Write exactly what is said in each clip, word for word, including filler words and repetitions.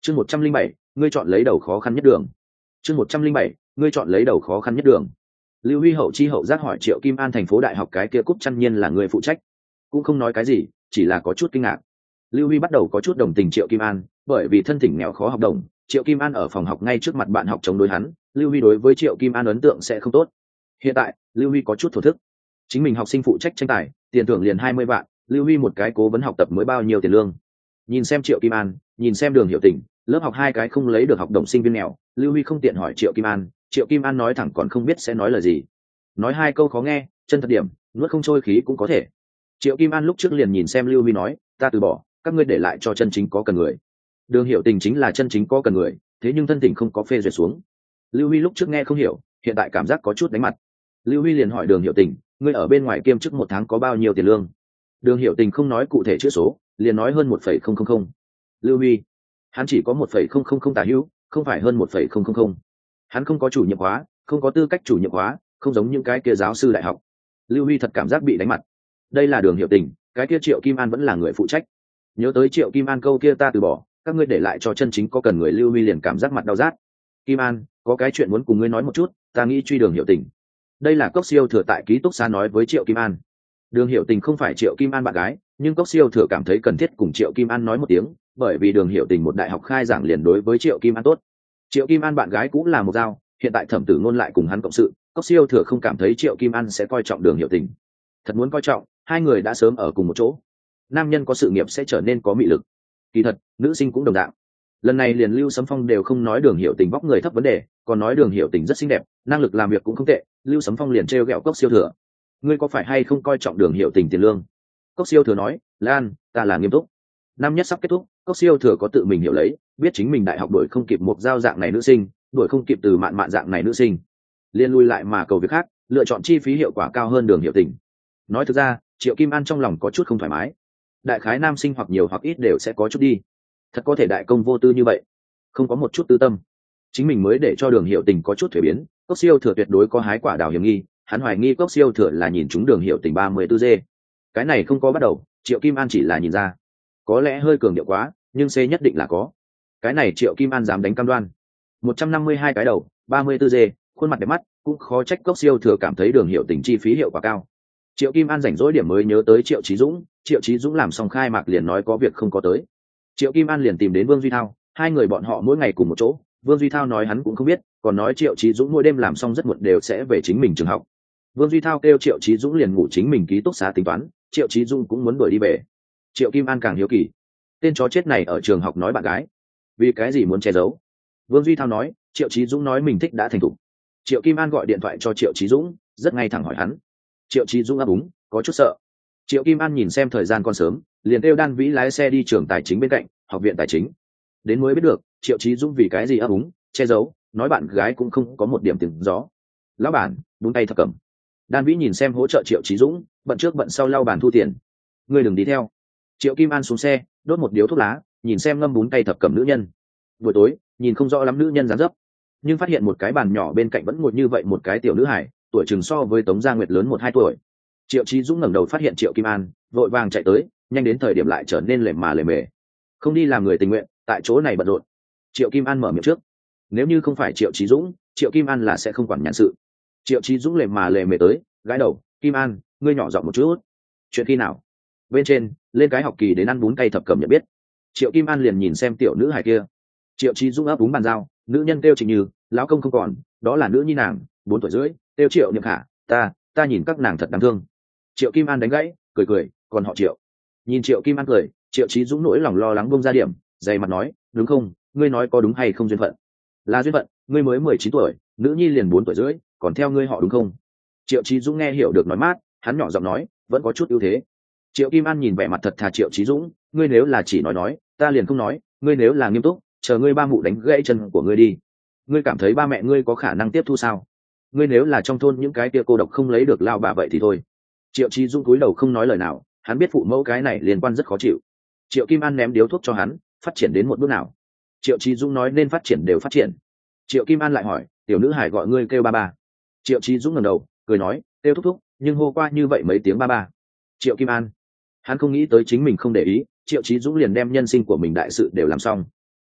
chương một trăm linh bảy ngươi chọn lấy đầu khó khăn nhất đường. chương một trăm linh bảy ngươi chọn lấy đầu khó khăn nhất đường. Lưu Huy hậu chi hậu giác hỏi Triệu Kim An thành phố đại học cái kia cúp chăn nhiên là người phụ trách, cũng không nói cái gì, chỉ là có chút kinh ngạc. Lưu Huy bắt đầu có chút đồng tình Triệu Kim An, bởi vì thân thỉnh nghèo khó học đồng, Triệu Kim An ở phòng học ngay trước mặt bạn học chống đối hắn, Lưu Huy đối với Triệu Kim An ấn tượng sẽ không tốt. Hiện tại Lưu Huy có chút thổ thức, chính mình học sinh phụ trách tranh tài, tiền thưởng liền hai mươi vạn, Lưu Huy một cái cố vấn học tập mới bao nhiêu tiền lương. Nhìn xem Triệu Kim An, nhìn xem Đường Hiểu Tình, lớp học hai cái không lấy được học đồng sinh viên nghèo, Lưu Huy không tiện hỏi Triệu Kim An, Triệu Kim An nói thẳng còn không biết sẽ nói lời gì, nói hai câu khó nghe, chân thật điểm, nuốt không trôi khí cũng có thể. Triệu Kim An lúc trước liền nhìn xem Lưu Huy nói, ta từ bỏ, các ngươi để lại cho chân chính có cần người. Đường Hiểu Tình chính là chân chính có cần người, thế nhưng thân tình không có phê duyệt xuống. Lưu Huy lúc trước nghe không hiểu, hiện tại cảm giác có chút đánh mặt. Lưu Huy liền hỏi Đường Hiểu Tình, ngươi ở bên ngoài kiêm chức một tháng có bao nhiêu tiền lương? Đường Hiểu Tình không nói cụ thể chữ số, liền nói hơn một phẩy không không không. Lưu Huy, hắn chỉ có một phẩy không không không tả hữu, không phải hơn một phẩy không không không. Hắn không có chủ nhiệm khóa, không có tư cách chủ nhiệm khóa, không giống những cái kia giáo sư đại học. Lưu Huy thật cảm giác bị đánh mặt. Đây là Đường Hiểu Tình, cái kia Triệu Kim An vẫn là người phụ trách. Nhớ tới Triệu Kim An câu kia ta từ bỏ, các ngươi để lại cho chân chính có cần người, Lưu Huy liền cảm giác mặt đau rát. Kim An, có cái chuyện muốn cùng ngươi nói một chút, ta nghĩ truy Đường Hiểu Tình. Đây là Cốc Siêu Thừa tại ký túc xá nói với Triệu Kim An. Đường Hiểu Tình không phải Triệu Kim An bạn gái, nhưng Cốc Siêu Thừa cảm thấy cần thiết cùng Triệu Kim An nói một tiếng, bởi vì Đường Hiểu Tình một đại học khai giảng liền đối với Triệu Kim An tốt. Triệu Kim An bạn gái cũng là một dao, hiện tại Thẩm Tử Ngôn lại cùng hắn cộng sự, Cốc Siêu Thừa không cảm thấy Triệu Kim An sẽ coi trọng Đường Hiểu Tình. Thật muốn coi trọng, hai người đã sớm ở cùng một chỗ. Nam nhân có sự nghiệp sẽ trở nên có mị lực. Kỳ thật, nữ sinh cũng đồng dạng. Lần này liền Lưu Sấm Phong đều không nói Đường Hiểu Tình vóc người thấp vấn đề, còn nói Đường Hiểu Tình rất xinh đẹp, năng lực làm việc cũng không tệ, Lưu Sấm Phong liền trêu ghẹo Cốc Siêu Thừa. Ngươi có phải hay không coi trọng Đường Hiểu Tình tiền lương? Cốc Siêu Thừa nói, Lan, ta là nghiêm túc. Năm nhất sắp kết thúc, Cốc Siêu Thừa có tự mình hiểu lấy, biết chính mình đại học đuổi không kịp một giao dạng này nữ sinh, đuổi không kịp từ mạn mạn dạng này nữ sinh, liên lui lại mà cầu việc khác, lựa chọn chi phí hiệu quả cao hơn Đường Hiểu Tình. Nói thực ra, Triệu Kim An trong lòng có chút không thoải mái. Đại khái nam sinh hoặc nhiều hoặc ít đều sẽ có chút đi. Thật có thể đại công vô tư như vậy, không có một chút tư tâm, chính mình mới để cho Đường Hiểu Tình có chút thuế biến. Cốc Siêu Thừa tuyệt đối có hái quả đào hiểm nghi, hắn hoài nghi Cốc Siêu Thừa là nhìn chúng Đường Hiểu Tình ba mươi tư dê. Cái này không có bắt đầu, Triệu Kim An chỉ là nhìn ra, có lẽ hơi cường điệu quá, nhưng C nhất định là có. Cái này Triệu Kim An dám đánh cam đoan. một trăm năm mươi hai cái đầu, ba mươi tư dê, khuôn mặt đẹp mắt, cũng khó trách Cốc Siêu Thừa cảm thấy Đường Hiểu Tình chi phí hiệu quả cao. Triệu Kim An rảnh rỗi điểm mới nhớ tới Triệu Chí Dũng, Triệu Chí Dũng làm xong khai mạc liền nói có việc không có tới. Triệu Kim An liền tìm đến Vương Duy Thao, hai người bọn họ mỗi ngày cùng một chỗ. Vương Duy Thao nói hắn cũng không biết, còn nói Triệu Chí Dũng mỗi đêm làm xong rất muộn đều sẽ về chính mình trường học. Vương Duy Thao kêu Triệu Chí Dũng liền ngủ chính mình ký túc xá tính toán, Triệu Chí Dũng cũng muốn đuổi đi về. Triệu Kim An càng hiếu kỳ, tên chó chết này ở trường học nói bạn gái, vì cái gì muốn che giấu? Vương Duy Thao nói, Triệu Chí Dũng nói mình thích đã thành thục. Triệu Kim An gọi điện thoại cho Triệu Chí Dũng, rất ngay thẳng hỏi hắn. Triệu Chí Dũng ấp úng, có chút sợ. Triệu Kim An nhìn xem thời gian còn sớm, liền kêu Đan Vĩ lái xe đi trường tài chính bên cạnh, học viện tài chính. Đến mới biết được, Triệu Chí Dũng vì cái gì ấp úng, che giấu, nói bạn gái cũng không có một điểm tiếng gió. Lão bản, buông tay thập cẩm. Đan Vĩ nhìn xem hỗ trợ Triệu Chí Dũng, bận trước bận sau lau bàn thu tiền. Ngươi đừng đi theo. Triệu Kim An xuống xe, đốt một điếu thuốc lá, nhìn xem ngâm bún tay thập cẩm nữ nhân. Buổi tối, nhìn không rõ lắm nữ nhân dáng dấp, nhưng phát hiện một cái bàn nhỏ bên cạnh vẫn ngồi như vậy một cái tiểu nữ hải, tuổi chừng so với Tống Gia Nguyệt lớn một hai tuổi. Triệu Chí Dũng ngẩng đầu phát hiện Triệu Kim An, vội vàng chạy tới, nhanh đến thời điểm lại trở nên lề mà lề mề. Không đi làm người tình nguyện, tại chỗ này bận rộn. Triệu Kim An mở miệng trước. Nếu như không phải Triệu Chí Dũng, Triệu Kim An là sẽ không quản nhàn sự. Triệu Chí Dũng lề mà lề mề tới, gãi đầu, Kim An, ngươi nhỏ giọng một chút. Chuyện khi nào? Bên trên, lên cái học kỳ đến ăn bún cay thập cẩm nhận biết. Triệu Kim An liền nhìn xem tiểu nữ hài kia. Triệu Chí Dũng ấp úng bàn giao, nữ nhân kêu Trịnh Như, lão công không còn, đó là nữ nhi nàng, bốn tuổi rưỡi, kêu Triệu Niệm Khả, ta, ta nhìn các nàng thật đáng thương. Triệu Kim An đánh gãy, cười cười, còn họ Triệu. Nhìn Triệu Kim An cười, Triệu Chí Dũng nỗi lòng lo lắng bông ra điểm, dày mặt nói, đúng không, ngươi nói có đúng hay không duyên phận? Là duyên phận, ngươi mới mười chín tuổi, nữ nhi liền bốn tuổi rưỡi, còn theo ngươi họ đúng không? Triệu Chí Dũng nghe hiểu được nói mát, hắn nhỏ giọng nói, vẫn có chút ưu thế. Triệu Kim An nhìn vẻ mặt thật thà Triệu Chí Dũng, ngươi nếu là chỉ nói nói, ta liền không nói, ngươi nếu là nghiêm túc, chờ ngươi ba mụ đánh gãy chân của ngươi đi. Ngươi cảm thấy ba mẹ ngươi có khả năng tiếp thu sao? Ngươi nếu là trong thôn những cái kia cô độc không lấy được lao bà vậy thì thôi. Triệu Chí Dũng cúi đầu không nói lời nào, hắn biết phụ mẫu cái này liên quan rất khó chịu. Triệu Kim An ném điếu thuốc cho hắn, phát triển đến một bước nào? Triệu Chí Dũng nói nên phát triển đều phát triển. Triệu Kim An lại hỏi, tiểu nữ hải gọi ngươi kêu ba ba. Triệu Chí Dũng ngẩng đầu, cười nói, kêu thúc thúc, nhưng hô qua như vậy mấy tiếng ba ba. Triệu Kim An, hắn không nghĩ tới chính mình không để ý, Triệu Chí Dũng liền đem nhân sinh của mình đại sự đều làm xong.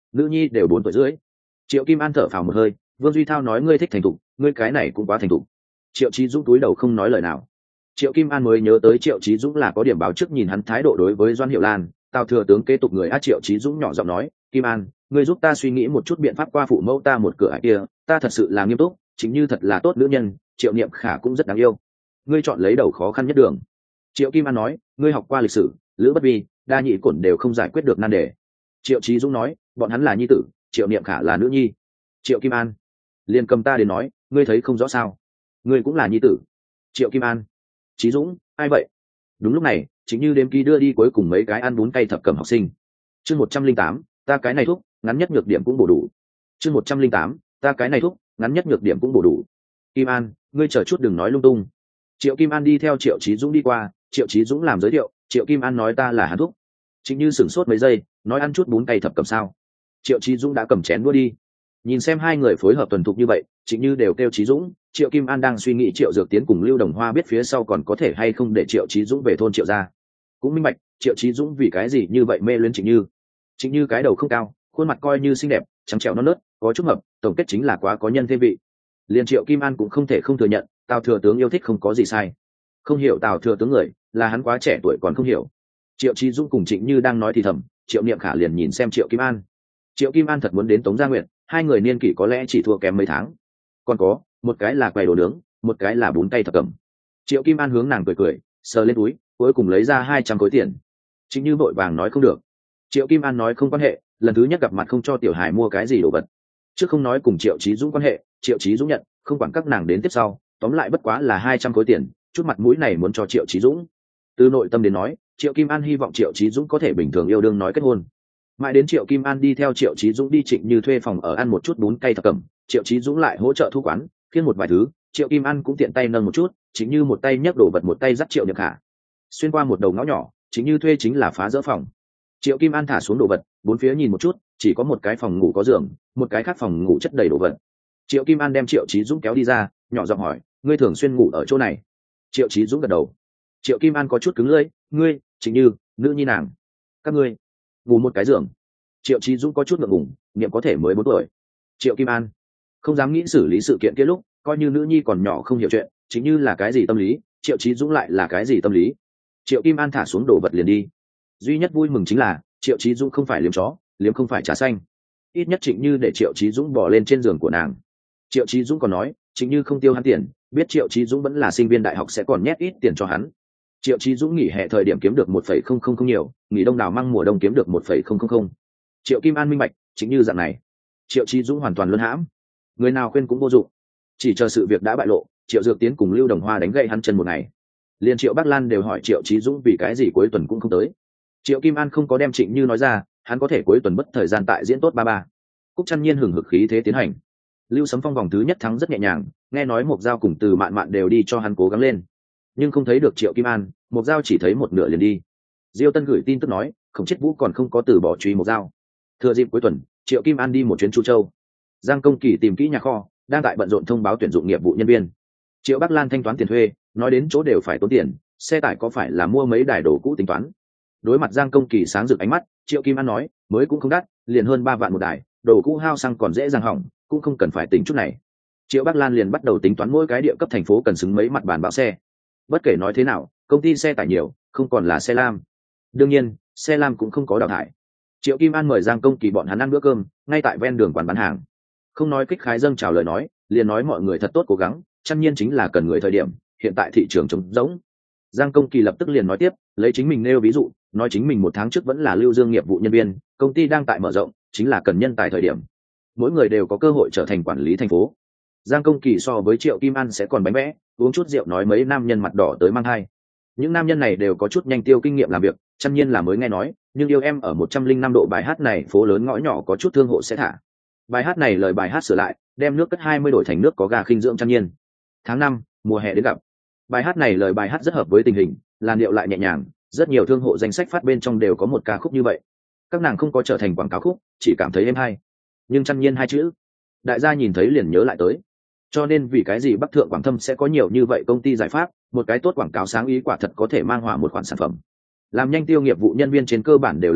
nữ nhi đều bốn tuổi rưỡi. Triệu Kim An thở phào một hơi. Vương Duy Thao nói ngươi thích thành thục, ngươi cái này cũng quá thành thục. Triệu Chí Dũng túi đầu không nói lời nào. Triệu Kim An mới nhớ tới Triệu Chí Dũng là có điểm báo trước, nhìn hắn thái độ đối với Doan Hiệu Lan. Tào thừa tướng kế tục người á. Triệu Chí Dũng nhỏ giọng nói, Kim An, ngươi giúp ta suy nghĩ một chút biện pháp qua phụ mẫu ta một cửa ải kia, ta thật sự là nghiêm túc, chính như thật là tốt nữ nhân, Triệu Niệm Khả cũng rất đáng yêu, ngươi chọn lấy đầu khó khăn nhất đường. Triệu Kim An nói, ngươi học qua lịch sử, Lữ Bất Vi, Đa Nhị Cổn đều không giải quyết được nan đề. Triệu Chí Dũng nói, bọn hắn là nhi tử, Triệu Niệm Khả là nữ nhi. Triệu Kim An liền cầm ta đến nói, ngươi thấy không rõ sao? Ngươi cũng là nhi tử. Triệu Kim An, Chí Dũng, ai vậy? Đúng lúc này, chính như đêm ký đưa đi cuối cùng mấy cái ăn bún cay thập cẩm học sinh. Chương một trăm linh tám, ta cái này thuốc, ngắn nhất nhược điểm cũng bổ đủ. Chương một trăm linh tám, ta cái này thuốc, ngắn nhất nhược điểm cũng bổ đủ. Kim An, ngươi chờ chút đừng nói lung tung. Triệu Kim An đi theo Triệu Chí Dũng đi qua, Triệu Chí Dũng làm giới thiệu, Triệu Kim An nói ta là Hàn Thúc. Chính như sửng sốt mấy giây, nói ăn chút bún cay thập cẩm sao? Triệu Chí Dũng đã cầm chén đua đi. Nhìn xem hai người phối hợp tuần thục như vậy, chính như đều kêu Chí Dũng, Triệu Kim An đang suy nghĩ Triệu Dược Tiến cùng Lưu Đồng Hoa biết phía sau còn có thể hay không để Triệu Chí Dũng về thôn Triệu gia. Cũng minh bạch, Triệu Chí Dũng vì cái gì như vậy mê luyến Trịnh Như. Trịnh Như cái đầu không cao, khuôn mặt coi như xinh đẹp, trắng trẻo non nớt, có chút mập, tổng kết chính là quá có nhân thêm vị. Liên Triệu Kim An cũng không thể không thừa nhận, Tào thừa tướng yêu thích không có gì sai. Không hiểu Tào thừa tướng người, là hắn quá trẻ tuổi còn không hiểu. Triệu Chí Dũng cùng Trịnh Như đang nói thì thầm, Triệu Niệm Khả liền nhìn xem Triệu Kim An. Triệu Kim An thật muốn đến Tống Gia Nguyện, hai người niên kỷ có lẽ chỉ thua kém mấy tháng. Còn có, một cái là quầy đồ nướng, một cái là bún cay thập cẩm. Triệu Kim An hướng nàng cười cười, sờ lên túi, cuối cùng lấy ra hai trăm khối tiền. Trịnh Như vội vàng nói không được. Triệu Kim An nói không quan hệ, lần thứ nhất gặp mặt không cho Tiểu Hải mua cái gì đồ vật. Trước không nói cùng Triệu Chí Dũng quan hệ, Triệu Chí Dũng nhận, không quản các nàng đến tiếp sau, tóm lại bất quá là hai trăm khối tiền, chút mặt mũi này muốn cho Triệu Chí Dũng. Từ nội tâm đến nói, Triệu Kim An hy vọng Triệu Chí Dũng có thể bình thường yêu đương nói kết hôn. Mãi đến Triệu Kim An đi theo Triệu Chí Dũng đi Trịnh Như thuê phòng ở ăn một chút bún cay thập cẩm, Triệu Chí Dũng lại hỗ trợ thu quán, khiêng một vài thứ, Triệu Kim An cũng tiện tay nâng một chút, chính như một tay nhấc đồ vật một tay dắt Triệu Niệm Khả. Xuyên qua một đầu ngõ nhỏ, chính như thuê chính là phá dỡ phòng. Triệu Kim An thả xuống đồ vật, bốn phía nhìn một chút, chỉ có một cái phòng ngủ có giường, một cái khác phòng ngủ chất đầy đồ vật. Triệu Kim An đem Triệu Chí Dũng kéo đi ra, nhỏ giọng hỏi, ngươi thường xuyên ngủ ở chỗ này? Triệu Chí Dũng gật đầu. Triệu Kim An có chút cứng lưỡi, ngươi, chính như, nữ nhi nàng, các ngươi ngủ một cái giường. Triệu Chí Dũng có chút ngượng ngùng, niệm có thể mới bốn tuổi. Triệu Kim An không dám nghĩ xử lý sự kiện kia lúc, coi như nữ nhi còn nhỏ không hiểu chuyện, chính như là cái gì tâm lý, Triệu Chí Dũng lại là cái gì tâm lý. Triệu Kim An thả xuống đồ vật liền đi. Duy nhất vui mừng chính là Triệu Chí Dũng không phải liếm chó, liếm không phải trà xanh. Ít nhất Trịnh Như để Triệu Chí Dũng bỏ lên trên giường của nàng. Triệu Chí Dũng còn nói, Trịnh Như không tiêu hắn tiền, biết Triệu Chí Dũng vẫn là sinh viên đại học sẽ còn nhét ít tiền cho hắn. Triệu Chí Dũng nghỉ hè thời điểm kiếm được một phẩy không không không nhiều, nghỉ đông đào măng mùa đông kiếm được một phẩy không không không. Triệu Kim An minh bạch, Trịnh Như dạng này, Triệu Chí Dũng hoàn toàn luân hãm, người nào khuyên cũng vô dụng, chỉ chờ sự việc đã bại lộ. Triệu Dược Tiến cùng Lưu Đồng Hoa đánh gậy hắn chân một ngày, liền Triệu Bắc Lan đều hỏi Triệu Chí Dũng vì cái gì cuối tuần cũng không tới. Triệu Kim An không có đem Trịnh Như nói ra, hắn có thể cuối tuần mất thời gian tại diễn tốt ba ba. Cúc Trăn Nhiên hừng hực khí thế tiến hành. Lưu Sấm Phong vòng thứ nhất thắng rất nhẹ nhàng, nghe nói Mộc Giao cùng Từ Mạn Mạn đều đi cho hắn cố gắng lên, nhưng không thấy được Triệu Kim An, Mộc Giao chỉ thấy một nửa liền đi. Diêu Tân gửi tin tức nói, Khổng Chiết Vũ còn không có từ bỏ truy Mộc Giao. Thừa dịp cuối tuần, Triệu Kim An đi một chuyến Chu Châu. Giang Công Kỳ tìm kỹ nhà kho, đang tại bận rộn thông báo tuyển dụng nghiệp vụ nhân viên. Triệu Bắc Lan thanh toán tiền thuê, nói đến chỗ đều phải tốn tiền, xe tải có phải là mua mấy đài đồ cũ tính toán. Đối mặt Giang Công Kỳ sáng rực ánh mắt, Triệu Kim An nói, mới cũng không đắt, liền hơn ba vạn một đài, đồ cũ hao xăng còn dễ dàng hỏng, cũng không cần phải tính chút này. Triệu Bắc Lan liền bắt đầu tính toán mỗi cái địa cấp thành phố cần xứng mấy mặt bàn bão xe. Bất kể nói thế nào, công ty xe tải nhiều, không còn là xe lam. Đương nhiên, xe lam cũng không có đào thải. Triệu Kim An mời Giang Công Kỳ bọn hắn ăn bữa cơm, ngay tại ven đường quán bán hàng. Không nói kích khái dâng chào lời nói, liền nói mọi người thật tốt cố gắng, Trăn Nhiên chính là cần người thời điểm, hiện tại thị trường trống rỗng. Giang Công Kỳ lập tức liền nói tiếp, lấy chính mình nêu ví dụ, nói chính mình một tháng trước vẫn là Lưu Dương nghiệp vụ nhân viên, công ty đang tại mở rộng, chính là cần nhân tài thời điểm. Mỗi người đều có cơ hội trở thành quản lý thành phố. Giang Công Kỳ so với Triệu Kim An sẽ còn bánh vẽ, uống chút rượu nói mấy nam nhân mặt đỏ tới mang hai. Những nam nhân này đều có chút nhanh tiêu kinh nghiệm làm việc, Trăn Nhiên là mới nghe nói, nhưng yêu em ở một trăm linh năm độ bài hát này phố lớn ngõ nhỏ có chút thương hộ sẽ thả. Bài hát này lời bài hát sửa lại, đem nước cất hai mươi đổi thành nước có gà khinh dưỡng Trăn Nhiên. Tháng năm, mùa hè đến gặp. Bài hát này lời bài hát rất hợp với tình hình, làn điệu lại nhẹ nhàng, rất nhiều thương hộ danh sách phát bên trong đều có một ca khúc như vậy. Các nàng không có trở thành quảng cáo khúc, chỉ cảm thấy êm hay. Nhưng Trăn Nhiên hai chữ, đại gia nhìn thấy liền nhớ lại tới. Cho nên vì cái gì Bắc Thượng Quảng Thâm sẽ có nhiều như vậy công ty giải pháp, một cái tốt quảng cáo sáng ý quả thật có thể mang hỏa một khoản sản phẩm. Làm nhanh tiêu nghiệp vụ nhân viên trên cơ bản đều là nam,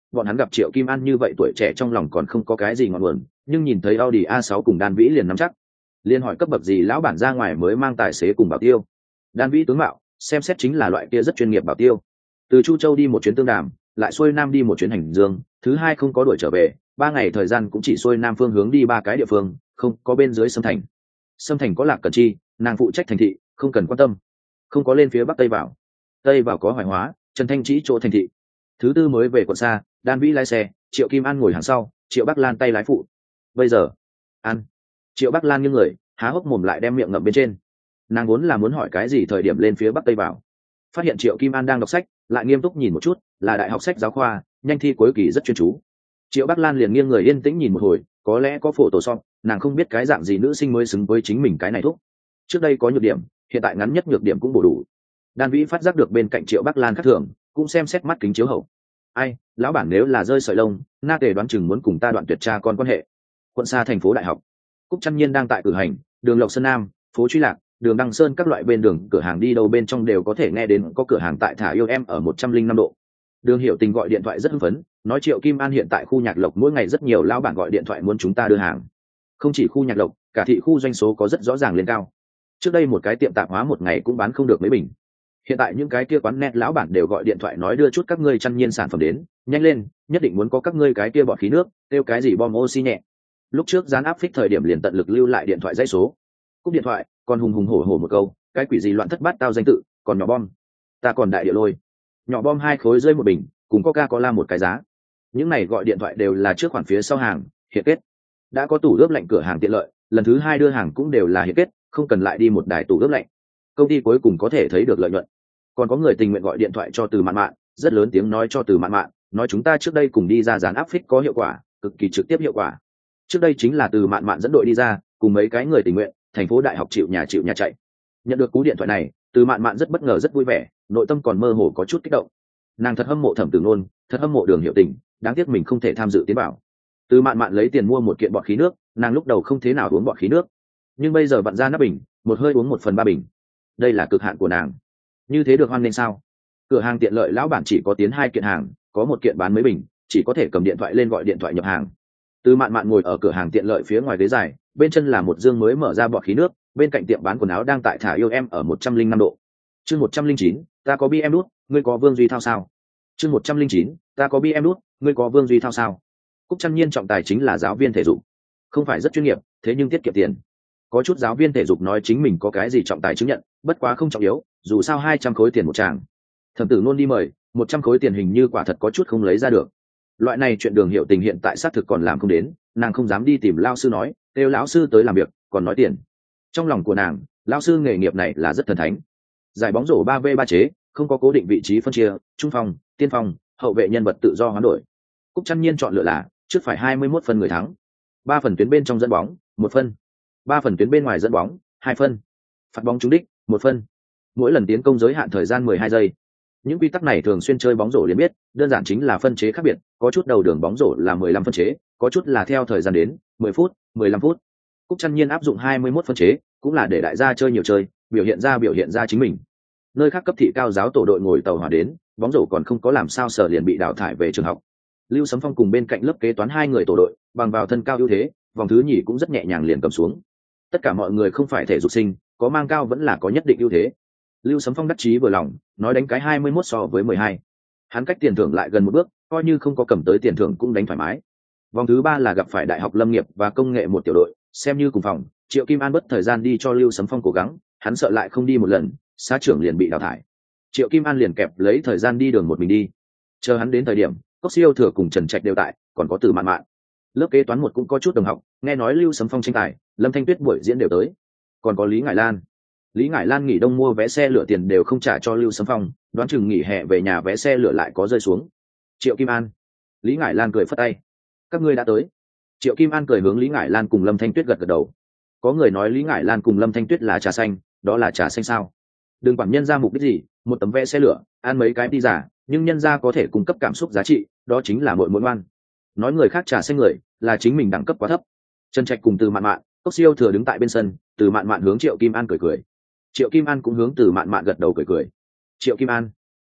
bọn hắn gặp Triệu Kim An như vậy tuổi trẻ trong lòng còn không có cái gì ngọn nguồn, nhưng nhìn thấy Audi a sáu cùng Đan Vĩ liền nắm chắc. Liên hỏi cấp bậc gì lão bản ra ngoài mới mang tài xế cùng bảo tiêu. Đan Vĩ tướng mạo, xem xét chính là loại kia rất chuyên nghiệp bảo tiêu. Từ Chu Châu đi một chuyến Tương Đàm, lại xuôi nam đi một chuyến Hành Dương, thứ hai không có đuổi trở về, ba ngày thời gian cũng chỉ xuôi nam phương hướng đi ba cái địa phương, không có bên dưới Sâm Thành. Sâm Thành có Lạc Cẩn Chi, nàng phụ trách thành thị, không cần quan tâm. Không có lên phía bắc tây vào. Tây vào có Hoài Hóa, Trần Thanh Trĩ chỗ thành thị. Thứ tư mới về quận xa, Đan Vĩ lái xe, Triệu Kim An ngồi hàng sau, Triệu Bắc Lan tay lái phụ. Bây giờ, ăn. Triệu Bắc Lan nghiêng người, há hốc mồm lại đem miệng ngậm bên trên. Nàng vốn là muốn hỏi cái gì thời điểm lên phía bắc tây vào. Phát hiện Triệu Kim An đang đọc sách, lại nghiêm túc nhìn một chút, là đại học sách giáo khoa, nhanh thi cuối kỳ rất chuyên chú. Triệu Bắc Lan liền nghiêng người yên tĩnh nhìn một hồi, có lẽ có phổ tổ song, nàng không biết cái dạng gì nữ sinh mới xứng với chính mình cái này thuốc. Trước đây có nhược điểm, hiện tại ngắn nhất nhược điểm cũng bổ đủ. Đan Vĩ phát giác được bên cạnh Triệu Bắc Lan khác thường, cũng xem xét mắt kính chiếu hậu. Ai, lão bản nếu là rơi sợi lông, na tề đoán chừng muốn cùng ta đoạn tuyệt cha con quan hệ. Quận xa thành phố đại học, Cúc Trăn Nhiên đang tại cử hành, đường Lộc Sơn Nam, phố Truy Lạc, đường Đăng Sơn các loại bên đường cửa hàng đi đâu bên trong đều có thể nghe đến có cửa hàng tại thả yêu em ở một trăm linh năm độ. Đường Hiểu Tình gọi điện thoại rất hưng phấn, nói Triệu Kim An hiện tại khu Nhạc Lộc mỗi ngày rất nhiều lão bản gọi điện thoại muốn chúng ta đưa hàng. Không chỉ khu Nhạc Lộc, cả thị khu doanh số có rất rõ ràng lên cao. Trước đây một cái tiệm tạp hóa một ngày cũng bán không được mấy bình. Hiện tại những cái kia quán net lão bản đều gọi điện thoại nói đưa chút các ngươi Trăn Nhiên sản phẩm đến, nhanh lên, nhất định muốn có các ngươi cái kia bọt khí nước, tiêu cái gì bom oxy nhẹ. Lúc trước dán áp phích thời điểm liền tận lực lưu lại điện thoại dãy số. Cúp điện thoại, còn hùng hùng hổ hổ một câu, cái quỷ gì loạn thất bát tao danh tự, còn nhỏ bom. Ta còn đại địa lôi. Nhỏ bom hai khối rơi một bình, cùng Coca-Cola một cái giá. Những này gọi điện thoại đều là trước khoản phía sau hàng, hiện kết. Đã có tủ ướp lạnh cửa hàng tiện lợi, lần thứ hai đưa hàng cũng đều là hiện kết, không cần lại đi một đài tủ ướp lạnh. Công ty cuối cùng có thể thấy được lợi nhuận. Còn có người tình nguyện gọi điện thoại cho Từ Mạn Mạn, rất lớn tiếng nói cho Từ Mạn Mạn, nói chúng ta trước đây cùng đi ra dán áp phích có hiệu quả, cực kỳ trực tiếp hiệu quả. Trước đây chính là Từ Mạn Mạn dẫn đội đi ra, cùng mấy cái người tình nguyện, thành phố đại học chịu nhà chịu nhà chạy. Nhận được cú điện thoại này, Từ Mạn Mạn rất bất ngờ rất vui vẻ, nội tâm còn mơ hồ có chút kích động. Nàng thật hâm mộ Thẩm Tử Nôn, thật hâm mộ Đường Hiểu Tình, đáng tiếc mình không thể tham dự tiến bảo. Từ Mạn Mạn lấy tiền mua một kiện bọt khí nước, nàng lúc đầu không thế nào uống bọt khí nước, nhưng bây giờ vặn ra nắp bình, một hơi uống một phần ba bình. Đây là cực hạn của nàng. Như thế được hoan nghênh sao? Cửa hàng tiện lợi lão bản chỉ có tiến hai kiện hàng, có một kiện bán mấy bình, chỉ có thể cầm điện thoại lên gọi điện thoại nhập hàng. Từ Mạn Mạn ngồi ở cửa hàng tiện lợi phía ngoài ghế dài, bên chân là một dương mới mở ra bọt khí nước, bên cạnh tiệm bán quần áo đang tại thả yêu em ở một trăm linh năm độ. Chương một trăm linh chín, ta có bi em đút, ngươi có Vương Duy Thao sao? Chương một trăm linh chín, ta có bi em đút, ngươi có Vương Duy Thao sao? Cúc Trăn Nhiên trọng tài chính là giáo viên thể dục, không phải rất chuyên nghiệp, thế nhưng tiết kiệm tiền. Có chút giáo viên thể dục nói chính mình có cái gì trọng tài chứng nhận, bất quá không trọng yếu, dù sao hai trăm khối tiền một tràng. Thẩm Tử Nôn đi mời, một trăm khối tiền hình như quả thật có chút không lấy ra được. Loại này chuyện Đường Hiểu Tình hiện tại xác thực còn làm không đến, nàng không dám đi tìm lão sư nói, kêu lão sư tới làm việc, còn nói tiền. Trong lòng của nàng, lão sư nghề nghiệp này là rất thần thánh. Giải bóng rổ ba v ba chế, không có cố định vị trí phân chia, trung phong, tiên phong, hậu vệ nhân vật tự do hoán đổi. Cúc Trăn Nhiên chọn lựa là trước phải hai mươi mốt phân người thắng, ba phần tuyến bên trong dẫn bóng, một phân, ba phần tuyến bên ngoài dẫn bóng, hai phân, phạt bóng trúng đích, một phân. Mỗi lần tiến công giới hạn thời gian mười hai giây. Những quy tắc này thường xuyên chơi bóng rổ liền biết, đơn giản chính là phân chế khác biệt, có chút đầu đường bóng rổ là mười lăm phân chế, có chút là theo thời gian đến, mười phút, mười lăm phút. Cúc Trăn Nhiên áp dụng hai mươi mốt phân chế, cũng là để đại gia chơi nhiều chơi, biểu hiện ra biểu hiện ra chính mình. Nơi khác cấp thị cao giáo tổ đội ngồi tàu hỏa đến, bóng rổ còn không có làm sao sở liền bị đào thải về trường học. Lưu Sấm Phong cùng bên cạnh lớp kế toán hai người tổ đội, bằng vào thân cao ưu thế, vòng thứ nhì cũng rất nhẹ nhàng liền cầm xuống. Tất cả mọi người không phải thể dục sinh, có mang cao vẫn là có nhất định ưu thế. Lưu Sấm Phong đắc chí vừa lòng, nói đánh cái hai mươi mốt so với mười hai. Hắn cách tiền thưởng lại gần một bước, coi như không có cầm tới tiền thưởng cũng đánh thoải mái. Vòng thứ ba là gặp phải Đại học Lâm nghiệp và Công nghệ một tiểu đội, xem như cùng phòng, Triệu Kim An bất thời gian đi cho Lưu Sấm Phong cố gắng, hắn sợ lại không đi một lần, xã trưởng liền bị đào thải. Triệu Kim An liền kẹp lấy thời gian đi đường một mình đi. Chờ hắn đến thời điểm, Cốc Siêu Thừa cùng Trần Trạch đều tại, còn có Từ Mạn Mạn. Lớp kế toán một cũng có chút đồng học, nghe nói Lưu Sấm Phong tranh tài, Lâm Thanh Tuyết buổi diễn đều tới. Còn có Lý Ngải Lan. Lý Ngải Lan nghỉ đông mua vé xe lửa tiền đều không trả cho Lưu Sấm Phong, đoán chừng nghỉ hè về nhà vé xe lửa lại có rơi xuống. Triệu Kim An. Lý Ngải Lan cười phất tay. Các ngươi đã tới. Triệu Kim An cười hướng Lý Ngải Lan cùng Lâm Thanh Tuyết gật gật đầu. Có người nói Lý Ngải Lan cùng Lâm Thanh Tuyết là trà xanh, đó là trà xanh sao? Đừng quản nhân ra mục đích gì, một tấm vé xe lửa, ăn mấy cái đi giả, nhưng nhân ra có thể cung cấp cảm xúc giá trị, đó chính là muội muội ngoan. Nói người khác trà xanh người, là chính mình đẳng cấp quá thấp. Trần Trạch cùng Từ Mạn Mạn, Cốc Siêu Thừa đứng tại bên sân, Từ Mạn Mạn hướng Triệu Kim An cười cười. Triệu Kim An cũng hướng Từ Mạn Mạn gật đầu cười cười. Triệu Kim An,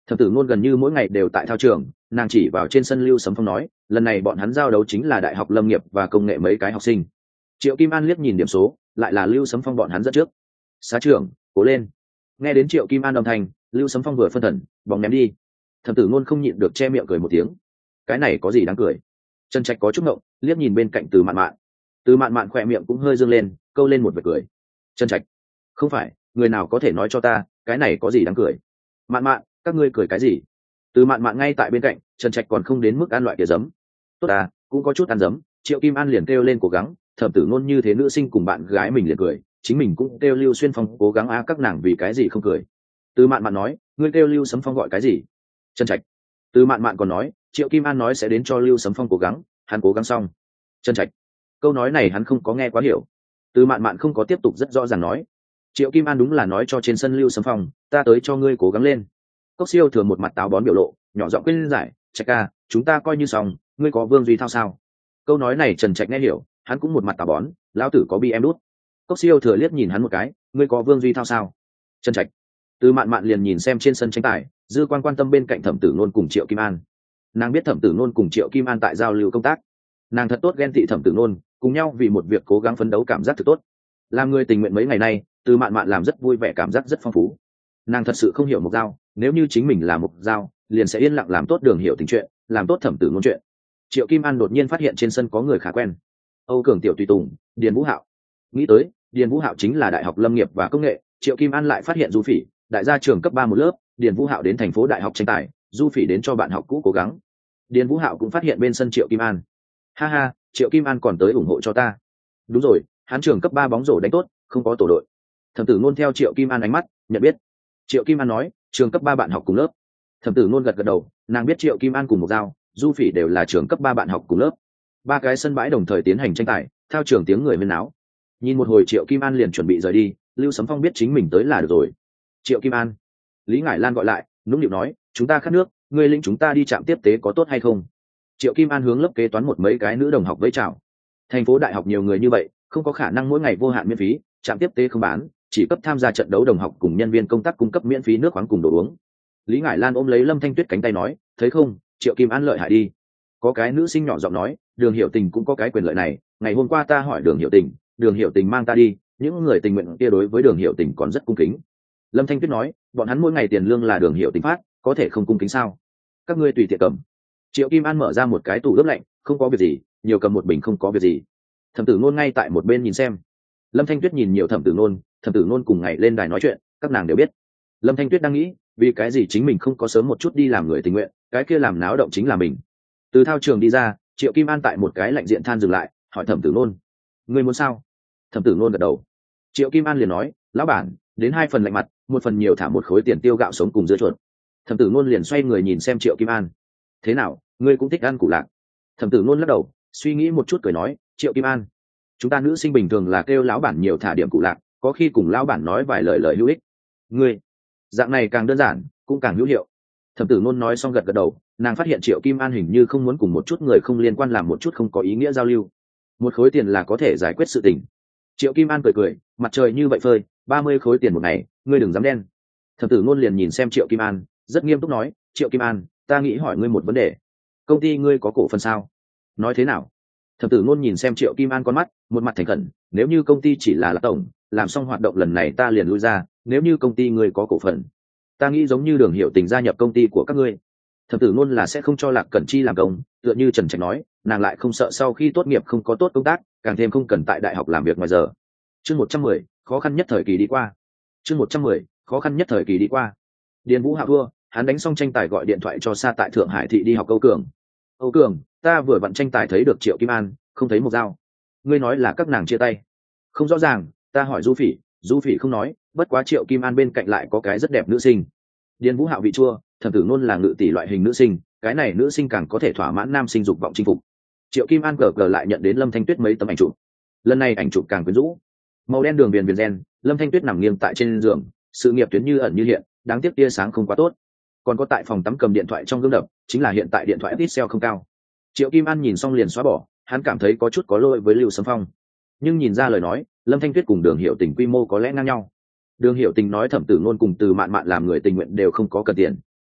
Thẩm tử ngôn gần như mỗi ngày đều tại thao trường, nàng chỉ vào trên sân Lưu Sấm Phong nói, lần này bọn hắn giao đấu chính là đại học lâm nghiệp và công nghệ mấy cái học sinh. Triệu Kim An liếc nhìn điểm số, lại là Lưu Sấm Phong bọn hắn dẫn trước. Xá trưởng, cố lên. Nghe đến Triệu Kim An đồng thanh, Lưu Sấm Phong vừa phân thần, bóng ném đi. Thẩm tử ngôn không nhịn được che miệng cười một tiếng. Cái này có gì đáng cười? Trần Trạch có chút ngộng, liếc nhìn bên cạnh Từ Mạn Mạn. Từ Mạn Mạn khỏe miệng cũng hơi dương lên, câu lên một vệt cười. Trần Trạch, không phải, người nào có thể nói cho ta, cái này có gì đáng cười? Mạn Mạn, các ngươi cười cái gì? Từ Mạn Mạn ngay tại bên cạnh, Trần Trạch còn không đến mức ăn loại kia giấm. Tốt à, cũng có chút ăn giấm. Triệu Kim An liền kêu lên cố gắng, Thẩm tử ngôn như thế nữ sinh cùng bạn gái mình liền cười, chính mình cũng kêu Lưu Xuyên Phong cố gắng a, các nàng vì cái gì không cười? Từ Mạn Mạn nói, ngươi kêu Lưu Sấm Phong gọi cái gì? Trần Trạch. Từ Mạn Mạn còn nói, Triệu Kim An nói sẽ đến cho Lưu Sấm Phong cố gắng, hắn cố gắng xong. Trần Trạch. Câu nói này hắn không có nghe quá hiểu. Từ Mạn Mạn không có tiếp tục rất rõ ràng nói, Triệu Kim An đúng là nói cho trên sân Lưu Sấm Phong, ta tới cho ngươi cố gắng lên. Cốc Siêu thừa một mặt táo bón biểu lộ, nhỏ giọng khuyên giải, Trạch ca, chúng ta coi như xong, ngươi có Vương Duy Thao sao? Câu nói này Trần Trạch nghe hiểu, hắn cũng một mặt táo bón, lão tử có bi em đút. Cốc Siêu thừa liếc nhìn hắn một cái, ngươi có Vương Duy Thao sao? Trần Trạch. Từ Mạn Mạn liền nhìn xem trên sân tranh tài, dư quan quan tâm bên cạnh Thẩm tử ngôn cùng Triệu Kim An. Nàng biết Thẩm tử ngôn cùng Triệu Kim An tại giao lưu công tác, nàng thật tốt ghen tị Thẩm tử ngôn, cùng nhau vì một việc cố gắng phấn đấu cảm giác thật tốt. Làm người tình nguyện mấy ngày nay, Từ Mạn Mạn làm rất vui vẻ, cảm giác rất phong phú. Nàng thật sự không hiểu Mộc Giao, nếu như chính mình là Mộc Giao, liền sẽ yên lặng làm tốt Đường Hiểu Tình chuyện, làm tốt Thẩm tử ngôn chuyện. Triệu Kim An đột nhiên phát hiện trên sân có người khá quen. Âu Cường Tiểu Tùy Tùng, Điền Vũ Hạo. Nghĩ tới, Điền Vũ Hạo chính là Đại học Lâm nghiệp và Công nghệ, Triệu Kim An lại phát hiện Du Phỉ, đại gia trường cấp ba một lớp, Điền Vũ Hạo đến thành phố đại học tranh tài, Du Phỉ đến cho bạn học cũ cố gắng. Điền Vũ Hạo cũng phát hiện bên sân Triệu Kim An. Ha ha, Triệu Kim An còn tới ủng hộ cho ta. Đúng rồi, hắn trường cấp ba bóng rổ đánh tốt, không có tổ đội. Thẩm tử ngôn theo Triệu Kim An ánh mắt nhận biết. Triệu Kim An nói, trường cấp ba bạn học cùng lớp. Thẩm tử ngôn gật gật đầu, nàng biết Triệu Kim An cùng Mộc Giao, Du Phỉ đều là trường cấp ba bạn học cùng lớp. Ba cái sân bãi đồng thời tiến hành tranh tài, theo trường tiếng người huyên náo. Nhìn một hồi Triệu Kim An liền chuẩn bị rời đi, Lưu Sấm Phong biết chính mình tới là được rồi. Triệu Kim An. Lý Ngải Lan gọi lại, nũng nịu nói, chúng ta khát nước, ngươi lĩnh chúng ta đi trạm tiếp tế có tốt hay không? Triệu Kim An hướng lớp kế toán một mấy cái nữ đồng học vẫy chào. Thành phố đại học nhiều người như vậy, không có khả năng mỗi ngày vô hạn miễn phí, trạm tiếp tế không bán, chỉ cấp tham gia trận đấu đồng học cùng nhân viên công tác cung cấp miễn phí nước khoáng cùng đồ uống. Lý Ngải Lan ôm lấy Lâm Thanh Tuyết cánh tay nói, thấy không, Triệu Kim An lợi hại đi. Có cái nữ sinh nhỏ giọng nói, Đường Hiểu Tình cũng có cái quyền lợi này, ngày hôm qua ta hỏi Đường Hiểu Tình, Đường Hiểu Tình mang ta đi, những người tình nguyện kia đối với Đường Hiểu Tình còn rất cung kính. Lâm Thanh Tuyết nói, bọn hắn mỗi ngày tiền lương là Đường Hiểu Tình phát, có thể không cung kính sao? Các ngươi tùy tiện cầm. Triệu Kim An mở ra một cái tủ ướp lạnh, không có việc gì, nhiều cầm một bình không có việc gì. Thẩm tử ngôn ngay tại một bên nhìn xem. Lâm Thanh Tuyết nhìn nhiều Thẩm tử ngôn, Thẩm tử ngôn cùng ngày lên đài nói chuyện, các nàng đều biết. Lâm Thanh Tuyết đang nghĩ, vì cái gì chính mình không có sớm một chút đi làm người tình nguyện, cái kia làm náo động chính là mình. Từ thao trường đi ra, Triệu Kim An tại một cái lạnh diện than dừng lại, hỏi Thẩm tử ngôn, ngươi muốn sao? Thẩm tử ngôn gật đầu. Triệu Kim An liền nói, lão bản, đến hai phần lạnh mặt, một phần nhiều thả một khối tiền tiêu gạo sống cùng dưa chuột. Thẩm tử ngôn liền xoay người nhìn xem Triệu Kim An, thế nào, ngươi cũng thích ăn củ lạc? Thẩm tử ngôn lắc đầu, suy nghĩ một chút cười nói, Triệu Kim An, chúng ta nữ sinh bình thường là kêu lão bản nhiều thả điểm củ lạc, có khi cùng lão bản nói vài lời lời hữu ích. Ngươi, dạng này càng đơn giản, cũng càng hữu hiệu. Thẩm tử ngôn nói xong gật gật đầu, nàng phát hiện Triệu Kim An hình như không muốn cùng một chút người không liên quan làm một chút không có ý nghĩa giao lưu. Một khối tiền là có thể giải quyết sự tình. Triệu Kim An cười cười, mặt trời như vậy phơi, ba mươi khối tiền một ngày, ngươi đừng dám đen. Thẩm tử ngôn liền nhìn xem Triệu Kim An, rất nghiêm túc nói, Triệu Kim An, ta nghĩ hỏi ngươi một vấn đề. Công ty ngươi có cổ phần sao? Nói thế nào? Thẩm tử ngôn nhìn xem Triệu Kim An con mắt, một mặt thành khẩn, nếu như công ty chỉ là là tổng, làm xong hoạt động lần này ta liền lui ra, nếu như công ty ngươi có cổ phần, ta nghĩ giống như Đường Hiểu Tình gia nhập công ty của các ngươi. Thẩm tử ngôn là sẽ không cho Lạc Cẩn Chi làm công, tựa như Trần Trạch nói, nàng lại không sợ sau khi tốt nghiệp không có tốt công tác, càng thêm không cần tại đại học làm việc ngoài giờ. Chương một trăm mười, khó khăn nhất thời kỳ đi qua. Chương một trăm mười, khó khăn nhất thời kỳ đi qua. Điền Vũ Hạo thua, hắn đánh xong tranh tài gọi điện thoại cho xa tại Thượng Hải thị đi học Âu Cường. Âu Cường, ta vừa vặn tranh tài thấy được Triệu Kim An, không thấy Mộc Giao. Ngươi nói là các nàng chia tay? Không rõ ràng, ta hỏi Du Phỉ, Du Phỉ không nói, bất quá Triệu Kim An bên cạnh lại có cái rất đẹp nữ sinh. Điền Vũ Hạo vị chua, Thẩm tử ngôn là ngự tỷ loại hình nữ sinh, cái này nữ sinh càng có thể thỏa mãn nam sinh dục vọng chinh phục. Triệu Kim An gờ gờ lại nhận đến Lâm Thanh Tuyết mấy tấm ảnh chụp. Lần này ảnh chụp càng quyến rũ, màu đen đường viền viền gen, Lâm Thanh Tuyết nằm nghiêng tại trên giường, sự nghiệp tuyến như ẩn như hiện, đáng tiếc tia sáng không quá tốt. Còn có tại phòng tắm cầm điện thoại trong gương đập, chính là hiện tại điện thoại pixel không cao. Triệu Kim An nhìn xong liền xóa bỏ, hắn cảm thấy có chút có lỗi với Lưu Sấm Phong, nhưng nhìn ra lời nói, Lâm Thanh Tuyết cùng Đường Hiểu Tình quy mô có lẽ ngang nhau. Đường Hiểu Tình nói Thẩm tử ngôn cùng Từ Mạn Mạn làm người tình nguyện đều không có cần tiền.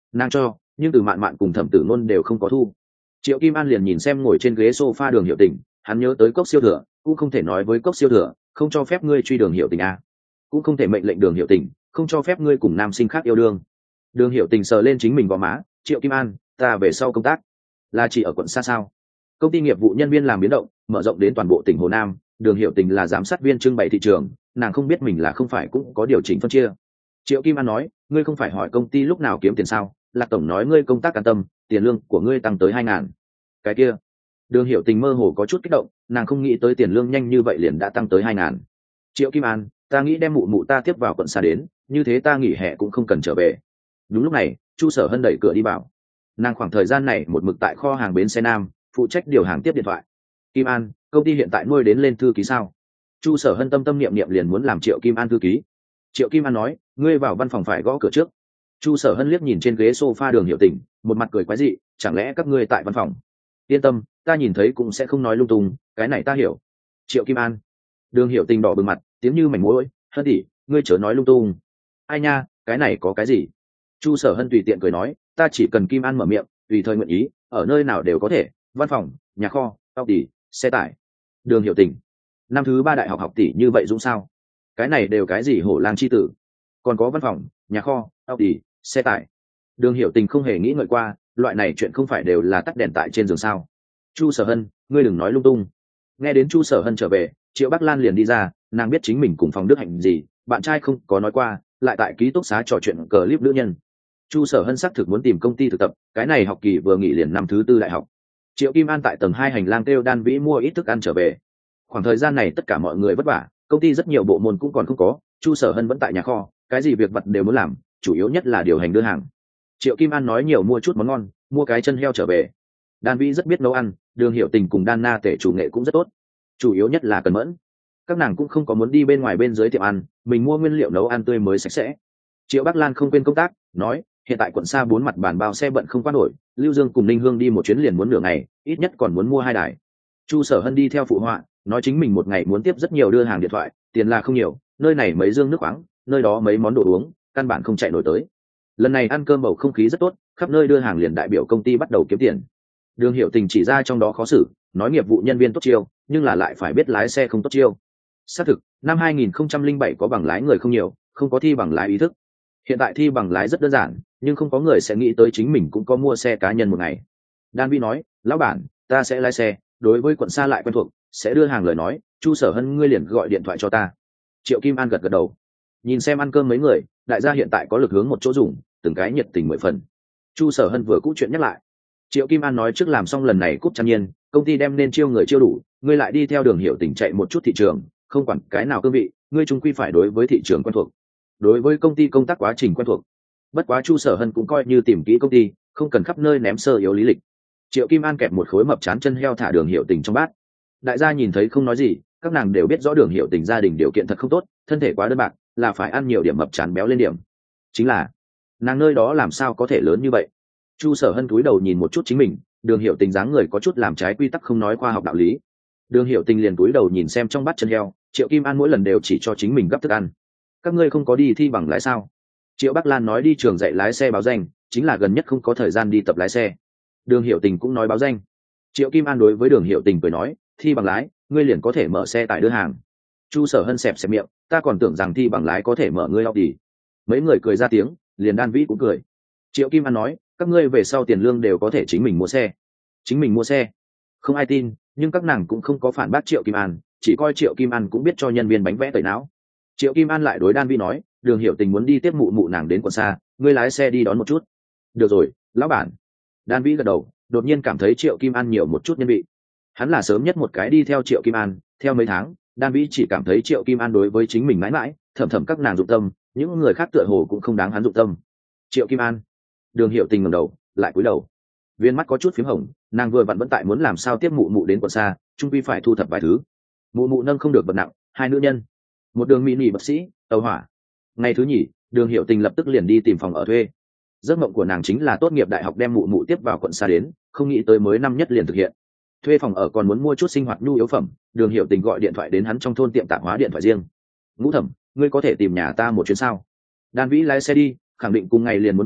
nàng cho, nhưng từ mạn mạn cùng thẩm tử ngôn đều không có thu. Triệu Kim An liền nhìn xem ngồi trên ghế sofa Đường Hiểu Tình, hắn nhớ tới Cốc Siêu Thừa, cũng không thể nói với Cốc Siêu Thừa không cho phép ngươi truy Đường Hiểu Tình à. Cũng không thể mệnh lệnh Đường Hiểu Tình không cho phép ngươi cùng nam sinh khác yêu đương. Đường Hiểu Tình sờ lên chính mình gò má, Triệu Kim An, ta về sau công tác là chỉ ở quận xa sao? Công ty nghiệp vụ nhân viên làm biến động, mở rộng đến toàn bộ tỉnh Hồ Nam. Đường Hiểu Tình là giám sát viên trưng bày thị trường, nàng không biết mình là không phải cũng có điều chỉnh phân chia. Triệu Kim An nói, ngươi không phải hỏi công ty lúc nào kiếm tiền sao? Lạc tổng nói ngươi công tác an tâm, tiền lương của ngươi tăng tới hai ngàn. Cái kia, Đường Hiểu Tình mơ hồ có chút kích động, nàng không nghĩ tới tiền lương nhanh như vậy liền đã tăng tới hai ngàn. Triệu Kim An, ta nghĩ đem mụ mụ ta tiếp vào quận xa đến, như thế ta nghỉ hè cũng không cần trở về. Đúng lúc này, Chu Sở Hân đẩy cửa đi vào. Nàng khoảng thời gian này một mực tại kho hàng bến xe Nam, phụ trách điều hàng tiếp điện thoại. Kim An, công ty hiện tại nuôi đến lên thư ký sao? Chu Sở Hân tâm tâm niệm niệm liền muốn làm Triệu Kim An thư ký. Triệu Kim An nói, ngươi vào văn phòng phải gõ cửa trước. Chu Sở Hân liếc nhìn trên ghế sofa Đường Hiểu Tình, một mặt cười quái dị, chẳng lẽ các ngươi tại văn phòng? Yên tâm, ta nhìn thấy cũng sẽ không nói lung tung, cái này ta hiểu. Triệu Kim An. Đường Hiểu Tình đỏ bừng mặt, tiếng như mảnh muỗi, Hân tỷ, ngươi chớ nói lung tung. Ai nha, cái này có cái gì? Chu Sở Hân tùy tiện cười nói, ta chỉ cần Kim An mở miệng, tùy thời nguyện ý, ở nơi nào đều có thể, văn phòng, nhà kho, tao tỷ, xe tải. Đường Hiểu Tình. Năm thứ ba đại học học tỷ như vậy dũng sao? Cái này đều cái gì hổ lang chi tử? Còn có văn phòng, nhà kho, tao tỷ, xe tải. Đường Hiểu Tình không hề nghĩ ngợi qua, loại này chuyện không phải đều là tắt đèn tại trên giường sao? Chu Sở Hân, ngươi đừng nói lung tung. Nghe đến Chu Sở Hân trở về, Triệu Bắc Lan liền đi ra, nàng biết chính mình cùng phòng Đức Hạnh gì, bạn trai không có nói qua, lại tại ký túc xá trò chuyện clip nữ nhân. Chu Sở Hân xác thực muốn tìm công ty thực tập, cái này học kỳ vừa nghỉ liền năm thứ tư đại học. Triệu Kim An tại tầng hai hành lang kêu Đan Vĩ mua ít thức ăn trở về. Khoảng thời gian này tất cả mọi người vất vả, công ty rất nhiều bộ môn cũng còn không có, Chu Sở Hân vẫn tại nhà kho, cái gì việc vặt đều muốn làm, chủ yếu nhất là điều hành đưa hàng. Triệu Kim An nói nhiều mua chút món ngon, mua cái chân heo trở về. Đan Vĩ rất biết nấu ăn, Đường Hiểu Tình cùng Đan Na tể chủ nghệ cũng rất tốt, chủ yếu nhất là cần mẫn. Các nàng cũng không có muốn đi bên ngoài bên dưới tiệm ăn, mình mua nguyên liệu nấu ăn tươi mới sạch sẽ. Triệu Bắc Lan không quên công tác, nói hiện tại quận xa bốn mặt bàn bao xe bận không qua nổi, Lưu Dương cùng Ninh Hương đi một chuyến liền muốn nửa ngày, ít nhất còn muốn mua hai đài. Chu Sở Hân đi theo phụ họa, nói chính mình một ngày muốn tiếp rất nhiều đưa hàng điện thoại, tiền là không nhiều, nơi này mấy dương nước khoáng, nơi đó mấy món đồ uống, căn bản không chạy nổi tới. Lần này ăn cơm bầu không khí rất tốt, khắp nơi đưa hàng liền đại biểu công ty bắt đầu kiếm tiền. Đường Hiểu Tình chỉ ra trong đó khó xử, nói nghiệp vụ nhân viên tốt chiêu, nhưng là lại phải biết lái xe không tốt chiêu. Xác thực, năm hai nghìn không trăm lẻ bảy có bằng lái người không nhiều, không có thi bằng lái ý thức. Hiện tại thi bằng lái rất đơn giản, nhưng không có người sẽ nghĩ tới chính mình cũng có mua xe cá nhân một ngày. Đan Vi nói, lão bản, ta sẽ lái xe, đối với quận xa lại quen thuộc, sẽ đưa hàng lời nói, Chu Sở Hân ngươi liền gọi điện thoại cho ta. Triệu Kim An gật gật đầu. Nhìn xem ăn cơm mấy người, đại gia hiện tại có lực hướng một chỗ dùng, từng cái nhiệt tình mười phần. Chu Sở Hân vừa cũ chuyện nhắc lại. Triệu Kim An nói trước làm xong lần này cúp chăn nhiên, công ty đem nên chiêu người chiêu đủ, ngươi lại đi theo Đường Hiểu Tình chạy một chút thị trường, không quản cái nào cương vị, ngươi chung quy phải đối với thị trường quen thuộc, đối với công ty công tác quá trình quen thuộc. Bất quá Chu Sở Hân cũng coi như tìm kỹ công ty, không cần khắp nơi ném sơ yếu lý lịch. Triệu Kim An kẹp một khối mập chán chân heo thả Đường Hiểu Tình trong bát. Đại gia nhìn thấy không nói gì, các nàng đều biết rõ Đường Hiểu Tình gia đình điều kiện thật không tốt, thân thể quá đơn bạc, là phải ăn nhiều điểm mập chán béo lên điểm. Chính là nàng nơi đó làm sao có thể lớn như vậy. Chu Sở Hân cúi đầu nhìn một chút chính mình, Đường Hiểu Tình dáng người có chút làm trái quy tắc không nói khoa học đạo lý. Đường Hiểu Tình liền cúi đầu nhìn xem trong bát chân heo, Triệu Kim An mỗi lần đều chỉ cho chính mình gấp thức ăn. Các ngươi không có đi thi bằng lái sao? Triệu Bắc Lan nói đi trường dạy lái xe báo danh, chính là gần nhất không có thời gian đi tập lái xe. Đường Hiểu Tình cũng nói báo danh. Triệu Kim An đối với Đường Hiểu Tình cười nói, thi bằng lái, ngươi liền có thể mở xe tải đưa hàng. Chu Sở Hân xẹp xẹp miệng, ta còn tưởng rằng thi bằng lái có thể mở ngươi học đi. Mấy người cười ra tiếng, liền Đan Vĩ cũng cười. Triệu Kim An nói, các ngươi về sau tiền lương đều có thể chính mình mua xe. Chính mình mua xe? Không ai tin, nhưng các nàng cũng không có phản bác Triệu Kim An, chỉ coi Triệu Kim An cũng biết cho nhân viên bánh vẽ tẩy não. Triệu Kim An lại đối Đan Vĩ nói, Đường Hiểu Tình muốn đi tiếp mụ mụ nàng đến quận xa, ngươi lái xe đi đón một chút. Được rồi, lão bản. Đan Vĩ gật đầu, đột nhiên cảm thấy Triệu Kim An nhiều một chút nhân vị. Hắn là sớm nhất một cái đi theo Triệu Kim An, theo mấy tháng, Đan Vĩ chỉ cảm thấy Triệu Kim An đối với chính mình mãi mãi, thầm thầm các nàng dụng tâm, những người khác tựa hồ cũng không đáng hắn dụng tâm. Triệu Kim An. Đường Hiểu Tình ngẩng đầu, lại cúi đầu. Viên mắt có chút phím hồng, nàng vừa vặn vẫn tại muốn làm sao tiếp mụ mụ đến quận xa, trung quy phải thu thập vài thứ. Mụ mụ nâng không được bật nặng, hai nữ nhân, một đường mỹ nỉ bác sĩ, tàu hỏa. Ngày thứ nhì, Đường Hiểu Tình lập tức liền đi tìm phòng ở thuê. Giấc mộng của nàng chính là tốt nghiệp đại học đem mụ mụ tiếp vào quận xa đến, không nghĩ tới mới năm nhất liền thực hiện. Thuê phòng ở còn muốn mua chút sinh hoạt nhu yếu phẩm, Đường Hiểu Tình gọi điện thoại đến hắn trong thôn tiệm tạp hóa điện thoại riêng. Ngũ Thẩm, ngươi có thể tìm nhà ta một chuyến sao? Đan Vĩ lái xe đi, khẳng định cùng ngày liền muốn về,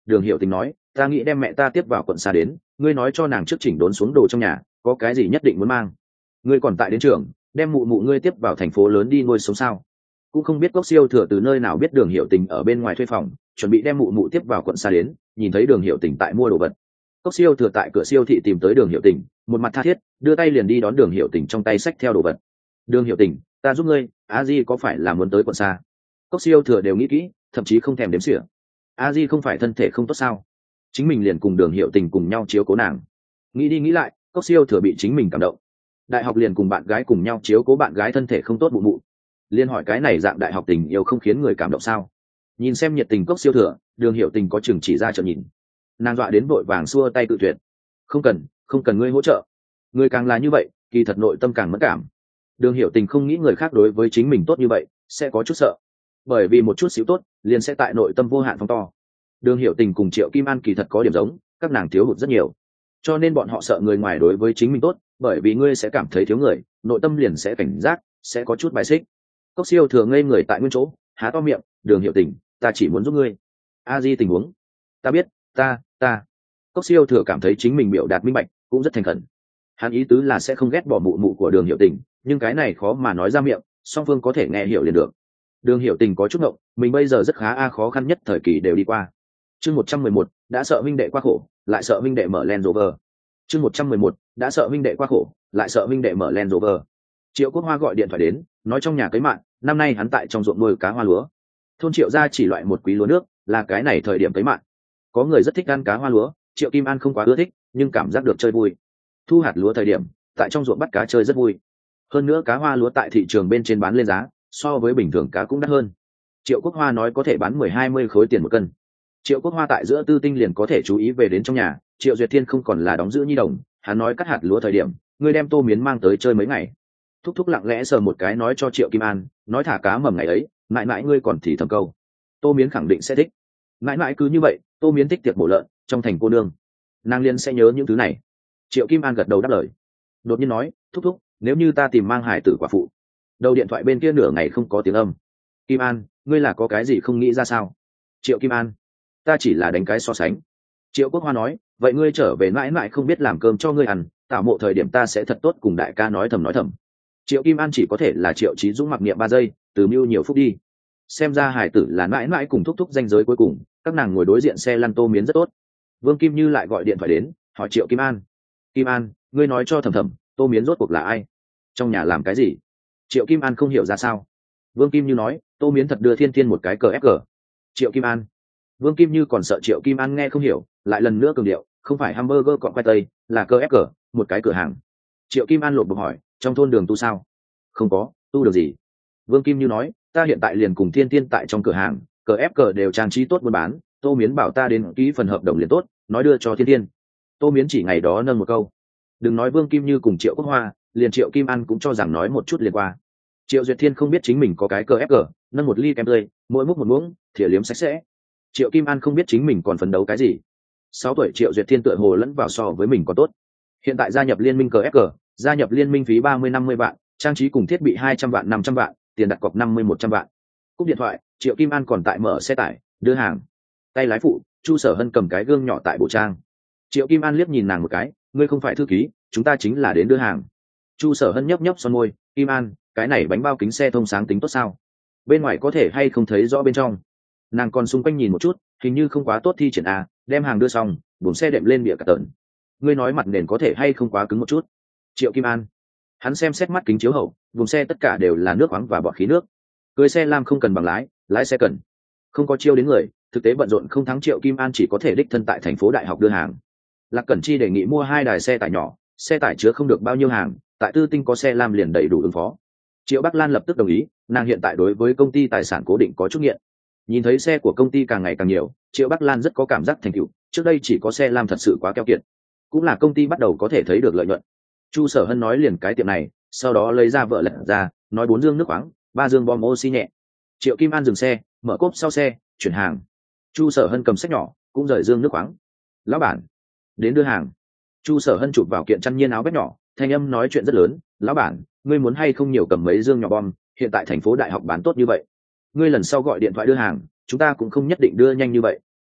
Đường Hiểu Tình nói, ta nghĩ đem mẹ ta tiếp vào quận xa đến, ngươi nói cho nàng trước chỉnh đốn xuống đồ trong nhà, có cái gì nhất định muốn mang. Ngươi còn tại đến trường, đem mụ mụ ngươi tiếp vào thành phố lớn đi nuôi sống sao? Cũng không biết Cốc Siêu Thừa từ nơi nào biết Đường Hiểu Tình ở bên ngoài thuê phòng, chuẩn bị đem mụ mụ tiếp vào quận xa đến, nhìn thấy Đường Hiểu Tình tại mua đồ vật. Cốc Siêu Thừa tại cửa siêu thị tìm tới Đường Hiểu Tình, một mặt tha thiết, đưa tay liền đi đón Đường Hiểu Tình trong tay xách theo đồ vật. Đường Hiểu Tình, ta giúp ngươi, a di có phải là muốn tới quận xa? Cốc Siêu Thừa đều nghĩ kỹ, thậm chí không thèm đếm xỉa. A di không phải thân thể không tốt sao? Chính mình liền cùng Đường Hiểu Tình cùng nhau chiếu cố nàng. Nghĩ đi nghĩ lại, Cốc Siêu Thừa bị chính mình cảm động. Đại học liền cùng bạn gái cùng nhau chiếu cố bạn gái thân thể không tốt mụ mụ. Liên hỏi cái này dạng đại học tình yêu không khiến người cảm động sao? Nhìn xem nhiệt tình Cốc Siêu Thừa, Đường Hiểu Tình có chừng chỉ ra trợ nhìn. Nàng dọa đến vội vàng xua tay cự tuyệt. Không cần, không cần ngươi hỗ trợ. Ngươi càng là như vậy, kỳ thật nội tâm càng mất cảm. Đường Hiểu Tình không nghĩ người khác đối với chính mình tốt như vậy, sẽ có chút sợ. Bởi vì một chút xíu tốt, liền sẽ tại nội tâm vô hạn phóng to. Đường Hiểu Tình cùng Triệu Kim An kỳ thật có điểm giống, các nàng thiếu hụt rất nhiều. Cho nên bọn họ sợ người ngoài đối với chính mình tốt, bởi vì ngươi sẽ cảm thấy thiếu người, nội tâm liền sẽ cảnh giác, sẽ có chút bài xích. Cốc Siêu Thừa ngây người tại nguyên chỗ, há to miệng, Đường Hiểu Tình, ta chỉ muốn giúp ngươi. A di tình huống, ta biết, ta, ta. Cốc Siêu Thừa cảm thấy chính mình biểu đạt minh bạch, cũng rất thành khẩn. Hắn ý tứ là sẽ không ghét bỏ mụ mụ của Đường Hiểu Tình, nhưng cái này khó mà nói ra miệng, song phương có thể nghe hiểu liền được. Đường Hiểu Tình có chút ngộng, mình bây giờ rất khá a, khó khăn nhất thời kỳ đều đi qua. Chương một trăm mười một, đã sợ huynh đệ qua khổ, lại sợ huynh đệ mở Land Rover. Chương một trăm mười một, đã sợ huynh đệ qua khổ, lại sợ huynh đệ mở Land Rover. Triệu Quốc Hoa gọi điện thoại đến, nói trong nhà cấy mặn, năm nay hắn tại trong ruộng nuôi cá hoa lúa. Thôn Triệu gia chỉ loại một quý lúa nước, là cái này thời điểm cấy mặn. Có người rất thích ăn cá hoa lúa, Triệu Kim An không quá ưa thích, nhưng cảm giác được chơi vui. Thu hạt lúa thời điểm, tại trong ruộng bắt cá chơi rất vui. Hơn nữa cá hoa lúa tại thị trường bên trên bán lên giá, so với bình thường cá cũng đắt hơn. Triệu Quốc Hoa nói có thể bán mười hai mươi khối tiền một cân. Triệu Quốc Hoa tại giữa tư tinh liền có thể chú ý về đến trong nhà, Triệu Duyệt Thiên không còn là đóng giữ nhi đồng, hắn nói cắt hạt lúa thời điểm, ngươi đem tô miến mang tới chơi mấy ngày. Thúc thúc lặng lẽ sờ một cái nói cho Triệu Kim An, nói thả cá mầm ngày ấy, mãi mãi ngươi còn thì thầm câu. Tô miến khẳng định sẽ thích. Mãi mãi cứ như vậy, tô miến thích tiệc bổ lợn, trong thành cô nương. Nàng liên sẽ nhớ những thứ này. Triệu Kim An gật đầu đáp lời. Đột nhiên nói, thúc thúc, nếu như ta tìm mang hải tử quả phụ. Đầu điện thoại bên kia nửa ngày không có tiếng âm. Kim An, ngươi là có cái gì không nghĩ ra sao? Triệu Kim An, ta chỉ là đánh cái so sánh. Triệu Quốc Hoa nói, vậy ngươi trở về mãi mãi không biết làm cơm cho ngươi ăn, tảo mộ thời điểm ta sẽ thật tốt cùng đại ca nói thầm nói thầm. Triệu Kim An chỉ có thể là Triệu Chí Dũng mặc niệm ba giây, từ mưu nhiều phút đi. Xem ra hải tử là mãi mãi cùng thúc thúc danh giới cuối cùng, các nàng ngồi đối diện xe lăn tô miến rất tốt. Vương Kim Như lại gọi điện thoại đến, hỏi Triệu Kim An. Kim An, ngươi nói cho thầm thầm, tô miến rốt cuộc là ai? Trong nhà làm cái gì? Triệu Kim An không hiểu ra sao. Vương Kim Như nói, tô miến thật đưa Thiên Thiên một cái cờ ép cờ. Triệu Kim An. Vương Kim Như còn sợ Triệu Kim An nghe không hiểu, lại lần nữa cường điệu, không phải hamburger cọn khoai tây, là cờ ép cờ, một cái cửa hàng. Triệu Kim An lột bột hỏi, trong thôn đường tu sao? Không có, tu được gì? Vương Kim Như nói, ta hiện tại liền cùng Thiên Thiên tại trong cửa hàng, cờ ép cờ đều trang trí tốt buôn bán, tô miến bảo ta đến ký phần hợp đồng liền tốt, nói đưa cho Thiên Thiên. Tô miến chỉ ngày đó nâng một câu. Đừng nói Vương Kim Như cùng Triệu Quốc Hoa, liền Triệu Kim An cũng cho rằng nói một chút liền qua. Triệu Duyệt Thiên không biết chính mình có cái cờ ép cờ, nâng một ly kem tươi, mỗi múc một muỗng, thìa liếm sạch sẽ. Triệu Kim An không biết chính mình còn phấn đấu cái gì. Sáu tuổi Triệu Duyệt Thiên tựa hồ lẫn vào so với mình còn tốt. Hiện tại gia nhập liên minh cờ ép cờ, gia nhập liên minh phí ba mươi năm mươi vạn, trang trí cùng thiết bị hai trăm vạn năm trăm vạn, tiền đặt cọc năm mươi một trăm vạn. Cúp điện thoại, Triệu Kim An còn tại mở xe tải, đưa hàng. Tay lái phụ, Chu Sở Hân cầm cái gương nhỏ tại bộ trang. Triệu Kim An liếc nhìn nàng một cái, ngươi không phải thư ký, chúng ta chính là đến đưa hàng. Chu Sở Hân nhấp nhấp son môi, Kim An, cái này bánh bao kính xe thông sáng tính tốt sao? Bên ngoài có thể hay không thấy rõ bên trong? Nàng còn xung quanh nhìn một chút, hình như không quá tốt thi triển à, đem hàng đưa xong, buồng xe đệm lên bịa cả tợn. Ngươi nói mặt nền có thể hay không quá cứng một chút? Triệu Kim An. Hắn xem xét mắt kính chiếu hậu, buồng xe tất cả đều là nước khoáng và bọt khí nước. Cưới xe lam không cần bằng lái, lái xe cần. Không có chiêu đến người, thực tế bận rộn không thắng Triệu Kim An chỉ có thể đích thân tại thành phố đại học đưa hàng. Lạc Cẩn Chi đề nghị mua hai đài xe tải nhỏ, xe tải chứa không được bao nhiêu hàng, tại Tư Tinh có xe lam liền đầy đủ ứng phó. Triệu Bắc Lan lập tức đồng ý, nàng hiện tại đối với công ty tài sản cố định có chút nghiện. Nhìn thấy xe của công ty càng ngày càng nhiều, Triệu Bắc Lan rất có cảm giác thành tựu, trước đây chỉ có xe lam thật sự quá keo kiệt. Cũng là công ty bắt đầu có thể thấy được lợi nhuận. Chu Sở Hân nói liền cái tiệm này, sau đó lấy ra vợ lật ra, nói bốn dương nước khoáng, ba dương bom oxy nhẹ. Triệu Kim An dừng xe, mở cốp sau xe, chuyển hàng. Chu Sở Hân cầm sách nhỏ, cũng rời dương nước khoáng. Lão bản, đến đưa hàng. Chu Sở Hân chụp vào kiện chăn nhiên áo bếp nhỏ, thanh âm nói chuyện rất lớn, lão bản, ngươi muốn hay không nhiều cầm mấy dương nhỏ bom, hiện tại thành phố đại học bán tốt như vậy, ngươi lần sau gọi điện thoại đưa hàng, chúng ta cũng không nhất định đưa nhanh như vậy.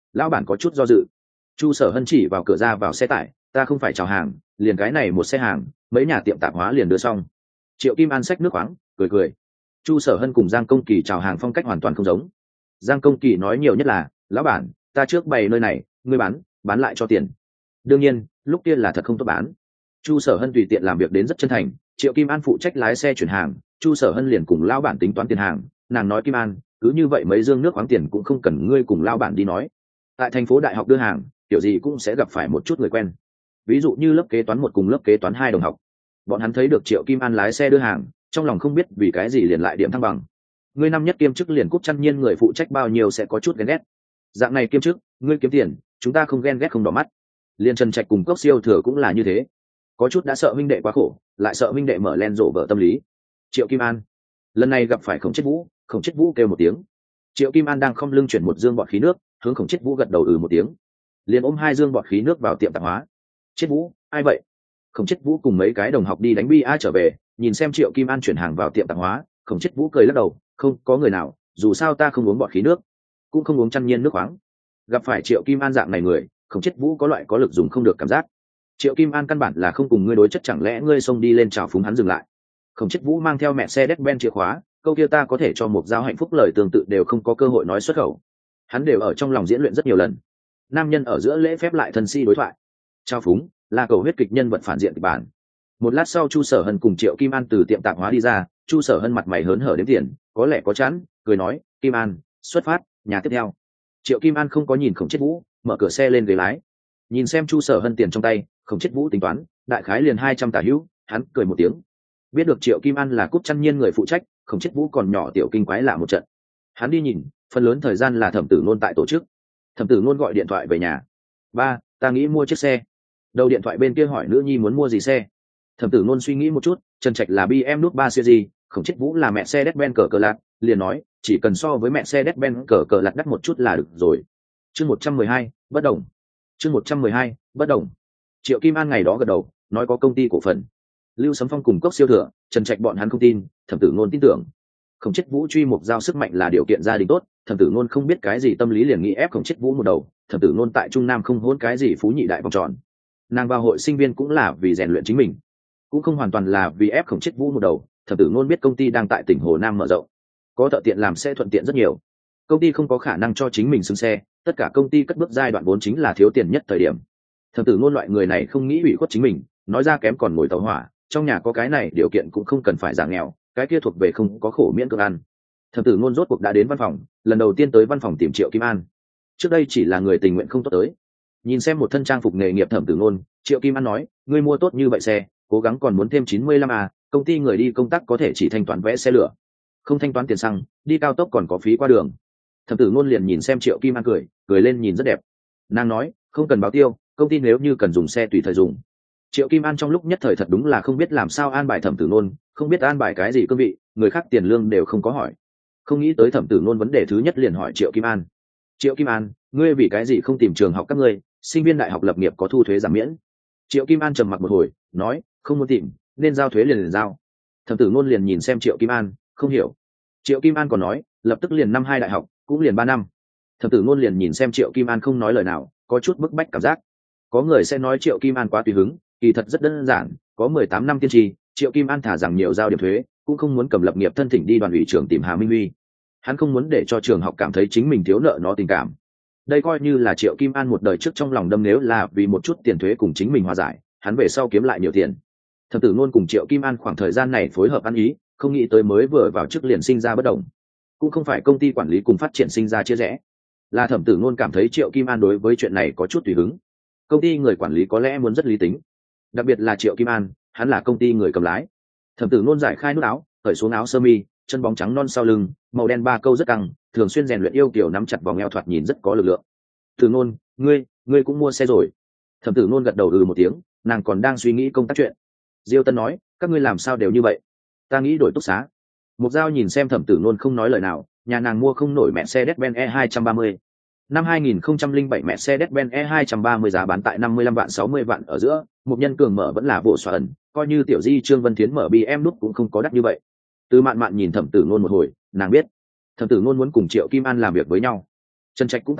Lão bản có chút do dự. Chu Sở Hân chỉ vào cửa ra vào xe tải, ta không phải chào hàng, liền cái này một xe hàng, mấy nhà tiệm tạp hóa liền đưa xong. Triệu Kim An xách nước khoáng, cười cười. Chu Sở Hân cùng Giang Công Kỳ chào hàng phong cách hoàn toàn không giống. Giang Công Kỳ nói nhiều nhất là, lão bản, ta trước bày nơi này, ngươi bán, bán lại cho tiền. Đương nhiên, lúc kia là thật không tốt bán. Chu Sở Hân tùy tiện làm việc đến rất chân thành. Triệu Kim An phụ trách lái xe chuyển hàng, Chu Sở Hân liền cùng lão bản tính toán tiền hàng. Nàng nói Kim An, cứ như vậy mấy dương nước khoáng tiền cũng không cần ngươi cùng lão bản đi nói. Tại thành phố đại học đưa hàng, kiểu gì cũng sẽ gặp phải một chút người quen. Ví dụ như lớp kế toán một cùng lớp kế toán hai đồng học, bọn hắn thấy được Triệu Kim An lái xe đưa hàng, trong lòng không biết vì cái gì liền lại điểm thăng bằng. Ngươi năm nhất kiêm chức liền Cúc Chăn Nhiên người phụ trách bao nhiêu sẽ có chút ghen ghét. Dạng này kiêm chức, ngươi kiếm tiền, chúng ta không ghen ghét không đỏ mắt. Liên Trần Trạch cùng Cốc Siêu Thừa cũng là như thế, có chút đã sợ huynh đệ quá khổ, lại sợ huynh đệ mở len rộ vợ tâm lý. Triệu Kim An lần này gặp phải Khổng Chết Vũ, Khổng Chết Vũ kêu một tiếng. Triệu Kim An đang không lưng chuyển một dương bọt khí nước, hướng Khổng Chết Vũ gật đầu ừ một tiếng, liền ôm hai dương bọt khí nước vào tiệm tạp hóa. Chết Vũ, ai vậy? Khổng Chết Vũ cùng mấy cái đồng học đi đánh bi a trở về, nhìn xem Triệu Kim An chuyển hàng vào tiệm tạp hóa, Khổng Chết Vũ cười lắc đầu, không có người nào, dù sao ta không uống bọt khí nước, cũng không uống Chăn Nhiên nước khoáng. Gặp phải Triệu Kim An dạng này người, Khổng Chết Vũ có loại có lực dùng không được cảm giác. Triệu Kim An căn bản là không cùng ngươi đối chất, chẳng lẽ ngươi xông đi lên chào phúng hắn dừng lại? Khổng Chết Vũ mang theo mẹ xe Mercedes-Benz chìa khóa, câu kia ta có thể cho một giao hạnh phúc lời tương tự đều không có cơ hội nói xuất khẩu. Hắn đều ở trong lòng diễn luyện rất nhiều lần. Nam nhân ở giữa lễ phép lại thân si đối thoại. Chào phúng là cầu huyết kịch nhân vật phản diện kịch bản. Một lát sau Chu Sở Hân cùng Triệu Kim An từ tiệm tạp hóa đi ra, Chu Sở Hân mặt mày hớn hở đếm tiền, có lẽ có chán, cười nói, Kim An, xuất phát, nhà tiếp theo. Triệu Kim An không có nhìn Khổng Chết Vũ, mở cửa xe lên ghế lái, nhìn xem Chu Sở Hân tiền trong tay, Khổng Chết Vũ tính toán, đại khái liền hai trăm tả hữu, hắn cười một tiếng. Biết được Triệu Kim An là Cúc Chăn Nhiên người phụ trách, Khổng Chết Vũ còn nhỏ tiểu kinh quái lạ một trận. Hắn đi nhìn, phần lớn thời gian là Thẩm Tử Nôn tại tổ chức. Thẩm Tử Nôn gọi điện thoại về nhà, ba, ta nghĩ mua chiếc xe. Đầu điện thoại bên kia hỏi nữ nhi muốn mua gì xe. Thẩm Tử Nôn suy nghĩ một chút, Trần Trạch là bê em W ba Series, Khổng Chết Vũ là mẹ xe Mercedes-Benz cờ cờ lạc, liền nói, chỉ cần so với mẹ xe Mercedes-Benz cờ cờ lạc đắt một chút là được rồi. Chương một trăm mười hai, bất đồng. Chương một trăm mười hai, bất đồng. Triệu Kim An ngày đó gật đầu, nói có công ty cổ phần. Lưu Sấm Phong cùng Cốc Siêu Thừa, Trần Trạch bọn hắn không tin, Thẩm Tử Nôn tin tưởng. Khổng Chết Vũ truy một giao sức mạnh là điều kiện gia đình tốt, Thẩm Tử Nôn không biết cái gì tâm lý liền nghĩ ép Khổng Chết Vũ một đầu. Thẩm Tử Nôn tại Trung Nam không hôn cái gì phú nhị đại vòng tròn. Nàng vào hội sinh viên cũng là vì rèn luyện chính mình, cũng không hoàn toàn là vì ép Khổng Chết Vũ một đầu. Thẩm Tử Nôn biết công ty đang tại tỉnh Hồ Nam mở rộng, có thợ tiện làm xe thuận tiện rất nhiều. Công ty không có khả năng cho chính mình xứng xe, tất cả công ty cất bước giai đoạn vốn chính là thiếu tiền nhất thời điểm. Thẩm Tử Nôn loại người này không nghĩ ủy khuất chính mình, nói ra kém còn ngồi tàu hỏa, trong nhà có cái này điều kiện cũng không cần phải giảm nghèo, cái kia thuộc về không có khổ miễn cưỡng ăn. Thẩm Tử Nôn rốt cuộc đã đến văn phòng, lần đầu tiên tới văn phòng tìm Triệu Kim An. Trước đây chỉ là người tình nguyện không tốt tới. Nhìn xem một thân trang phục nghề nghiệp Thẩm Tử Nôn, Triệu Kim An nói, ngươi mua tốt như vậy xe, cố gắng còn muốn thêm chín mươi lăm à, công ty người đi công tác có thể chỉ thanh toán vé xe lửa, không thanh toán tiền xăng, đi cao tốc còn có phí qua đường. Thẩm Tử Nôn liền nhìn xem Triệu Kim An cười, cười lên nhìn rất đẹp. Nàng nói, không cần báo tiêu, công ty nếu như cần dùng xe tùy thời dùng. Triệu Kim An trong lúc nhất thời thật đúng là không biết làm sao an bài Thẩm Tử Nôn, không biết an bài cái gì cương vị, người khác tiền lương đều không có hỏi. Không nghĩ tới Thẩm Tử Nôn vấn đề thứ nhất liền hỏi Triệu Kim An. Triệu Kim An, ngươi vì cái gì không tìm trường học các ngươi, sinh viên đại học lập nghiệp có thu thuế giảm miễn? Triệu Kim An trầm mặc một hồi, nói, không muốn tìm, nên giao thuế liền liền giao. Thẩm Tử Nôn liền nhìn xem Triệu Kim An, không hiểu. Triệu Kim An còn nói, lập tức liền năm hai đại học, cũng liền ba năm. Thẩm Tử Nôn liền nhìn xem Triệu Kim An không nói lời nào, có chút bức bách cảm giác. Có người sẽ nói Triệu Kim An quá tùy hứng, kỳ thật rất đơn giản, có mười tám năm tiên tri, Triệu Kim An thả rằng nhiều giao điểm thuế, cũng không muốn cầm lập nghiệp thân thỉnh đi đoàn ủy trưởng tìm Hà Minh Huy. Hắn không muốn để cho trường học cảm thấy chính mình thiếu nợ nó tình cảm. Đây coi như là Triệu Kim An một đời trước trong lòng đâm, nếu là vì một chút tiền thuế cùng chính mình hòa giải, hắn về sau kiếm lại nhiều tiền. Thẩm Tử Nôn cùng Triệu Kim An khoảng thời gian này phối hợp ăn ý, không nghĩ tới mới vừa vào chức liền sinh ra bất đồng. Cũng không phải công ty quản lý cùng phát triển sinh ra chia rẽ, là Thẩm Tử Nôn cảm thấy Triệu Kim An đối với chuyện này có chút tùy hứng. Công ty người quản lý có lẽ muốn rất lý tính, đặc biệt là Triệu Kim An, hắn là công ty người cầm lái. Thẩm Tử Nôn giải khai nút áo, cởi xuống áo sơ mi, chân bóng trắng non sau lưng, màu đen ba câu rất căng, thường xuyên rèn luyện yêu kiểu nắm chặt vòng eo thoạt nhìn rất có lực lượng. Tử Nôn, ngươi, ngươi cũng mua xe rồi? Thẩm Tử Nôn gật đầu ừ một tiếng, nàng còn đang suy nghĩ công tác chuyện. Diêu Tân nói, các ngươi làm sao đều như vậy? Ta nghĩ đổi túc xá. Mục Giao nhìn xem Thẩm Tử Nôn không nói lời nào, nhà nàng mua không nổi mẹ xe Mercedes-Benz E hai ba mươi. Năm hai nghìn không trăm lẻ bảy mẹ xe Mercedes-Benz E hai ba mươi giá bán tại năm mươi lăm vạn sáu mươi vạn ở giữa, một nhân cường mở vẫn là bộ xoa ẩn, coi như tiểu di Trương Vân Thiến mở bê em W cũng không có đắt như vậy. Từ Mạn Mạn nhìn Thẩm Tử Nôn một hồi, nàng biết Thẩm Tử Nôn muốn cùng Triệu Kim An làm việc với nhau. Trần Trạch cũng tại hỏi,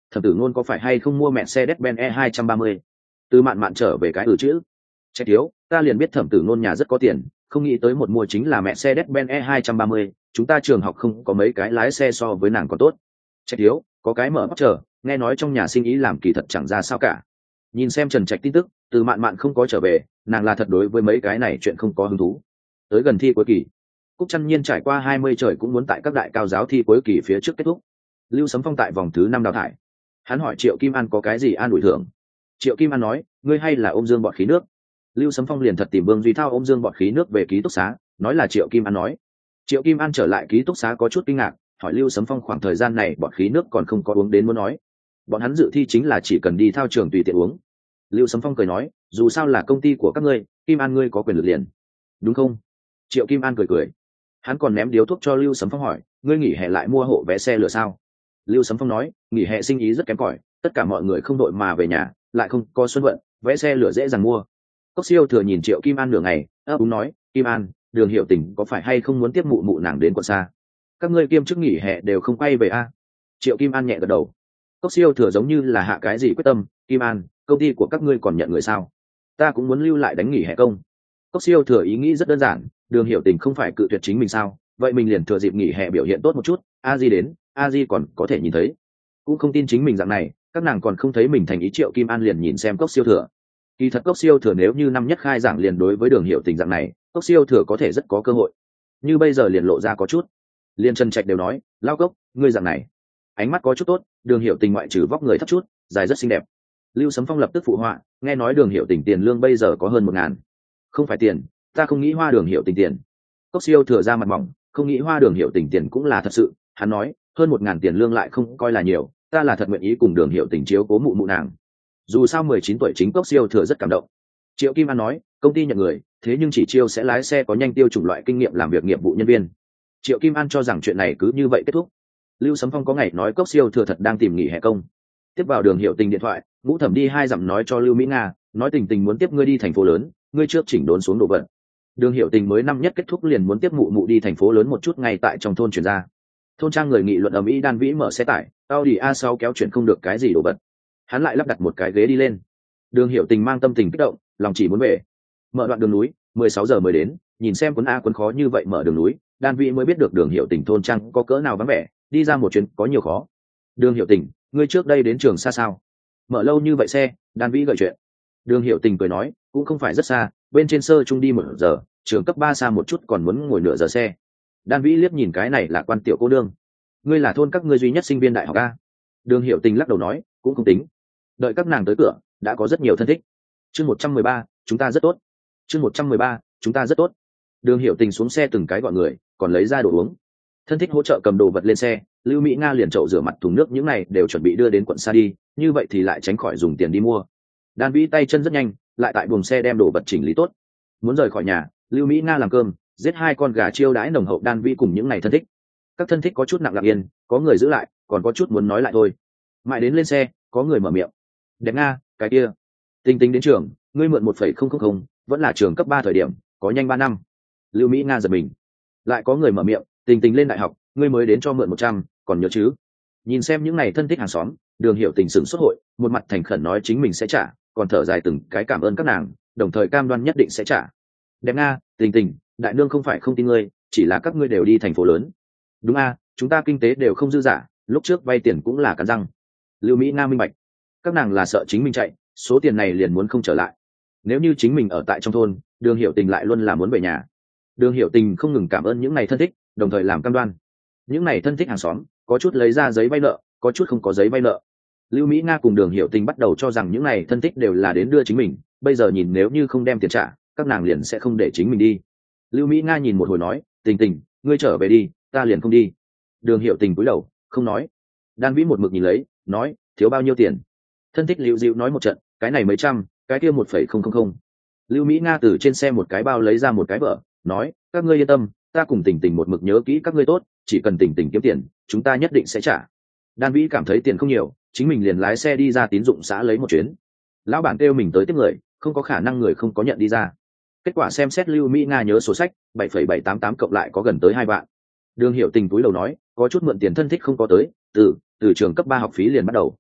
Thẩm Tử Ngôn có phải hay không mua mẹ xe Mercedes-Benz E hai ba mươi? Từ Mạn Mạn trở về cái ừ chữ. Trạch Thiếu, ta liền biết Thẩm Tử Ngôn nhà rất có tiền, không nghĩ tới một mua chính là mẹ xe Mercedes-Benz E hai ba mươi, chúng ta trường học không có mấy cái lái xe so với nàng còn tốt. Trạch Thiếu, có cái mở bắp chờ, nghe nói trong nhà sinh ý làm kỳ thật chẳng ra sao cả. Nhìn xem Trần Trạch tin tức, Từ Mạn Mạn không có trở về, nàng là thật đối với mấy cái này chuyện không có hứng thú. Tới gần thi cuối kỳ, Cúc Trăn Nhiên trải qua hai mươi trời cũng muốn tại các đại cao giáo thi cuối kỳ phía trước kết thúc. Lưu Sấm Phong tại vòng thứ năm đào thải. Hắn hỏi Triệu Kim An có cái gì an ủi thưởng. Triệu Kim An nói, ngươi hay là ôm dương bọt khí nước. Lưu Sấm Phong liền thật tìm Vương Duy Thao ôm dương bọt khí nước về ký túc xá, nói là Triệu Kim An nói. Triệu Kim An trở lại ký túc xá có chút kinh ngạc, hỏi Lưu Sấm Phong khoảng thời gian này bọt khí nước còn không có uống đến muốn nói. Bọn hắn dự thi chính là chỉ cần đi thao trường tùy tiện uống. Lưu Sấm Phong cười nói, dù sao là công ty của các ngươi, Kim An ngươi có quyền lực liền, đúng không? Triệu Kim An cười cười. Hắn còn ném điếu thuốc cho Lưu Sấm Phong hỏi, ngươi nghỉ hè lại mua hộ vé xe lửa sao? Lưu Sấm Phong nói, nghỉ hè sinh ý rất kém cỏi, tất cả mọi người không đội mà về nhà, lại không có xuân vận, vé xe lửa dễ dàng mua. Cốc Siêu Thừa nhìn Triệu Kim An nửa ngày, ấp úng nói, Kim An, Đường Hiểu Tình có phải hay không muốn tiếp mụ mụ nàng đến quận xa? Các ngươi kiêm chức nghỉ hè đều không quay về a? À? Triệu Kim An nhẹ gật đầu. Cốc Siêu Thừa giống như là hạ cái gì quyết tâm, Kim An, công ty của các ngươi còn nhận người sao? Ta cũng muốn lưu lại đánh nghỉ hè công. Cốc Siêu Thừa ý nghĩ rất đơn giản, Đường Hiểu Tình không phải cự tuyệt chính mình sao? Vậy mình liền thừa dịp nghỉ hè biểu hiện tốt một chút, a di đến, a di còn có thể nhìn thấy. Cũng không tin chính mình dạng này, các nàng còn không thấy mình thành ý. Triệu Kim An liền nhìn xem Cốc Siêu Thừa. Kỳ thật Cốc Siêu Thừa nếu như năm nhất khai giảng liền đối với Đường Hiểu Tình dạng này, Cốc Siêu Thừa có thể rất có cơ hội. Như bây giờ liền lộ ra có chút. Liên Trần Trạch đều nói, lao Cốc, ngươi dạng này, ánh mắt có chút tốt, Đường Hiểu Tình ngoại trừ vóc người thấp chút, dài rất xinh đẹp. Lưu Sấm Phong lập tức phụ họa, nghe nói Đường Hiểu Tình tiền lương bây giờ có hơn một ngàn. Không phải tiền, ta không nghĩ hoa Đường Hiểu Tình tiền. Cốc Siêu Thừa ra mặt mỏng, không nghĩ hoa Đường Hiểu Tình tiền cũng là thật sự. Hắn nói, hơn một ngàn tiền lương lại không coi là nhiều, ta là thật nguyện ý cùng Đường Hiểu Tình chiếu cố mụ mụ nàng. Dù sao mười chín tuổi chính Cốc Siêu Thừa rất cảm động. Triệu Kim An nói, công ty nhận người, thế nhưng chỉ chiêu sẽ lái xe có nhanh tiêu chủng loại kinh nghiệm làm việc nghiệp vụ nhân viên. Triệu Kim An cho rằng chuyện này cứ như vậy kết thúc. Lưu Sấm Phong có ngày nói Cốc Siêu Thừa thật đang tìm nghỉ hè công. Tiếp vào Đường Hiểu Tình điện thoại, Ngũ Thẩm đi hai dặm nói cho Lưu Mỹ Nga, nói Tình Tình muốn tiếp ngươi đi thành phố lớn, ngươi trước chỉnh đốn xuống đồ vật. Đường Hiểu Tình mới năm nhất kết thúc liền muốn tiếp mụ mụ đi thành phố lớn một chút ngay tại trong thôn chuyển ra. Thôn trang người nghị luận ầm ĩ, Đan Vĩ mở xe tải, Audi a sáu kéo chuyển không được cái gì đồ vật. Hắn lại lắp đặt một cái ghế đi lên. Đường Hiểu Tình mang tâm tình kích động, lòng chỉ muốn về. Mở đoạn đường núi, mười sáu giờ mới đến, nhìn xem cuốn a cuốn khó như vậy mở đường núi, Đan Vĩ mới biết được Đường Hiểu Tình thôn trang có cỡ nào vắng vẻ, đi ra một chuyến có nhiều khó. Đường Hiểu Tình, ngươi trước đây đến trường xa sao? Mở lâu như vậy xe, Đan Vĩ gợi chuyện. Đường Hiểu Tình cười nói, cũng không phải rất xa, bên trên sơ trung đi một giờ, trường cấp ba xa một chút còn muốn ngồi nửa giờ xe. Đan Vĩ liếc nhìn cái này là quan tiểu cô đương. Ngươi là thôn các ngươi duy nhất sinh viên đại học a? Đường Hiểu Tình lắc đầu nói, cũng không tính. Đợi các nàng tới cửa, đã có rất nhiều thân thích. Chương một trăm mười ba, chúng ta rất tốt. Chương một trăm mười ba, chúng ta rất tốt. Đường Hiểu Tình xuống xe từng cái gọi người, còn lấy ra đồ uống. Thân thích hỗ trợ cầm đồ vật lên xe, Lưu Mỹ Nga liền chậu rửa mặt thùng nước những này đều chuẩn bị đưa đến quận xa đi, như vậy thì lại tránh khỏi dùng tiền đi mua. Đan Vĩ tay chân rất nhanh, lại tại buồng xe đem đồ vật chỉnh lý tốt. Muốn rời khỏi nhà, Lưu Mỹ Nga làm cơm, giết hai con gà chiêu đãi nồng hậu Đan Vĩ cùng những này thân thích. Các thân thích có chút nặng lặng yên, có người giữ lại, còn có chút muốn nói lại thôi. Mãi đến lên xe, có người mở miệng. Đẹp Nga, cái kia, Tình Tình đến trường, ngươi mượn một phẩy không không không, vẫn là trường cấp ba thời điểm, có nhanh ba năm. Lưu Mỹ Nga giật mình. Lại có người mở miệng, Tình Tình lên đại học, ngươi mới đến cho mượn một trăm, còn nhớ chứ? Nhìn xem những này thân thích hàng xóm, Đường Hiểu Tình sửng xuất hội, một mặt thành khẩn nói chính mình sẽ trả, còn thở dài từng cái cảm ơn các nàng, đồng thời cam đoan nhất định sẽ trả. Đẹp Nga, Tình Tình, đại nương không phải không tin ngươi, chỉ là các ngươi đều đi thành phố lớn. Đúng a, chúng ta kinh tế đều không dư giả, lúc trước vay tiền cũng là cắn răng. Lưu Mỹ Nga minh bạch, các nàng là sợ chính mình chạy, số tiền này liền muốn không trở lại. Nếu như chính mình ở tại trong thôn, Đường Hiểu Tình lại luôn là muốn về nhà. Đường Hiểu Tình không ngừng cảm ơn những này thân thích, đồng thời làm cam đoan. Những này thân thích hàng xóm, có chút lấy ra giấy vay nợ, có chút không có giấy vay nợ. Lưu Mỹ Nga cùng Đường Hiểu Tình bắt đầu cho rằng những này thân thích đều là đến đưa chính mình, bây giờ nhìn nếu như không đem tiền trả, các nàng liền sẽ không để chính mình đi. Lưu Mỹ Nga nhìn một hồi nói, Tình Tình, ngươi trở về đi, ta liền không đi. Đường Hiểu Tình cúi đầu, không nói. Đan Vĩ một mực nhìn lấy, nói, thiếu bao nhiêu tiền? Thân thích Lưu Diệu nói một trận, cái này mấy trăm, cái kia một phẩy không không không. Lưu Mỹ Nga từ trên xe một cái bao lấy ra một cái vở, nói, các ngươi yên tâm, ta cùng Tình Tình một mực nhớ kỹ các ngươi tốt, chỉ cần Tình Tình kiếm tiền, chúng ta nhất định sẽ trả. Đan Vĩ cảm thấy tiền không nhiều, chính mình liền lái xe đi ra tín dụng xã lấy một chuyến. Lão bản kêu mình tới tiếp người, không có khả năng người không có nhận đi ra. Kết quả xem xét Lưu Mỹ Nga nhớ sổ sách, bảy phẩy bảy tám tám cộng lại có gần tới hai vạn. Đường Hiểu Tình túi đầu nói, có chút mượn tiền thân thích không có tới, từ từ trường cấp ba học phí liền bắt đầu.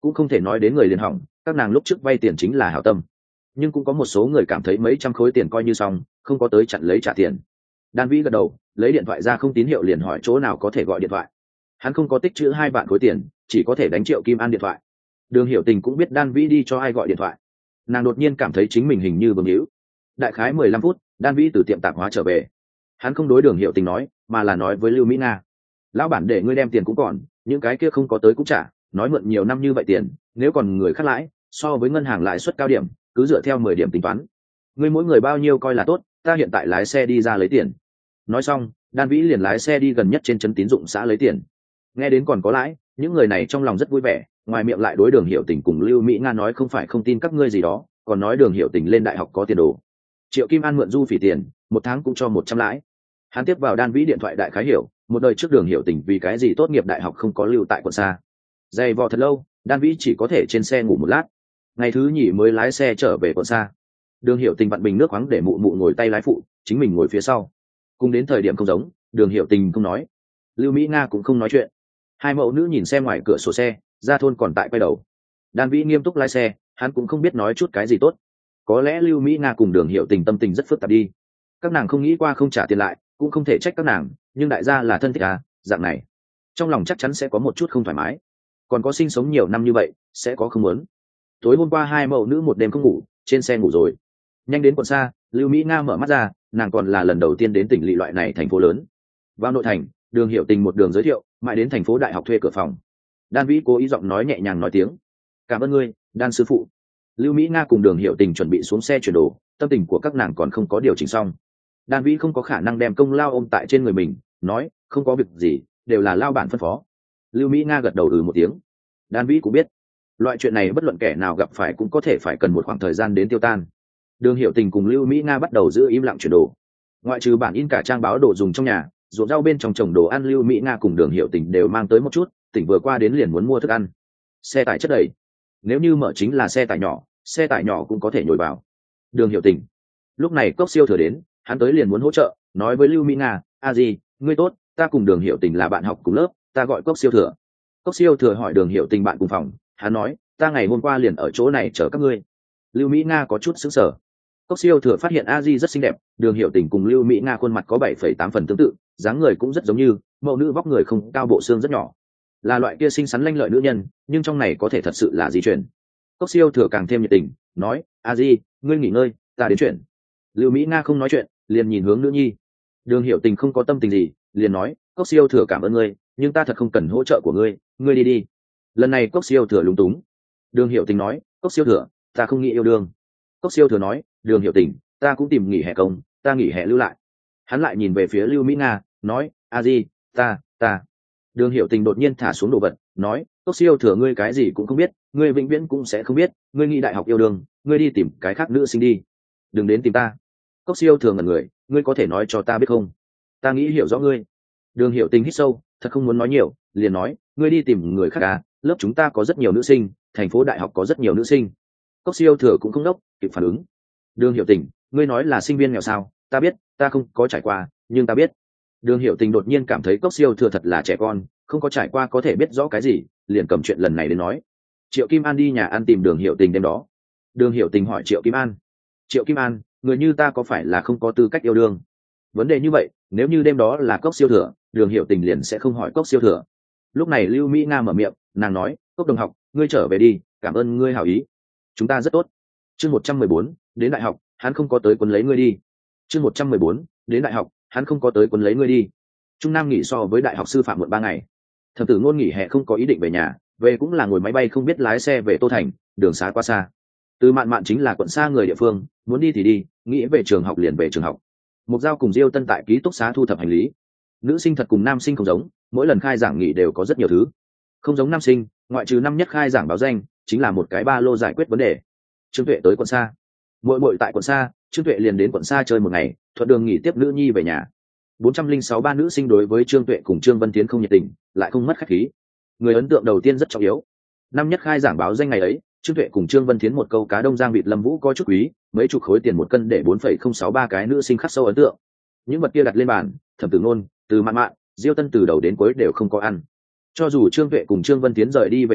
cũng không thể nói đến người liền hỏng, các nàng lúc trước vay tiền chính là hảo tâm, nhưng cũng có một số người cảm thấy mấy trăm khối tiền coi như xong, không có tới chặn lấy trả tiền. Đan Vĩ gật đầu, lấy điện thoại ra không tín hiệu liền hỏi chỗ nào có thể gọi điện thoại. Hắn không có tích trữ hai vạn khối tiền, chỉ có thể đánh Triệu Kim An điện thoại. Đường Hiểu Tình cũng biết Đan Vĩ đi cho ai gọi điện thoại, nàng đột nhiên cảm thấy chính mình hình như bướng hữu. Đại khái mười lăm phút, Đan Vĩ từ tiệm tạp hóa trở về. Hắn không đối Đường Hiểu Tình nói, mà là nói với Lưu Mỹ Nga: lão bản để ngươi đem tiền cũng còn, những cái kia không có tới cũng trả, nói mượn nhiều năm như vậy tiền, nếu còn người khác lãi, so với ngân hàng lãi suất cao điểm, cứ dựa theo mười điểm tính toán. Ngươi mỗi người bao nhiêu coi là tốt, ta hiện tại lái xe đi ra lấy tiền. Nói xong, Đan Vĩ liền lái xe đi gần nhất trên trấn tín dụng xã lấy tiền. Nghe đến còn có lãi, những người này trong lòng rất vui vẻ, ngoài miệng lại đối Đường Hiểu Tình cùng Lưu Mỹ Nga nói không phải không tin các ngươi gì đó, còn nói Đường Hiểu Tình lên đại học có tiền đồ. Triệu Kim An mượn Du Phỉ tiền, một tháng cũng cho một trăm lãi. Hắn tiếp vào Đan Vĩ điện thoại đại khái hiểu, một đời trước Đường Hiểu Tình vì cái gì tốt nghiệp đại học không có lưu tại quận xa. Dày vò thật lâu, Đan Vĩ chỉ có thể trên xe ngủ một lát. Ngày thứ nhì mới lái xe trở về quận xa. Đường Hiểu Tình vặn bình nước khoáng để mụ mụ ngồi tay lái phụ, chính mình ngồi phía sau. Cùng đến thời điểm không giống, Đường Hiểu Tình không nói, Lưu Mỹ Nga cũng không nói chuyện. Hai mẫu nữ nhìn xem ngoài cửa sổ xe, ra thôn còn tại quay đầu. Đan Vĩ nghiêm túc lái xe, hắn cũng không biết nói chút cái gì tốt. Có lẽ Lưu Mỹ Nga cùng Đường Hiểu Tình tâm tình rất phức tạp đi. Các nàng không nghĩ qua không trả tiền lại, cũng không thể trách các nàng, nhưng đại gia là thân thích à, dạng này, trong lòng chắc chắn sẽ có một chút không thoải mái. Còn có sinh sống nhiều năm như vậy, sẽ có không muốn. Tối hôm qua hai mẫu nữ một đêm không ngủ, trên xe ngủ rồi. Nhanh đến quận xa, Lưu Mỹ Nga mở mắt ra, nàng còn là lần đầu tiên đến tỉnh lỵ loại này thành phố lớn. Vào nội thành, Đường Hiểu Tình một đường giới thiệu, mãi đến thành phố đại học thuê cửa phòng. Đan Vĩ cố ý giọng nói nhẹ nhàng nói tiếng: cảm ơn ngươi, Đan sư phụ. Lưu Mỹ Nga cùng Đường Hiểu Tình chuẩn bị xuống xe chuyển đồ, tâm tình của các nàng còn không có điều chỉnh xong. Đan Vĩ không có khả năng đem công lao ôm tại trên người mình, nói: không có việc gì, đều là lao bản phân phó. Lưu Mỹ Nga gật đầu ừ một tiếng. Đan Vĩ cũng biết, loại chuyện này bất luận kẻ nào gặp phải cũng có thể phải cần một khoảng thời gian đến tiêu tan. Đường Hiểu Tình cùng Lưu Mỹ Nga bắt đầu giữ im lặng chuyển đồ. Ngoại trừ bản in cả trang báo đồ dùng trong nhà, ruộng rau bên trong trồng đồ ăn Lưu Mỹ Nga cùng Đường Hiểu Tình đều mang tới một chút, tỉnh vừa qua đến liền muốn mua thức ăn. Xe tải chất đầy, nếu như mở chính là xe tải nhỏ, xe tải nhỏ cũng có thể nhồi vào. Đường Hiểu Tình lúc này Cốc Siêu Thừa đến, hắn tới liền muốn hỗ trợ, nói với Lưu Mỹ Nga: a di, ngươi tốt, ta cùng Đường Hiểu Tình là bạn học cùng lớp, ta gọi Cốc Siêu Thừa. Cốc Siêu Thừa hỏi Đường Hiểu Tình bạn cùng phòng, hắn nói: ta ngày hôm qua liền ở chỗ này chờ các ngươi. Lưu Mỹ Nga có chút sững sờ. Cốc Siêu Thừa phát hiện a di rất xinh đẹp, Đường Hiểu Tình cùng Lưu Mỹ Nga khuôn mặt có bảy phẩy tám phần tương tự, dáng người cũng rất giống như, mẫu nữ vóc người không cao, bộ xương rất nhỏ, là loại kia xinh xắn lanh lợi nữ nhân, nhưng trong này có thể thật sự là di chuyển. Cốc Siêu Thừa càng thêm nhiệt tình, nói: a di, ngươi nghỉ ngơi, ta đến chuyện. Lưu Mỹ Nga không nói chuyện, liền nhìn hướng nữ nhi. Đường Hiểu Tình không có tâm tình gì, liền nói: Cốc Siêu Thừa cảm ơn ngươi, nhưng ta thật không cần hỗ trợ của ngươi, ngươi đi đi. Lần này Cốc Siêu Thừa lúng túng. Đường Hiểu Tình nói: Cốc Siêu Thừa, ta không nghĩ yêu đương. Cốc Siêu Thừa nói: Đường Hiểu Tình, ta cũng tìm nghỉ hè công, ta nghỉ hè lưu lại. Hắn lại nhìn về phía Lưu Mỹ Nga, nói: a di, ta ta Đường Hiểu Tình đột nhiên thả xuống đồ vật, nói: Cốc Siêu Thừa, ngươi cái gì cũng không biết, ngươi vĩnh viễn cũng sẽ không biết, ngươi nghĩ đại học yêu đương, ngươi đi tìm cái khác nữ sinh đi, đừng đến tìm ta. Cốc Siêu Thừa ngẩn người, ngươi có thể nói cho ta biết không, ta nghĩ hiểu rõ ngươi. Đường Hiểu Tình hít sâu, thật không muốn nói nhiều, liền nói: ngươi đi tìm người khác à, lớp chúng ta có rất nhiều nữ sinh, thành phố đại học có rất nhiều nữ sinh. Cốc Siêu Thừa cũng không đốc, kịp phản ứng. Đường Hiểu Tình, ngươi nói là sinh viên nghèo sao? Ta biết, ta không có trải qua, nhưng ta biết. Đường Hiểu Tình đột nhiên cảm thấy Cốc Siêu Thừa thật là trẻ con, không có trải qua có thể biết rõ cái gì, liền cầm chuyện lần này đến nói. Triệu Kim An đi nhà ăn tìm Đường Hiểu Tình đêm đó. Đường Hiểu Tình hỏi Triệu Kim An: Triệu Kim An, người như ta có phải là không có tư cách yêu đương? Vấn đề như vậy, nếu như đêm đó là Cốc Siêu Thừa, Đường Hiểu Tình liền sẽ không hỏi Cốc Siêu Thừa. Lúc này Lưu Mỹ Nga mở miệng, nàng nói: Cốc đồng học, ngươi trở về đi, cảm ơn ngươi hảo ý, chúng ta rất tốt. Chương một trăm mười bốn, đến đại học, hắn không có tới quấn lấy ngươi đi. Chương một trăm mười bốn, đến đại học, hắn không có tới quấn lấy ngươi đi. Trung Nam nghỉ so với đại học sư phạm muộn ba ngày. Thẩm Tử Ngôn nghỉ hè không có ý định về nhà, về cũng là ngồi máy bay không biết lái xe về Tô Thành, đường xá quá xa. Từ Mạn Mạn chính là quận xa người địa phương, muốn đi thì đi, nghĩ về trường học liền về trường học. Mục Giao cùng Diêu Tân tại ký túc xá thu thập hành lý. Nữ sinh thật cùng nam sinh không giống, mỗi lần khai giảng nghỉ đều có rất nhiều thứ. Không giống nam sinh, ngoại trừ năm nhất khai giảng báo danh, chính là một cái ba lô giải quyết vấn đề. Trương Tuệ tới quận xa, muội muội tại quận xa, Trương Tuệ liền đến quận xa chơi một ngày, thuận đường nghỉ tiếp nữ nhi về nhà. bốn trăm linh sáu ba nữ sinh đối với Trương Tuệ cùng Trương Vân Tiến không nhiệt tình, lại không mất khách khí. Người ấn tượng đầu tiên rất trọng yếu. Năm nhất khai giảng báo danh ngày ấy, Trương Tuệ cùng Trương Vân Tiến một câu cá đông giang vịt Lâm Vũ có chút quý, mấy chục khối tiền một cân để bốn phẩy không sáu ba cái nữ sinh khắc sâu ấn tượng. Những vật kia đặt lên bàn, Thẩm Tử Ngôn, Từ Mạn Mạn, Diêu Tân từ đầu đến cuối đều không có ăn. Cho dù Trương Tuệ cùng Trương Vân Tiến rời đi về sau,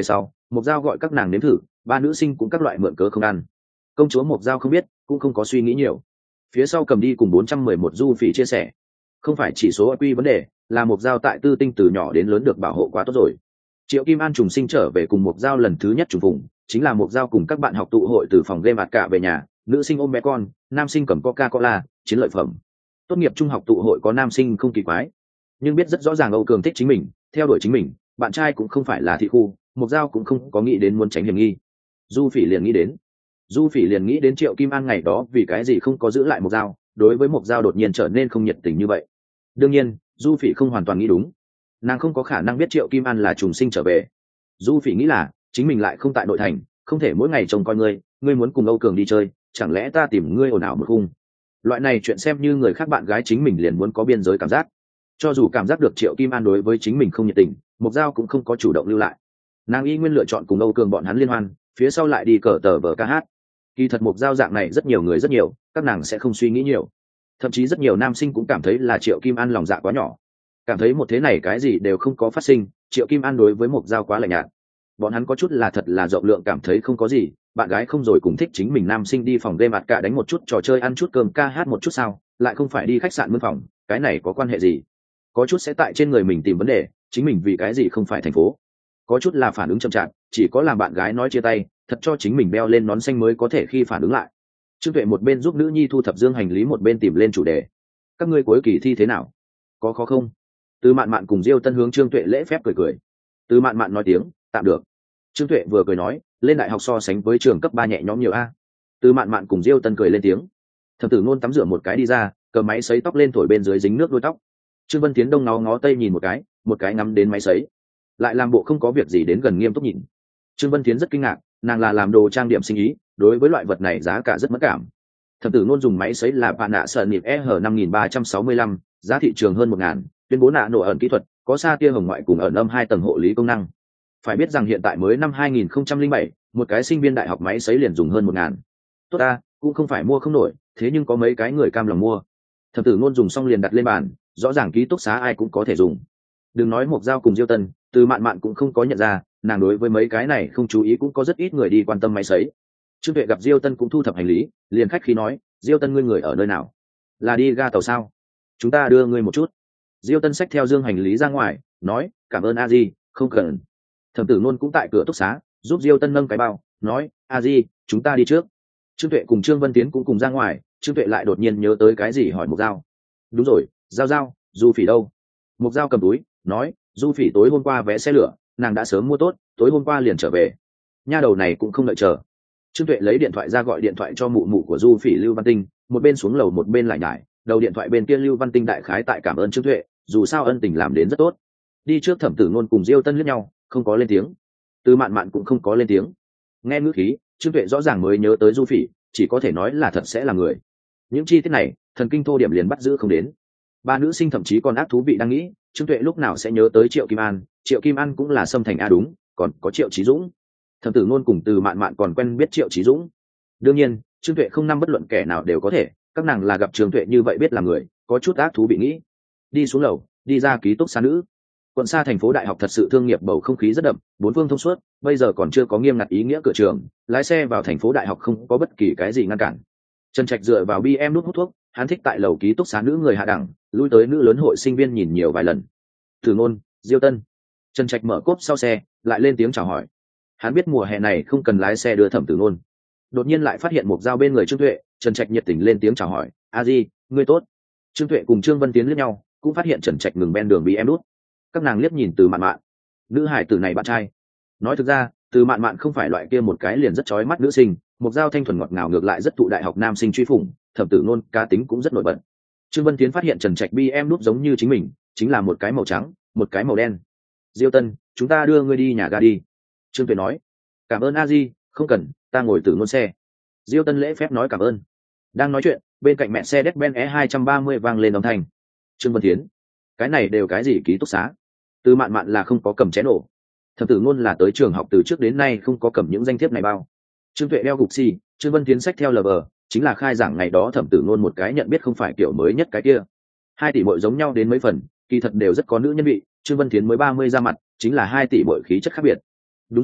Mộc Giao gọi các nàng nếm thử, ba nữ sinh cũng các loại mượn cớ không ăn. Công chúa Mộc Giao không biết, cũng không có suy nghĩ nhiều. Phía sau cầm đi cùng bốn trăm mười một du phỉ chia sẻ, không phải chỉ số i kiu vấn đề, là Mộc Giao tại Tư Tinh từ nhỏ đến lớn được bảo hộ quá tốt rồi. Triệu Kim An trùng sinh trở về cùng Mộc Giao lần thứ nhất trùng vùng, chính là Mộc Giao cùng các bạn học tụ hội từ phòng game ạt cả về nhà, nữ sinh ôm bé con, nam sinh cầm coca cola, chiến lợi phẩm. Tốt nghiệp trung học tụ hội có nam sinh không kỳ quái, nhưng biết rất rõ ràng Âu Cường thích chính mình, theo đuổi chính mình, bạn trai cũng không phải là thị khu, Mộc Giao cũng không có nghĩ đến muốn tránh hiểm nghi. Du Phỉ liền nghĩ đến, Du Phỉ liền nghĩ đến Triệu Kim An ngày đó vì cái gì không có giữ lại Mộc Giao, đối với Mộc Giao đột nhiên trở nên không nhiệt tình như vậy. Đương nhiên, Du Phỉ không hoàn toàn nghĩ đúng, nàng không có khả năng biết Triệu Kim An là trùng sinh trở về. Du Phỉ nghĩ là chính mình lại không tại nội thành, không thể mỗi ngày trông coi ngươi, ngươi muốn cùng Âu Cường đi chơi, chẳng lẽ ta tìm ngươi ồn ào một khung. Loại này chuyện xem như người khác bạn gái chính mình liền muốn có biên giới cảm giác. Cho dù cảm giác được Triệu Kim An đối với chính mình không nhiệt tình, Mộc Giao cũng không có chủ động lưu lại, nàng y nguyên lựa chọn cùng Âu Cường bọn hắn liên hoan, phía sau lại đi cờ tờ vờ ca hát. Kỳ thật Mộc Giao dạng này rất nhiều người rất nhiều, các nàng sẽ không suy nghĩ nhiều, thậm chí rất nhiều nam sinh cũng cảm thấy là Triệu Kim An lòng dạ quá nhỏ, cảm thấy một thế này cái gì đều không có phát sinh, Triệu Kim An đối với Mộc Giao quá lạnh nhạt. Bọn hắn có chút là thật là rộng lượng, cảm thấy không có gì, bạn gái không rồi cùng thích chính mình nam sinh đi phòng game mặt cả đánh một chút trò chơi, ăn chút cơm, ca hát một chút sao, lại không phải đi khách sạn mướn phòng, cái này có quan hệ gì. Có chút sẽ tại trên người mình tìm vấn đề, chính mình vì cái gì không phải thành phố. Có chút là phản ứng chậm chạp, chỉ có làm bạn gái nói chia tay, thật cho chính mình đeo lên nón xanh mới có thể khi phản ứng lại. Trương Tuệ một bên giúp nữ nhi thu thập dương hành lý, một bên tìm lên chủ đề. Các ngươi cuối kỳ thi thế nào, có khó không? Từ Mạn Mạn cùng Diêu Tân hướng Trương Tuệ lễ phép cười cười. Từ Mạn Mạn nói tiếng tạm được. Trương Tuệ vừa cười nói, lên đại học so sánh với trường cấp ba nhẹ nhõm nhiều a. Từ Mạn Mạn cùng Diêu Tân cười lên tiếng. Thẩm Tử Nôn tắm rửa một cái đi ra, cầm máy sấy tóc lên thổi bên dưới dính nước đuôi tóc. Trương Vân Tiến đông ngó ngó tây nhìn một cái, một cái ngắm đến máy sấy, lại làm bộ không có việc gì đến gần nghiêm túc nhìn. Trương Vân Tiến rất kinh ngạc, nàng là làm đồ trang điểm sinh ý, đối với loại vật này giá cả rất mất cảm. Thẩm Tử Nôn dùng máy sấy là bạn nạ sợ nịp E H năm nghìn ba trăm sáu mươi lăm, giá thị trường hơn một ngàn, tuyên bố nạ nổ ẩn kỹ thuật, có xa tia hồng ngoại cùng ẩn âm hai tầng hộ lý công năng. Phải biết rằng hiện tại mới năm hai nghìn không trăm lẻ bảy, một cái sinh viên đại học máy sấy liền dùng hơn một ngàn. Tốt ta, cũng không phải mua không nổi, thế nhưng có mấy cái người cam lòng mua. Thẩm Tử Nôn dùng xong liền đặt lên bàn, rõ ràng ký túc xá ai cũng có thể dùng. Đừng nói Mộc Giao cùng Diêu Tân, Từ Mạn Mạn cũng không có nhận ra, nàng đối với mấy cái này không chú ý, cũng có rất ít người đi quan tâm máy sấy. Trương Tuệ gặp Diêu Tân cũng thu thập hành lý, liền khách khí nói, Diêu Tân ngươi người ở nơi nào? Là đi ga tàu sao? Chúng ta đưa ngươi một chút. Diêu Tân xách theo dương hành lý ra ngoài, nói, cảm ơn a di, không cần. Thẩm Tử Nôn cũng tại cửa túc xá, giúp Diêu Tân nâng cái bao, nói, a di, chúng ta đi trước. Trương Tuệ cùng Trương Vân Tiến cũng cùng ra ngoài. Trương Tuệ lại đột nhiên nhớ tới cái gì, hỏi Mộc Giao. Đúng rồi, Giao Giao, Du Phỉ đâu? Mộc Giao cầm túi, nói, Du Phỉ tối hôm qua vé xe lửa, nàng đã sớm mua tốt, tối hôm qua liền trở về. Nha đầu này cũng không đợi chờ. Trương Tuệ lấy điện thoại ra gọi điện thoại cho mụ mụ của Du Phỉ Lưu Văn Tinh, một bên xuống lầu một bên lại nhải, đầu điện thoại bên kia Lưu Văn Tinh đại khái tại cảm ơn Trương Tuệ, dù sao ân tình làm đến rất tốt. Đi trước Thẩm Tử Nôn cùng Diêu Tân liếc nhau, không có lên tiếng. Từ Mạn Mạn cũng không có lên tiếng. Nghe ngữ khí, Trương Tuệ rõ ràng mới nhớ tới Du Phỉ, chỉ có thể nói là thật sẽ là người. Những chi tiết này, thần kinh thô điểm liền bắt giữ không đến. Ba nữ sinh thậm chí còn ác thú vị đang nghĩ, Trương Tuệ lúc nào sẽ nhớ tới Triệu Kim An, Triệu Kim An cũng là Sâm Thành a đúng, còn có Triệu Chí Dũng. Thẩm Tử Nôn cùng Từ Mạn Mạn còn quen biết Triệu Chí Dũng. Đương nhiên, Trương Tuệ không năm bất luận kẻ nào đều có thể, các nàng là gặp Trương Tuệ như vậy biết là người, có chút ác thú vị nghĩ. Đi xuống lầu, đi ra ký túc xá nữ. Quận xa thành phố đại học thật sự thương nghiệp bầu không khí rất đậm, bốn phương thông suốt, bây giờ còn chưa có nghiêm ngặt ý nghĩa cửa trường, lái xe vào thành phố đại học không có bất kỳ cái gì ngăn cản. Trần Trạch dựa vào bê em nút hút thuốc, hắn thích tại lầu ký túc xá nữ người hạ đẳng, lui tới nữ lớn hội sinh viên nhìn nhiều vài lần. Tử Nôn, Diêu Tân. Trần Trạch mở cốp sau xe, lại lên tiếng chào hỏi. Hắn biết mùa hè này không cần lái xe đưa Thẩm Tử Nôn. Đột nhiên lại phát hiện Mộc Giao bên người Trương Tuệ, Trần Trạch nhiệt tình lên tiếng chào hỏi, a di, ngươi tốt. Trương Tuệ cùng Trương Vân Tiến liếc nhau, cũng phát hiện Trần Trạch ngừng bên đường bê em nút. Các nàng liếc nhìn Từ Mạn Mạn. Nữ hải tử này bạn trai. Nói thực ra, Từ Mạn Mạn không phải loại kia một cái liền rất chói mắt nữ sinh, Mộc Giao thanh thuần ngọt ngào, ngược lại rất thụ đại học nam sinh truy phủng, Thẩm Tử Nôn cá tính cũng rất nổi bật. Trương Vân Tiến phát hiện Trần Trạch bê em nút giống như chính mình, chính là một cái màu trắng, một cái màu đen. Diêu Tân, chúng ta đưa ngươi đi nhà ga đi. Trương Tuệ nói. Cảm ơn a di, không cần, ta ngồi Tử Nôn xe. Diêu Tân lễ phép nói cảm ơn. Đang nói chuyện, bên cạnh mẹ xe Mercedes-Benz E hai ba mươi vang lên âm thanh. Trương Vân Tiến, cái này đều cái gì ký túc xá? Từ Mạn Mạn là không có cầm chén nổ. Thẩm Tử Nôn là tới trường học từ trước đến nay không có cầm những danh thiếp này bao. Trương Tuệ đeo gục xì, Trương Vân Tiến sách theo lờ vờ, chính là khai giảng ngày đó Thẩm Tử Nôn một cái nhận biết không phải kiểu mới nhất cái kia. Hai tỷ muội giống nhau đến mấy phần, kỳ thật đều rất có nữ nhân vị. Trương Vân Tiến mới ba mươi ra mặt, chính là hai tỷ muội khí chất khác biệt. Đúng rồi,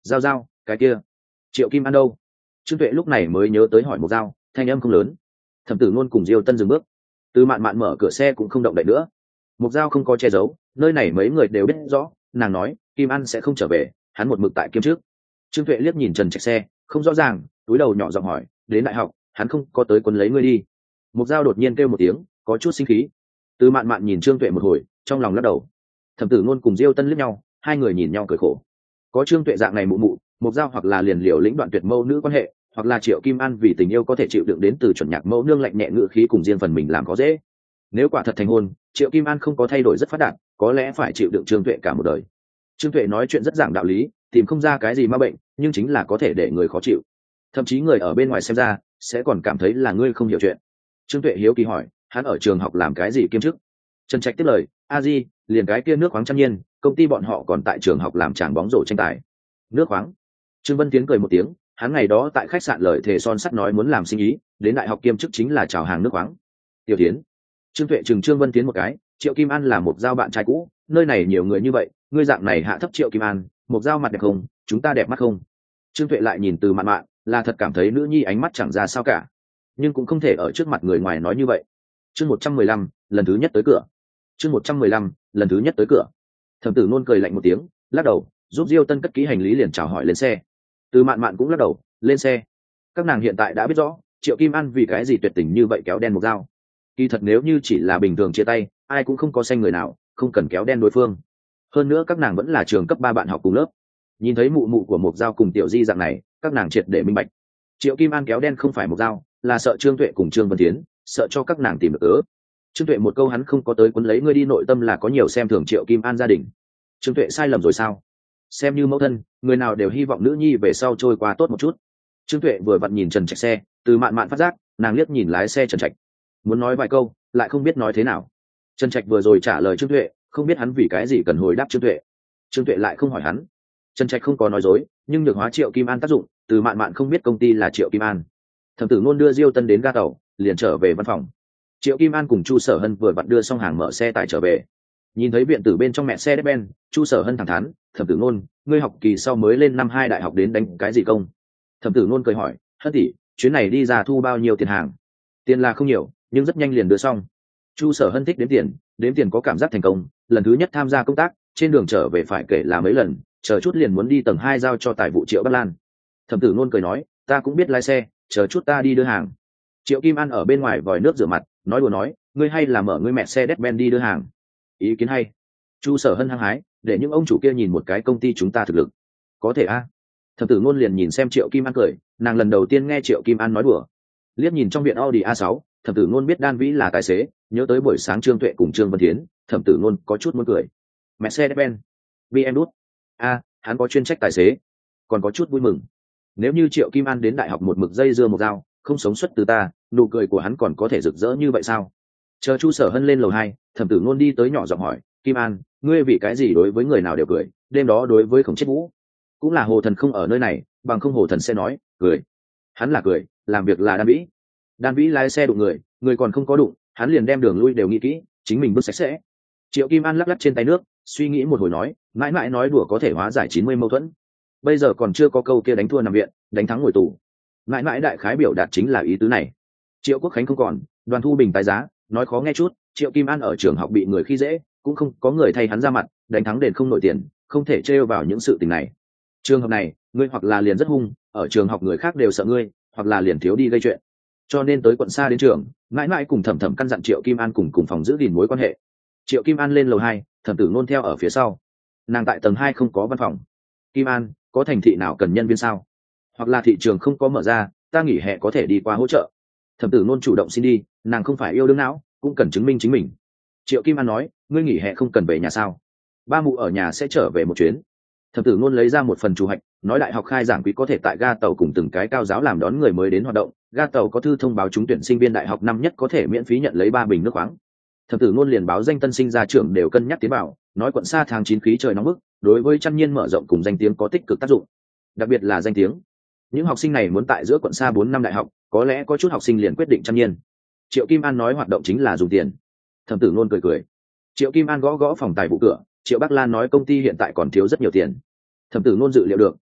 giao giao cái kia Triệu Kim An đâu? Trương Tuệ lúc này mới nhớ tới hỏi Mộc Giao, thanh âm không lớn. Thẩm Tử Nôn cùng Diêu Tân dừng bước. Từ Mạn Mạn mở cửa xe cũng không động đậy nữa. Mộc Giao không có che giấu, nơi này mấy người đều biết rõ, nàng nói, Kim An sẽ không trở về, hắn một mực tại kiêm trước. Trương Tuệ liếc nhìn Trần Trạch xe, không rõ ràng, túi đầu nhỏ giọng hỏi, đến đại học, hắn không có tới quấn lấy ngươi đi. Mộc Giao đột nhiên kêu một tiếng, có chút sinh khí. Từ Mạn Mạn nhìn Trương Tuệ một hồi, trong lòng lắc đầu. Thẩm Tử Nôn cùng Diêu Tân liếc nhau, hai người nhìn nhau cười khổ. Có Trương Tuệ dạng này mụ mụ, Mộc Giao hoặc là liền liều lĩnh đoạn tuyệt mâu nữ quan hệ, hoặc là Triệu Kim An vì tình yêu có thể chịu đựng đến từ chuẩn nhạc mẫu nương lạnh nhẹ ngữ khí cùng riêng phần mình làm có dễ. Nếu quả thật thành hôn, Triệu Kim An không có thay đổi rất phát đạt, có lẽ phải chịu đựng Trương Tuệ cả một đời. Trương Tuệ nói chuyện rất giảng đạo lý, tìm không ra cái gì ma bệnh, nhưng chính là có thể để người khó chịu. Thậm chí người ở bên ngoài xem ra sẽ còn cảm thấy là ngươi không hiểu chuyện. Trương Tuệ hiếu kỳ hỏi, hắn ở trường học làm cái gì kiêm chức? Trần Trạch tiếp lời, a di, liền cái kia nước khoáng trăm nhiên, công ty bọn họ còn tại trường học làm tràng bóng rổ tranh tài. Nước khoáng? Trương Vân Tiến cười một tiếng, hắn ngày đó tại khách sạn lời thề son sắt nói muốn làm sinh ý, đến đại học kiêm chức chính là chào hàng nước khoáng. Tiểu Tiến. Trương Tuệ chừng Trương Vân Tiến một cái, Triệu Kim An là một giao bạn trai cũ, nơi này nhiều người như vậy, ngươi dạng này hạ thấp Triệu Kim An, một giao mặt đẹp không, chúng ta đẹp mắt không? Trương Tuệ lại nhìn Từ Mạn Mạn, là thật cảm thấy nữ nhi ánh mắt chẳng ra sao cả, nhưng cũng không thể ở trước mặt người ngoài nói như vậy. Chương một trăm mười lăm, lần thứ nhất tới cửa. Chương một trăm mười lăm, lần thứ nhất tới cửa. Thẩm Tử Nôn cười lạnh một tiếng, lắc đầu, giúp Diêu Tân cất kỹ hành lý liền chào hỏi lên xe. Từ Mạn Mạn cũng lắc đầu, lên xe. Các nàng hiện tại đã biết rõ, Triệu Kim An vì cái gì tuyệt tình như vậy kéo đen một dao. Kỳ thật nếu như chỉ là bình thường chia tay, ai cũng không có xanh người nào, không cần kéo đen đối phương. Hơn nữa các nàng vẫn là trường cấp ba bạn học cùng lớp. Nhìn thấy mụ mụ của Mộc Giao cùng Tiểu Di dạng này, các nàng triệt để minh bạch. Triệu Kim An kéo đen không phải Mộc Giao, là sợ Trương Tuệ cùng Trương Vân Tiến, sợ cho các nàng tìm được cớ. Trương Tuệ một câu hắn không có tới quấn lấy ngươi đi nội tâm là có nhiều xem thường Triệu Kim An gia đình. Trương Tuệ sai lầm rồi sao? Xem như mẫu thân, người nào đều hy vọng nữ nhi về sau trôi qua tốt một chút. Trương Tuệ vừa vặn nhìn Trần Trạch xe, Từ Mạn Mạn phát giác, nàng liếc nhìn lái xe Trần Trạch, muốn nói vài câu, lại không biết nói thế nào. Trần Trạch vừa rồi trả lời Trương Tuệ, không biết hắn vì cái gì cần hồi đáp Trương Tuệ. Trương Tuệ lại không hỏi hắn. Trần Trạch không có nói dối, nhưng nhược hóa Triệu Kim An tác dụng, Từ Mạn Mạn không biết công ty là Triệu Kim An. Thẩm Tử Nôn đưa Diêu Tân đến ga tàu, liền trở về văn phòng. Triệu Kim An cùng Chu Sở Hân vừa vặn đưa xong hàng mở xe tải trở về. Nhìn thấy viện tử bên trong mẹ xe Mercedes-Benz, Chu Sở Hân thẳng thắn, Thẩm Tử Nôn, ngươi học kỳ sau mới lên năm hai đại học đến đánh cái gì công? Thẩm Tử Nôn cười hỏi, Hân tỷ, chuyến này đi ra thu bao nhiêu tiền hàng? Tiền là không nhiều, nhưng rất nhanh liền đưa xong. Chu Sở Hân thích đếm tiền, đếm tiền có cảm giác thành công, lần thứ nhất tham gia công tác, trên đường trở về phải kể là mấy lần, chờ chút liền muốn đi tầng hai giao cho tài vụ Triệu Bắc Lan. Thẩm Tử Nôn cười nói, ta cũng biết lái xe, chờ chút ta đi đưa hàng. Triệu Kim An ở bên ngoài vòi nước rửa mặt, nói đùa nói, ngươi hay là mở ngươi mẹ xe Mercedes-Benz đi đưa hàng. Ý kiến hay. Chu Sở Hân hăng hái, để những ông chủ kia nhìn một cái công ty chúng ta thực lực. Có thể a. À. Thẩm Tử Nôn liền nhìn xem Triệu Kim An cười, nàng lần đầu tiên nghe Triệu Kim An nói đùa. Liếc nhìn trong viện Audi a sáu, Thẩm Tử Nôn biết Đan Vĩ là tài xế, nhớ tới buổi sáng Trương Tuệ cùng Trương Vân Thiến, Thẩm Tử Nôn có chút muốn cười. Mercedes-Benz, bê em đút. A, hắn có chuyên trách tài xế, còn có chút vui mừng. Nếu như Triệu Kim An đến đại học một mực dây dưa một dao, không sống xuất từ ta, nụ cười của hắn còn có thể rực rỡ như vậy sao? Chờ Chu Sở Hân lên lầu hai, Thẩm Tử Nôn đi tới nhỏ giọng hỏi, Kim An, ngươi vì cái gì đối với người nào đều cười, đêm đó đối với Khổng Chết Vũ, cũng là Hồ Thần không ở nơi này, bằng không Hồ Thần sẽ nói, cười. Hắn là cười, làm việc là Đan Vĩ. Đan Vĩ lái xe đụng người, người còn không có đụng, hắn liền đem đường lui đều nghĩ kỹ, chính mình bước sạch sẽ. Triệu Kim An lắc lắc trên tay nước, suy nghĩ một hồi nói, mãi mãi nói đùa có thể hóa giải chín mươi mâu thuẫn. Bây giờ còn chưa có câu kia đánh thua nằm viện, đánh thắng ngồi tù. Mãi mãi đại khái biểu đạt chính là ý tứ này. Triệu Quốc Khánh không còn, Đoàn Thu Bình tái giá, nói khó nghe chút, Triệu Kim An ở trường học bị người khi dễ, cũng không có người thay hắn ra mặt, đánh thắng đền không nổi tiền, không thể trêu vào những sự tình này. Trường hợp này, ngươi hoặc là liền rất hung, ở trường học người khác đều sợ ngươi, hoặc là liền thiếu đi gây chuyện. Cho nên tới quận xa đến trường, mãi mãi cùng Thẩm Thẩm căn dặn Triệu Kim An cùng cùng phòng giữ gìn mối quan hệ. Triệu Kim An lên lầu hai, Thẩm Tử Nôn theo ở phía sau. Nàng tại tầng hai không có văn phòng. Kim An, có thành thị nào cần nhân viên sao? Hoặc là thị trường không có mở ra, ta nghỉ hè có thể đi qua hỗ trợ. Thẩm Tử Nôn chủ động xin đi, nàng không phải yêu đương não, cũng cần chứng minh chính mình. Triệu Kim An nói, ngươi nghỉ hè không cần về nhà sao? Ba mụ ở nhà sẽ trở về một chuyến. Thẩm Tử Nôn lấy ra một phần chủ hạch, nói đại học khai giảng quý có thể tại ga tàu cùng từng cái cao giáo làm đón người mới đến hoạt động, ga tàu có thư thông báo trúng tuyển sinh viên đại học năm nhất có thể miễn phí nhận lấy ba bình nước khoáng. Thẩm Tử Nôn liền báo danh tân sinh ra trưởng đều cân nhắc tiến vào, nói quận xa tháng chín khí trời nóng bức, đối với trăm nhiên mở rộng cùng danh tiếng có tích cực tác dụng, đặc biệt là danh tiếng. Những học sinh này muốn tại giữa quận xa bốn năm đại học, có lẽ có chút học sinh liền quyết định trăm nhiên. Triệu Kim An nói hoạt động chính là dùng tiền. Thẩm Tử Nôn cười cười. Triệu Kim An gõ gõ phòng tài vụ cửa, Triệu Bắc Lan nói công ty hiện tại còn thiếu rất nhiều tiền. Thẩm Tử Nôn dự liệu được,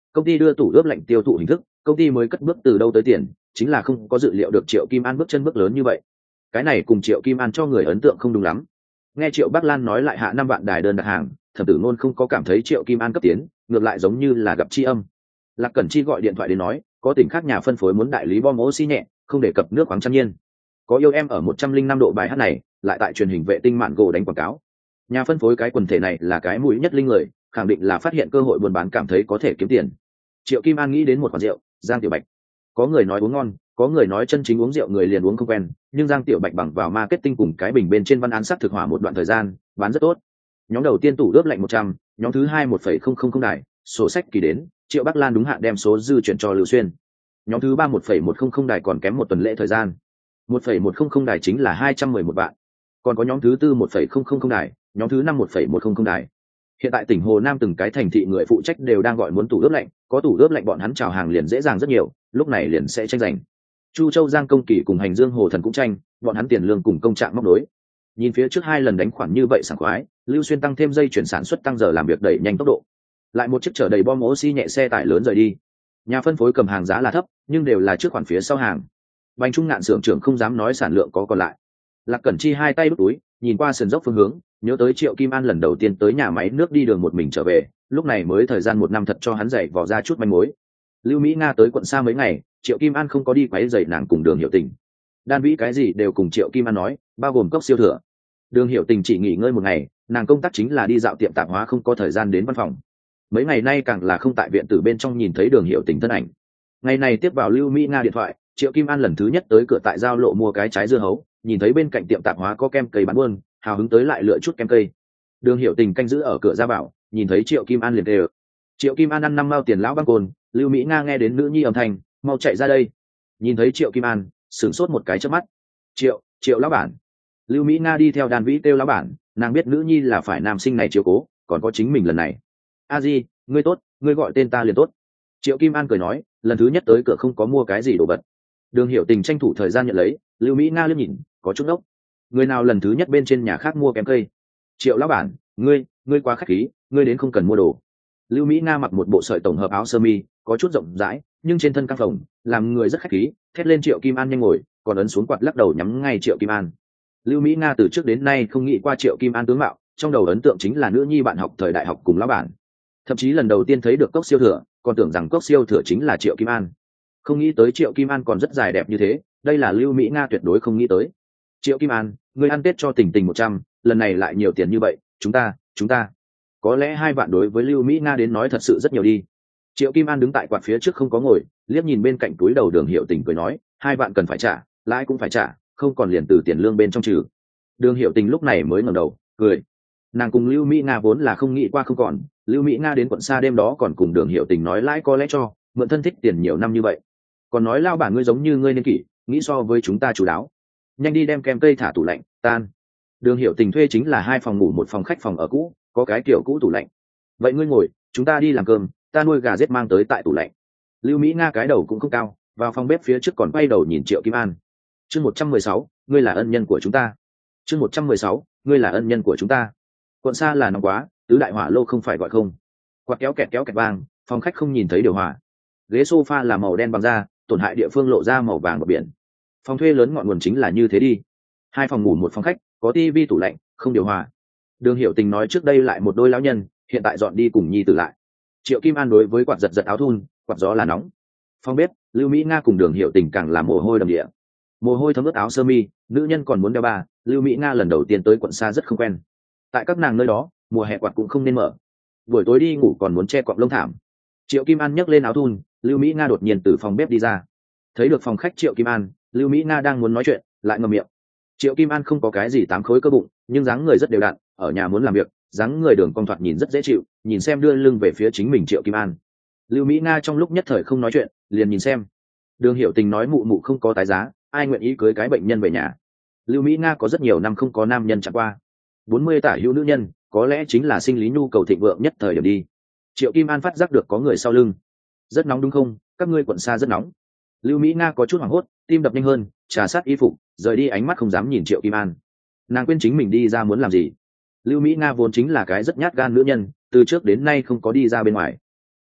công ty đưa tủ ướp lạnh tiêu thụ hình thức, công ty mới cất bước từ đâu tới tiền, chính là không có dự liệu được Triệu Kim An bước chân bước lớn như vậy. Cái này cùng Triệu Kim An cho người ấn tượng không đúng lắm. Nghe Triệu Bắc Lan nói lại hạ năm vạn đài đơn đặt hàng, Thẩm Tử Nôn không có cảm thấy Triệu Kim An cấp tiến, ngược lại giống như là gặp tri âm. Lạc Cẩn Chi gọi điện thoại đến nói, có tỉnh khác nhà phân phối muốn đại lý bom oxy nhẹ, không đề cập nước khoáng Trăn Nhiên. Có yêu em ở một trăm linh năm độ bài hát này, lại tại truyền hình vệ tinh mạn gỗ đánh quảng cáo. Nhà phân phối cái quần thể này là cái mũi nhất linh người, khẳng định là phát hiện cơ hội buôn bán cảm thấy có thể kiếm tiền. Triệu Kim An nghĩ đến một khoản rượu, Giang Tiểu Bạch. Có người nói uống ngon, có người nói chân chính uống rượu người liền uống không quen, nhưng Giang Tiểu Bạch bằng vào marketing cùng cái bình bên trên văn án sắc thực hỏa một đoạn thời gian, bán rất tốt. Nhóm đầu tiên tủ ướp lạnh một trăm, nhóm thứ hai một phẩy không không không đài, sổ sách kỳ đến, Triệu Bắc Lan đúng hạn đem số dư chuyển cho Lưu Xuyên. Nhóm thứ ba một phẩy một không không đài còn kém một tuần lễ thời gian. một phẩy một không không đài chính là hai trăm mười một vạn. Còn có nhóm thứ tư một phẩy không không không đài, nhóm thứ năm một phẩy một không không đài. Hiện tại tỉnh Hồ Nam từng cái thành thị người phụ trách đều đang gọi muốn tủ ướp lạnh, có tủ ướp lạnh bọn hắn chào hàng liền dễ dàng rất nhiều, lúc này liền sẽ tranh giành. Chu Châu Giang Công Kỳ cùng Hành Dương Hồ Thần cũng tranh, bọn hắn tiền lương cùng công trạng móc đối. Nhìn phía trước hai lần đánh khoản như vậy sảng khoái, Lưu Xuyên tăng thêm dây chuyển sản xuất tăng giờ làm việc đẩy nhanh tốc độ. Lại một chiếc chở đầy bom oxy nhẹ xe tải lớn rời đi. Nhà phân phối cầm hàng giá là thấp, nhưng đều là trước khoản phía sau hàng. Bành Trung Ngạn xưởng trưởng không dám nói sản lượng có còn lại. Lạc Cẩn Chi hai tay đút túi, nhìn qua sườn dốc phương hướng, nhớ tới Triệu Kim An lần đầu tiên tới nhà máy nước đi đường một mình trở về, lúc này mới thời gian một năm thật cho hắn dậy vò ra chút manh mối. Lưu Mỹ Nga tới quận xa mấy ngày, Triệu Kim An không có đi quấy rầy nàng cùng Đường Hiểu Tình. Đan Vĩ cái gì đều cùng Triệu Kim An nói, bao gồm cốc siêu thừa. Đường Hiểu Tình chỉ nghỉ ngơi một ngày, nàng công tác chính là đi dạo tiệm tạp hóa không có thời gian đến văn phòng. Mấy ngày nay càng là không tại viện tử bên trong nhìn thấy Đường Hiểu Tình thân ảnh. Ngày này tiếp vào Lưu Mỹ Nga điện thoại, Triệu Kim An lần thứ nhất tới cửa tại giao lộ mua cái trái dưa hấu, nhìn thấy bên cạnh tiệm tạp hóa có kem cây bán buôn, hào hứng tới lại lựa chút kem cây. Đường Hiểu Tình canh giữ ở cửa ra bảo, nhìn thấy Triệu Kim An liền kêu. Triệu Kim An ăn năm mao tiền lão băng cồn, Lưu Mỹ Nga nghe đến nữ nhi âm thanh, mau chạy ra đây. Nhìn thấy Triệu Kim An, sửng sốt một cái chớp mắt. Triệu, Triệu lão bản. Lưu Mỹ Nga đi theo Đan Vĩ kêu lão bản, nàng biết nữ nhi là phải nam sinh này chiếu cố, còn có chính mình lần này. A Di, ngươi tốt, ngươi gọi tên ta liền tốt. Triệu Kim An cười nói, lần thứ nhất tới cửa không có mua cái gì đồ vật. Đường Hiểu Tình tranh thủ thời gian nhận lấy, Lưu Mỹ Nga liếc nhìn, có chút ốc. Người nào lần thứ nhất bên trên nhà khác mua kém cây? Triệu lão bản, ngươi, ngươi quá khách khí, ngươi đến không cần mua đồ. Lưu Mỹ Nga mặc một bộ sợi tổng hợp áo sơ mi, có chút rộng rãi, nhưng trên thân căng phồng, làm người rất khách khí, thét lên Triệu Kim An nhanh ngồi, còn ấn xuống quạt lắc đầu nhắm ngay Triệu Kim An. Lưu Mỹ Nga từ trước đến nay không nghĩ qua Triệu Kim An tướng mạo, trong đầu ấn tượng chính là nữ nhi bạn học thời đại học cùng lão bản. Thậm chí lần đầu tiên thấy được cốc siêu thừa, còn tưởng rằng cốc siêu thừa chính là Triệu Kim An. Không nghĩ tới Triệu Kim An còn rất dài đẹp như thế, đây là Lưu Mỹ Nga tuyệt đối không nghĩ tới. Triệu Kim An, ngươi ăn Tết cho Tình Tình một trăm, lần này lại nhiều tiền như vậy, chúng ta, chúng ta. Có lẽ hai vạn đối với Lưu Mỹ Nga đến nói thật sự rất nhiều đi. Triệu Kim An đứng tại quạt phía trước không có ngồi, liếc nhìn bên cạnh túi đầu Đường Hiểu Tình cười nói, hai vạn cần phải trả, lãi cũng phải trả, không còn liền từ tiền lương bên trong trừ. Đường Hiểu Tình lúc này mới ngẩng đầu, cười. Nàng cùng Lưu Mỹ Nga vốn là không nghĩ qua không còn, Lưu Mỹ Nga đến quận xa đêm đó còn cùng Đường Hiểu Tình nói lãi có lẽ cho, mượn thân thích tiền nhiều năm như vậy. Còn nói lao bản ngươi giống như ngươi niên kỷ, nghĩ so với chúng ta chủ đáo. Nhanh đi đem kem cây thả tủ lạnh, tan. Đường Hiểu Tình thuê chính là hai phòng ngủ một phòng khách phòng ở cũ, có cái kiểu cũ tủ lạnh. Vậy ngươi ngồi, chúng ta đi làm cơm, ta nuôi gà giết mang tới tại tủ lạnh. Lưu Mỹ Nga cái đầu cũng không cao, vào phòng bếp phía trước còn quay đầu nhìn Triệu Kim An. Chương một trăm mười sáu, ngươi là ân nhân của chúng ta. Chương một trăm mười sáu, ngươi là ân nhân của chúng ta. Quận xa là nóng quá, tứ đại hỏa lô không phải gọi không. Quạt kéo kẹt kéo kẹt vang, phòng khách không nhìn thấy điều hòa. Ghế sofa là màu đen bằng da, tổn hại địa phương lộ ra màu vàng bờ biển. Phòng thuê lớn ngọn nguồn chính là như thế đi. Hai phòng ngủ một phòng khách, có tivi tủ lạnh, không điều hòa. Đường Hiểu Tình nói trước đây lại một đôi lão nhân, hiện tại dọn đi cùng nhi tử lại. Triệu Kim An đối với quạt giật giật áo thun, quạt gió là nóng. Phòng bếp, Lưu Mỹ Nga cùng Đường Hiểu Tình càng là mồ hôi đầm địa. Mồ hôi thấm ướt áo sơ mi, nữ nhân còn muốn đeo ba, Lưu Mỹ Nga lần đầu tiên tới quận xa rất không quen. Tại các nàng nơi đó, mùa hè quạt cũng không nên mở. Buổi tối đi ngủ còn muốn che cọng lông thảm. Triệu Kim An nhấc lên áo thun, Lưu Mỹ Nga đột nhiên từ phòng bếp đi ra. Thấy được phòng khách Triệu Kim An, Lưu Mỹ Nga đang muốn nói chuyện, lại ngậm miệng. Triệu Kim An không có cái gì tám khối cơ bụng, nhưng dáng người rất đều đặn, ở nhà muốn làm việc, dáng người đường cong thoạt nhìn rất dễ chịu, nhìn xem đưa lưng về phía chính mình Triệu Kim An. Lưu Mỹ Nga trong lúc nhất thời không nói chuyện, liền nhìn xem. Đường Hiểu Tình nói mụ mụ không có tái giá, ai nguyện ý cưới cái bệnh nhân về nhà. Lưu Mỹ Nga có rất nhiều năm không có nam nhân chẳng qua. bốn mươi tả hữu nữ nhân, có lẽ chính là sinh lý nhu cầu thịnh vượng nhất thời điểm đi. Triệu Kim An phát giác được có người sau lưng. Rất nóng đúng không? Các ngươi quận xa rất nóng. Lưu Mỹ Nga có chút hoảng hốt, tim đập nhanh hơn, trà sát y phục, rời đi ánh mắt không dám nhìn Triệu Kim An. Nàng quên chính mình đi ra muốn làm gì. Lưu Mỹ Nga vốn chính là cái rất nhát gan nữ nhân, từ trước đến nay không có đi ra bên ngoài.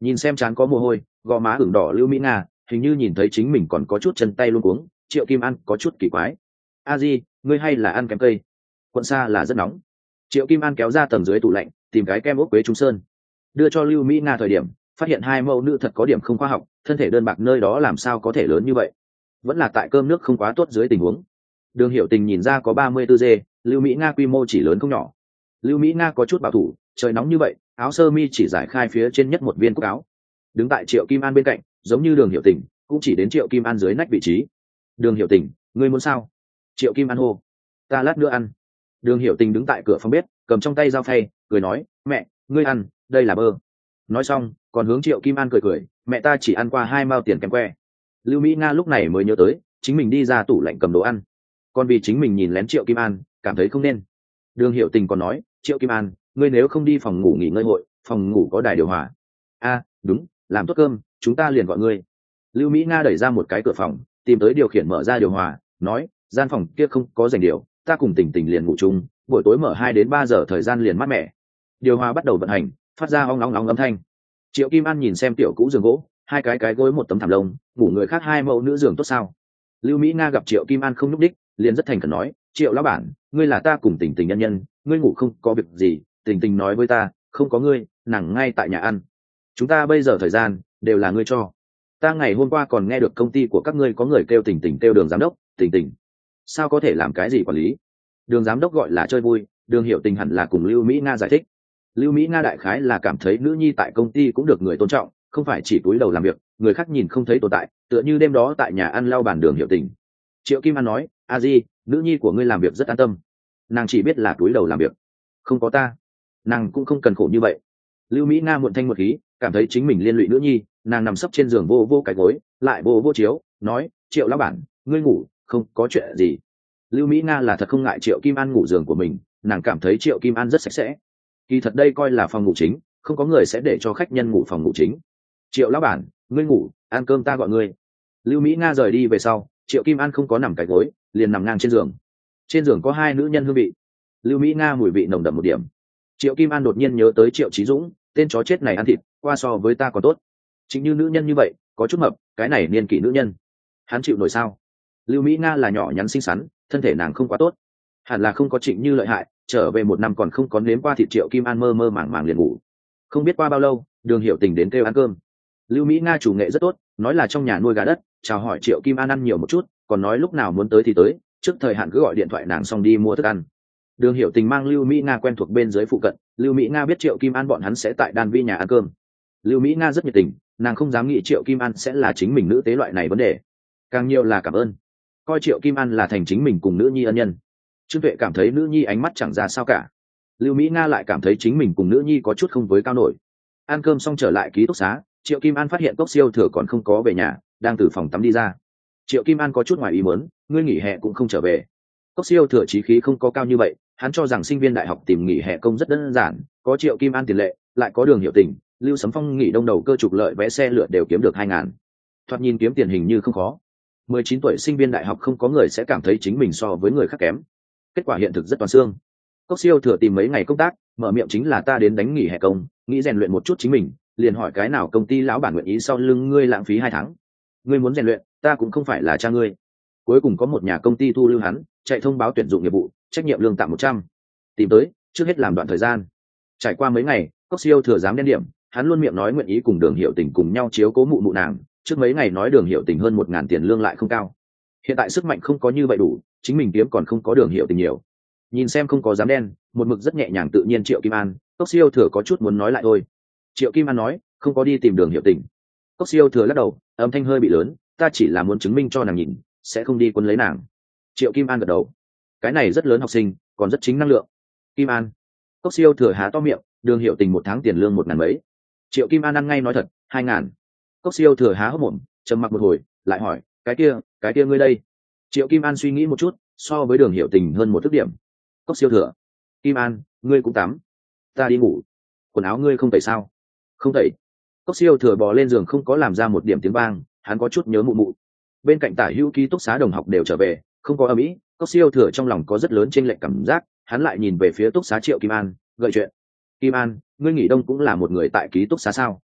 Nhìn xem chán có mồ hôi, gò má ửng đỏ Lưu Mỹ Nga hình như nhìn thấy chính mình còn có chút chân tay luôn cuống. Triệu Kim An có chút kỳ quái. A Di, ngươi hay là ăn kem cây? Quận xa là rất nóng. Triệu Kim An kéo ra tầng dưới tủ lạnh, tìm cái kem ốc quế trung sơn, đưa cho Lưu Mỹ Nga thời điểm, phát hiện hai mẫu nữ thật có điểm không khoa học, thân thể đơn bạc nơi đó làm sao có thể lớn như vậy? Vẫn là tại cơm nước không quá tốt dưới tình huống. Đường Hiểu Tình nhìn ra có ba mươi tư dê, Lưu Mỹ Nga quy mô chỉ lớn không nhỏ. Lưu Mỹ Nga có chút bảo thủ, trời nóng như vậy, áo sơ mi chỉ giải khai phía trên nhất một viên cúc áo. Đứng tại Triệu Kim An bên cạnh, giống như Đường Hiểu Tình, cũng chỉ đến Triệu Kim An dưới nách vị trí. Đường Hiểu Tình, ngươi muốn sao? Triệu Kim An hô. Ta lát nữa ăn. Đường Hiểu Tình đứng tại cửa phòng bếp, cầm trong tay dao phay, cười nói, mẹ, ngươi ăn, đây là bơ. Nói xong, còn hướng Triệu Kim An cười cười, mẹ ta chỉ ăn qua hai mao tiền kem que. Lưu Mỹ Nga lúc này mới nhớ tới, chính mình đi ra tủ lạnh cầm đồ ăn, còn vì chính mình nhìn lén Triệu Kim An, cảm thấy không nên. Đường Hiểu Tình còn nói, Triệu Kim An, ngươi nếu không đi phòng ngủ nghỉ ngơi hội, phòng ngủ có đài điều hòa. A, đúng, làm tốt cơm, chúng ta liền gọi ngươi. Lưu Mỹ Nga đẩy ra một cái cửa phòng, tìm tới điều khiển mở ra điều hòa, nói, gian phòng kia không có dành điều, ta cùng Tình Tình liền ngủ chung, buổi tối mở hai đến ba giờ thời gian liền mát mẻ. Điều hòa bắt đầu vận hành, phát ra ong ong ong âm thanh. Triệu Kim An nhìn xem tiểu cũ giường gỗ, hai cái cái gối một tấm thảm lông, ngủ người khác hai mẫu nữ giường tốt sao? Lưu Mỹ Nga gặp Triệu Kim An không nhúc đích, liền rất thành khẩn nói, Triệu lão bản, ngươi là ta cùng Tình Tình nhân nhân, ngươi ngủ không có việc gì, Tình Tình nói với ta, không có ngươi, nàng ngay tại nhà ăn. Chúng ta bây giờ thời gian đều là ngươi cho. Ta ngày hôm qua còn nghe được công ty của các ngươi có người kêu Tình Tình kêu Đường giám đốc, Tình Tình sao có thể làm cái gì quản lý? Đường giám đốc gọi là chơi vui, Đường Hiểu Tình hẳn là cùng Lưu Mỹ Nga giải thích. Lưu Mỹ Nga đại khái là cảm thấy nữ nhi tại công ty cũng được người tôn trọng, không phải chỉ cúi đầu làm việc, người khác nhìn không thấy tồn tại, tựa như đêm đó tại nhà ăn lau bàn Đường Hiểu Tình. Triệu Kim An nói, a di, nữ nhi của ngươi làm việc rất an tâm, nàng chỉ biết là cúi đầu làm việc, không có ta nàng cũng không cần khổ như vậy. Lưu Mỹ Nga muộn thanh một khí, cảm thấy chính mình liên lụy nữ nhi, nàng nằm sấp trên giường vô vô cái gối, lại vô vô chiếu, nói, Triệu lão bản, ngươi ngủ, không có chuyện gì. Lưu Mỹ Nga là thật không ngại Triệu Kim An ngủ giường của mình, nàng cảm thấy Triệu Kim An rất sạch sẽ. Kỳ thật đây coi là phòng ngủ chính, không có người sẽ để cho khách nhân ngủ phòng ngủ chính. Triệu lão bản, ngươi ngủ, ăn cơm ta gọi ngươi. Lưu Mỹ Nga rời đi về sau, Triệu Kim An không có nằm cái gối, liền nằm ngang trên giường. Trên giường có hai nữ nhân hương vị. Lưu Mỹ Nga mùi vị nồng đậm một điểm. Triệu Kim An đột nhiên nhớ tới Triệu Chí Dũng, tên chó chết này ăn thịt, qua so với ta còn tốt. Chính như nữ nhân như vậy, có chút mập, cái này niên kỷ nữ nhân, hắn chịu nổi sao? Lưu Mỹ Nga là nhỏ nhắn xinh xắn, thân thể nàng không quá tốt, hẳn là không có Trịnh Như lợi hại, trở về một năm còn không có nếm qua thịt. Triệu Kim An mơ mơ màng màng liền ngủ. Không biết qua bao lâu, Đường Hiểu Tình đến kêu ăn cơm. Lưu Mỹ Nga chủ nghệ rất tốt, nói là trong nhà nuôi gà đất, chào hỏi Triệu Kim An ăn nhiều một chút, còn nói lúc nào muốn tới thì tới, trước thời hạn cứ gọi điện thoại nàng xong đi mua thức ăn. Đường Hiểu Tình mang Lưu Mỹ Nga quen thuộc bên dưới phụ cận, Lưu Mỹ Nga biết Triệu Kim An bọn hắn sẽ tại đan vi nhà ăn cơm. Lưu Mỹ Nga rất nhiệt tình, nàng không dám nghĩ Triệu Kim An sẽ là chính mình nữ tế loại này vấn đề, càng nhiều là cảm ơn, coi Triệu Kim An là thành chính mình cùng nữ nhi ân nhân. Trương Tuệ cảm thấy nữ nhi ánh mắt chẳng ra sao cả, Lưu Mỹ Nga lại cảm thấy chính mình cùng nữ nhi có chút không với cao nổi. Ăn cơm xong trở lại ký túc xá, Triệu Kim An phát hiện Cốc Siêu Thừa còn không có về nhà, đang từ phòng tắm đi ra. Triệu Kim An có chút ngoài ý muốn, ngươi nghỉ hè cũng không trở về. Cốc Siêu Thừa chí khí không có cao như vậy, hắn cho rằng sinh viên đại học tìm nghỉ hè công rất đơn giản, có Triệu Kim An tiền lệ, lại có Đường Hiểu Tình, Lưu Sấm Phong nghỉ đông đầu cơ trục lợi vé xe lửa đều kiếm được hai ngàn. Thoạt nhìn kiếm tiền hình như không khó. mười chín tuổi sinh viên đại học không có người sẽ cảm thấy chính mình so với người khác kém. Kết quả hiện thực rất toàn xương. Cốc Siêu Thừa tìm mấy ngày công tác, mở miệng chính là ta đến đánh nghỉ hè công, nghĩ rèn luyện một chút chính mình, liền hỏi cái nào công ty lão bản nguyện ý sau lưng ngươi lãng phí hai tháng. Ngươi muốn rèn luyện, ta cũng không phải là cha ngươi. Cuối cùng có một nhà công ty thu lưu hắn, chạy thông báo tuyển dụng nghiệp vụ, trách nhiệm lương tạm một trăm. Tìm tới, trước hết làm đoạn thời gian. Trải qua mấy ngày, Cốc Siêu Thừa dám đen điểm, hắn luôn miệng nói nguyện ý cùng Đường Hiểu Tình cùng nhau chiếu cố mụ mụ nàng, trước mấy ngày nói Đường Hiểu Tình hơn một ngàn tiền lương lại không cao. Hiện tại sức mạnh không có như vậy đủ, chính mình kiếm còn không có Đường Hiểu Tình nhiều. Nhìn xem không có dám đen, một mực rất nhẹ nhàng tự nhiên Triệu Kim An, Cốc Siêu Thừa có chút muốn nói lại thôi. Triệu Kim An nói, không có đi tìm Đường Hiểu Tình. Cốc Siêu Thừa lắc đầu, âm thanh hơi bị lớn, ta chỉ là muốn chứng minh cho nàng nhìn, sẽ không đi quân lấy nàng. Triệu Kim An gật đầu, cái này rất lớn học sinh, còn rất chính năng lượng. Kim An. Cốc Siêu Thừa há to miệng, Đường Hiểu Tình một tháng tiền lương một ngàn mấy. Triệu Kim An ăn ngay nói thật, hai ngàn. Cốc Siêu Thừa há hốc mồm, trầm mặc một hồi, lại hỏi, cái kia, cái kia ngươi đây? Triệu Kim An suy nghĩ một chút, so với Đường Hiểu Tình hơn một thức điểm. Cốc Siêu Thừa, Kim An, ngươi cũng tắm. Ta đi ngủ. Quần áo ngươi không tẩy sao? Không tẩy. Cốc Siêu Thừa bò lên giường không có làm ra một điểm tiếng vang, hắn có chút nhớ mụ mụ. Bên cạnh Tả Hữu ký túc xá đồng học đều trở về, không có âm ý. Cốc Siêu Thừa trong lòng có rất lớn chênh lệch cảm giác, hắn lại nhìn về phía túc xá Triệu Kim An, gợi chuyện. Kim An, ngươi nghỉ đông cũng là một người tại ký túc xá sao?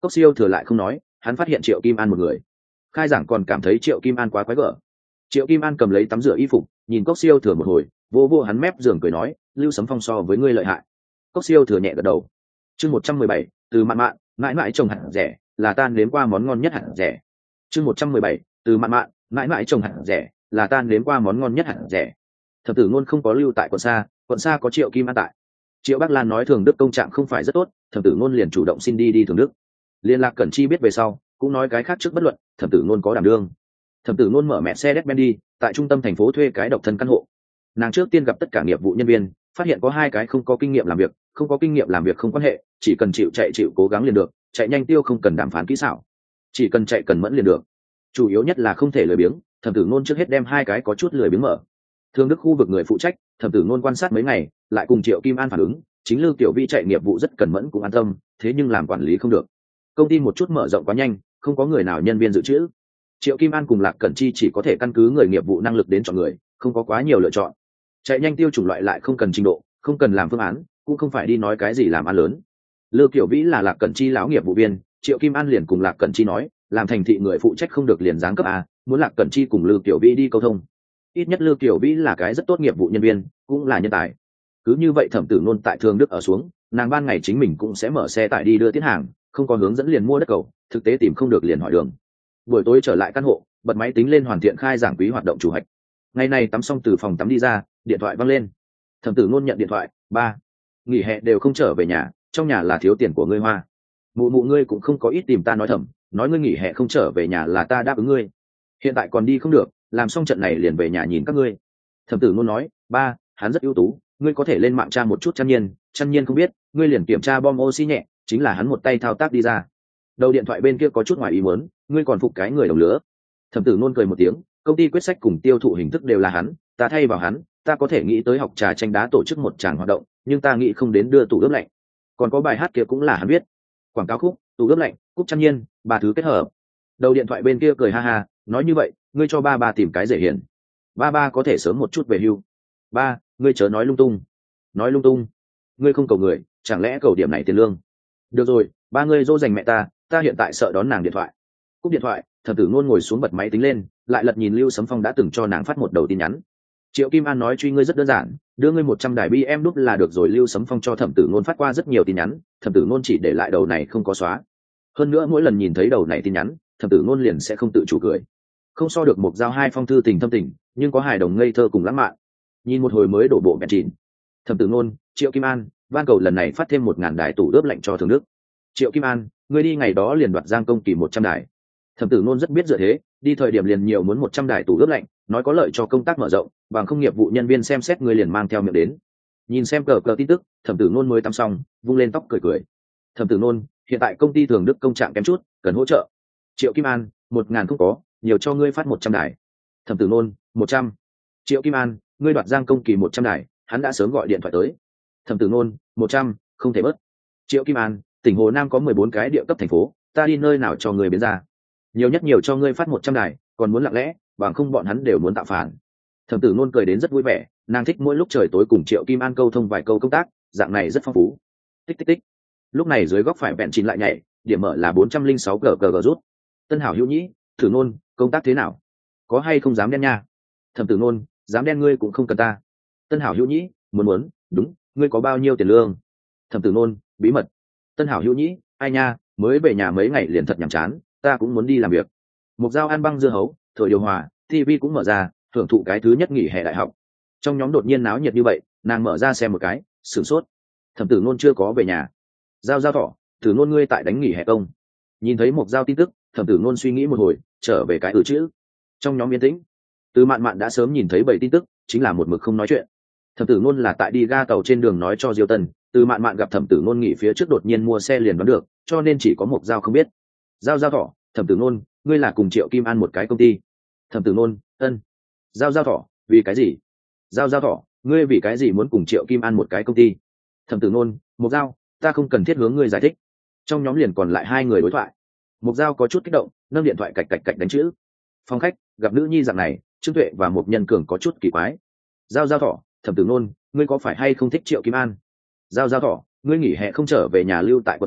Cốc Siêu Thừa lại không nói, hắn phát hiện Triệu Kim An một người. Khai giảng còn cảm thấy Triệu Kim An quá quái gở. Triệu Kim An cầm lấy tắm rửa y phục, nhìn Cốc Siêu Thừa một hồi, vô vô hắn mép giường cười nói, Lưu Sấm Phong so với ngươi lợi hại. Cốc Siêu Thừa nhẹ gật đầu. Chương một trăm mười bảy, từ mạn mạn, mãi mãi trồng hạt rẻ, là ta nếm qua món ngon nhất hạt rẻ. Chương một trăm mười bảy, từ mạn mạn, mãi mãi trồng hạt rẻ, là ta nếm qua món ngon nhất hạt rẻ. Thập tử ngôn không có lưu tại quận xa, quận xa có Triệu Kim An tại. Triệu Bắc Lan nói Thường Đức công trạng không phải rất tốt, thập tử ngôn liền chủ động xin đi đi Thường Đức. Liên Lạc Cẩn Chi biết về sau, cũng nói cái khác trước bất luận, thập tử ngôn có đảm đương. Thập tử ngôn mở mẹ xe Mercedes đi, tại trung tâm thành phố thuê cái độc thân căn hộ. Nàng trước tiên gặp tất cả nghiệp vụ nhân viên, phát hiện có hai cái không có kinh nghiệm làm việc, không có kinh nghiệm làm việc không quan hệ, chỉ cần chịu chạy chịu cố gắng liền được, chạy nhanh tiêu không cần đàm phán kỹ xảo, chỉ cần chạy cần mẫn liền được. Chủ yếu nhất là không thể lười biếng, thẩm tử ngôn trước hết đem hai cái có chút lười biếng mở. Thương Đức khu vực người phụ trách, thẩm tử ngôn quan sát mấy ngày, lại cùng Triệu Kim An phản ứng, chính Lưu Tiểu Vi chạy nghiệp vụ rất cần mẫn cũng an tâm, thế nhưng làm quản lý không được. Công ty một chút mở rộng quá nhanh, không có người nào nhân viên dự trữ. Triệu Kim An cùng Lạc Cẩn Chi chỉ có thể căn cứ người nghiệp vụ năng lực đến chọn người, không có quá nhiều lựa chọn. Chạy nhanh tiêu chủng loại lại không cần trình độ, không cần làm phương án, cũng không phải đi nói cái gì làm ăn lớn. Lưu Tiểu Vĩ là Lạc Cẩn Chi lão nghiệp vụ viên, Triệu Kim An liền cùng Lạc Cẩn Chi nói, làm thành thị người phụ trách không được liền giáng cấp a, muốn Lạc Cẩn Chi cùng Lưu Tiểu Vĩ đi câu thông. Ít nhất Lưu Tiểu Vĩ là cái rất tốt nghiệp vụ nhân viên, cũng là nhân tài. Cứ như vậy thẩm tử nôn tại Thường Đức ở xuống, nàng ban ngày chính mình cũng sẽ mở xe tải đi đưa tiết hàng, không có hướng dẫn liền mua đất cầu, thực tế tìm không được liền hỏi đường. Buổi tối trở lại căn hộ, bật máy tính lên hoàn thiện khai giảng quý hoạt động chủ hạch. Ngày này tắm xong từ phòng tắm đi ra, điện thoại văng lên. Thẩm tử nôn nhận điện thoại, ba, nghỉ hè đều không trở về nhà, trong nhà là thiếu tiền của ngươi Hoa. Mụ mụ ngươi cũng không có ít tìm ta nói thầm, nói ngươi nghỉ hè không trở về nhà là ta đáp ứng ngươi. Hiện tại còn đi không được, làm xong trận này liền về nhà nhìn các ngươi. Thẩm tử nôn nói, ba, hắn rất ưu tú, ngươi có thể lên mạng tra một chút Chăn Nhiên, Chăn Nhiên không biết, ngươi liền kiểm tra bom oxy nhẹ, chính là hắn một tay thao tác đi ra. Đầu điện thoại bên kia có chút ngoài ý muốn, ngươi còn phục cái người đồng lứa. Thẩm tử nôn cười một tiếng, công ty quyết sách cùng tiêu thụ hình thức đều là hắn, ta thay vào hắn, ta có thể nghĩ tới học trà tranh đá tổ chức một tràng hoạt động, nhưng ta nghĩ không đến đưa tủ ướp lạnh. Còn có bài hát kia cũng là hắn viết, quảng cáo khúc, tủ ướp lạnh, cúc Chăn Nhiên, ba thứ kết hợp. Đầu điện thoại bên kia cười ha ha, nói như vậy, ngươi cho ba ba tìm cái dễ hiền. Ba ba có thể sớm một chút về hưu. Ba, ngươi chớ nói lung tung. Nói lung tung? Ngươi không cầu người, chẳng lẽ cầu điểm này tiền lương? Được rồi, ba ngươi dỗ dành mẹ ta, ta hiện tại sợ đón nàng điện thoại. Cúp điện thoại, thẩm tử nôn ngồi xuống bật máy tính lên, lại lật nhìn Lưu Sấm Phong đã từng cho nàng phát một đầu tin nhắn. Triệu Kim An nói truy ngươi rất đơn giản, đưa ngươi một trăm đài bi em đúp là được rồi. Lưu Sấm Phong cho thẩm tử nôn phát qua rất nhiều tin nhắn, thẩm tử nôn chỉ để lại đầu này không có xóa. Hơn nữa mỗi lần nhìn thấy đầu này tin nhắn, thẩm tử nôn liền sẽ không tự chủ cười. Không so được một giao hai phong thư tình thâm tình, nhưng có hài đồng ngây thơ cùng lãng mạn. Nhìn một hồi mới đổ bộ bẹn chìn. Thẩm tử nôn, Triệu Kim An, van cầu lần này phát thêm một ngàn đài tủ ướp lạnh cho Thường Đức. Triệu Kim An, ngươi đi ngày đó liền đoạt Giang Công Kỳ một trăm đài. Thẩm tử nôn rất biết dựa thế, đi thời điểm liền nhiều muốn một trăm đài tủ ướp lạnh, nói có lợi cho công tác mở rộng, bằng không nghiệp vụ nhân viên xem xét ngươi liền mang theo miệng đến. Nhìn xem cờ cờ tin tức, thẩm tử nôn mới tắm xong, vung lên tóc cười cười. Thẩm tử nôn, hiện tại công ty Thường Đức công trạng kém chút, cần hỗ trợ. Triệu Kim An, một ngàn không có, nhiều cho ngươi phát một trăm đài. Thẩm tử nôn, một trăm. Triệu Kim An, ngươi đoạt Giang Công Kỳ một trăm đài, hắn đã sớm gọi điện thoại tới. Thẩm tử nôn, một trăm, không thể bớt. Triệu Kim An, tỉnh Hồ Nam có mười bốn cái địa cấp thành phố, ta đi nơi nào cho người biến ra. Nhiều nhất nhiều cho ngươi phát một trăm đài, còn muốn lặng lẽ, bằng không bọn hắn đều muốn tạo phản. Thẩm tử nôn cười đến rất vui vẻ, nàng thích mỗi lúc trời tối cùng Triệu Kim An câu thông vài câu công tác, dạng này rất phong phú. Tích tích tích. Lúc này dưới góc phải bẹn chín lại nhảy, điểm mở là bốn trăm linh sáu gờ gờ rút. Tân Hảo Hữu Nhĩ, Thử Nôn, công tác thế nào? Có hay không dám đen nha? Thẩm tử nôn, dám đen ngươi cũng không cần ta. Tân Hảo Hữu Nhĩ, muốn muốn, đúng, ngươi có bao nhiêu tiền lương? Thẩm tử nôn, bí mật. Tân Hảo Hữu Nhĩ, ai nha, mới về nhà mấy ngày liền thật nhàm chán, ta cũng muốn đi làm việc. Một dao ăn băng dưa hấu, thổi điều hòa, ti vi cũng mở ra, hưởng thụ cái thứ nhất nghỉ hè đại học. Trong nhóm đột nhiên náo nhiệt như vậy, nàng mở ra xem một cái, sửng sốt. Thẩm tử nôn chưa có về nhà. Giao giao thỏ, tử nôn ngươi tại đánh nghỉ hè công. Nhìn thấy một giao tin tức, thẩm tử nôn suy nghĩ một hồi, trở về cái ừ chữ. Trong nhóm yên tĩnh, từ mạn mạn đã sớm nhìn thấy bảy tin tức, chính là một mực không nói chuyện. Thẩm tử nôn là tại đi ga tàu trên đường nói cho Diêu Tân, từ mạn mạn gặp thẩm tử nôn nghỉ phía trước đột nhiên mua xe liền đoán được, cho nên chỉ có một giao không biết. Giao giao thỏ, thẩm tử nôn, ngươi là cùng Triệu Kim An một cái công ty. Thẩm tử nôn, ân. Giao giao thỏ, vì cái gì? Giao giao thỏ, ngươi vì cái gì muốn cùng Triệu Kim An một cái công ty? Thẩm tử nôn, một giao, ta không cần thiết hướng ngươi giải thích. Trong nhóm liền còn lại hai người đối thoại. Một giao có chút kích động, nâng điện thoại cạch cạch cạch đánh chữ. Phòng khách, gặp nữ nhi dạng này, Trương Tuệ và một nhân cường có chút kỳ quái. Giao giao thỏ, thẩm tử nôn, ngươi có phải hay không thích Triệu Kim An? Giao giao thỏ, ngươi nghỉ hè không trở về nhà lưu tại quận xa,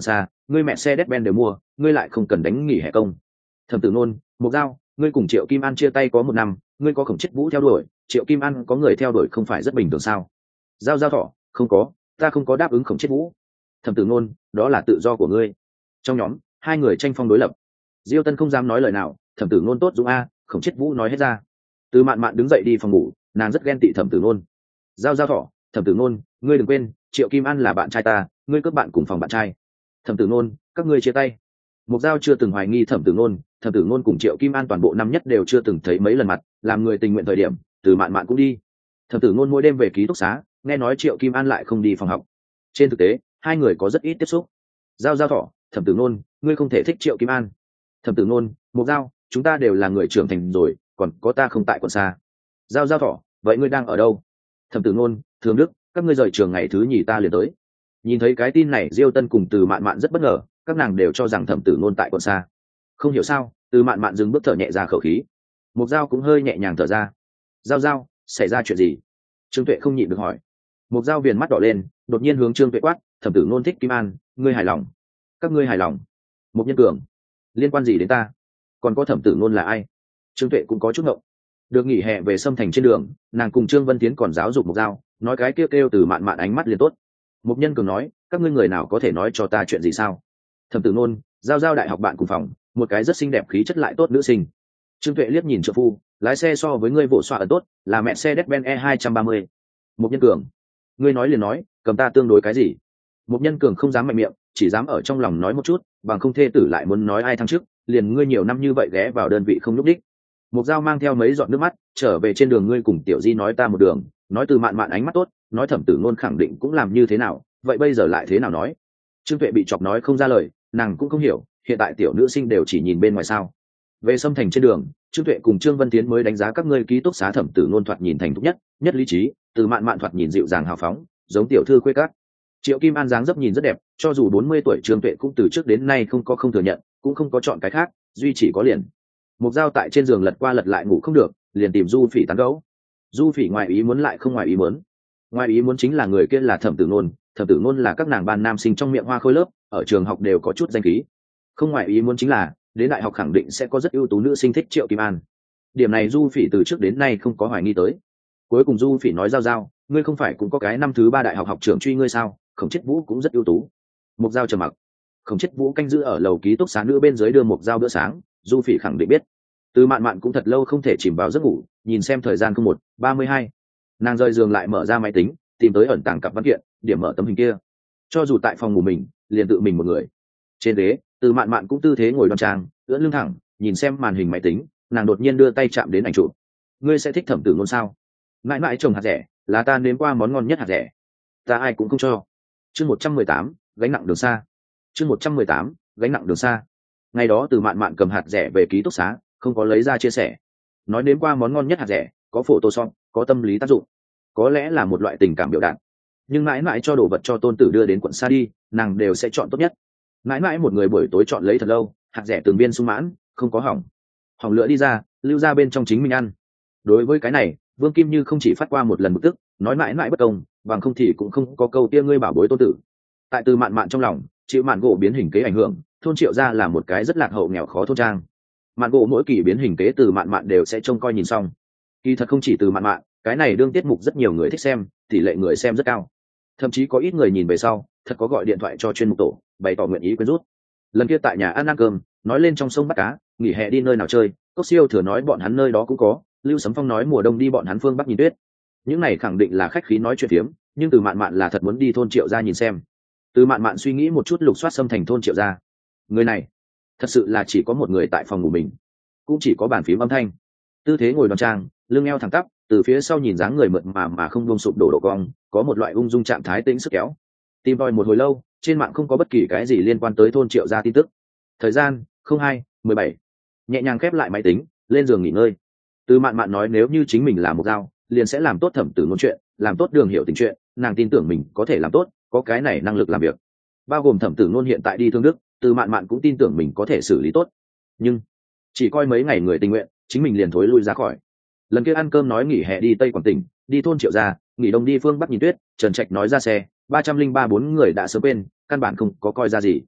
ngươi mẹ xe đét ben đều mua, ngươi lại không cần đánh nghỉ hè công. Thẩm Tử Nôn, Mục Dao, ngươi cùng Triệu Kim An chia tay có một năm, ngươi có Khổng Chết Vũ theo đuổi, Triệu Kim An có người theo đuổi không phải rất bình thường sao? Giao Giao Thỏ, không có, ta không có đáp ứng Khổng Chết Vũ. Thẩm Tử Nôn, đó là tự do của ngươi. Trong nhóm, hai người tranh phong đối lập. Diêu Tân không dám nói lời nào, Thẩm Tử Nôn tốt dũng a, Khổng Chết Vũ nói hết ra. Từ Mạn Mạn đứng dậy đi phòng ngủ, nàng rất ghen tị Thẩm Tử Nôn. Giao Giao Thỏ, Thẩm Tử Nôn, ngươi đừng quên, Triệu Kim An là bạn trai ta, ngươi cướp bạn cùng phòng bạn trai. Thẩm Tử Nôn, các ngươi chia tay. Mục Dao chưa từng hoài nghi Thẩm Tử Nôn, Thẩm Tử Nôn cùng Triệu Kim An toàn bộ năm nhất đều chưa từng thấy mấy lần mặt, làm người tình nguyện thời điểm, Từ Mạn Mạn cũng đi. Thẩm Tử Nôn mỗi đêm về ký túc xá, nghe nói Triệu Kim An lại không đi phòng học. Trên thực tế, hai người có rất ít tiếp xúc. Giao Giao Thỏ, Thẩm Tử Nôn, ngươi không thể thích Triệu Kim An. Thẩm Tử Nôn, Mục Dao, chúng ta đều là người trưởng thành rồi, còn có ta không tại quận xa. Giao Giao Thỏ, vậy ngươi đang ở đâu? Thẩm Tử Nôn, Thường Đức, các ngươi rời trường ngày thứ nhì ta liền tới. Nhìn thấy cái tin này, Diêu Tân cùng Từ Mạn Mạn rất bất ngờ, các nàng đều cho rằng Thẩm Tử Nôn tại quận xa. Không hiểu sao, Từ Mạn Mạn dừng bước thở nhẹ ra khẩu khí. Mục Dao cũng hơi nhẹ nhàng thở ra. Giao Giao, xảy ra chuyện gì? Trương Tuệ không nhịn được hỏi. Mục Dao viền mắt đỏ lên, đột nhiên hướng Trương Tuệ quát, Thẩm Tử Nôn thích Kim An, ngươi hài lòng? Các ngươi hài lòng? Mục Nhân Cường, liên quan gì đến ta? Còn có Thẩm Tử Nôn là ai? Trương Tuệ cũng có chút ngộng. Được nghỉ hè về Sâm Thành trên đường, nàng cùng Trương Vân Tiến còn giáo dục Mục Dao, nói cái kêu kêu Từ Mạn Mạn ánh mắt liền tốt. Mục Nhân Cường nói, các ngươi người nào có thể nói cho ta chuyện gì sao? Thẩm Tử Nôn, Giao Giao đại học bạn cùng phòng, một cái rất xinh đẹp khí chất lại tốt nữ sinh. Trương Tuệ liếc nhìn trợ phu, lái xe so với ngươi vỗ xoa ở tốt, là mẹ xe Mercedes-Benz E hai ba mươi. Mục Nhân Cường, ngươi nói liền nói, cầm ta tương đối cái gì? Mục Nhân Cường không dám mạnh miệng, chỉ dám ở trong lòng nói một chút, bằng không thê tử lại muốn nói ai thăng chức, liền ngươi nhiều năm như vậy ghé vào đơn vị không lúc đích. Mục Dao mang theo mấy giọt nước mắt, trở về trên đường ngươi cùng Tiểu Di nói ta một đường, nói Từ Mạn Mạn ánh mắt tốt, nói Thẩm Tử Nôn khẳng định cũng làm như thế nào, vậy bây giờ lại thế nào nói? Trương Tuệ bị chọc nói không ra lời, nàng cũng không hiểu, hiện tại tiểu nữ sinh đều chỉ nhìn bên ngoài sao? Về Sâm Thành trên đường, Trương Tuệ cùng Trương Vân Tiến mới đánh giá các ngươi ký túc xá Thẩm Tử Nôn thoạt nhìn thành thục nhất, nhất lý trí, Từ Mạn Mạn thoạt nhìn dịu dàng hào phóng, giống tiểu thư khuê các. Triệu Kim An dáng dấp nhìn rất đẹp, cho dù bốn mươi tuổi Trương Tuệ cũng từ trước đến nay không có không thừa nhận, cũng không có chọn cái khác, duy chỉ có liền. Mục Dao tại trên giường lật qua lật lại ngủ không được, liền tìm Du Phỉ tán gẫu. Du Phỉ ngoài ý muốn lại không ngoài ý muốn. Ngoài ý muốn chính là người kia là Thẩm Tử Nôn, Thẩm Tử Nôn là các nàng ban nam sinh trong miệng hoa khôi lớp, ở trường học đều có chút danh khí. Không ngoài ý muốn chính là, đến đại học khẳng định sẽ có rất ưu tú nữ sinh thích Triệu Kim An. Điểm này Du Phỉ từ trước đến nay không có hoài nghi tới. Cuối cùng Du Phỉ nói Giao Giao, ngươi không phải cũng có cái năm thứ ba đại học học trưởng truy ngươi sao? Khổng Chết Vũ cũng rất ưu tú. Mục Dao trầm mặc. Khổng Chết Vũ canh giữ ở lầu ký túc xá nữ bên dưới đưa Mục Dao bữa sáng, Du Phỉ khẳng định biết. Từ Mạn Mạn cũng thật lâu không thể chìm vào giấc ngủ, nhìn xem thời gian không một ba mươi hai, nàng rời giường lại mở ra máy tính, tìm tới ẩn tàng cặp văn kiện, điểm mở tấm hình kia. Cho dù tại phòng ngủ mình, liền tự mình một người. Trên ghế, Từ Mạn Mạn cũng tư thế ngồi đoan trang, ưỡn lưng thẳng, nhìn xem màn hình máy tính, nàng đột nhiên đưa tay chạm đến ảnh chụp. Ngươi sẽ thích Thẩm Tử Nôn sao? Mãi mãi trồng hạt rẻ, là ta nếm qua món ngon nhất hạt rẻ. Ta ai cũng không cho. Chương một trăm mười tám, gánh nặng đường xa. Chương một trăm mười tám, gánh nặng đường xa. Ngày đó Từ Mạn Mạn cầm hạt rẻ về ký túc xá, không có lấy ra chia sẻ. Nói đến qua món ngon nhất hạt rẻ, có photoshop, có tâm lý tác dụng, có lẽ là một loại tình cảm biểu đạt. Nhưng mãi mãi cho đồ vật cho tôn tử đưa đến quận xa đi, nàng đều sẽ chọn tốt nhất. Mãi mãi một người buổi tối chọn lấy thật lâu, hạt rẻ từng viên sung mãn, không có hỏng. Hỏng lửa đi ra, lưu ra bên trong chính mình ăn. Đối với cái này, Vương Kim Như không chỉ phát qua một lần bực tức, nói mãi mãi bất công, bằng không thì cũng không có câu tia ngươi bảo bối tôn tử. Tại Từ Mạn Mạn trong lòng, chịu Mạn gỗ biến hình kế ảnh hưởng, thôn Triệu gia là một cái rất lạc hậu nghèo khó thôn trang. Mạn gỗ mỗi kỳ biến hình kế Từ Mạn Mạn đều sẽ trông coi nhìn xong. Kỳ thật không chỉ Từ Mạn Mạn, cái này đương tiết mục rất nhiều người thích xem, tỷ lệ người xem rất cao. Thậm chí có ít người nhìn về sau, thật có gọi điện thoại cho chuyên mục tổ, bày tỏ nguyện ý quyến rút. Lần kia tại nhà ăn ăn cơm, nói lên trong sông bắt cá, nghỉ hè đi nơi nào chơi, Cốc Siêu thừa nói bọn hắn nơi đó cũng có, Lưu Sấm Phong nói mùa đông đi bọn hắn phương Bắc nhìn tuyết. Những này khẳng định là khách khí nói chuyện phiếm, nhưng Từ Mạn Mạn là thật muốn đi thôn Triệu gia nhìn xem. Từ Mạn Mạn suy nghĩ một chút lục soát Sâm Thành thôn Triệu gia. Người này, thật sự là chỉ có một người tại phòng ngủ mình, cũng chỉ có bàn phím âm thanh, tư thế ngồi đoan trang, lưng eo thẳng tắp, từ phía sau nhìn dáng người mượt mà mà không buông sụp đổ độ cong, có một loại ung dung trạng thái tĩnh sức kéo. Tìm tòi một hồi lâu, trên mạng không có bất kỳ cái gì liên quan tới thôn Triệu gia tin tức. Thời gian không hai mười bảy, nhẹ nhàng khép lại máy tính, lên giường nghỉ ngơi. Từ Mạn Mạn nói nếu như chính mình là một dao, liền sẽ làm tốt Thẩm Tử Nôn chuyện, làm tốt Đường Hiểu Tình chuyện, nàng tin tưởng mình có thể làm tốt, có cái này năng lực làm việc. Bao gồm Thẩm Tử Nôn hiện tại đi Thương Đức, Từ Mạn Mạn cũng tin tưởng mình có thể xử lý tốt. Nhưng chỉ coi mấy ngày người tình nguyện, chính mình liền thối lui ra khỏi. Lần kia ăn cơm nói nghỉ hè đi Tây Quảng tỉnh, đi thôn Triệu gia, nghỉ đông đi phương Bắc nhìn tuyết, Trần Trạch nói ra xe, ba trăm linh ba bốn người đã sớm quên, căn bản không có coi ra gì.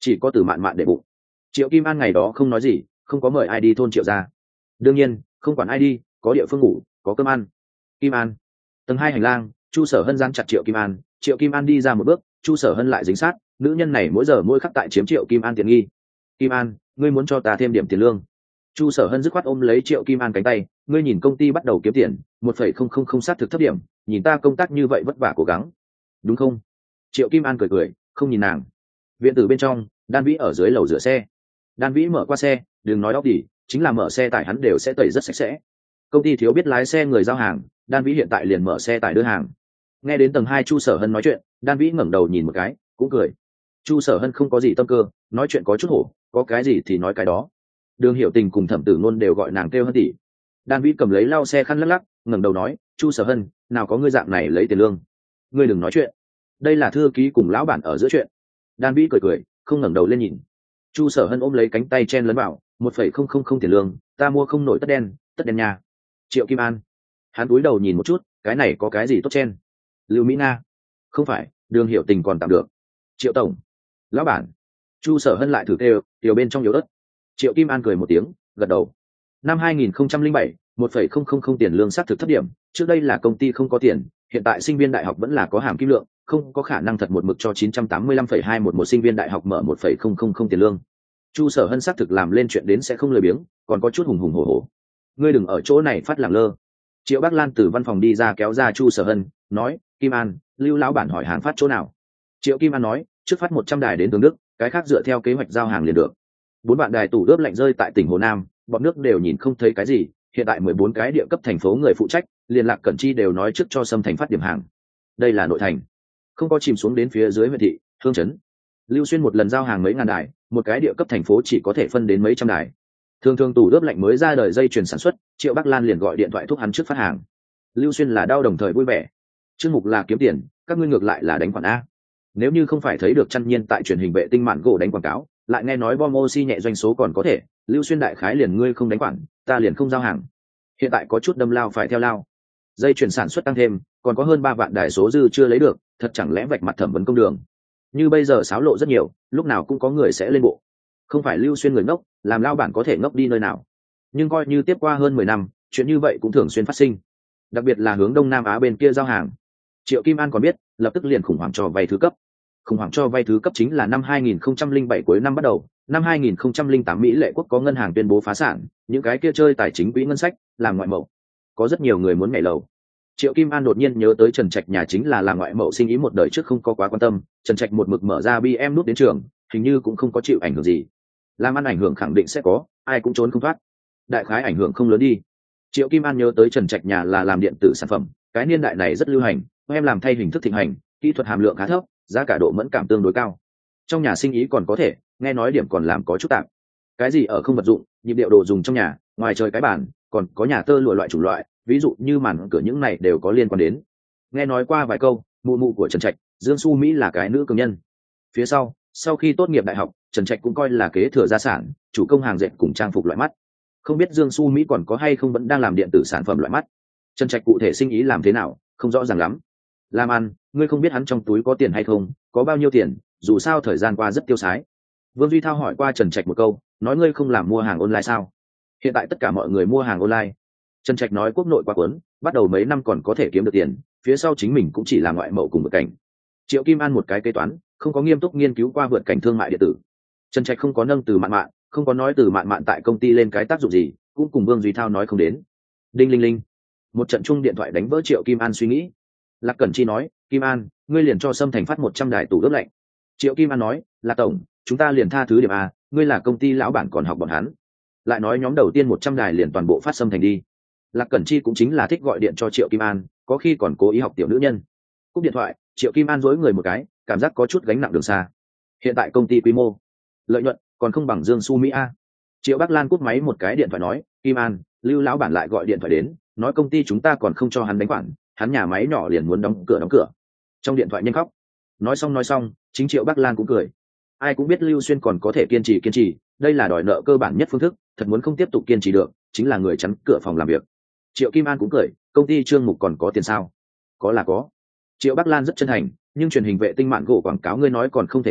chỉ có từ mạn mạn để bụng. Triệu Kim An ngày đó không nói gì, không có mời ai đi thôn Triệu gia. Đương nhiên không quản ai đi, có địa phương ngủ, có cơm ăn. Kim An. Tầng hai hành lang, Chu Sở Hân giang chặt Triệu Kim An. Triệu Kim An đi ra một bước, Chu Sở Hân lại dính sát. Nữ nhân này mỗi giờ mỗi khắc tại chiếm Triệu Kim An tiện nghi. Kim An, ngươi muốn cho ta thêm điểm tiền lương? Chu Sở Hân dứt khoát ôm lấy Triệu Kim An cánh tay. Ngươi nhìn công ty bắt đầu kiếm tiền, một phẩy không không không sát thực thấp điểm, nhìn ta công tác như vậy vất vả cố gắng, đúng không? Triệu Kim An cười cười, không nhìn nàng. Viện tử bên trong, Đan Vĩ ở dưới lầu rửa xe. Đan Vĩ mở qua xe, đừng nói đóc đi, chính là mở xe tải hắn đều sẽ tẩy rất sạch sẽ. Công ty thiếu biết lái xe người giao hàng, Đan Vĩ hiện tại liền mở xe tải đưa hàng. Nghe đến tầng hai Chu Sở Hân nói chuyện, Đan Vĩ ngẩng đầu nhìn một cái, cũng cười. Chu Sở Hân không có gì tâm cơ, nói chuyện có chút hổ, có cái gì thì nói cái đó. Đường Hiểu Tình cùng Thẩm Tử Ngôn đều gọi nàng kêu Hân tỷ. Đan Vĩ cầm lấy lau xe khăn lắc lắc, ngẩng đầu nói, Chu Sở Hân, nào có ngươi dạng này lấy tiền lương. Ngươi đừng nói chuyện, đây là thư ký cùng lão bản ở giữa chuyện. Đan Vĩ cười cười, không ngẩng đầu lên nhìn. Chu Sở Hân ôm lấy cánh tay chen lấn bảo, một phẩy không không không tiền lương, ta mua không nổi tất đen, tất đen nha. Triệu Kim An. Hắn cúi đầu nhìn một chút, cái này có cái gì tốt chen? Lưu Mỹ Na. Không phải, Đường Hiểu Tình còn tạm được. Triệu tổng. Lão bản. Chu Sở Hân lại thử kêu, tiểu bên trong yếu đất. Triệu Kim An cười một tiếng, gật đầu. Năm hai nghìn không trăm lẻ bảy, một phẩy không không không tiền lương xác thực thấp điểm, trước đây là công ty không có tiền, hiện tại sinh viên đại học vẫn là có hàm kim lượng, không có khả năng thật một mực cho chín trăm tám mươi lăm phẩy hai một một sinh viên đại học mở một phẩy không không không tiền lương. Chu Sở Hân xác thực làm lên chuyện đến sẽ không lười biếng, còn có chút hùng hùng hổ hổ. Ngươi đừng ở chỗ này phát lẳng lơ. Triệu Bắc Lan từ văn phòng đi ra kéo ra Chu Sở Hân, nói, Kim An, Lưu lão bản hỏi hàng phát chỗ nào? Triệu Kim An nói, trước phát một trăm đài đến Tương Đức, cái khác dựa theo kế hoạch giao hàng liền được. Bốn bạn đài tủ ướp lạnh rơi tại tỉnh Hồ Nam, bọn nước đều nhìn không thấy cái gì, hiện tại mười bốn cái địa cấp thành phố người phụ trách, liên lạc Cẩn Chi đều nói trước cho Sâm Thành phát điểm hàng. Đây là nội thành, không có chìm xuống đến phía dưới huyện thị, Hương trấn. Lưu Xuyên một lần giao hàng mấy ngàn đài, một cái địa cấp thành phố chỉ có thể phân đến mấy trăm đài. Thường thường tủ ướp lạnh mới ra đời dây chuyền sản xuất, Triệu Bắc Lan liền gọi điện thoại thúc hắn trước phát hàng. Lưu Xuyên là đau đồng thời vui vẻ. Chương mục là kiếm tiền, các ngươi ngược lại là đánh khoản a. Nếu như không phải thấy được Chân Nhiên tại truyền hình vệ tinh mạn gỗ đánh quảng cáo, lại nghe nói bom oxy nhẹ doanh số còn có thể, Lưu Xuyên đại khái liền ngươi không đánh khoản, ta liền không giao hàng. Hiện tại có chút đâm lao phải theo lao. Dây chuyển sản xuất tăng thêm, còn có hơn ba vạn đài số dư chưa lấy được, thật chẳng lẽ vạch mặt thẩm vấn công đường. Như bây giờ xáo lộ rất nhiều, lúc nào cũng có người sẽ lên bộ. Không phải Lưu Xuyên người ngốc, làm lao bản có thể ngốc đi nơi nào. Nhưng coi như tiếp qua hơn mười năm, chuyện như vậy cũng thường xuyên phát sinh. Đặc biệt là hướng Đông Nam Á bên kia giao hàng. Triệu Kim An còn biết, lập tức liền khủng hoảng cho vay thứ cấp. Khủng hoảng cho vay thứ cấp chính là năm hai nghìn không trăm lẻ bảy cuối năm bắt đầu, năm hai nghìn không trăm lẻ tám Mỹ Lệ Quốc có ngân hàng tuyên bố phá sản, những cái kia chơi tài chính quỹ ngân sách, làm ngoại mậu. Có rất nhiều người muốn nhảy lầu. Triệu Kim An đột nhiên nhớ tới Trần Trạch nhà chính là làm ngoại mậu sinh ý một đời trước không có quá quan tâm, Trần Trạch một mực mở ra bê em nút đến trường, hình như cũng không có chịu ảnh hưởng gì. Làm ăn ảnh hưởng khẳng định sẽ có, ai cũng trốn không thoát. Đại khái ảnh hưởng không lớn đi. Triệu Kim An nhớ tới Trần Trạch nhà là làm điện tử sản phẩm, cái niên đại này rất lưu hành, em làm thay hình thức thịnh hành, kỹ thuật hàm lượng khá thấp, giá cả độ mẫn cảm tương đối cao. Trong nhà sinh ý còn có thể, nghe nói điểm còn làm có chút tạm. Cái gì ở không vật dụng, nhịp điệu đồ dùng trong nhà, ngoài trời cái bàn, còn có nhà tơ lụa loại chủng loại, ví dụ như màn cửa những này đều có liên quan đến. Nghe nói qua vài câu, mụ mụ của Trần Trạch, Dương Xu Mỹ là cái nữ cường nhân. Phía sau, sau khi tốt nghiệp đại học, Trần Trạch cũng coi là kế thừa gia sản, chủ công hàng dệt cùng trang phục loại mắt. Không biết Dương Xu Mỹ còn có hay không vẫn đang làm điện tử sản phẩm loại mắt. Trần Trạch cụ thể sinh ý làm thế nào, không rõ ràng lắm. Làm ăn, ngươi không biết hắn trong túi có tiền hay không, có bao nhiêu tiền, dù sao thời gian qua rất tiêu sái. Vương Duy Thao hỏi qua Trần Trạch một câu, nói ngươi không làm mua hàng online sao? Hiện tại tất cả mọi người mua hàng online. Trần Trạch nói quốc nội quá cuốn, bắt đầu mấy năm còn có thể kiếm được tiền, phía sau chính mình cũng chỉ là ngoại mậu cùng vượt cảnh. Triệu Kim An một cái kế toán, không có nghiêm túc nghiên cứu qua vượt cảnh thương mại điện tử. Trần Trạch không có nâng từ mạn mạn, không có nói từ mạn mạn tại công ty lên cái tác dụng gì, cũng cùng Vương Duy Thao nói không đến. Đinh linh linh, một trận chung điện thoại đánh vỡ Triệu Kim An suy nghĩ. Lạc Cẩn Chi nói, Kim An, ngươi liền cho Sâm Thành phát một trăm đài tủ ướp lạnh. Triệu Kim An nói, Lạc tổng, chúng ta liền tha thứ điểm a, ngươi là công ty lão bản còn học bọn hắn. Lại nói nhóm đầu tiên một trăm đài liền toàn bộ phát Sâm Thành đi. Lạc Cẩn Chi cũng chính là thích gọi điện cho Triệu Kim An, có khi còn cố ý học tiểu nữ nhân. Cúp điện thoại, Triệu Kim An dối người một cái, cảm giác có chút gánh nặng đường xa. Hiện tại công ty quy mô, lợi nhuận còn không bằng Dương Xu Mỹ a. Triệu Bắc Lan cúp máy một cái điện thoại nói, Kim An, Lưu lão bản lại gọi điện thoại đến, nói công ty chúng ta còn không cho hắn đánh khoản, hắn nhà máy nhỏ liền muốn đóng cửa đóng cửa. Trong điện thoại nhanh khóc. Nói xong nói xong, chính Triệu Bắc Lan cũng cười. Ai cũng biết Lưu Xuyên còn có thể kiên trì kiên trì, đây là đòi nợ cơ bản nhất phương thức, thật muốn không tiếp tục kiên trì được, chính là người chắn cửa phòng làm việc. Triệu Kim An cũng cười, công ty Trương Mục còn có tiền sao? Có là có. Triệu Bắc Lan rất chân thành, nhưng truyền hình vệ tinh mạng gỗ quảng cáo ngươi nói còn không thể ngừng,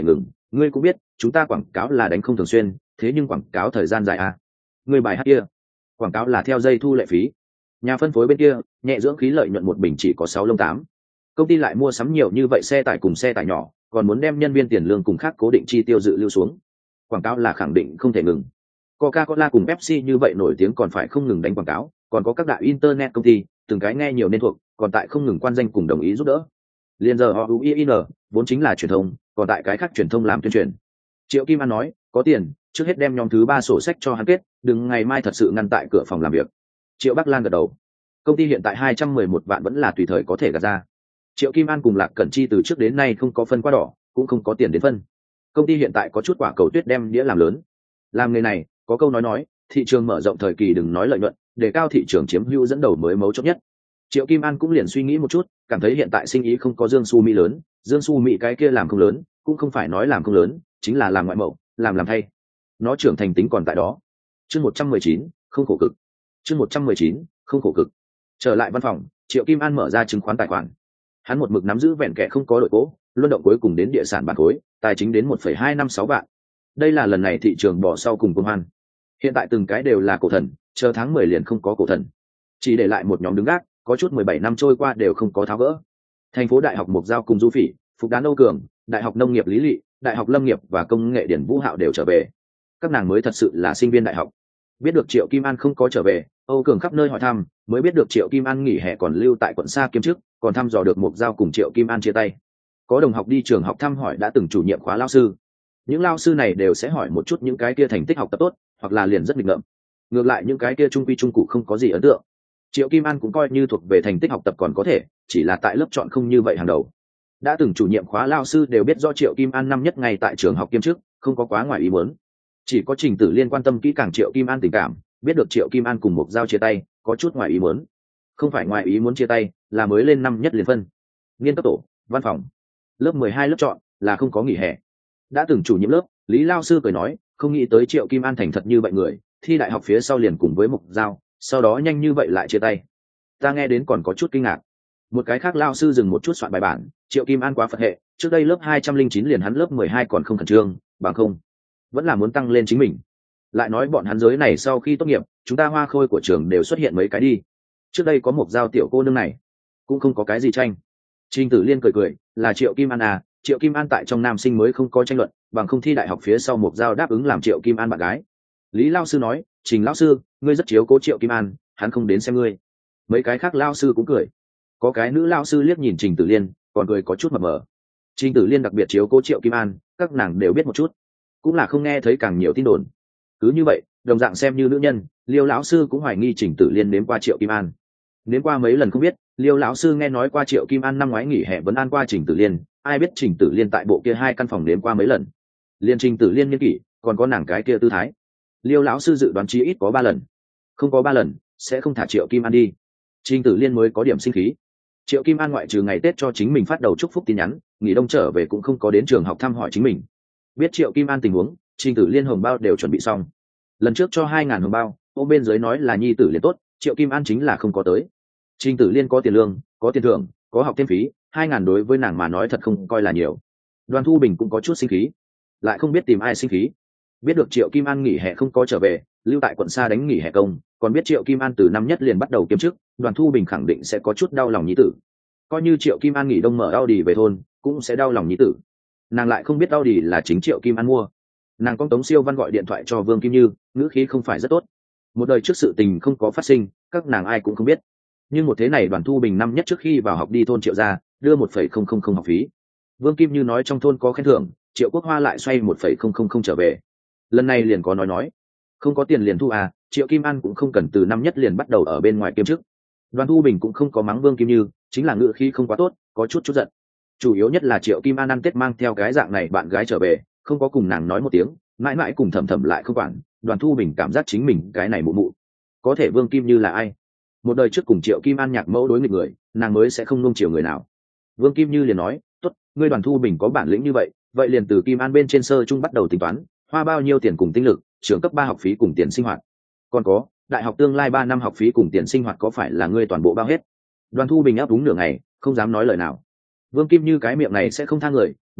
ngươi cũng biết chúng ta quảng cáo là đánh không thường xuyên, thế nhưng quảng cáo thời gian dài à. Ngươi bài hát kia quảng cáo là theo dây thu lệ phí, nhà phân phối bên kia nhẹ dưỡng khí lợi nhuận một bình chỉ có sáu lông tám, công ty lại mua sắm nhiều như vậy xe tải cùng xe tải nhỏ, còn muốn đem nhân viên tiền lương cùng khác cố định chi tiêu dự lưu xuống, quảng cáo là khẳng định không thể ngừng. Coca-Cola cùng Pepsi như vậy nổi tiếng còn phải không ngừng đánh quảng cáo, còn có các đại internet công ty từng cái nghe nhiều nên thuộc, còn tại không ngừng quan danh cùng đồng ý giúp đỡ. Liên giờ họ u i n vốn chính là truyền thông, còn tại cái khác truyền thông làm tuyên truyền. Triệu Kim An nói, có tiền trước hết đem nhóm thứ ba sổ sách cho hắn kết, đừng ngày mai thật sự ngăn tại cửa phòng làm việc. Triệu Bắc Lan gật đầu. Công ty hiện tại hai trăm mười một vạn vẫn là tùy thời có thể gạt ra. Triệu Kim An cùng Lạc Cẩn Chi từ trước đến nay không có phân qua đỏ, cũng không có tiền đến phân. Công ty hiện tại có chút quả cầu tuyết đem đĩa làm lớn. Làm nghề này, có câu nói nói, thị trường mở rộng thời kỳ đừng nói lợi nhuận, để cao thị trường chiếm hữu dẫn đầu mới mấu chốt nhất. Triệu Kim An cũng liền suy nghĩ một chút, cảm thấy hiện tại sinh ý không có Dương Xu Mỹ lớn, Dương Xu Mỹ cái kia làm không lớn, cũng không phải nói làm không lớn, chính là làm ngoại mậu, làm làm thay. Nó trưởng thành tính còn tại đó. Chương một trăm mười chín, không khổ cực. Chương một trăm mười chín, không khổ cực. Trở lại văn phòng, Triệu Kim An mở ra chứng khoán tài khoản. Hắn một mực nắm giữ vẹn kẻ không có đội cố, luân động cuối cùng đến địa sản bản khối, tài chính đến một phẩy hai năm sáu vạn. Đây là lần này thị trường bỏ sau cùng công an. Hiện tại từng cái đều là cổ thần, chờ tháng mười liền không có cổ thần. Chỉ để lại một nhóm đứng gác, có chút mười bảy năm trôi qua đều không có tháo gỡ. Thành phố Đại học Mộc Giao cùng Du Phỉ, Phục Đán Âu Cường, Đại học Nông nghiệp Lý Lị, Đại học Lâm nghiệp và Công nghệ Điển Vũ Hạo đều trở về. Các nàng mới thật sự là sinh viên đại học. Biết được Triệu Kim An không có trở về, Âu Cường khắp nơi hỏi thăm, mới biết được Triệu Kim An nghỉ hè còn lưu tại quận Sa Kiêm trước, còn thăm dò được Mộc Giao cùng Triệu Kim An chia tay. Có đồng học đi trường học thăm hỏi đã từng chủ nhiệm khóa lao sư. Những lao sư này đều sẽ hỏi một chút những cái kia thành tích học tập tốt, hoặc là liền rất nghịch ngợm. Ngược lại những cái kia trung quy trung cụ không có gì ấn tượng. Triệu Kim An cũng coi như thuộc về thành tích học tập còn có thể, chỉ là tại lớp chọn không như vậy hàng đầu. Đã từng chủ nhiệm khóa lao sư đều biết do Triệu Kim An năm nhất ngay tại trường học kiêm chức, không có quá ngoài ý muốn. Chỉ có Trình Tử Liên quan tâm kỹ càng Triệu Kim An tình cảm, biết được Triệu Kim An cùng Mộc Giao chia tay, có chút ngoài ý muốn. Không phải ngoài ý muốn chia tay, là mới lên năm nhất liền phân. Nghiên cấp tổ, văn phòng. Lớp mười hai lớp chọn là không có nghỉ hè. Đã từng chủ nhiệm lớp, Lý lao sư cười nói, không nghĩ tới Triệu Kim An thành thật như vậy người, thi đại học phía sau liền cùng với Mộc Giao, sau đó nhanh như vậy lại chia tay. Ta nghe đến còn có chút kinh ngạc. Một cái khác lao sư dừng một chút soạn bài bản, Triệu Kim An quá Phật hệ, trước đây lớp hai trăm linh chín liền hắn lớp mười hai còn không khẩn trương, bằng không vẫn là muốn tăng lên chính mình. Lại nói bọn hắn giới này sau khi tốt nghiệp, chúng ta hoa khôi của trường đều xuất hiện mấy cái đi. Trước đây có Mộc Giao tiểu cô nương này, cũng không có cái gì tranh. Trình Tử Liên cười cười, là Triệu Kim An à, Triệu Kim An tại trong nam sinh mới không có tranh luận, bằng không thi đại học phía sau Mộc Giao đáp ứng làm Triệu Kim An bạn gái. Lý lao sư nói, Trình lão sư, ngươi rất chiếu cố Triệu Kim An, hắn không đến xem ngươi. Mấy cái khác lao sư cũng cười. Có cái nữ lao sư liếc nhìn Trình Tử Liên, còn cười có chút mập mờ. Trình Tử Liên đặc biệt chiếu cố Triệu Kim An, các nàng đều biết một chút, cũng là không nghe thấy càng nhiều tin đồn. Cứ như vậy, đồng dạng xem như nữ nhân, Liêu lão sư cũng hoài nghi Trình Tử Liên nếm qua Triệu Kim An. Nếm qua mấy lần không biết, Liêu lão sư nghe nói qua Triệu Kim An năm ngoái nghỉ hè vẫn an qua Trình Tử Liên, ai biết Trình Tử Liên tại bộ kia hai căn phòng nếm qua mấy lần. Liên Trình Tử Liên nghiên kỷ, còn có nàng cái kia tư thái. Liêu lão sư dự đoán chí ít có ba lần, không có ba lần sẽ không thả Triệu Kim An đi. Trình Tử Liên mới có điểm sinh khí. Triệu Kim An ngoại trừ ngày Tết cho chính mình phát đầu chúc phúc tin nhắn, nghỉ đông trở về cũng không có đến trường học thăm hỏi chính mình. Biết Triệu Kim An tình huống, Trình Tử Liên hồng bao đều chuẩn bị xong. Lần trước cho hai ngàn hồng bao, ô bên dưới nói là nhi tử liền tốt, Triệu Kim An chính là không có tới. Trình Tử Liên có tiền lương, có tiền thưởng, có học thêm phí, hai ngàn đối với nàng mà nói thật không coi là nhiều. Đoàn Thu Bình cũng có chút sinh khí, lại không biết tìm ai sinh khí. Biết được Triệu Kim An nghỉ hè không có trở về, lưu tại quận Sa đánh nghỉ hè công, còn biết Triệu Kim An từ năm nhất liền bắt đầu kiếm chức, Đoàn Thu Bình khẳng định sẽ có chút đau lòng nhi tử. Coi như Triệu Kim An nghỉ đông mở Audi về thôn, cũng sẽ đau lòng nhi tử. Nàng lại không biết Audi là chính Triệu Kim An mua. Nàng con Tống Siêu Văn gọi điện thoại cho Vương Kim Như, ngữ khí không phải rất tốt. Một đời trước sự tình không có phát sinh, các nàng ai cũng không biết. Nhưng một thế này Đoàn Thu Bình năm nhất trước khi vào học đi thôn Triệu gia, đưa một phẩy không không không học phí. Vương Kim Như nói trong thôn có khen thưởng, Triệu Quốc Hoa lại xoay một phẩy không không không trở về. Lần này liền có nói nói, không có tiền liền thu à, Triệu Kim An cũng không cần từ năm nhất liền bắt đầu ở bên ngoài kiêm chức. Đoàn Thu Bình cũng không có mắng Vương Kim Như, chính là ngữ khí không quá tốt, có chút chút giận. Chủ yếu nhất là Triệu Kim An ăn Tết mang theo cái dạng này bạn gái trở về, không có cùng nàng nói một tiếng, mãi mãi cùng thầm thầm lại không quản. Đoàn Thu Bình cảm giác chính mình cái này mụ mụ. Có thể Vương Kim Như là ai? Một đời trước cùng Triệu Kim An nhạc mẫu đối nghịch người, nàng mới sẽ không nung chiều người nào. Vương Kim Như liền nói, tốt, ngươi Đoàn Thu Bình có bản lĩnh như vậy, vậy liền từ Kim An bên trên sơ trung bắt đầu tính toán, hoa bao nhiêu tiền cùng tinh lực, trường cấp ba học phí cùng tiền sinh hoạt. Còn có, đại học tương lai ba năm học phí cùng tiền sinh hoạt có phải là ngươi toàn bộ bao hết? Đoàn Thu Bình áp đúng nửa ngày, không dám nói lời nào. Vương Kim Như cái miệng này sẽ không tha người, nói tiếp,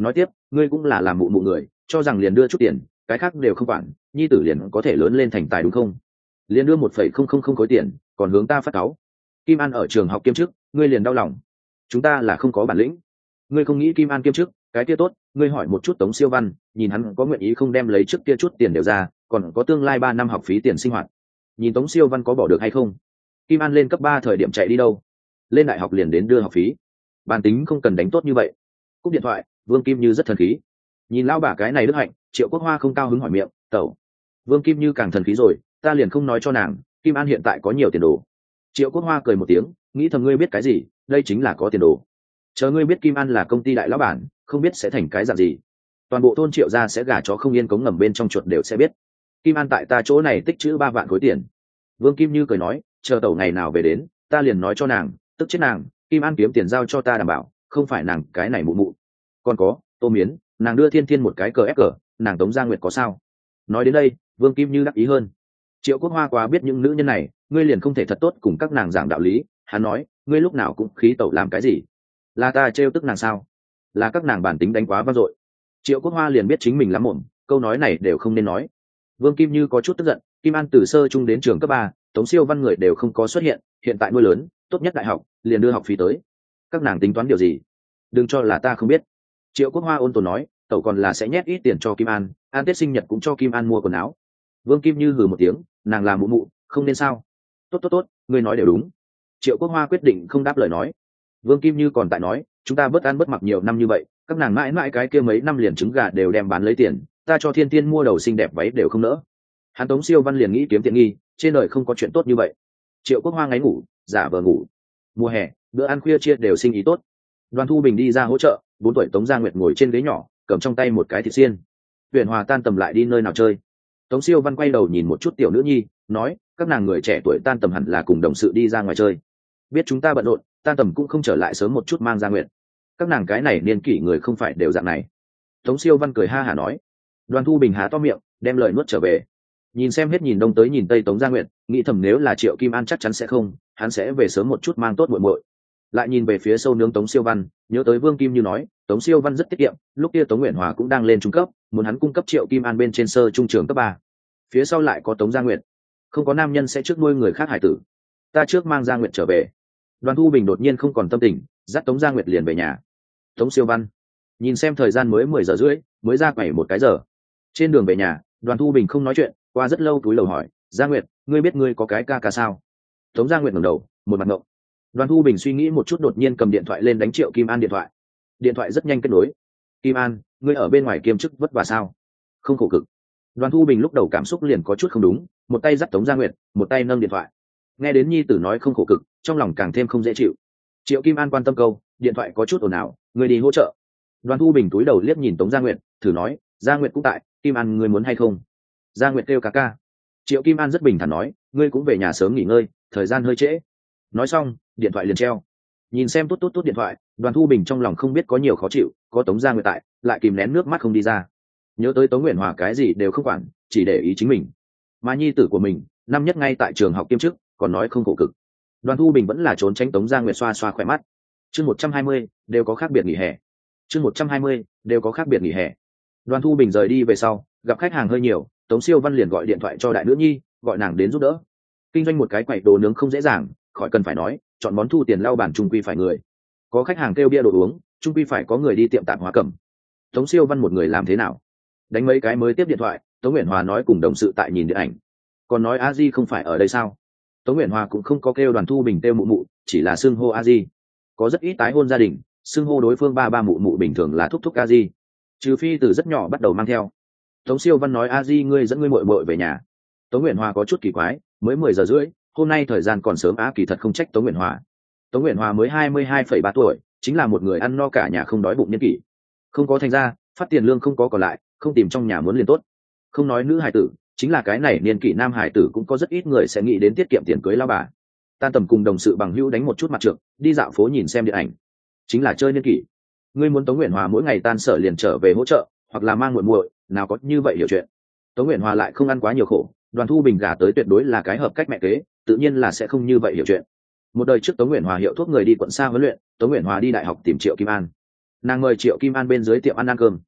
ngươi cũng là làm mụ mụ người, cho rằng liền đưa chút tiền cái khác đều không quản, nhi tử liền có thể lớn lên thành tài đúng không? Liền đưa một phẩy không không không khối tiền còn hướng ta phát cáu. Kim An ở trường học kiêm chức, ngươi liền đau lòng. Chúng ta là không có bản lĩnh. Ngươi không nghĩ Kim An kiêm chức cái kia tốt, ngươi hỏi một chút Tống Siêu Văn, nhìn hắn có nguyện ý không đem lấy trước kia chút tiền đều ra, còn có tương lai ba năm học phí tiền sinh hoạt, nhìn Tống Siêu Văn có bỏ được hay không. Kim An lên cấp ba thời điểm chạy đi đâu? Lên đại học liền đến đưa học phí. Bản tính không cần đánh tốt như vậy. Cúp điện thoại, Vương Kim Như rất thần khí. Nhìn lão bà cái này đức hạnh, Triệu Quốc Hoa không cao hứng hỏi miệng, "Tẩu." Vương Kim Như càng thần khí rồi, "Ta liền không nói cho nàng, Kim An hiện tại có nhiều tiền đồ." Triệu Quốc Hoa cười một tiếng, nghĩ thầm ngươi biết cái gì, đây chính là có tiền đồ. Chờ ngươi biết Kim An là công ty đại lão bản, không biết sẽ thành cái dạng gì. Toàn bộ thôn Triệu gia sẽ gả chó không yên cống ngầm bên trong chuột đều sẽ biết. Kim An tại ta chỗ này tích trữ ba vạn khối tiền. Vương Kim Như cười nói, chờ tẩu ngày nào về đến, ta liền nói cho nàng, tức chết nàng, Kim An kiếm tiền giao cho ta đảm bảo, không phải nàng cái này mụ mụ. Còn có, Tô Miến, nàng đưa Thiên Thiên một cái cờ ép cờ, nàng Tống Gia Nguyệt có sao? Nói đến đây, Vương Kim Như đắc ý hơn. Triệu Quốc Hoa quá biết những nữ nhân này, ngươi liền không thể thật tốt cùng các nàng giảng đạo lý. Hắn nói, ngươi lúc nào cũng khí tẩu làm cái gì? Là ta trêu tức nàng sao? Là các nàng bản tính đánh quá vang dội. Triệu Quốc Hoa liền biết chính mình lắm mồm, câu nói này đều không nên nói. Vương Kim Như có chút tức giận, Kim An từ sơ trung đến trường cấp ba, Tống Siêu Văn người đều không có xuất hiện, hiện tại nuôi lớn, tốt nhất đại học, liền đưa học phí tới. Các nàng tính toán điều gì? Đừng cho là ta không biết. Triệu Quốc Hoa ôn tồn nói, tẩu còn là sẽ nhét ít tiền cho Kim An, An Tết sinh nhật cũng cho Kim An mua quần áo. Vương Kim Như hừ một tiếng, nàng là mụ mụ, không nên sao? Tốt tốt tốt, ngươi nói đều đúng. Triệu Quốc Hoa quyết định không đáp lời nói. Vương Kim Như còn tại nói, chúng ta bớt ăn bớt mặc nhiều năm như vậy, các nàng mãi mãi cái kia mấy năm liền trứng gà đều đem bán lấy tiền, ta cho Thiên Thiên mua đầu xinh đẹp váy đều không nỡ. Hắn Tống Siêu Văn liền nghĩ kiếm tiện nghi, trên đời không có chuyện tốt như vậy. Triệu Quốc Hoa ngáy ngủ, giả vờ ngủ. Mùa hè, bữa ăn khuya chia đều sinh ý tốt. Đoàn Thu Bình đi ra hỗ trợ, bốn tuổi Tống Gia Nguyệt ngồi trên ghế nhỏ, cầm trong tay một cái thịt xiên. Huyền Hòa tan tầm lại đi nơi nào chơi? Tống Siêu Văn quay đầu nhìn một chút tiểu nữ nhi, nói, các nàng người trẻ tuổi tan tầm hẳn là cùng đồng sự đi ra ngoài chơi. Biết chúng ta bận rộn, tan tầm cũng không trở lại sớm một chút mang Gia Nguyệt. Các nàng cái này niên kỷ người không phải đều dạng này. Tống Siêu Văn cười ha hả nói. Đoàn Thu Bình há to miệng, đem lời nuốt trở về. Nhìn xem hết nhìn đông tới nhìn tây Tống Gia Nguyệt, nghĩ thầm nếu là Triệu Kim An chắc chắn sẽ không, hắn sẽ về sớm một chút mang tốt muội muội. Lại nhìn về phía sâu nướng Tống Siêu Văn, nhớ tới Vương Kim Như nói, Tống Siêu Văn rất tiết kiệm, lúc kia Tống Nguyễn Hòa cũng đang lên trung cấp, muốn hắn cung cấp Triệu Kim An bên trên sơ trung trường cấp ba. Phía sau lại có Tống Gia Nguyệt, không có nam nhân sẽ trước nuôi người khác hải tử. Ta trước mang Gia Nguyệt trở về. Đoàn Thu Bình đột nhiên không còn tâm tình, dắt Tống Gia Nguyệt liền về nhà. Tống Siêu Văn nhìn xem thời gian mới mười giờ rưỡi, mới ra quẩy một cái giờ. Trên đường về nhà, Đoàn Thu Bình không nói chuyện, qua rất lâu túi lầu hỏi, Gia Nguyệt, ngươi biết ngươi có cái ca ca sao? Tống Gia Nguyệt ngẩng đầu, một mặt ngộng. Đoàn Thu Bình suy nghĩ một chút đột nhiên cầm điện thoại lên đánh Triệu Kim An điện thoại. Điện thoại rất nhanh kết nối. Kim An, ngươi ở bên ngoài kiêm chức vất vả sao? Không khổ cực. Đoàn Thu Bình lúc đầu cảm xúc liền có chút không đúng, một tay dắt Tống Gia Nguyệt, một tay nâng điện thoại. Nghe đến nhi tử nói không khổ cực, trong lòng càng thêm không dễ chịu. Triệu Kim An quan tâm câu, điện thoại có chút ồn ào, ngươi đi hỗ trợ. Đoàn Thu Bình túi đầu liếc nhìn Tống Gia Nguyệt, thử nói, Gia Nguyệt cũng tại, Kim An ngươi muốn hay không? Gia Nguyệt kêu ca ca. Triệu Kim An rất bình thản nói, ngươi cũng về nhà sớm nghỉ ngơi, thời gian hơi trễ. Nói xong, điện thoại liền treo. Nhìn xem tốt tốt tốt điện thoại, Đoàn Thu Bình trong lòng không biết có nhiều khó chịu, có Tống Gia Nguyệt tại, lại kìm nén nước mắt không đi ra. Nhớ tới Tống Nguyễn Hòa cái gì đều không quản, chỉ để ý chính mình. Mà nhi tử của mình, năm nhất ngay tại trường học kiêm chức, còn nói không khổ cực. Đoàn Thu Bình vẫn là trốn tránh Tống Gia Nguyệt xoa xoa khỏe mắt. Chương một trăm hai mươi đều có khác biệt nghỉ hè. Chương một trăm hai mươi đều có khác biệt nghỉ hè. Đoàn Thu Bình rời đi về sau, gặp khách hàng hơi nhiều, Tống Siêu Văn liền gọi điện thoại cho đại nữ nhi, gọi nàng đến giúp đỡ. Kinh doanh một cái quầy đồ nướng không dễ dàng, khỏi cần phải nói, chọn món thu tiền lau bàn trung quy phải người. Có khách hàng kêu bia đồ uống, trung quy phải có người đi tiệm tạp hóa cẩm. Tống Siêu Văn một người làm thế nào? Đánh mấy cái mới tiếp điện thoại, Tống Nguyễn Hòa nói cùng đồng sự tại nhìn điện ảnh. Còn nói A Di không phải ở đây sao? Tống Nguyễn Hòa cũng không có kêu Đoàn Thu Bình kêu mụ mụ, chỉ là xưng hô A Di. Có rất ít tái hôn gia đình, xưng hô đối phương ba ba mụ mụ bình thường là thúc thúc A Di, trừ phi từ rất nhỏ bắt đầu mang theo. Tống Siêu Văn nói A Di ngươi dẫn ngươi muội muội về nhà. Tống Nguyễn Hòa có chút kỳ quái, mới mười giờ rưỡi, hôm nay thời gian còn sớm á, kỳ thật không trách Tống Nguyễn Hòa. Tống Nguyễn Hòa mới hai mươi hai phẩy ba tuổi, chính là một người ăn no cả nhà không đói bụng niên kỷ. Không có thành ra, phát tiền lương không có còn lại, không tìm trong nhà muốn liền tốt. Không nói nữ hải tử, chính là cái này niên kỷ nam hải tử cũng có rất ít người sẽ nghĩ đến tiết kiệm tiền cưới lao bà. Tan tầm cùng đồng sự bằng hữu đánh một chút mặt trược, đi dạo phố nhìn xem điện ảnh. Chính là chơi niên kỷ. Ngươi muốn Tống Nguyễn Hòa mỗi ngày tan sở liền trở về hỗ trợ, hoặc là mang muội muội, nào có như vậy hiểu chuyện. Tống Nguyễn Hòa lại không ăn quá nhiều khổ, Đoàn Thu Bình gả tới tuyệt đối là cái hợp cách mẹ kế, tự nhiên là sẽ không như vậy hiểu chuyện. Một đời trước Tống Nguyễn Hòa hiệu thuốc người đi quận xa huấn luyện, Tống Nguyễn Hòa đi đại học tìm Triệu Kim An. Nàng mời Triệu Kim An bên dưới tiệm ăn ăn cơm.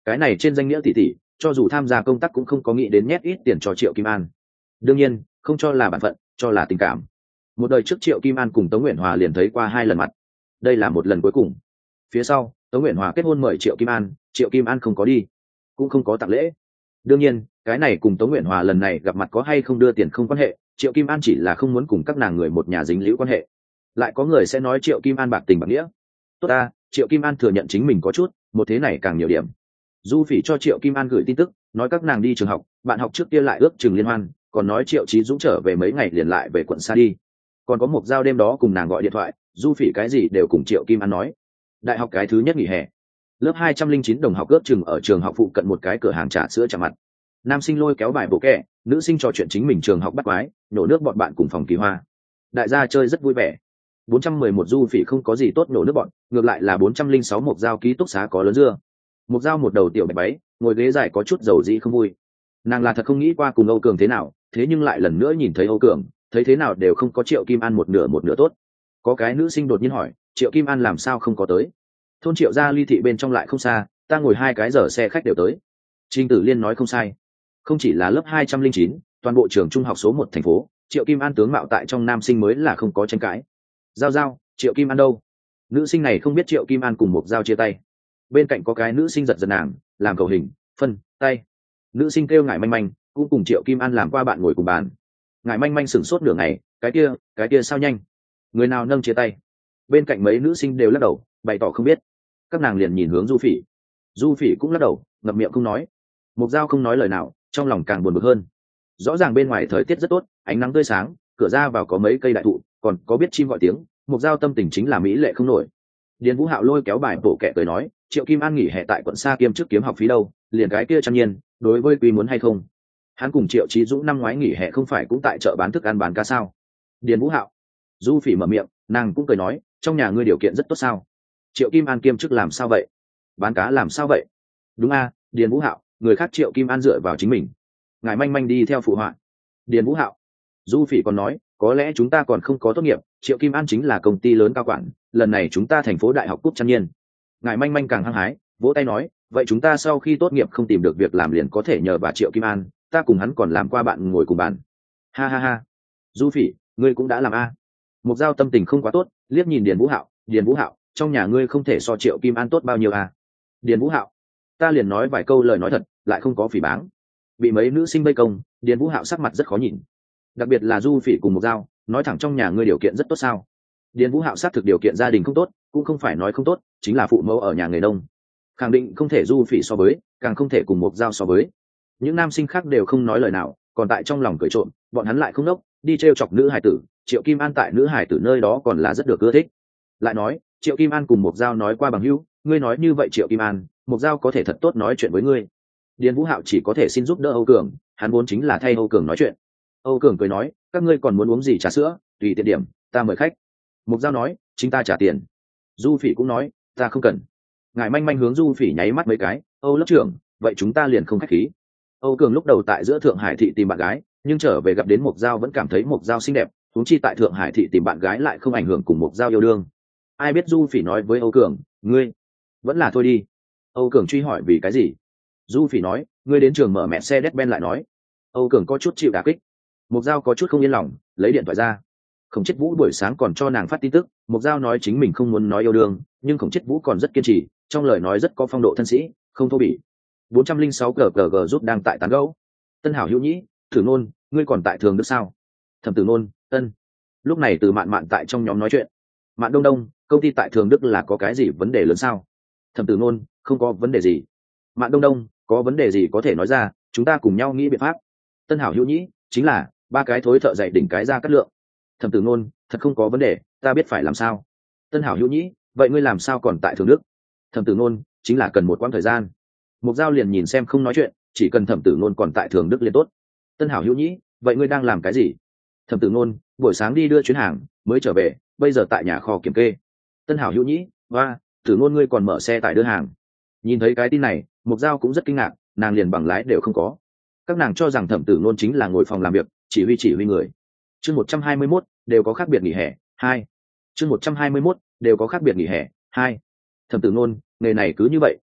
cái này trên danh nghĩa tỷ tỷ, cho dù tham gia công tác cũng không có nghĩ đến nhét ít tiền cho Triệu Kim An. Đương nhiên không cho là bản phận, cho là tình cảm. Một đời trước Triệu Kim An cùng Tống Uyển Hòa liền thấy qua hai lần mặt, đây là một lần cuối cùng. Phía sau Tống Uyển Hòa kết hôn mời Triệu Kim An, Triệu Kim An không có đi, cũng không có tặng lễ. Đương nhiên cái này cùng Tống Uyển Hòa lần này gặp mặt có hay không đưa tiền không quan hệ, Triệu Kim An chỉ là không muốn cùng các nàng người một nhà dính líu quan hệ. Lại có người sẽ nói Triệu Kim An bạc tình bạc nghĩa. Tốt ta, Triệu Kim An thừa nhận chính mình có chút, một thế này càng nhiều điểm. Du Phỉ cho Triệu Kim An gửi tin tức, nói các nàng đi trường học, bạn học trước kia lại ước chừng liên hoan, còn nói Triệu Chí Dũng trở về mấy ngày liền lại về quận xa đi. Còn có một giao đêm đó cùng nàng gọi điện thoại, Du Phỉ cái gì đều cùng Triệu Kim An nói. Đại học cái thứ nhất nghỉ hè, lớp hai trăm linh chín đồng học ước chừng ở trường học phụ cận một cái cửa hàng trà sữa chạm mặt. Nam sinh lôi kéo bài bộ kẹ, nữ sinh trò chuyện chính mình trường học bắt quái, nổ nước bọn bạn cùng phòng kỳ hoa. Đại gia chơi rất vui vẻ. bốn trăm mười một Du Phỉ không có gì tốt nổ nước bọn, ngược lại là bốn trăm linh sáu một giao ký túc xá có lớn dưa. Một giao một đầu tiểu bạch váy, ngồi ghế dài có chút dầu dĩ không vui. Nàng là thật không nghĩ qua cùng Âu Cường thế nào, thế nhưng lại lần nữa nhìn thấy Âu Cường, thấy thế nào đều không có Triệu Kim An một nửa một nửa tốt. Có cái nữ sinh đột nhiên hỏi, Triệu Kim An làm sao không có tới? Thôn Triệu gia ly thị bên trong lại không xa, ta ngồi hai cái giờ xe khách đều tới. Trình Tử Liên nói không sai, không chỉ là lớp hai trăm linh chín, toàn bộ trường trung học số một thành phố, Triệu Kim An tướng mạo tại trong nam sinh mới là không có tranh cãi. Giao giao, Triệu Kim An đâu? Nữ sinh này không biết Triệu Kim An cùng một giao chia tay. Bên cạnh có cái nữ sinh giật giật nàng, làm cầu hình, phân, tay. Nữ sinh kêu ngải manh manh, cũng cùng Triệu Kim An làm qua bạn ngồi cùng bàn. Ngải manh manh sửng sốt nửa ngày, cái kia, cái kia sao nhanh? Người nào nâng chia tay? Bên cạnh mấy nữ sinh đều lắc đầu, bày tỏ không biết. Các nàng liền nhìn hướng Du Phỉ. Du Phỉ cũng lắc đầu, ngậm miệng không nói. Mục Giao không nói lời nào, trong lòng càng buồn bực hơn. Rõ ràng bên ngoài thời tiết rất tốt, ánh nắng tươi sáng, cửa ra vào có mấy cây đại thụ, còn có biết chim gọi tiếng, Mục Giao tâm tình chính là mỹ lệ không nổi. Điền Vũ Hạo lôi kéo bài bổ kẹ cười nói, Triệu Kim An nghỉ hè tại quận xa kiêm chức kiếm học phí đâu, liền cái kia trang nhiên, đối với quy muốn hay không? Hắn cùng Triệu Chí Dũng năm ngoái nghỉ hè không phải cũng tại chợ bán thức ăn bán cá sao? Điền Vũ Hạo. Du Phỉ mở miệng, nàng cũng cười nói, trong nhà ngươi điều kiện rất tốt sao? Triệu Kim An kiêm chức làm sao vậy? Bán cá làm sao vậy? Đúng a, Điền Vũ Hạo, người khác Triệu Kim An dựa vào chính mình. Ngài manh manh đi theo phụ họa. Điền Vũ Hạo. Du Phỉ còn nói, có lẽ chúng ta còn không có tốt nghiệp, Triệu Kim An chính là công ty lớn cao quản, lần này chúng ta thành phố đại học cúp trăm nhiên. Ngài manh manh càng hăng hái, vỗ tay nói, vậy chúng ta sau khi tốt nghiệp không tìm được việc làm liền có thể nhờ bà Triệu Kim An, ta cùng hắn còn làm qua bạn ngồi cùng bàn. Ha ha ha. Du Phỉ, ngươi cũng đã làm a. Một giao tâm tình không quá tốt, liếc nhìn Điền Vũ Hạo, Điền Vũ Hạo, trong nhà ngươi không thể so Triệu Kim An tốt bao nhiêu à? Điền Vũ Hạo, ta liền nói vài câu lời nói thật, lại không có phỉ báng. Bị mấy nữ sinh vây công, Điền Vũ Hạo sắc mặt rất khó nhìn. Đặc biệt là Du Phỉ cùng một giao, nói thẳng trong nhà ngươi điều kiện rất tốt sao? Điền Vũ Hạo xác thực điều kiện gia đình không tốt, cũng không phải nói không tốt, chính là phụ mẫu ở nhà người nông, khẳng định không thể Du Phỉ so với, càng không thể cùng một giao so với. Những nam sinh khác đều không nói lời nào, còn tại trong lòng cười trộm, bọn hắn lại không nốc, đi trêu chọc nữ hải tử. Triệu Kim An tại nữ hải tử nơi đó còn là rất được ưa thích. Lại nói, Triệu Kim An cùng một giao nói qua bằng hữu, ngươi nói như vậy Triệu Kim An, một giao có thể thật tốt nói chuyện với ngươi. Điền Vũ Hạo chỉ có thể xin giúp đỡ Âu Cường, hắn vốn chính là thay Âu Cường nói chuyện. Âu Cường cười nói, các ngươi còn muốn uống gì trà sữa, tùy tiện điểm, ta mời khách. Mục Giao nói, chính ta trả tiền. Du Phỉ cũng nói, ta không cần. Ngài manh manh hướng Du Phỉ nháy mắt mấy cái, Âu lớp trưởng, vậy chúng ta liền không khách khí. Âu Cường lúc đầu tại giữa Thượng Hải thị tìm bạn gái, nhưng trở về gặp đến Mục Giao vẫn cảm thấy Mục Giao xinh đẹp, huống chi tại Thượng Hải thị tìm bạn gái lại không ảnh hưởng cùng Mục Giao yêu đương. Ai biết Du Phỉ nói với Âu Cường, ngươi vẫn là thôi đi. Âu Cường truy hỏi vì cái gì. Du Phỉ nói, ngươi đến trường mở mẹ xe Mercedes-Benz lại nói. Âu Cường có chút chịu đả kích. Mục Giao có chút không yên lòng, lấy điện thoại ra. Khổng Chết Vũ buổi sáng còn cho nàng phát tin tức, Mục Giao nói chính mình không muốn nói yêu đương, nhưng Khổng Chết Vũ còn rất kiên trì, trong lời nói rất có phong độ thân sĩ, không thô bỉ. bốn trăm linh sáu cờ cờ gờ rút đang tại tán gẫu. Tân Hảo Hữu Nhĩ, Thử Nôn, ngươi còn tại Thường Đức sao? Thẩm Tử Nôn, Tân. Lúc này Từ Mạn Mạn tại trong nhóm nói chuyện. Mạn Đông Đông, công ty tại Thường Đức là có cái gì vấn đề lớn sao? Thẩm Tử Nôn, không có vấn đề gì. Mạn Đông Đông, có vấn đề gì có thể nói ra, chúng ta cùng nhau nghĩ biện pháp. Tân Hảo Hữu Nhĩ, chính là ba cái thối thợ dạy đỉnh cái ra cắt lượng. Thẩm Tử Nôn, thật không có vấn đề, ta biết phải làm sao. Tân Hảo Hữu Nhĩ, vậy ngươi làm sao còn tại Thường Đức? Thẩm Tử Nôn, chính là cần một quãng thời gian. Mục Giao liền nhìn xem không nói chuyện, chỉ cần Thẩm Tử Nôn còn tại Thường Đức liền tốt. Tân Hảo Hữu Nhĩ, vậy ngươi đang làm cái gì? Thẩm Tử Nôn, buổi sáng đi đưa chuyến hàng, mới trở về, bây giờ tại nhà kho kiểm kê. Tân Hảo Hữu Nhĩ, và Tử Nôn ngươi còn mở xe tải đưa hàng. Nhìn thấy cái tin này, Mục Giao cũng rất kinh ngạc, nàng liền bằng lái đều không có. Các nàng cho rằng Thẩm Tử Nôn chính là ngồi phòng làm việc, chỉ huy chỉ huy người. Chương một trăm hai mươi mốt, đều có khác biệt nghỉ hè, hai. Chương một trăm hai mươi mốt, đều có khác biệt nghỉ hè, hai. Thẩm Tử Nôn, nghề này cứ như vậy,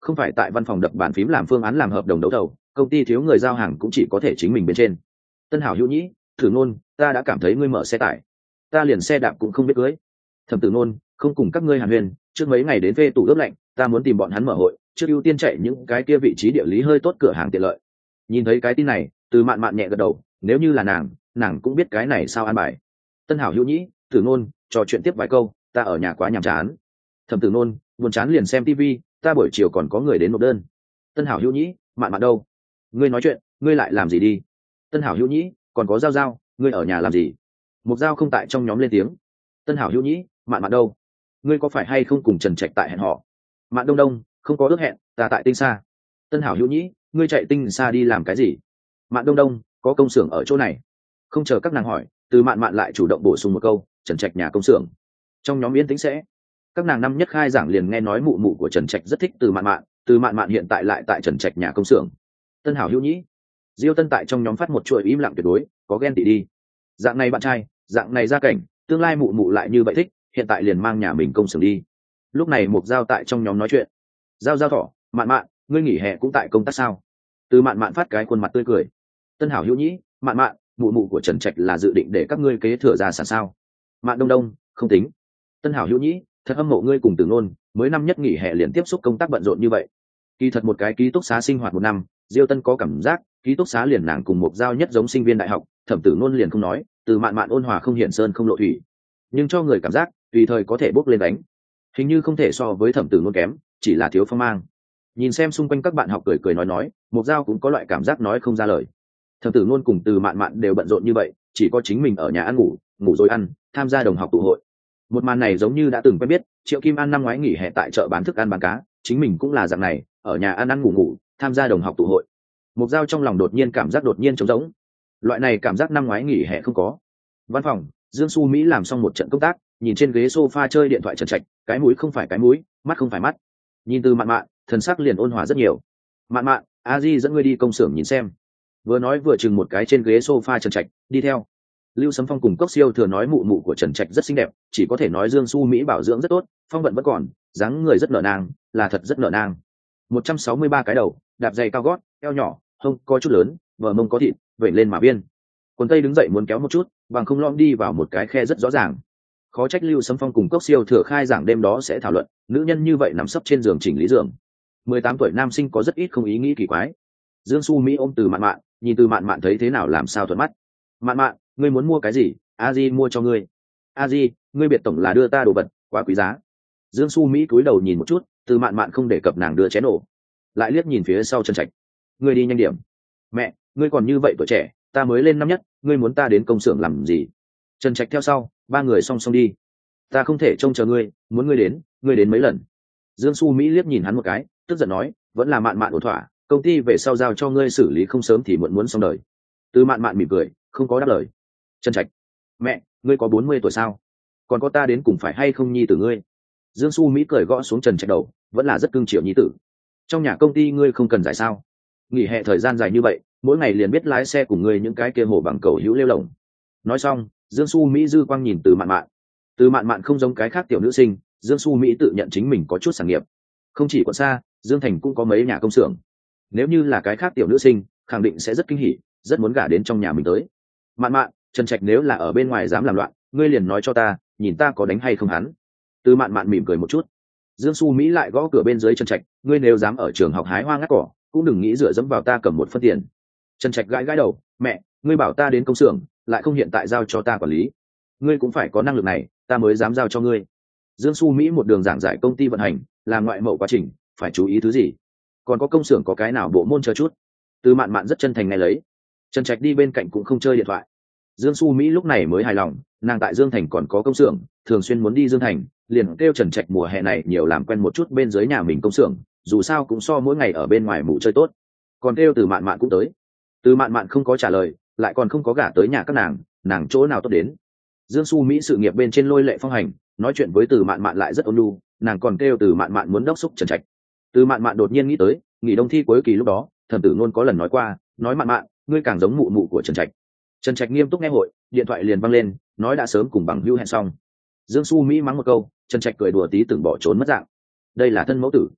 không phải tại văn phòng đập bàn phím làm phương án làm hợp đồng đấu thầu, công ty thiếu người giao hàng cũng chỉ có thể chính mình bên trên. Tân Hảo Hữu Nhĩ, thử Nôn, ta đã cảm thấy ngươi mở xe tải, ta liền xe đạp cũng không biết cưới. Thẩm Tử Nôn, không cùng các ngươi hàn huyền, trước mấy ngày đến phê tủ ướp lạnh, ta muốn tìm bọn hắn mở hội, trước ưu tiên chạy những cái kia vị trí địa lý hơi tốt cửa hàng tiện lợi. Nhìn thấy cái tin này, Từ Mạn Mạn nhẹ gật đầu, nếu như là nàng, nàng cũng biết cái này sao an bài. Tân Hảo Hữu Nhĩ, Tử Nôn, trò chuyện tiếp vài câu, ta ở nhà quá nhàm chán. Thẩm Tử Nôn, buồn chán liền xem tivi, ta buổi chiều còn có người đến nộp đơn. Tân Hảo Hữu Nhĩ, Mạn Mạn đâu? Ngươi nói chuyện, ngươi lại làm gì đi? Tân Hảo Hữu Nhĩ, còn có Giao Giao, ngươi ở nhà làm gì? Mục Giao không tại trong nhóm lên tiếng. Tân Hảo Hữu Nhĩ, Mạn Mạn đâu? Ngươi có phải hay không cùng Trần Trạch tại hẹn họ? Mạn Đông Đông, không có ước hẹn, ta tại Tinh Sa. Tân Hảo Hữu Nhĩ, ngươi chạy Tinh Sa đi làm cái gì? Mạn Đông Đông, có công xưởng ở chỗ này. Không chờ các nàng hỏi, Từ Mạn Mạn lại chủ động bổ sung một câu, Trần Trạch nhà công xưởng. Trong nhóm yên tĩnh sẽ, các nàng năm nhất khai giảng liền nghe nói mụ mụ của Trần Trạch rất thích Từ Mạn Mạn, Từ Mạn Mạn hiện tại lại tại Trần Trạch nhà công xưởng. Tân Hảo Hữu Nhĩ, Diêu Tân tại trong nhóm phát một chuỗi im lặng tuyệt đối, có ghen tị đi. Dạng này bạn trai, dạng này gia cảnh, tương lai mụ mụ lại như vậy thích, hiện tại liền mang nhà mình công xưởng đi. Lúc này Mục Giao tại trong nhóm nói chuyện. Giao Giao thỏ, Mạn Mạn, ngươi nghỉ hè cũng tại công tác sao? Từ Mạn Mạn phát cái khuôn mặt tươi cười. Tân Hảo Hữu Nhĩ, Mạn Mạn, mụ mụ của Trần Trạch là dự định để các ngươi kế thừa gia sản sao? Mạn Đông Đông, không tính. Tân Hảo Hữu Nhĩ, thật hâm mộ ngươi cùng Tử Nôn, mới năm nhất nghỉ hè liền tiếp xúc công tác bận rộn như vậy. Kỳ thật một cái ký túc xá sinh hoạt một năm, Diêu Tân có cảm giác, ký túc xá liền nàng cùng Mục Giao nhất giống sinh viên đại học, Thẩm Tử Nôn liền không nói, Từ Mạn Mạn ôn hòa không hiển sơn không lộ thủy, nhưng cho người cảm giác tùy thời có thể bốc lên đánh, hình như không thể so với Thẩm Tử Nôn kém, chỉ là thiếu phong mang. Nhìn xem xung quanh các bạn học cười cười nói nói, Mục Giao cũng có loại cảm giác nói không ra lời. Thẩm Tử Nôn cùng Từ Mạn Mạn đều bận rộn như vậy, chỉ có chính mình ở nhà ăn ngủ, ngủ rồi ăn, tham gia đồng học tụ hội. Một màn này giống như đã từng quen biết, Triệu Kim An năm ngoái nghỉ hè tại chợ bán thức ăn bán cá, chính mình cũng là dạng này, ở nhà ăn ăn ngủ ngủ, tham gia đồng học tụ hội. Mục Giao trong lòng đột nhiên cảm giác đột nhiên trống rỗng. Loại này cảm giác năm ngoái nghỉ hè không có. Văn phòng, Dương Xu Mỹ làm xong một trận công tác, nhìn trên ghế sofa chơi điện thoại Trần Trạch, cái mũi không phải cái mũi, mắt không phải mắt. Nhìn Từ Mạn Mạn, thần sắc liền ôn hòa rất nhiều. Mạn Mạn, a di dẫn ngươi đi công xưởng nhìn xem. Vừa nói vừa chừng một cái trên ghế sofa Trần Trạch, đi theo. Lưu Sấm Phong cùng Cốc Siêu thừa nói mụ mụ của Trần Trạch rất xinh đẹp, chỉ có thể nói Dương Xu Mỹ bảo dưỡng rất tốt, phong vận vẫn còn, dáng người rất nở nang, là thật rất nở nang. một trăm sáu mươi ba cái đầu, đạp giày cao gót, eo nhỏ, hông có chút lớn, bờ mông có thịt, vẩy lên mà biên. Quần tây đứng dậy muốn kéo một chút, bằng không lõm đi vào một cái khe rất rõ ràng. Khó trách Lưu Sấm Phong cùng Cốc Siêu thừa khai giảng đêm đó sẽ thảo luận, nữ nhân như vậy nằm sấp trên giường chỉnh lý giường. mười tám tuổi nam sinh có rất ít không ý nghĩ kỳ quái. Dương Xu Mỹ ôm Từ Mạn Mạn, nhìn Từ Mạn Mạn thấy thế nào làm sao thuận mắt. Mạn Mạn, ngươi muốn mua cái gì, a di mua cho ngươi. A di, ngươi biệt tổng là đưa ta đồ vật, quá quý giá. Dương Xu Mỹ cúi đầu nhìn một chút, Từ Mạn Mạn không để cập nàng đưa chén nổ, lại liếc nhìn phía sau Trần Trạch. Ngươi đi nhanh điểm. Mẹ, ngươi còn như vậy tuổi trẻ, ta mới lên năm nhất, ngươi muốn ta đến công xưởng làm gì? Trần Trạch theo sau, ba người song song đi. Ta không thể trông chờ ngươi, muốn ngươi đến, ngươi đến mấy lần. Dương Xu Mỹ liếc nhìn hắn một cái, tức giận nói, vẫn là Mạn Mạn ổn thỏa, công ty về sau giao cho ngươi xử lý không sớm thì muộn muốn xong đời. Từ Mạn Mạn mỉm cười, không có đáp lời. Trần Trạch, mẹ, ngươi có bốn mươi tuổi sao? Còn có ta đến cùng phải hay không nhi tử ngươi? Dương Xu Mỹ cười gõ xuống Trần Trạch đầu, vẫn là rất cưng chiều nhi tử. Trong nhà công ty ngươi không cần giải sao? Nghỉ hè thời gian dài như vậy, mỗi ngày liền biết lái xe cùng ngươi những cái kia hồ bằng cầu hữu lêu lồng. Nói xong, Dương Xu Mỹ dư quang nhìn Từ Mạn Mạn. Từ Mạn Mạn không giống cái khác tiểu nữ sinh, Dương Xu Mỹ tự nhận chính mình có chút sản nghiệp. Không chỉ quận xa, Dương Thành cũng có mấy nhà công xưởng. Nếu như là cái khác tiểu nữ sinh, khẳng định sẽ rất kinh hỉ, rất muốn gả đến trong nhà mình tới. Mạn Mạn, Trần Trạch nếu là ở bên ngoài dám làm loạn, ngươi liền nói cho ta, nhìn ta có đánh hay không hắn. Từ Mạn Mạn mỉm cười một chút. Dương Xu Mỹ lại gõ cửa bên dưới Trần Trạch, ngươi nếu dám ở trường học hái hoa ngắt cỏ, cũng đừng nghĩ dựa dẫm vào ta cầm một phân tiền. Trần Trạch gãi gãi đầu, mẹ, ngươi bảo ta đến công xưởng, lại không hiện tại giao cho ta quản lý. Ngươi cũng phải có năng lực này, ta mới dám giao cho ngươi. Dương Xu Mỹ một đường giảng giải công ty vận hành, làm ngoại mậu quá trình, phải chú ý thứ gì? Còn có công xưởng có cái nào bộ môn chờ chút? Từ Mạn Mạn rất chân thành nghe lấy. Trần Trạch đi bên cạnh cũng không chơi điện thoại. Dương Xu Mỹ lúc này mới hài lòng, nàng tại Dương Thành còn có công xưởng, thường xuyên muốn đi Dương Thành, liền kêu Trần Trạch mùa hè này nhiều làm quen một chút bên dưới nhà mình công xưởng, dù sao cũng so mỗi ngày ở bên ngoài mụ chơi tốt. Còn kêu Từ Mạn Mạn cũng tới. Từ Mạn Mạn không có trả lời, lại còn không có gả tới nhà các nàng, nàng chỗ nào tốt đến. Dương Xu Mỹ sự nghiệp bên trên lôi lệ phong hành, nói chuyện với Từ Mạn Mạn lại rất ôn nhu, nàng còn kêu Từ Mạn Mạn muốn đốc xúc Trần Trạch. Từ Mạn Mạn đột nhiên nghĩ tới, nghỉ đông thi cuối kỳ lúc đó, Thẩm Tử Nôn có lần nói qua, nói Mạn Mạn, ngươi càng giống mụ mụ của Trần Trạch. Trần Trạch nghiêm túc nghe hội, điện thoại liền văng lên, nói đã sớm cùng bằng hữu hẹn xong. Dương Xu Mỹ mắng một câu, Trần Trạch cười đùa tí từng bỏ trốn mất dạng. Đây là thân mẫu tử.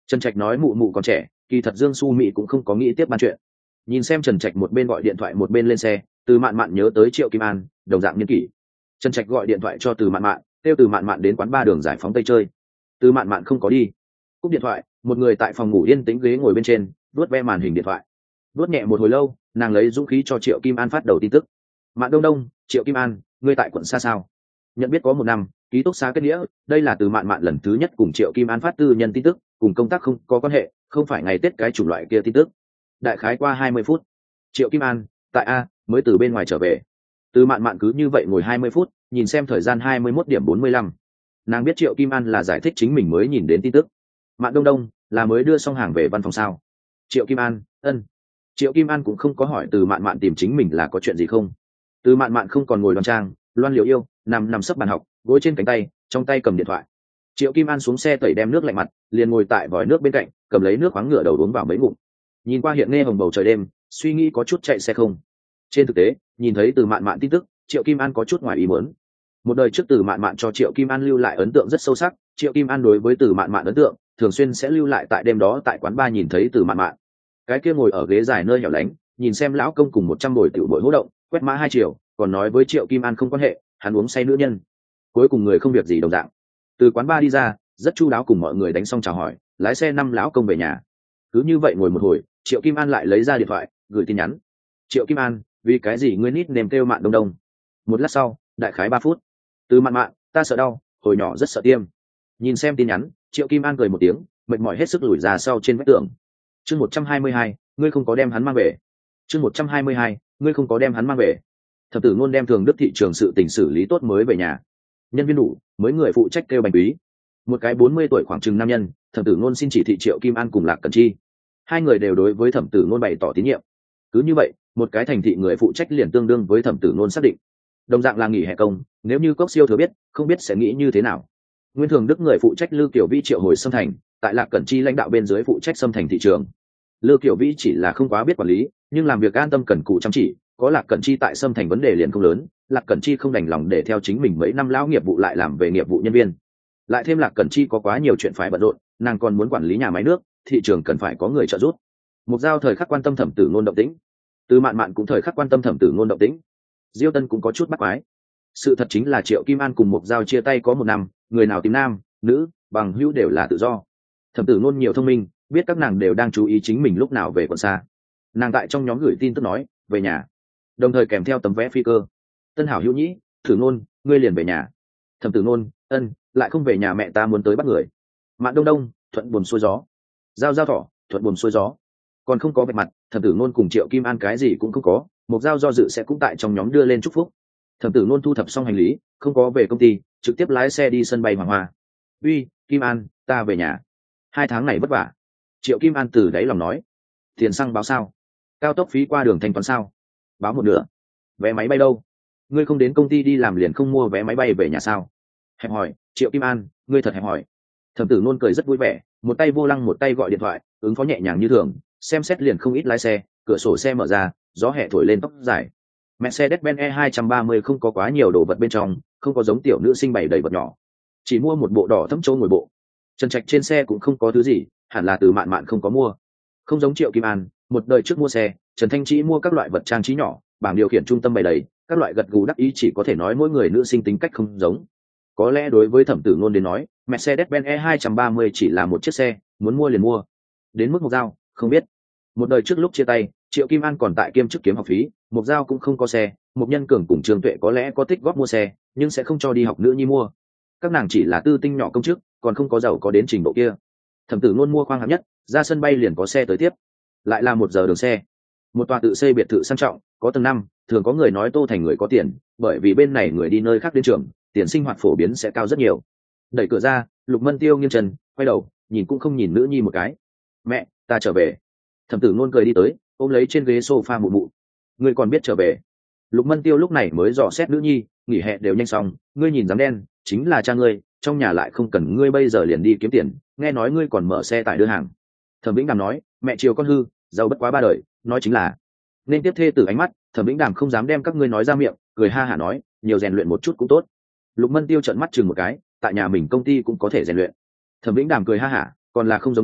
Trần Trạch nói mụ mụ còn trẻ, kỳ thật Dương Su Mỹ cũng không có nghĩ tiếp ban chuyện. Nhìn xem Trần Trạch một bên gọi điện thoại một bên lên xe, Từ Mạn Mạn nhớ tới Triệu Kim An, đồng dạng niên kỷ. Trần Trạch gọi điện thoại cho Từ Mạn Mạn, kêu Từ Mạn Mạn đến quán ba đường Giải Phóng Tây chơi. Từ Mạn Mạn không có đi. Cúp điện thoại, một người tại phòng ngủ yên tĩnh ghế ngồi bên trên, vuốt ve màn hình điện thoại. Vuốt nhẹ một hồi lâu, nàng lấy dũng khí cho Triệu Kim An phát đầu tin tức. Mạn Đông Đông, Triệu Kim An, ngươi tại quận xa sao? Nhận biết có một năm, ký túc xá kết nghĩa, đây là Từ Mạn Mạn lần thứ nhất cùng Triệu Kim An phát tư nhân tin tức, cùng công tác không có quan hệ, không phải ngày Tết cái chủng loại kia tin tức. Đại khái qua hai mươi phút. Triệu Kim An, tại a, mới từ bên ngoài trở về. Từ Mạn Mạn cứ như vậy ngồi hai mươi phút, nhìn xem thời gian hai mươi mốt điểm bốn mươi lăm. Nàng biết Triệu Kim An là giải thích chính mình mới nhìn đến tin tức. Mạn Đông Đông là mới đưa xong hàng về văn phòng sao? Triệu Kim An, ân. Triệu Kim An cũng không có hỏi Từ Mạn Mạn tìm chính mình là có chuyện gì không. Từ Mạn Mạn không còn ngồi đoan trang, loan liều yêu, nằm nằm sấp bàn học, gối trên cánh tay, trong tay cầm điện thoại. Triệu Kim An xuống xe tẩy đem nước lạnh mặt, liền ngồi tại vòi nước bên cạnh, cầm lấy nước khoáng ngửa đầu uống vào mấy ngụm. Nhìn qua hiện nghe hồng bầu trời đêm, suy nghĩ có chút chạy xe không. Trên thực tế, nhìn thấy Từ Mạn Mạn tin tức, Triệu Kim An có chút ngoài ý muốn. Một đời trước Từ Mạn Mạn cho Triệu Kim An lưu lại ấn tượng rất sâu sắc, Triệu Kim An đối với Từ Mạn Mạn ấn tượng thường xuyên sẽ lưu lại tại đêm đó tại quán bar nhìn thấy Từ Mạn Mạn. Cái kia ngồi ở ghế dài nơi hẻo lánh, nhìn xem lão công cùng một trăm bồi tiểu bội hô động, quét mã hai triệu, còn nói với Triệu Kim An không quan hệ, hắn uống say nữ nhân. Cuối cùng người không việc gì đồng dạng. Từ quán bar đi ra, rất chu đáo cùng mọi người đánh xong chào hỏi, lái xe năm lão công về nhà. Cứ như vậy ngồi một hồi, Triệu Kim An lại lấy ra điện thoại, gửi tin nhắn. Triệu Kim An, vì cái gì ngươi nít nêm kêu Mạn Đông Đông? Một lát sau, đại khái ba phút. Từ Mạn Mạn, ta sợ đau, hồi nhỏ rất sợ tiêm. Nhìn xem tin nhắn, Triệu Kim An cười một tiếng, mệt mỏi hết sức lùi ra sau trên vách tường. Chương một trăm hai mươi hai, ngươi không có đem hắn mang về. Chương một trăm hai mươi hai, ngươi không có đem hắn mang về. Thẩm Tử Ngôn đem Thường Đức thị trường sự tình xử lý tốt mới về nhà. Nhân viên đủ, mới người phụ trách kêu bánh quý. Một cái bốn mươi tuổi khoảng chừng nam nhân, Thẩm Tử Ngôn xin chỉ thị Triệu Kim An cùng Lạc Cẩn Chi. Hai người đều đối với Thẩm Tử Ngôn bày tỏ tín nhiệm. Cứ như vậy, một cái thành thị người phụ trách liền tương đương với Thẩm Tử Ngôn xác định. Đồng dạng là nghỉ hè công, nếu như Cốc Siêu thừa biết, không biết sẽ nghĩ như thế nào. Nguyên Thường Đức người phụ trách Lư Kiều Vĩ triệu hồi xâm thành, tại Lạc Cẩn Chi lãnh đạo bên dưới phụ trách xâm thành thị trường. Lư Kiều Vĩ chỉ là không quá biết quản lý, nhưng làm việc an tâm cẩn cù chăm chỉ, có Lạc Cẩn Chi tại xâm thành vấn đề liền không lớn, Lạc Cẩn Chi không đành lòng để theo chính mình mấy năm lão nghiệp vụ lại làm về nghiệp vụ nhân viên. Lại thêm Lạc Cẩn Chi có quá nhiều chuyện phải bận rộn, nàng còn muốn quản lý nhà máy nước, thị trường cần phải có người trợ giúp. Mục Giao thời khắc quan tâm Thẩm Tử Ngôn động tĩnh, Từ Mạn Mạn cũng thời khắc quan tâm Thẩm Tử Ngôn động tĩnh. Diêu Tân cũng có chút bắt quái. Sự thật chính là Triệu Kim An cùng Mục Giao chia tay có một năm, người nào tìm nam, nữ, bằng hữu đều là tự do. Thẩm Tử Ngôn nhiều thông minh, biết các nàng đều đang chú ý chính mình lúc nào về quận xa. Nàng tại trong nhóm gửi tin tức nói về nhà, đồng thời kèm theo tấm vé phi cơ. Tân hảo hữu nhĩ, Tử Ngôn, ngươi liền về nhà. Thẩm Tử Ngôn, ân, lại không về nhà mẹ ta muốn tới bắt người. Mạn Đông Đông, thuận buồm xuôi gió. Giao Giao thỏ, thuận buồm xuôi gió. Còn không có vạch mặt, Thẩm Tử Ngôn cùng Triệu Kim An cái gì cũng không có, Mục Giao do dự sẽ cũng tại trong nhóm đưa lên chúc phúc. Thẩm Tử Ngôn thu thập xong hành lý, không có về công ty, trực tiếp lái xe đi sân bay Hoàng Hoa. Uy, Kim An, ta về nhà. Hai tháng này vất vả. Triệu Kim An từ đáy lòng nói. Tiền xăng báo sao? Cao tốc phí qua đường thanh toán sao? Báo một nửa. Vé máy bay đâu? Ngươi không đến công ty đi làm liền không mua vé máy bay về nhà sao? Hẹp hỏi, Triệu Kim An, ngươi thật hẹp hỏi. Thẩm Tử Ngôn cười rất vui vẻ, một tay vô lăng một tay gọi điện thoại, ứng phó nhẹ nhàng như thường, xem xét liền không ít lái xe, cửa sổ xe mở ra, gió hè thổi lên tóc dài. Mercedes-Benz E hai ba mươi không có quá nhiều đồ vật bên trong, không có giống tiểu nữ sinh bày đầy vật nhỏ, chỉ mua một bộ đỏ thẫm châu ngồi bộ. Trần Trạch trên xe cũng không có thứ gì, hẳn là Từ Mạn Mạn không có mua. Không giống Triệu Kim An, một đời trước mua xe, Trần Thanh Trĩ mua các loại vật trang trí nhỏ, bảng điều khiển trung tâm bày đầy, các loại gật gù đắc ý, chỉ có thể nói mỗi người nữ sinh tính cách không giống. Có lẽ đối với Thẩm Tử Ngôn đến nói, Mercedes-Benz E hai ba mươi chỉ là một chiếc xe, muốn mua liền mua. Đến mức Mục Giao, không biết. Một đời trước lúc chia tay, Triệu Kim An còn tại kiêm chức kiếm học phí, Mục Giao cũng không có xe, Mục Nhân Cường cùng Trương Tuệ có lẽ có tích góp mua xe, nhưng sẽ không cho đi học nữ nhi mua. Các nàng chỉ là tư tinh nhỏ công chức, còn không có giàu có đến trình độ kia. Thẩm Tử Ngôn mua khoang hạng nhất, ra sân bay liền có xe tới tiếp. Lại là một giờ đường xe. Một tòa tự xây biệt thự sang trọng, có tầng năm, thường có người nói Tô Thành người có tiền, bởi vì bên này người đi nơi khác đến trường, tiền sinh hoạt phổ biến sẽ cao rất nhiều. Đẩy cửa ra, Lục Mân Tiêu nghiêng chân, quay đầu, nhìn cũng không nhìn nữ nhi một cái. Mẹ, ta trở về. Thẩm Tử Ngôn cười đi tới, ôm lấy trên ghế sofa mụ mụ. Ngươi còn biết trở về? Lục Mân Tiêu lúc này mới dò xét nữ nhi, nghỉ hè đều nhanh xong, ngươi nhìn dám đen, chính là cha ngươi, trong nhà lại không cần ngươi bây giờ liền đi kiếm tiền, nghe nói ngươi còn mở xe tải đưa hàng. Thẩm Vĩnh Đàm nói, mẹ chiều con hư, giàu bất quá ba đời, nói chính là. Nên tiếp thê từ ánh mắt, Thẩm Vĩnh Đàm không dám đem các ngươi nói ra miệng, cười ha hả nói, nhiều rèn luyện một chút cũng tốt. Lục Mân Tiêu trợn mắt chừng một cái, tại nhà mình công ty cũng có thể rèn luyện. Thẩm Vĩnh Đàm cười ha hả, còn là không giống nhau,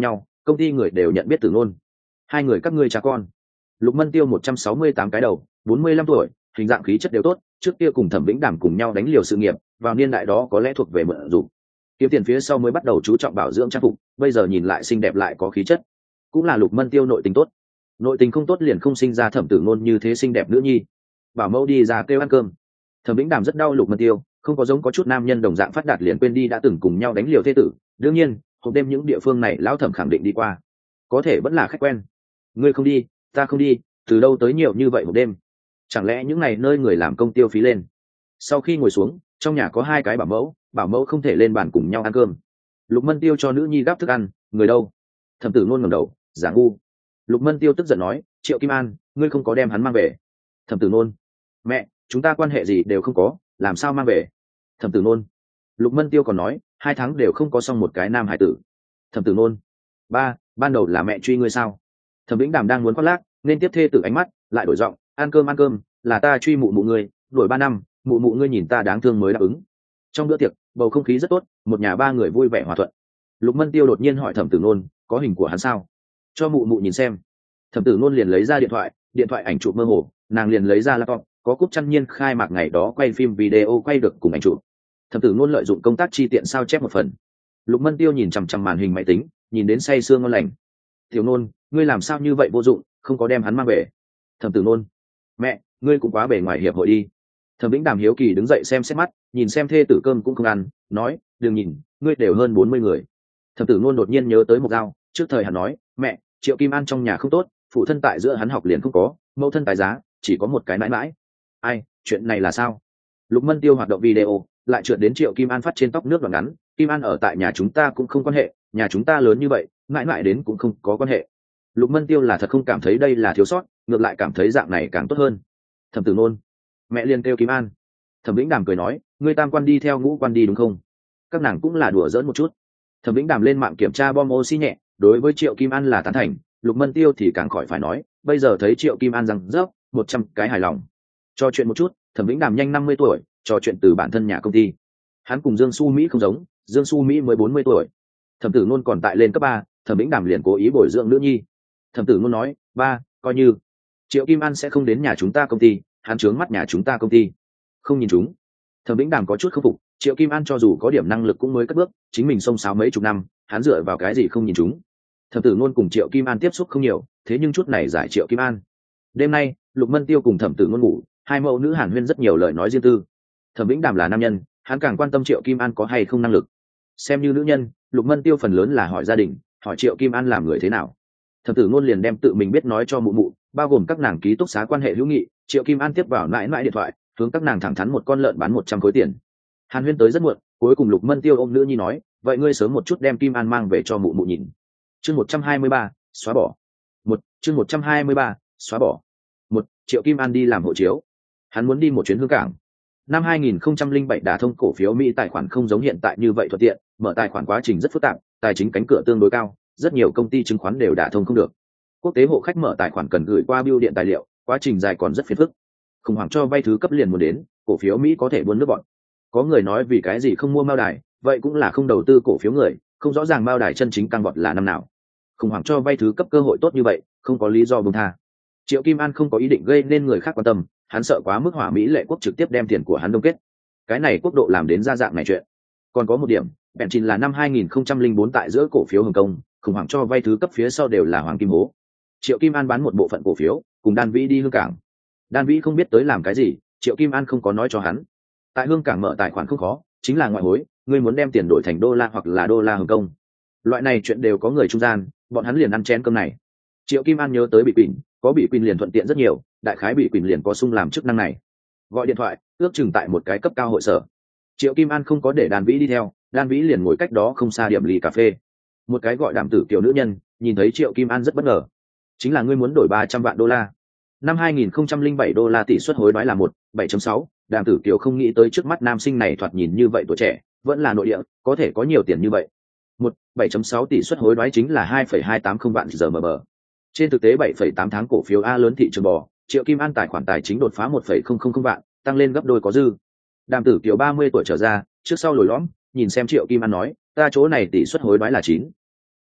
công ty người đều nhận biết Tử Nôn. Hai người các ngươi cha con. Lục Mân Tiêu một trăm sáu mươi tám cái đầu, bốn mươi lăm tuổi, hình dạng khí chất đều tốt, trước kia cùng Thẩm Vĩnh Đàm cùng nhau đánh liều sự nghiệp, vào niên đại đó có lẽ thuộc về mượn dụng. Kiếm tiền phía sau mới bắt đầu chú trọng bảo dưỡng trang phục, bây giờ nhìn lại xinh đẹp lại có khí chất. Cũng là Lục Mân Tiêu nội tình tốt. Nội tình không tốt liền không sinh ra Thẩm Tử Nôn như thế xinh đẹp nữ nhi. Bảo mẫu đi ra kêu ăn cơm. Thẩm Vĩnh Đàm rất đau Lục Mân Tiêu, không có giống có chút nam nhân đồng dạng phát đạt liền quên đi đã từng cùng nhau đánh liều thế tử. Đương nhiên, hộp đêm những địa phương này lão Thẩm khẳng định đi qua, có thể vẫn là khách quen. Ngươi không đi, ta không đi, từ đâu tới nhiều như vậy hộp đêm? Chẳng lẽ những ngày nơi người làm công tiêu phí lên? Sau khi ngồi xuống, trong nhà có hai cái bảo mẫu, bảo mẫu không thể lên bàn cùng nhau ăn cơm. Lục Mân Tiêu cho nữ nhi gắp thức ăn, người đâu? Thẩm Tử Nôn ngẩng đầu, giả ngu. Lục Mân Tiêu tức giận nói, Triệu Kim An, ngươi không có đem hắn mang về. Thẩm Tử Nôn, mẹ, chúng ta quan hệ gì đều không có, làm sao mang về? Thẩm Tử Nôn. Lục Mân Tiêu còn nói, hai tháng đều không có xong một cái nam hải tử. Thẩm Tử Nôn, ba, ban đầu là mẹ truy ngươi sao? Thẩm Vĩnh Đàm đang muốn khoác lác, nên tiếp thê tử ánh mắt, lại đổi giọng, ăn cơm ăn cơm, là ta truy mụ mụ ngươi, đuổi ba năm, mụ mụ ngươi nhìn ta đáng thương mới đáp ứng. Trong bữa tiệc, bầu không khí rất tốt, một nhà ba người vui vẻ hòa thuận. Lục Mân Tiêu đột nhiên hỏi Thẩm Tử Nôn, có hình của hắn sao? Cho mụ mụ nhìn xem. Thẩm Tử Nôn liền lấy ra điện thoại, điện thoại ảnh chụp mơ hồ, nàng liền lấy ra laptop, có Cúc Trăn Nhiên khai mạc ngày đó quay phim video quay được cùng ảnh chụp. Thẩm Tử Nôn lợi dụng công tác chi tiện sao chép một phần. Lục Mân Tiêu nhìn chằm chằm màn hình máy tính, nhìn đến say sương ngon lành. Tiểu Nôn, ngươi làm sao như vậy vô dụng, không có đem hắn mang về. Thẩm Tử Nôn, mẹ, ngươi cũng quá bề ngoài hiệp hội đi. Thẩm Vĩnh Đàm hiếu kỳ đứng dậy xem xét mắt, nhìn xem thê tử cơm cũng không ăn, nói, đừng nhìn, ngươi đều hơn bốn mươi người. Thẩm Tử Nôn đột nhiên nhớ tới một dao, trước thời hắn nói, mẹ, Triệu Kim An trong nhà không tốt, phụ thân tại giữa hắn học liền không có, mẫu thân tài giá, chỉ có một cái mãi mãi. Ai, chuyện này là sao? Lục Mân Tiêu hoạt động video, lại trượt đến Triệu Kim An phát trên tóc nước đoạn ngắn, Kim An ở tại nhà chúng ta cũng không quan hệ, nhà chúng ta lớn như vậy, mãi mãi đến cũng không có quan hệ. Lục Mân Tiêu là thật không cảm thấy đây là thiếu sót, ngược lại cảm thấy dạng này càng tốt hơn. Thẩm Tử Nôn, mẹ liền kêu Kim An. Thẩm Vĩnh Đàm cười nói, ngươi tam quan đi theo ngũ quan đi đúng không? Các nàng cũng là đùa giỡn một chút. Thẩm Vĩnh Đàm lên mạng kiểm tra bom oxy nhẹ, đối với Triệu Kim An là tán thành, Lục Mân Tiêu thì càng khỏi phải nói, bây giờ thấy Triệu Kim An rằng rớp, một trăm cái hài lòng. Trò chuyện một chút, Thẩm Vĩnh Đàm nhanh năm mươi tuổi, trò chuyện từ bản thân nhà công ty. Hắn cùng Dương Su Mỹ không giống, Dương Su Mỹ mới bốn mươi tuổi. Thẩm Tử Nôn còn tại lên cấp ba, Thẩm Vĩnh Đàm liền cố ý bồi dưỡng nữ nhi. Thẩm Tử Nôn nói, ba, coi như Triệu Kim An sẽ không đến nhà chúng ta công ty, hắn trướng mắt nhà chúng ta công ty, không nhìn chúng. Thẩm Vĩnh Đàm có chút không phục, Triệu Kim An cho dù có điểm năng lực cũng mới cất bước, chính mình xông xáo mấy chục năm, hắn dựa vào cái gì không nhìn chúng? Thẩm Tử Nôn cùng Triệu Kim An tiếp xúc không nhiều, thế nhưng chút này giải Triệu Kim An. Đêm nay, Lục Mân Tiêu cùng Thẩm Tử Nôn ngủ, hai mẫu nữ hàn huyên rất nhiều lời nói riêng tư. Thẩm Vĩnh Đàm là nam nhân, hắn càng quan tâm Triệu Kim An có hay không năng lực. Xem như nữ nhân, Lục Mân Tiêu phần lớn là hỏi gia đình, hỏi Triệu Kim An làm người thế nào. Thẩm Tử Nôn liền đem tự mình biết nói cho mụ mụ, bao gồm các nàng ký túc xá quan hệ hữu nghị. Triệu Kim An tiếp vào mãi mãi điện thoại, hướng các nàng thẳng thắn một con lợn bán một trăm khối tiền. Hàn huyên tới rất muộn, cuối cùng Lục Mân Tiêu ôm nữ nhi nói, vậy ngươi sớm một chút đem Kim An mang về cho mụ mụ nhìn. Chương một trăm hai mươi ba, xóa bỏ. Một, chương một trăm hai mươi ba, xóa bỏ. Một, Triệu Kim An đi làm hộ chiếu. Hắn muốn đi một chuyến hương cảng. Năm hai nghìn không trăm lẻ bảy đả thông cổ phiếu Mỹ tài khoản không giống hiện tại như vậy thuận tiện, mở tài khoản quá trình rất phức tạp, tài chính cánh cửa tương đối cao, rất nhiều công ty chứng khoán đều đả thông không được. Quốc tế hộ khách mở tài khoản cần gửi qua bưu điện tài liệu, quá trình dài còn rất phiền phức. Khủng hoảng cho vay thứ cấp liền muốn đến, cổ phiếu Mỹ có thể buôn nước bọn. Có người nói vì cái gì không mua Mao Đài, vậy cũng là không đầu tư cổ phiếu người, không rõ ràng Mao Đài chân chính tăng vọt là năm nào. Khủng hoảng cho vay thứ cấp cơ hội tốt như vậy, không có lý do buông tha. Triệu Kim An không có ý định gây nên người khác quan tâm, hắn sợ quá mức hỏa Mỹ lệ quốc trực tiếp đem tiền của hắn đông kết. Cái này quốc độ làm đến ra dạng này chuyện. Còn có một điểm, bèn trình là năm hai nghìn không trăm lẻ bốn tại giữa cổ phiếu Hồng Kông, khủng hoảng cho vay thứ cấp phía sau đều là hoàng kim hố. Triệu Kim An bán một bộ phận cổ phiếu, cùng Đan Vĩ đi hương cảng. Đan Vĩ không biết tới làm cái gì, Triệu Kim An không có nói cho hắn. Tại hương cảng mở tài khoản không khó, chính là ngoại hối, ngươi muốn đem tiền đổi thành đô la hoặc là đô la Hồng Kông. Loại này chuyện đều có người trung gian, bọn hắn liền ăn chén cơm này. Triệu Kim An nhớ tới bị quỳnh, có bị quỳnh liền thuận tiện rất nhiều, đại khái bị quỳnh liền có sung làm chức năng này. Gọi điện thoại, ước chừng tại một cái cấp cao hội sở. Triệu Kim An không có để Đan Vĩ đi theo, Đan Vĩ liền ngồi cách đó không xa điểm ly cà phê. Một cái gọi Đàm Tử Kiều nữ nhân, nhìn thấy Triệu Kim An rất bất ngờ. Chính là ngươi muốn đổi ba trăm vạn đô la. Năm hai nghìn không trăm lẻ bảy đô la tỷ suất hối đoái là một bảy chấm sáu, Đàm Tử Kiều không nghĩ tới trước mắt nam sinh này thoạt nhìn như vậy tuổi trẻ, vẫn là nội địa, có thể có nhiều tiền như vậy. một bảy chấm sáu tỷ suất hối đoái chính là hai phẩy hai tám không vạn giờ mờ bờ. Trên thực tế bảy phẩy tám tháng cổ phiếu A lớn thị trường bò, Triệu Kim An tài khoản tài chính đột phá một phẩy không không không vạn, tăng lên gấp đôi có dư. Đàm Tử Kiều ba mươi tuổi trở ra, trước sau lồi lõm, nhìn xem Triệu Kim An nói, ta chỗ này tỷ suất hối đoái là chín.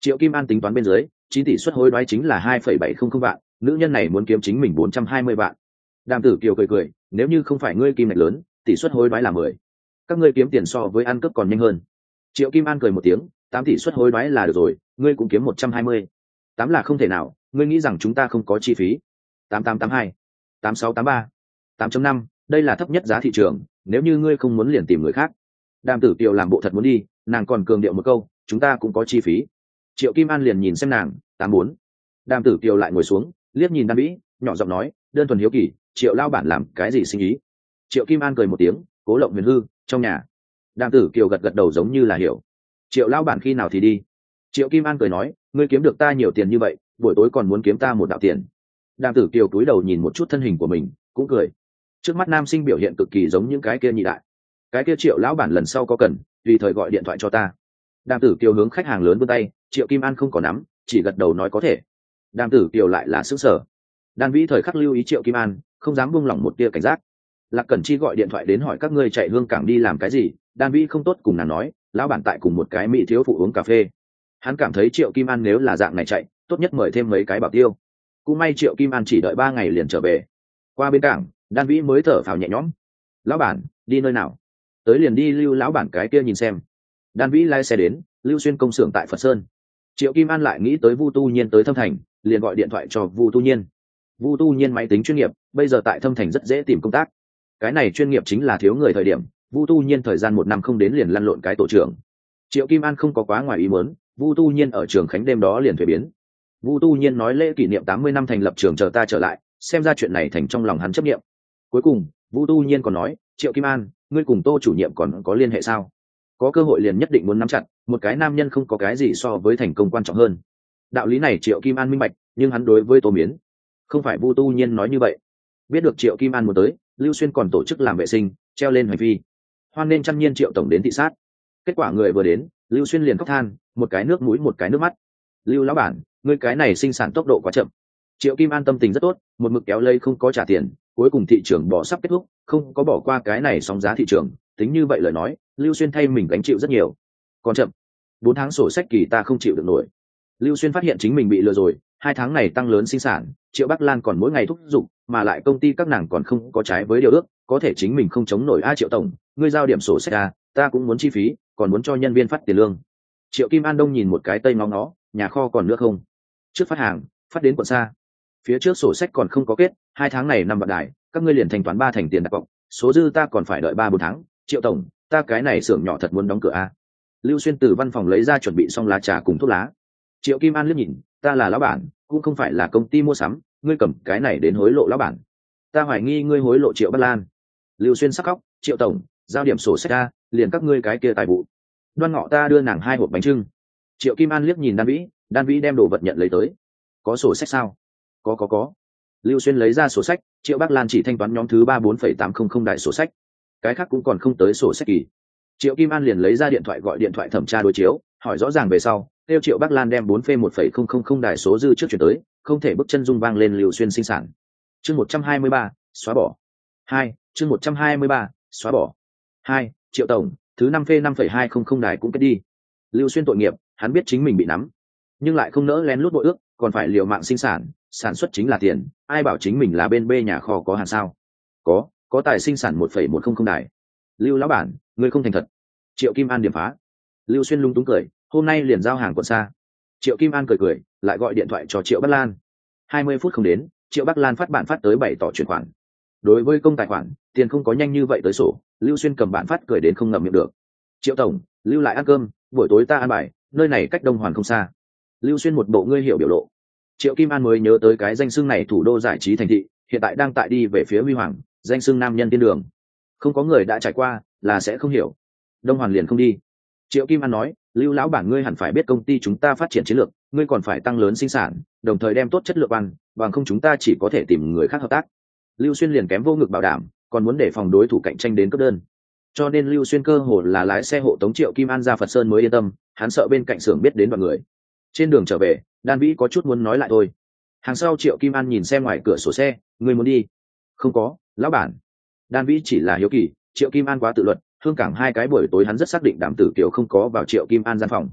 Triệu Kim An tính toán bên dưới, chín tỷ suất hối đoái chính là hai phẩy bảy không không vạn, nữ nhân này muốn kiếm chính mình bốn trăm hai mươi vạn. Đàm Tử Kiều cười cười, nếu như không phải ngươi kim ngạch lớn, tỷ suất hối đoái là mười. Các ngươi kiếm tiền so với ăn cướp còn nhanh hơn. Triệu Kim An cười một tiếng, tám tỷ suất hối đoái là được rồi, ngươi cũng kiếm một trăm hai mươi. Tám là không thể nào, ngươi nghĩ rằng chúng ta không có chi phí. tám tám tám hai, tám sáu tám ba, tám chấm năm, đây là thấp nhất giá thị trường, nếu như ngươi không muốn liền tìm người khác. Đàm Tử Kiều làm bộ thật muốn đi, nàng còn cường điệu một câu, chúng ta cũng có chi phí. Triệu Kim An liền nhìn xem nàng, tám bốn. Đàm Tử Kiều lại ngồi xuống, liếc nhìn Đan Vĩ, nhỏ giọng nói, đơn thuần hiếu kỳ, Triệu lao bản làm cái gì sinh ý? Triệu Kim An cười một tiếng, Cố Lộng Huyền hư, trong nhà. Đàm Tử Kiều gật gật đầu giống như là hiểu. Triệu lao bản khi nào thì đi? Triệu Kim An cười nói, ngươi kiếm được ta nhiều tiền như vậy, buổi tối còn muốn kiếm ta một đạo tiền. Đàm Tử Kiều cúi đầu nhìn một chút thân hình của mình, cũng cười. Trước mắt nam sinh biểu hiện cực kỳ giống những cái kia nhị đại. Cái kia Triệu lão bản lần sau có cần, tùy thời gọi điện thoại cho ta. Đàm Tử Kiều hướng khách hàng lớn vươn tay, Triệu Kim An không có nắm, chỉ gật đầu nói có thể. Đàm Tử Kiều lại là sững sờ. Đan Vĩ thời khắc lưu ý Triệu Kim An, không dám buông lỏng một tia cảnh giác. Lạc Cẩn Chi gọi điện thoại đến hỏi các ngươi chạy hương cảng đi làm cái gì, Đan Vĩ không tốt cùng nàng nói, lão bản tại cùng một cái mỹ thiếu phụ uống cà phê. Hắn cảm thấy Triệu Kim An nếu là dạng này chạy, tốt nhất mời thêm mấy cái bảo tiêu. Cũng may Triệu Kim An chỉ đợi ba ngày liền trở về. Qua bên cảng, Đan Vĩ mới thở phào nhẹ nhõm. Lão bản, đi nơi nào? Tới liền đi Lưu lão bản cái kia nhìn xem. Đan Vĩ lái xe đến, Lưu Xuyên công xưởng tại Phật Sơn. Triệu Kim An lại nghĩ tới Vu Tu Nhiên tới Thâm Thành, liền gọi điện thoại cho Vu Tu Nhiên. Vu Tu Nhiên máy tính chuyên nghiệp, bây giờ tại Thâm Thành rất dễ tìm công tác. Cái này chuyên nghiệp chính là thiếu người thời điểm, Vu Tu Nhiên thời gian một năm không đến liền lăn lộn cái tổ trưởng. Triệu Kim An không có quá ngoài ý muốn, Vu Tu Nhiên ở trường Khánh đêm đó liền thuế biến. Vu Tu Nhiên nói lễ kỷ niệm tám mươi năm thành lập trường chờ ta trở lại, xem ra chuyện này thành trong lòng hắn chấp niệm. Cuối cùng, Vu Tu Nhiên còn nói, Triệu Kim An, ngươi cùng Tô chủ nhiệm còn có liên hệ sao? Có cơ hội liền nhất định muốn nắm chặt, một cái nam nhân không có cái gì so với thành công quan trọng hơn. Đạo lý này Triệu Kim An minh bạch, nhưng hắn đối với Tô Miến, không phải Vu Tu Nhiên nói như vậy. Biết được Triệu Kim An muốn tới, Lưu Xuyên còn tổ chức làm vệ sinh, treo lên hành vi. Hoan nên trăm nhiên Triệu tổng đến thị sát. Kết quả người vừa đến, Lưu Xuyên liền khóc than, một cái nước mũi một cái nước mắt. Lưu lão bản, ngươi cái này sinh sản tốc độ quá chậm. Triệu Kim An tâm tình rất tốt, một mực kéo lây không có trả tiền, cuối cùng thị trường bỏ sắp kết thúc, không có bỏ qua cái này sóng giá thị trường, tính như vậy lời nói, Lưu Xuyên thay mình gánh chịu rất nhiều. Còn chậm, bốn tháng sổ sách kỳ ta không chịu được nổi. Lưu Xuyên phát hiện chính mình bị lừa rồi, hai tháng này tăng lớn sinh sản, Triệu Bắc Lan còn mỗi ngày thúc giục, mà lại công ty các nàng còn không có trái với điều ước, có thể chính mình không chống nổi. A Triệu tổng, ngươi giao điểm sổ sách a, ta cũng muốn chi phí, còn muốn cho nhân viên phát tiền lương. Triệu Kim An Đông nhìn một cái tây ngóng nó, nhà kho còn nữa không? Trước phát hàng, phát đến quận xa. Phía trước sổ sách còn không có kết, hai tháng này năm vạn đài, các ngươi liền thanh toán ba thành tiền đặt cọc, số dư ta còn phải đợi ba bốn tháng. Triệu tổng, ta cái này xưởng nhỏ thật muốn đóng cửa a. Lưu Xuyên từ văn phòng lấy ra chuẩn bị xong lá trà cùng thuốc lá. Triệu Kim An liếc nhìn, ta là lão bản, cũng không phải là công ty mua sắm, ngươi cầm cái này đến hối lộ lão bản. Ta hoài nghi ngươi hối lộ Triệu Bắc Lan. Lưu Xuyên sắc khóc, Triệu tổng, giao điểm sổ sách ra, liền các ngươi cái kia tài vụ. Đoan Ngọ ta đưa nàng hai hộp bánh trưng. Triệu Kim An liếc nhìn Đan Vĩ, Đan Vĩ đem đồ vật nhận lấy tới. Có sổ sách sao? Có có có. Lưu Xuyên lấy ra sổ sách, Triệu Bắc Lan chỉ thanh toán nhóm thứ ba bốn phẩy tám không không đại sổ sách, cái khác cũng còn không tới sổ sách kỳ. Triệu Kim An liền lấy ra điện thoại gọi điện thoại thẩm tra đối chiếu, hỏi rõ ràng về sau, kêu Triệu Bắc Lan đem bốn phẩy một phẩy không không không đài số dư trước chuyển tới, không thể bước chân rung vang lên Lưu Xuyên sinh sản. Chương một trăm hai mươi ba, xóa bỏ. Hai, chương một trăm hai mươi ba, xóa bỏ. Hai, Triệu tổng, thứ năm phê năm phẩy hai không không đài cũng kết đi. Lưu Xuyên tội nghiệp, hắn biết chính mình bị nắm, nhưng lại không nỡ lén lút bội ước, còn phải liều mạng sinh sản, sản xuất chính là tiền, ai bảo chính mình là bên bê nhà kho có hàng sao? Có, có tài sinh sản một phẩy một không không đài. Lưu lão bản, ngươi không thành thật. Triệu Kim An điểm phá. Lưu Xuyên lung túng cười, hôm nay liền giao hàng quận xa. Triệu Kim An cười cười, lại gọi điện thoại cho Triệu Bắc Lan. hai mươi phút không đến, Triệu Bắc Lan phát bản phát tới bảy tỏ chuyển khoản. Đối với công tài khoản, tiền không có nhanh như vậy tới sổ, Lưu Xuyên cầm bản phát cười đến không ngậm miệng được. Triệu tổng, lưu lại ăn cơm, buổi tối ta ăn bài, nơi này cách Đông Hoàn không xa. Lưu Xuyên một bộ ngươi hiểu biểu lộ. Triệu Kim An mới nhớ tới cái danh xưng này thủ đô giải trí thành thị, hiện tại đang tại đi về phía huy hoàng, danh xưng nam nhân tiên đường. Không có người đã trải qua, là sẽ không hiểu. Đông Hoàn liền không đi. Triệu Kim An nói, Lưu lão bản ngươi hẳn phải biết công ty chúng ta phát triển chiến lược, ngươi còn phải tăng lớn sinh sản, đồng thời đem tốt chất lượng ăn, bằng không chúng ta chỉ có thể tìm người khác hợp tác. Lưu Xuyên liền kém vô ngực bảo đảm, còn muốn để phòng đối thủ cạnh tranh đến cấp đơn. Cho nên Lưu Xuyên cơ hồ là lái xe hộ tống Triệu Kim An ra Phật Sơn mới yên tâm, hắn sợ bên cạnh xưởng biết đến bọn người. Trên đường trở về, Đan Vĩ có chút muốn nói lại thôi. Hàng sau Triệu Kim An nhìn xem ngoài cửa sổ xe, ngươi muốn đi? Không có, lão bản. Đan Vĩ chỉ là hiếu kỳ, Triệu Kim An quá tự luật, hương cảng hai cái buổi tối hắn rất xác định Đàm Tử Kiều không có vào Triệu Kim An gian phòng.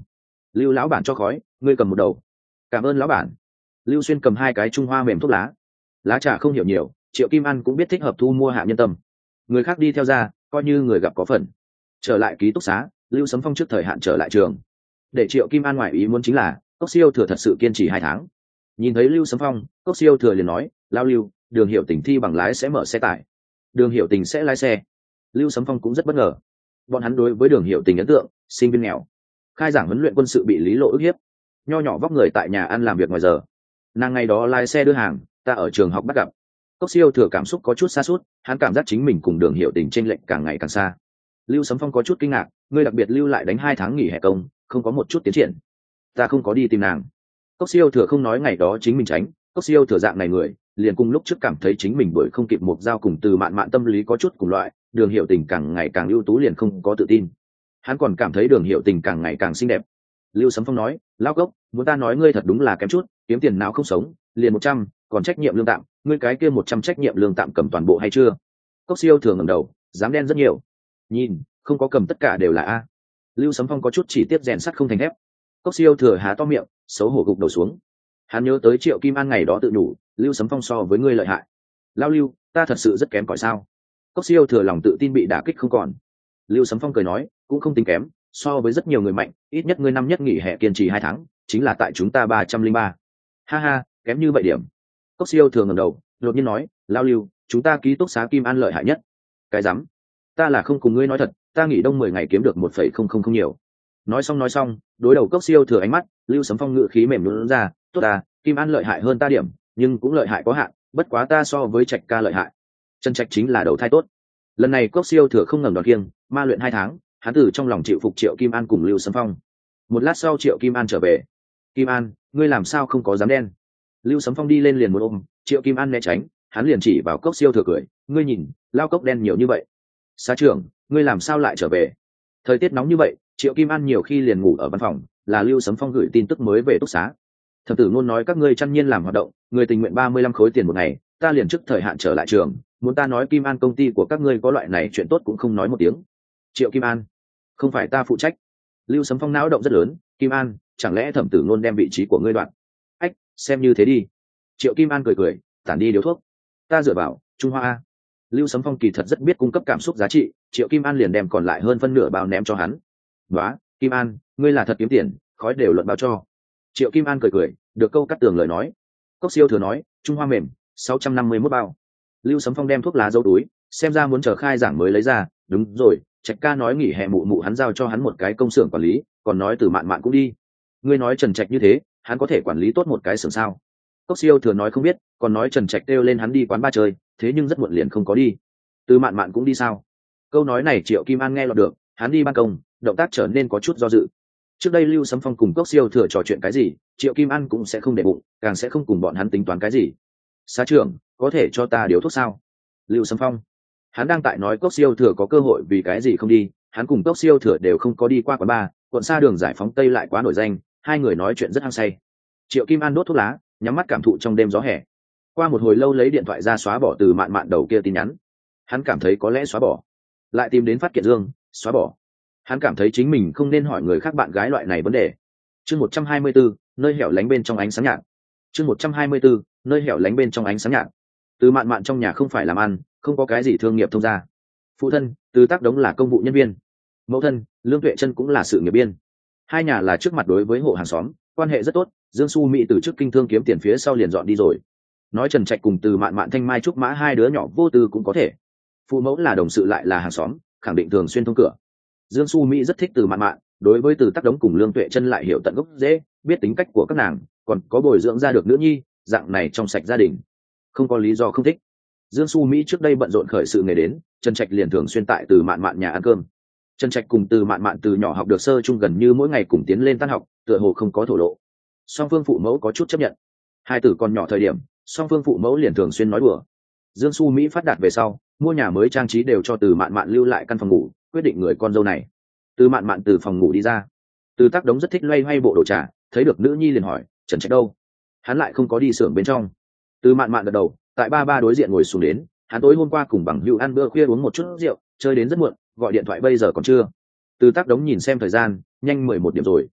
Lưu lão bản cho khói, ngươi cầm một đầu. Cảm ơn lão bản. Lưu Xuyên cầm hai cái trung hoa mềm thuốc lá. Lá trà không hiểu nhiều, Triệu Kim An cũng biết thích hợp thu mua hạ nhân tâm. Người khác đi theo ra, coi như người gặp có phần. Trở lại ký túc xá, Lưu Sấm Phong trước thời hạn trở lại trường. Để Triệu Kim An ngoại ý muốn chính là Cốc Siêu Thừa thật sự kiên trì hai tháng. Nhìn thấy Lưu Sấm Phong, Cốc Siêu Thừa liền nói: "Lao Lưu, Đường Hiểu Tình thi bằng lái sẽ mở xe tải." Đường Hiểu Tình sẽ lái xe. Lưu Sấm Phong cũng rất bất ngờ. Bọn hắn đối với Đường Hiểu Tình ấn tượng, sinh viên nghèo, khai giảng huấn luyện quân sự bị Lý Lộ ức hiếp, nho nhỏ vóc người tại nhà ăn làm việc ngoài giờ. Nàng ngày đó lái xe đưa hàng, ta ở trường học bắt gặp. Cốc Siêu Thừa cảm xúc có chút xa suốt, hắn cảm giác chính mình cùng Đường Hiểu Tình chênh lệch càng ngày càng xa. Lưu Sấm Phong có chút kinh ngạc, ngươi đặc biệt lưu lại đánh hai tháng nghỉ hè công, không có một chút tiến triển. Ta không có đi tìm nàng. Cốc Siêu Thừa không nói ngày đó chính mình tránh, Cốc Siêu Thừa dạng này người, liền cùng lúc trước cảm thấy chính mình đuổi không kịp một giao cùng từ mạn mạn tâm lý có chút cùng loại, Đường Hiểu Tình càng ngày càng ưu tú liền không có tự tin. Hắn còn cảm thấy Đường Hiểu Tình càng ngày càng xinh đẹp. Lưu Sấm Phong nói: "Lão Cốc, muốn ta nói ngươi thật đúng là kém chút, kiếm tiền nào không sống, liền một trăm, còn trách nhiệm lương tạm, ngươi cái kia một trăm trách nhiệm lương tạm cầm toàn bộ hay chưa?" Cốc Siêu Thừa ngẩng đầu, dám đen rất nhiều. Nhìn, không có cầm tất cả đều là a. Lưu Sấm Phong có chút chỉ tiếp rèn sắt không thành thép. Cốc Siêu Thừa há to miệng, xấu hổ gục đầu xuống. Hắn nhớ tới Triệu Kim An ngày đó tự nhủ, Lưu Sấm Phong so với ngươi lợi hại. Lao Lưu, ta thật sự rất kém cỏi sao? Cốc Siêu Thừa lòng tự tin bị đả kích không còn. Lưu Sấm Phong cười nói, cũng không tính kém, so với rất nhiều người mạnh, ít nhất ngươi năm nhất nghỉ hè kiên trì hai tháng, chính là tại chúng ta ba trăm linh ba. Ha ha, kém như vậy điểm. Cốc Siêu Thừa ngẩng đầu, đột nhiên nói, Lao Lưu, chúng ta ký túc xá Kim An lợi hại nhất. Cái rắm, ta là không cùng ngươi nói thật, ta nghỉ đông mười ngày kiếm được một phẩy không không không nhiều. Nói xong nói xong, đối đầu Cốc Siêu Thừa ánh mắt, Lưu Sấm Phong ngự khí mềm nhũn ra, tốt à, Kim An lợi hại hơn ta điểm, nhưng cũng lợi hại có hạn, bất quá ta so với Trạch ca lợi hại. Trần Trạch chính là đầu thai tốt. Lần này Cốc Siêu Thừa không ngẩng đòn kiêng, ma luyện hai tháng, hắn từ trong lòng chịu phục Triệu Kim An cùng Lưu Sấm Phong. Một lát sau Triệu Kim An trở về. Kim An, ngươi làm sao không có dám đen? Lưu Sấm Phong đi lên liền một ôm, Triệu Kim An né tránh, hắn liền chỉ vào Cốc Siêu Thừa cười, ngươi nhìn, lao cốc đen nhiều như vậy. Xá trưởng, ngươi làm sao lại trở về? Thời tiết nóng như vậy, Triệu Kim An nhiều khi liền ngủ ở văn phòng, là Lưu Sấm Phong gửi tin tức mới về túc xá. Thẩm Tử Ngôn nói các ngươi chăn nhiên làm hoạt động, người tình nguyện ba mươi lăm khối tiền một ngày, ta liền trước thời hạn trở lại trường, muốn ta nói Kim An công ty của các ngươi có loại này chuyện tốt cũng không nói một tiếng. Triệu Kim An, không phải ta phụ trách. Lưu Sấm Phong não động rất lớn, Kim An, chẳng lẽ Thẩm Tử Ngôn đem vị trí của ngươi đoạn? Ách, xem như thế đi. Triệu Kim An cười cười, tản đi điếu thuốc. Ta dựa vào, Trung Hoa A. Lưu Sấm Phong kỳ thật rất biết cung cấp cảm xúc giá trị, Triệu Kim An liền đem còn lại hơn phân nửa bao ném cho hắn. Đó, Kim An, ngươi là thật kiếm tiền, khói đều luận báo cho. Triệu Kim An cười cười, được câu cắt tường lời nói. Cốc Siêu Thừa nói, Trung Hoa mềm, sáu trăm năm mươi mốt bao. Lưu Sấm Phong đem thuốc lá giấu túi, xem ra muốn chờ khai giảng mới lấy ra. Đúng rồi, Trạch ca nói nghỉ hè mụ mụ hắn giao cho hắn một cái công xưởng quản lý, còn nói từ mạn mạn cũng đi. Ngươi nói Trần Trạch như thế, hắn có thể quản lý tốt một cái xưởng sao? Cốc Siêu Thừa nói không biết, còn nói Trần Trạch kêu lên hắn đi quán ba chơi, thế nhưng rất muộn liền không có đi. Từ mạn mạn cũng đi sao? Câu nói này Triệu Kim An nghe lọt được, hắn đi ban công, động tác trở nên có chút do dự. Trước đây Lưu Sấm Phong cùng Cốc Siêu Thừa trò chuyện cái gì, Triệu Kim An cũng sẽ không để bụng, càng sẽ không cùng bọn hắn tính toán cái gì. Xá trưởng, có thể cho ta điếu thuốc sao? Lưu Sấm Phong, hắn đang tại nói Cốc Siêu Thừa có cơ hội vì cái gì không đi, hắn cùng Cốc Siêu Thừa đều không có đi qua quán bar, quận xa đường Giải Phóng Tây lại quá nổi danh, hai người nói chuyện rất hăng say. Triệu Kim An đốt thuốc lá, nhắm mắt cảm thụ trong đêm gió hè. Qua một hồi lâu lấy điện thoại ra xóa bỏ từ mạn mạn đầu kia tin nhắn. Hắn cảm thấy có lẽ xóa bỏ, lại tìm đến Phát Kiện Dương, xóa bỏ. Hắn cảm thấy chính mình không nên hỏi người khác bạn gái loại này vấn đề. Chương một trăm hai mươi bốn, nơi hẻo lánh bên trong ánh sáng nhạt. Chương một trăm hai mươi bốn, nơi hẻo lánh bên trong ánh sáng nhạt. Từ mạn mạn trong nhà không phải làm ăn, không có cái gì thương nghiệp thông gia. Phụ thân, Từ Tác Đống là công vụ nhân viên. Mẫu thân, Lương Tuệ Chân cũng là sự nghiệp biên. Hai nhà là trước mặt đối với hộ hàng xóm, quan hệ rất tốt. Dương Xu Mỹ từ trước kinh thương kiếm tiền phía sau liền dọn đi rồi. Nói Trần Trạch cùng Từ mạn mạn Thanh Mai Trúc Mã hai đứa nhỏ vô tư cũng có thể. Phụ mẫu là đồng sự lại là hàng xóm, khẳng định thường xuyên thông cửa. Dương Xu Mỹ rất thích Từ mạn mạn, đối với Từ Tác Đống cùng Lương Tuệ Chân lại hiểu tận gốc dễ, biết tính cách của các nàng, còn có bồi dưỡng ra được nữ nhi, dạng này trong sạch gia đình, không có lý do không thích. Dương Xu Mỹ trước đây bận rộn khởi sự nghề đến, Trần Trạch liền thường xuyên tại Từ mạn mạn nhà ăn cơm. Trần Trạch cùng Từ mạn mạn từ nhỏ học được sơ chung gần như mỗi ngày cùng tiến lên tan học, tựa hồ không có thổ lộ. Song phương phụ mẫu có chút chấp nhận. Hai tử còn nhỏ thời điểm, song phương phụ mẫu liền thường xuyên nói đùa. Dương Xu Mỹ phát đạt về sau, mua nhà mới trang trí đều cho Từ mạn mạn lưu lại căn phòng ngủ, quyết định người con dâu này. Từ mạn mạn từ phòng ngủ đi ra, Từ Tác Đống rất thích loay hoay bộ đồ trà, thấy được nữ nhi liền hỏi, Trần Trạch đâu? Hắn lại không có đi xưởng bên trong. Từ mạn mạn gật đầu, tại ba ba đối diện ngồi xuống đến, hắn tối hôm qua cùng bằng hữu ăn bữa khuya uống một chút rượu, chơi đến rất muộn, gọi điện thoại bây giờ còn chưa. Từ Tác Đống nhìn xem thời gian, nhanh mười một điểm rồi.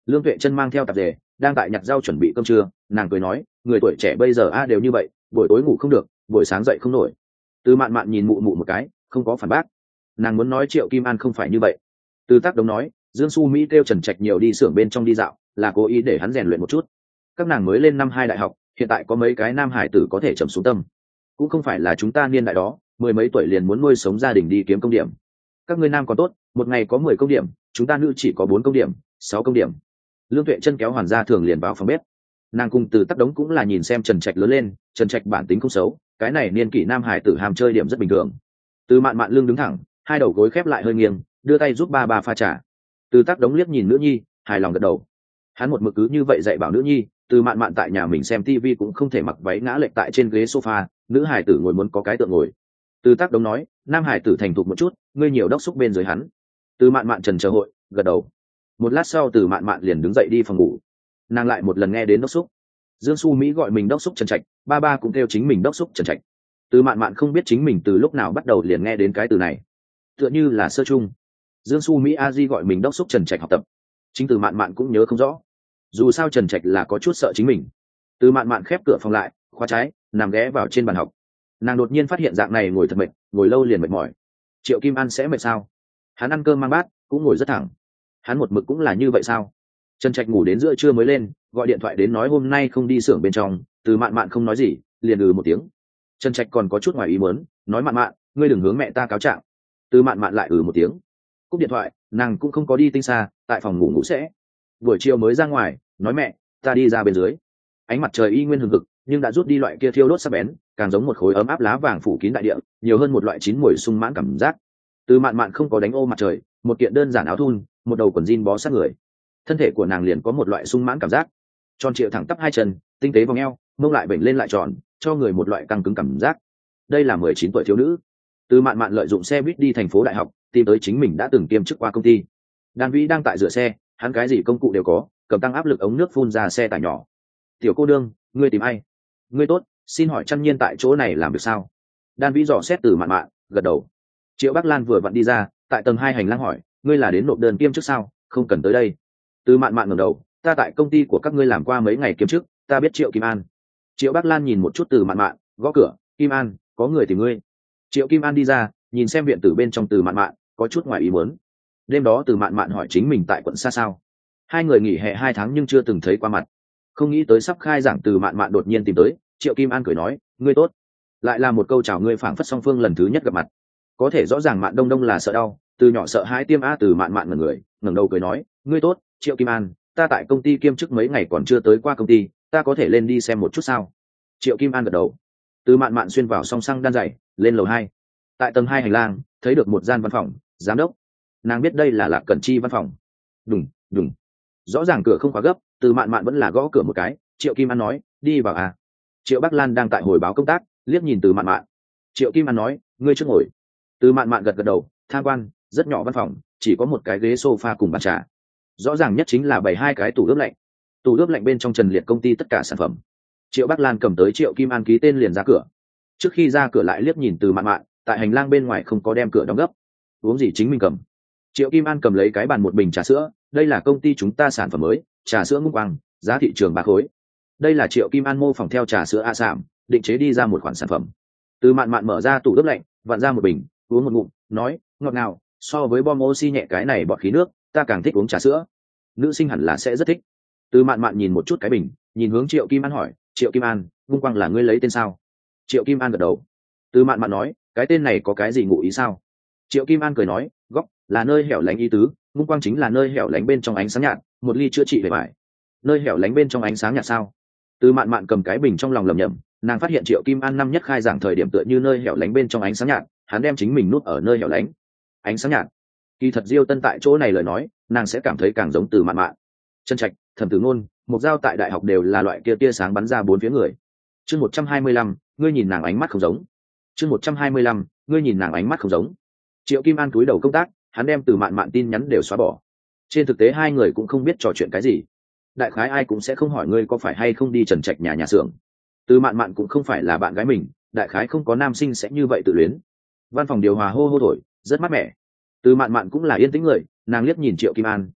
Lương Tuệ Chân mang theo tạp dề đang tại nhặt rau chuẩn bị cơm trưa, nàng cười nói người tuổi trẻ bây giờ a đều như vậy, buổi tối ngủ không được, buổi sáng dậy không nổi. Từ Mạn Mạn nhìn mụ mụ một cái, không có phản bác. Nàng muốn nói Triệu Kim An không phải như vậy. Từ Tác Đống nói Dương Xu Mỹ kêu Trần Trạch nhiều đi xưởng bên trong đi dạo, là cố ý để hắn rèn luyện một chút. Các nàng mới lên năm hai đại học, hiện tại có mấy cái nam hải tử có thể trầm xuống tâm, cũng không phải là chúng ta niên đại đó mười mấy tuổi liền muốn nuôi sống gia đình đi kiếm công điểm. Các ngươi nam còn tốt, một ngày có mười công điểm, chúng ta nữ chỉ có bốn công điểm, sáu công điểm. Lương Tuệ Chân kéo Hoàn Gia Thường liền vào phòng bếp. Nàng cùng Từ Tác Đống cũng là nhìn xem Trần Trạch lớn lên, Trần Trạch bản tính không xấu, cái này niên kỷ nam hải tử hàm chơi điểm rất bình thường. Từ Mạn Mạn lưng đứng thẳng, hai đầu gối khép lại hơi nghiêng, đưa tay giúp ba ba pha trà. Từ Tác Đống liếc nhìn nữ nhi, hài lòng gật đầu. Hắn một mực cứ như vậy dạy bảo nữ nhi, Từ Mạn Mạn tại nhà mình xem tivi cũng không thể mặc váy ngã lệch tại trên ghế sofa, nữ hải tử ngồi muốn có cái tượng ngồi. Từ Tác Đống nói, nam hải tử thành thục một chút, ngươi nhiều đốc xúc bên dưới hắn. Từ Mạn Mạn trần chờ hội, gật đầu. Một lát sau Từ Mạn Mạn liền đứng dậy đi phòng ngủ. Nàng lại một lần nghe đến đốc xúc. Dương Xu Mỹ gọi mình đốc xúc Trần Trạch, ba ba cũng kêu chính mình đốc xúc Trần Trạch. Từ Mạn Mạn không biết chính mình từ lúc nào bắt đầu liền nghe đến cái từ này, tựa như là sơ chung. Dương Xu Mỹ a di gọi mình đốc xúc Trần Trạch học tập, chính Từ Mạn Mạn cũng nhớ không rõ. Dù sao Trần Trạch là có chút sợ chính mình. Từ Mạn Mạn khép cửa phòng lại, khóa trái, nằm ghé vào trên bàn học. Nàng đột nhiên phát hiện dạng này ngồi thật mệt, ngồi lâu liền mệt mỏi. Triệu Kim An sẽ mệt sao? Hắn ăn cơm mang bát, cũng ngồi rất thẳng. Hắn một mực cũng là như vậy sao? Trần Trạch ngủ đến giữa trưa mới lên, gọi điện thoại đến nói hôm nay không đi xưởng bên trong. Từ Mạn Mạn không nói gì, liền ừ một tiếng. Trần Trạch còn có chút ngoài ý muốn, nói Mạn Mạn, ngươi đừng hướng mẹ ta cáo trạng. Từ Mạn Mạn lại ừ một tiếng. Cúp điện thoại, nàng cũng không có đi tinh xa, tại phòng ngủ ngủ sẽ. Buổi chiều mới ra ngoài, nói mẹ, ta đi ra bên dưới. Ánh mặt trời y nguyên hừng hực, nhưng đã rút đi loại kia thiêu đốt sắc bén, càng giống một khối ấm áp lá vàng phủ kín đại địa, nhiều hơn một loại chín mùi sung mãn cảm giác. Từ Mạn Mạn không có đánh ô mặt trời, một kiện đơn giản áo thun, một đầu quần jean bó sát người. Thân thể của nàng liền có một loại sung mãn cảm giác, tròn trịa thẳng tắp hai chân, tinh tế vòng eo, mông lại bệnh lên lại tròn, cho người một loại căng cứng cảm giác. Đây là mười chín tuổi thiếu nữ. Từ Mạn Mạn lợi dụng xe buýt đi thành phố đại học, tìm tới chính mình đã từng kiêm chức qua công ty. Đan Vĩ đang tại rửa xe, hắn cái gì công cụ đều có, cầm tăng áp lực ống nước phun ra xe tải nhỏ. Tiểu cô đương, ngươi tìm ai? Ngươi tốt, xin hỏi Trăn Nhiên tại chỗ này làm được sao? Đan Vĩ dò xét Từ Mạn Mạn, gật đầu. Triệu Bắc Lan vừa vặn đi ra, tại tầng hai hành lang hỏi, ngươi là đến nộp đơn kiêm chức sao? Không cần tới đây. Từ Mạn Mạn ngẩng đầu, ta tại công ty của các ngươi làm qua mấy ngày kiêm chức, ta biết Triệu Kim An. Triệu Bắc Lan nhìn một chút Từ Mạn Mạn, gõ cửa, Kim An, có người tìm ngươi. Triệu Kim An đi ra, nhìn xem viện tử bên trong Từ Mạn Mạn, có chút ngoài ý muốn. Đêm đó Từ Mạn Mạn hỏi chính mình tại quận xa sao, hai người nghỉ hè hai tháng nhưng chưa từng thấy qua mặt, không nghĩ tới sắp khai giảng Từ Mạn Mạn đột nhiên tìm tới. Triệu Kim An cười nói, ngươi tốt. Lại là một câu chào ngươi phảng phất song phương lần thứ nhất gặp mặt. Có thể rõ ràng Mạn Đông Đông là sợ đau, từ nhỏ sợ hãi tiêm a. Từ Mạn Mạn ngẩn người, ngẩng đầu cười nói, ngươi tốt, Triệu Kim An, ta tại công ty kiêm chức mấy ngày còn chưa tới qua công ty, ta có thể lên đi xem một chút sao? Triệu Kim An gật đầu. Từ Mạn Mạn xuyên vào song xăng đan giày, lên lầu hai. Tại tầng hai hành lang, thấy được một gian văn phòng, giám đốc. Nàng biết đây là Lạc Cẩn Chi văn phòng. Đùng, đùng. Rõ ràng cửa không khóa gấp, Từ Mạn Mạn vẫn là gõ cửa một cái. Triệu Kim An nói, đi vào à. Triệu Bắc Lan đang tại hồi báo công tác, liếc nhìn Từ Mạn Mạn. Triệu Kim An nói, ngươi trước ngồi. Từ Mạn Mạn gật gật đầu, tham quan, rất nhỏ văn phòng, chỉ có một cái ghế sofa cùng bàn trà. Rõ ràng nhất chính là bày hai cái tủ ướp lạnh. Tủ ướp lạnh bên trong trần liệt công ty tất cả sản phẩm. Triệu Bắc Lan cầm tới Triệu Kim An ký tên liền ra cửa. Trước khi ra cửa lại liếc nhìn Từ Mạn Mạn, tại hành lang bên ngoài không có đem cửa đóng gấp. Uống gì chính mình cầm. Triệu Kim An cầm lấy cái bàn một bình trà sữa, đây là công ty chúng ta sản phẩm mới, trà sữa Ngũ Quang, giá thị trường ba khối. Đây là Triệu Kim An mô phỏng theo trà sữa A Sảm, định chế đi ra một khoản sản phẩm. Từ Mạn Mạn mở ra tủ ướp lạnh, vặn ra một bình, uống một ngụm, nói, ngọt ngào, so với bom oxy nhẹ cái này bọt khí nước, ta càng thích uống trà sữa. Nữ sinh hẳn là sẽ rất thích. Từ Mạn Mạn nhìn một chút cái bình, nhìn hướng Triệu Kim An hỏi, Triệu Kim An, Ngũ Quang là ngươi lấy tên sao? Triệu Kim An gật đầu. Từ Mạn Mạn nói, cái tên này có cái gì ngụ ý sao? Triệu Kim An cười nói, góc là nơi hẻo lánh ý tứ, Ngũ Quang chính là nơi hẻo lánh bên trong ánh sáng nhạt, một ly chữa trị về vải. Nơi hẻo lánh bên trong ánh sáng nhạt sao? Từ Mạn Mạn cầm cái bình trong lòng lẩm nhẩm, nàng phát hiện Triệu Kim An năm nhất khai giảng thời điểm tựa như nơi hẻo lánh bên trong ánh sáng nhạt, hắn đem chính mình nuốt ở nơi hẻo lánh. Ánh sáng nhạt. Kỳ thật Diêu Tân tại chỗ này lời nói, nàng sẽ cảm thấy càng giống Từ Mạn Mạn. Trân Trạch, Thẩm Tử Ngôn, Mục Giao tại đại học đều là loại kia tia sáng bắn ra bốn phía người. Chương một trăm hai mươi lăm, ngươi nhìn nàng ánh mắt không giống. Chương một trăm hai mươi lăm, ngươi nhìn nàng ánh mắt không giống. Triệu Kim An cúi đầu công tác, hắn đem Từ Mạn Mạn tin nhắn đều xóa bỏ. Trên thực tế hai người cũng không biết trò chuyện cái gì. Đại khái ai cũng sẽ không hỏi ngươi có phải hay không đi Trần Trạch nhà nhà xưởng. Từ Mạn Mạn cũng không phải là bạn gái mình, đại khái không có nam sinh sẽ như vậy tự luyến. Văn phòng điều hòa hô hô thổi, rất mát mẻ. Từ Mạn Mạn cũng là yên tĩnh người, nàng liếc nhìn Triệu Kim An,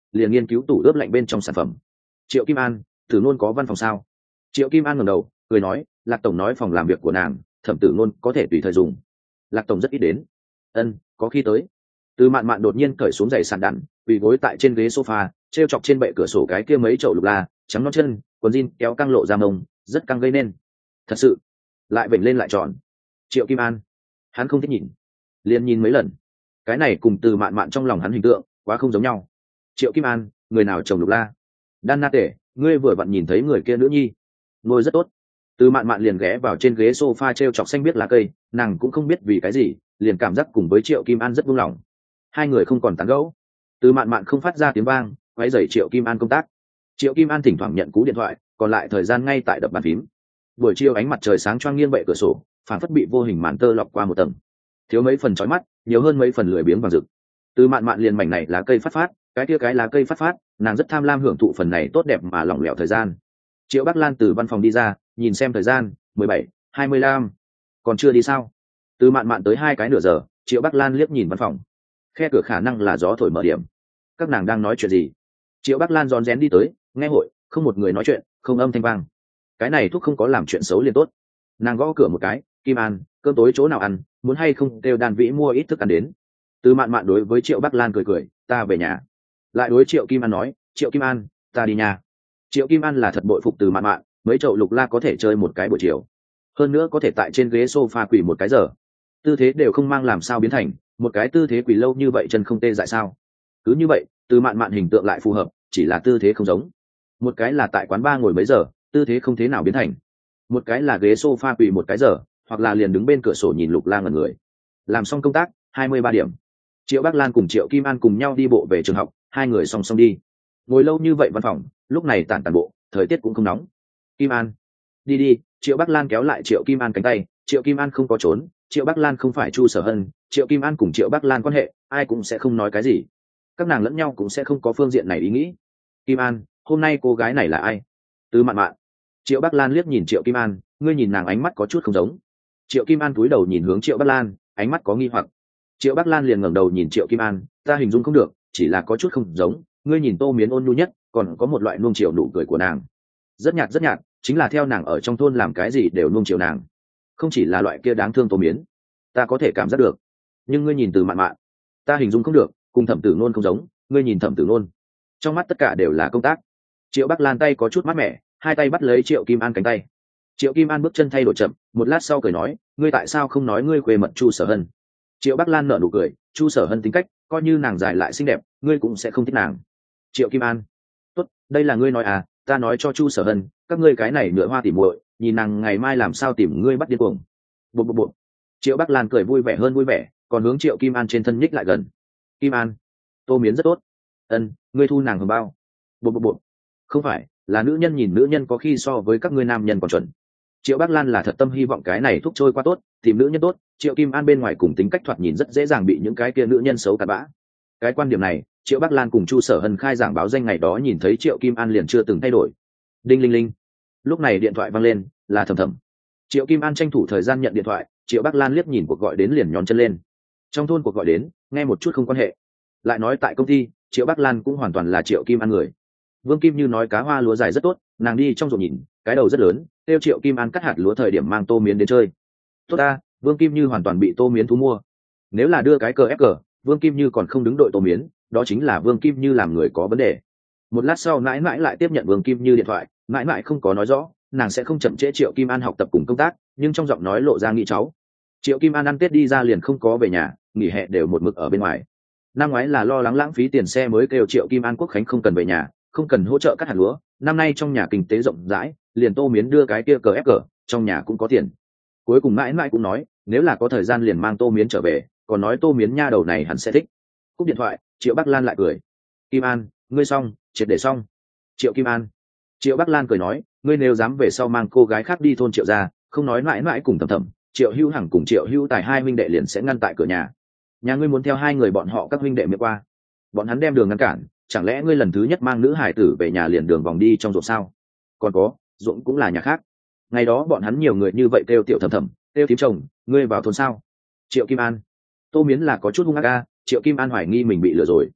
liền nghiên cứu tủ ướp lạnh bên trong sản phẩm. Triệu Kim An, Tử Nôn có văn phòng sao? Triệu Kim An ngẩng đầu cười nói, Lạc tổng nói phòng làm việc của nàng Thẩm Tử Nôn có thể tùy thời dùng. Lạc tổng rất ít đến. Ân, có khi tới. Từ Mạn Mạn đột nhiên cởi xuống giày sàn đặn, quỳ gối tại trên ghế sofa, treo chọc trên bệ cửa sổ cái kia mấy chậu lục la trắng non chân, quần jean kéo căng lộ ra mông, rất căng gây nên. Thật sự, lại vểnh lên lại tròn. Triệu Kim An, hắn không thích nhìn, liền nhìn mấy lần. Cái này cùng Từ Mạn Mạn trong lòng hắn hình tượng quá không giống nhau. Triệu Kim An, người nào trồng lục la? Đan Na Tể, ngươi vừa vặn nhìn thấy người kia nữ nhi, ngồi rất tốt. Từ Mạn Mạn liền ghé vào trên ghế sofa treo chọc xanh biết lá cây, nàng cũng không biết vì cái gì, liền cảm giác cùng với Triệu Kim An rất buông lỏng. Hai người không còn tán gẫu. Từ Mạn Mạn không phát ra tiếng vang, quấy rầy Triệu Kim An công tác. Triệu Kim An thỉnh thoảng nhận cú điện thoại, còn lại thời gian ngay tại đập bàn phím. Buổi chiều ánh mặt trời sáng choang nghiêng bệ cửa sổ, phản phất bị vô hình màn tơ lọc qua một tầng, thiếu mấy phần chói mắt, nhiều hơn mấy phần lười biếng vàng rực. Từ Mạn Mạn liền mảnh này lá cây phát phát, cái kia cái lá cây phát phát, nàng rất tham lam hưởng thụ phần này tốt đẹp mà lỏng lẻo thời gian. Triệu Bắc Lan từ văn phòng đi ra, nhìn xem thời gian, mười bảy, hai mươi lăm, còn chưa đi sao? Từ Mạn Mạn tới hai cái nửa giờ, Triệu Bắc Lan liếc nhìn văn phòng, khe cửa khả năng là gió thổi mở điểm. Các nàng đang nói chuyện gì? Triệu Bắc Lan rón rén đi tới, nghe hội, không một người nói chuyện, không âm thanh vang. Cái này thuốc không có làm chuyện xấu liền tốt. Nàng gõ cửa một cái, Kim An, cơm tối chỗ nào ăn, muốn hay không kêu Đan Vĩ mua ít thức ăn đến. Từ Mạn Mạn đối với Triệu Bắc Lan cười cười, ta về nhà. Lại đối Triệu Kim An nói, Triệu Kim An, ta đi nhà. Triệu Kim An là thật bội phục Từ Mạn Mạn, mấy chậu lục la có thể chơi một cái buổi chiều, hơn nữa có thể tại trên ghế sofa quỳ một cái giờ, tư thế đều không mang làm sao biến thành một cái tư thế quỳ lâu như vậy chân không tê dại sao? Cứ như vậy, Từ Mạn Mạn hình tượng lại phù hợp, chỉ là tư thế không giống. Một cái là tại quán bar ngồi mấy giờ, tư thế không thế nào biến thành. Một cái là ghế sofa quỳ một cái giờ, hoặc là liền đứng bên cửa sổ nhìn lục la ngẩn người. Làm xong công tác, hai mươi ba điểm. Triệu Bắc Lan cùng Triệu Kim An cùng nhau đi bộ về trường học, hai người song song đi. Ngồi lâu như vậy văn phòng, lúc này tản tản bộ, thời tiết cũng không nóng. Kim An, đi đi. Triệu Bắc Lan kéo lại Triệu Kim An cánh tay. Triệu Kim An không có trốn, Triệu Bắc Lan không phải Chu Sở Hân, Triệu Kim An cùng Triệu Bắc Lan quan hệ, ai cũng sẽ không nói cái gì, các nàng lẫn nhau cũng sẽ không có phương diện này ý nghĩ. Kim An, hôm nay cô gái này là ai? Từ Mạn Mạn. Triệu Bắc Lan liếc nhìn Triệu Kim An, ngươi nhìn nàng ánh mắt có chút không giống. Triệu Kim An cúi đầu nhìn hướng Triệu Bắc Lan, ánh mắt có nghi hoặc. Triệu Bắc Lan liền ngẩng đầu nhìn Triệu Kim An, ta hình dung không được, chỉ là có chút không giống, ngươi nhìn Tô Miến ôn nhu nhất, còn có một loại nuông chiều nụ cười của nàng, rất nhạt rất nhạt, chính là theo nàng ở trong thôn làm cái gì đều nuông chiều nàng, không chỉ là loại kia đáng thương Tô Miến, ta có thể cảm giác được. Nhưng ngươi nhìn Từ Mạn Mạn, ta hình dung không được, cùng Thẩm Tử Nôn không giống, ngươi nhìn Thẩm Tử Nôn, trong mắt tất cả đều là công tác. Triệu Bắc Lan tay có chút mát mẻ, hai tay bắt lấy Triệu Kim An cánh tay. Triệu Kim An bước chân thay đổi chậm, một lát sau cười nói, ngươi tại sao không nói ngươi quê mật Chu Sở Hân? Triệu Bắc Lan nở nụ cười, Chu Sở Hân tính cách, coi như nàng dài lại xinh đẹp, ngươi cũng sẽ không thích nàng. Triệu Kim An, tốt, đây là ngươi nói à, ta nói cho Chu Sở Hân, các ngươi cái này nửa hoa tỉ muội, nhìn nàng ngày mai làm sao tìm ngươi bắt điên cuồng. Bộ bộ bộ. Triệu Bắc Lan cười vui vẻ hơn vui vẻ, còn hướng Triệu Kim An trên thân nhích lại gần. Kim An, Tô Miến rất tốt. Ân, ngươi thu nàng hồng bao. Bộ bộ bộ. Không phải, là nữ nhân nhìn nữ nhân có khi so với các ngươi nam nhân còn chuẩn. Triệu Bắc Lan là thật tâm hy vọng cái này thúc trôi qua tốt, tìm nữ nhân tốt. Triệu Kim An bên ngoài cùng tính cách thoạt nhìn rất dễ dàng bị những cái kia nữ nhân xấu cặn bã. Cái quan điểm này, Triệu Bắc Lan cùng Chu Sở Hân khai giảng báo danh ngày đó nhìn thấy Triệu Kim An liền chưa từng thay đổi. Đinh linh linh. Lúc này điện thoại vang lên, là Thầm Thầm. Triệu Kim An tranh thủ thời gian nhận điện thoại, Triệu Bắc Lan liếc nhìn cuộc gọi đến liền nhón chân lên. Trong thôn cuộc gọi đến, nghe một chút không quan hệ. Lại nói tại công ty, Triệu Bắc Lan cũng hoàn toàn là Triệu Kim An người. Vương Kim Như nói cá hoa lúa dài rất tốt, nàng đi trong ruộng nhìn, cái đầu rất lớn, kêu Triệu Kim An cắt hạt lúa thời điểm mang Tô Miến đến chơi. Tốt ta, Vương Kim Như hoàn toàn bị Tô Miến thu mua. Nếu là đưa cái cờ ép cờ, Vương Kim Như còn không đứng đội Tô Miến, đó chính là Vương Kim Như làm người có vấn đề. Một lát sau mãi mãi lại tiếp nhận Vương Kim Như điện thoại, mãi mãi không có nói rõ, nàng sẽ không chậm trễ Triệu Kim An học tập cùng công tác, nhưng trong giọng nói lộ ra nghĩ cháu. Triệu Kim An ăn Tết đi ra liền không có về nhà, nghỉ hè đều một mực ở bên ngoài. Năm ngoái là lo lắng lãng phí tiền xe mới kêu Triệu Kim An Quốc Khánh không cần về nhà, không cần hỗ trợ cắt hạt lúa. Năm nay trong nhà kinh tế rộng rãi, liền Tô Miến đưa cái kia cờ ép cờ, trong nhà cũng có tiền. Cuối cùng mãi mãi cũng nói, nếu là có thời gian liền mang Tô Miến trở về, còn nói Tô Miến nha đầu này hẳn sẽ thích. Cúp điện thoại, Triệu Bắc Lan lại cười. Kim An, ngươi xong, triệt để xong. Triệu Kim An. Triệu Bắc Lan cười nói, ngươi nếu dám về sau mang cô gái khác đi thôn Triệu gia, không nói mãi mãi cùng Thầm Thầm, Triệu Hữu Hằng cùng Triệu Hữu Tài hai huynh đệ liền sẽ ngăn tại cửa nhà. Nhà ngươi muốn theo hai người bọn họ các huynh đệ miệng qua, bọn hắn đem đường ngăn cản, chẳng lẽ ngươi lần thứ nhất mang nữ hải tử về nhà liền đường vòng đi trong ruộng sao? Còn có, ruộng cũng là nhà khác. Ngày đó bọn hắn nhiều người như vậy kêu Tiểu Thầm Thầm, kêu thím chồng, ngươi vào thôn sao? Triệu Kim An. Tô Miến là có chút hung ác a, Triệu Kim An hoài nghi mình bị lừa rồi.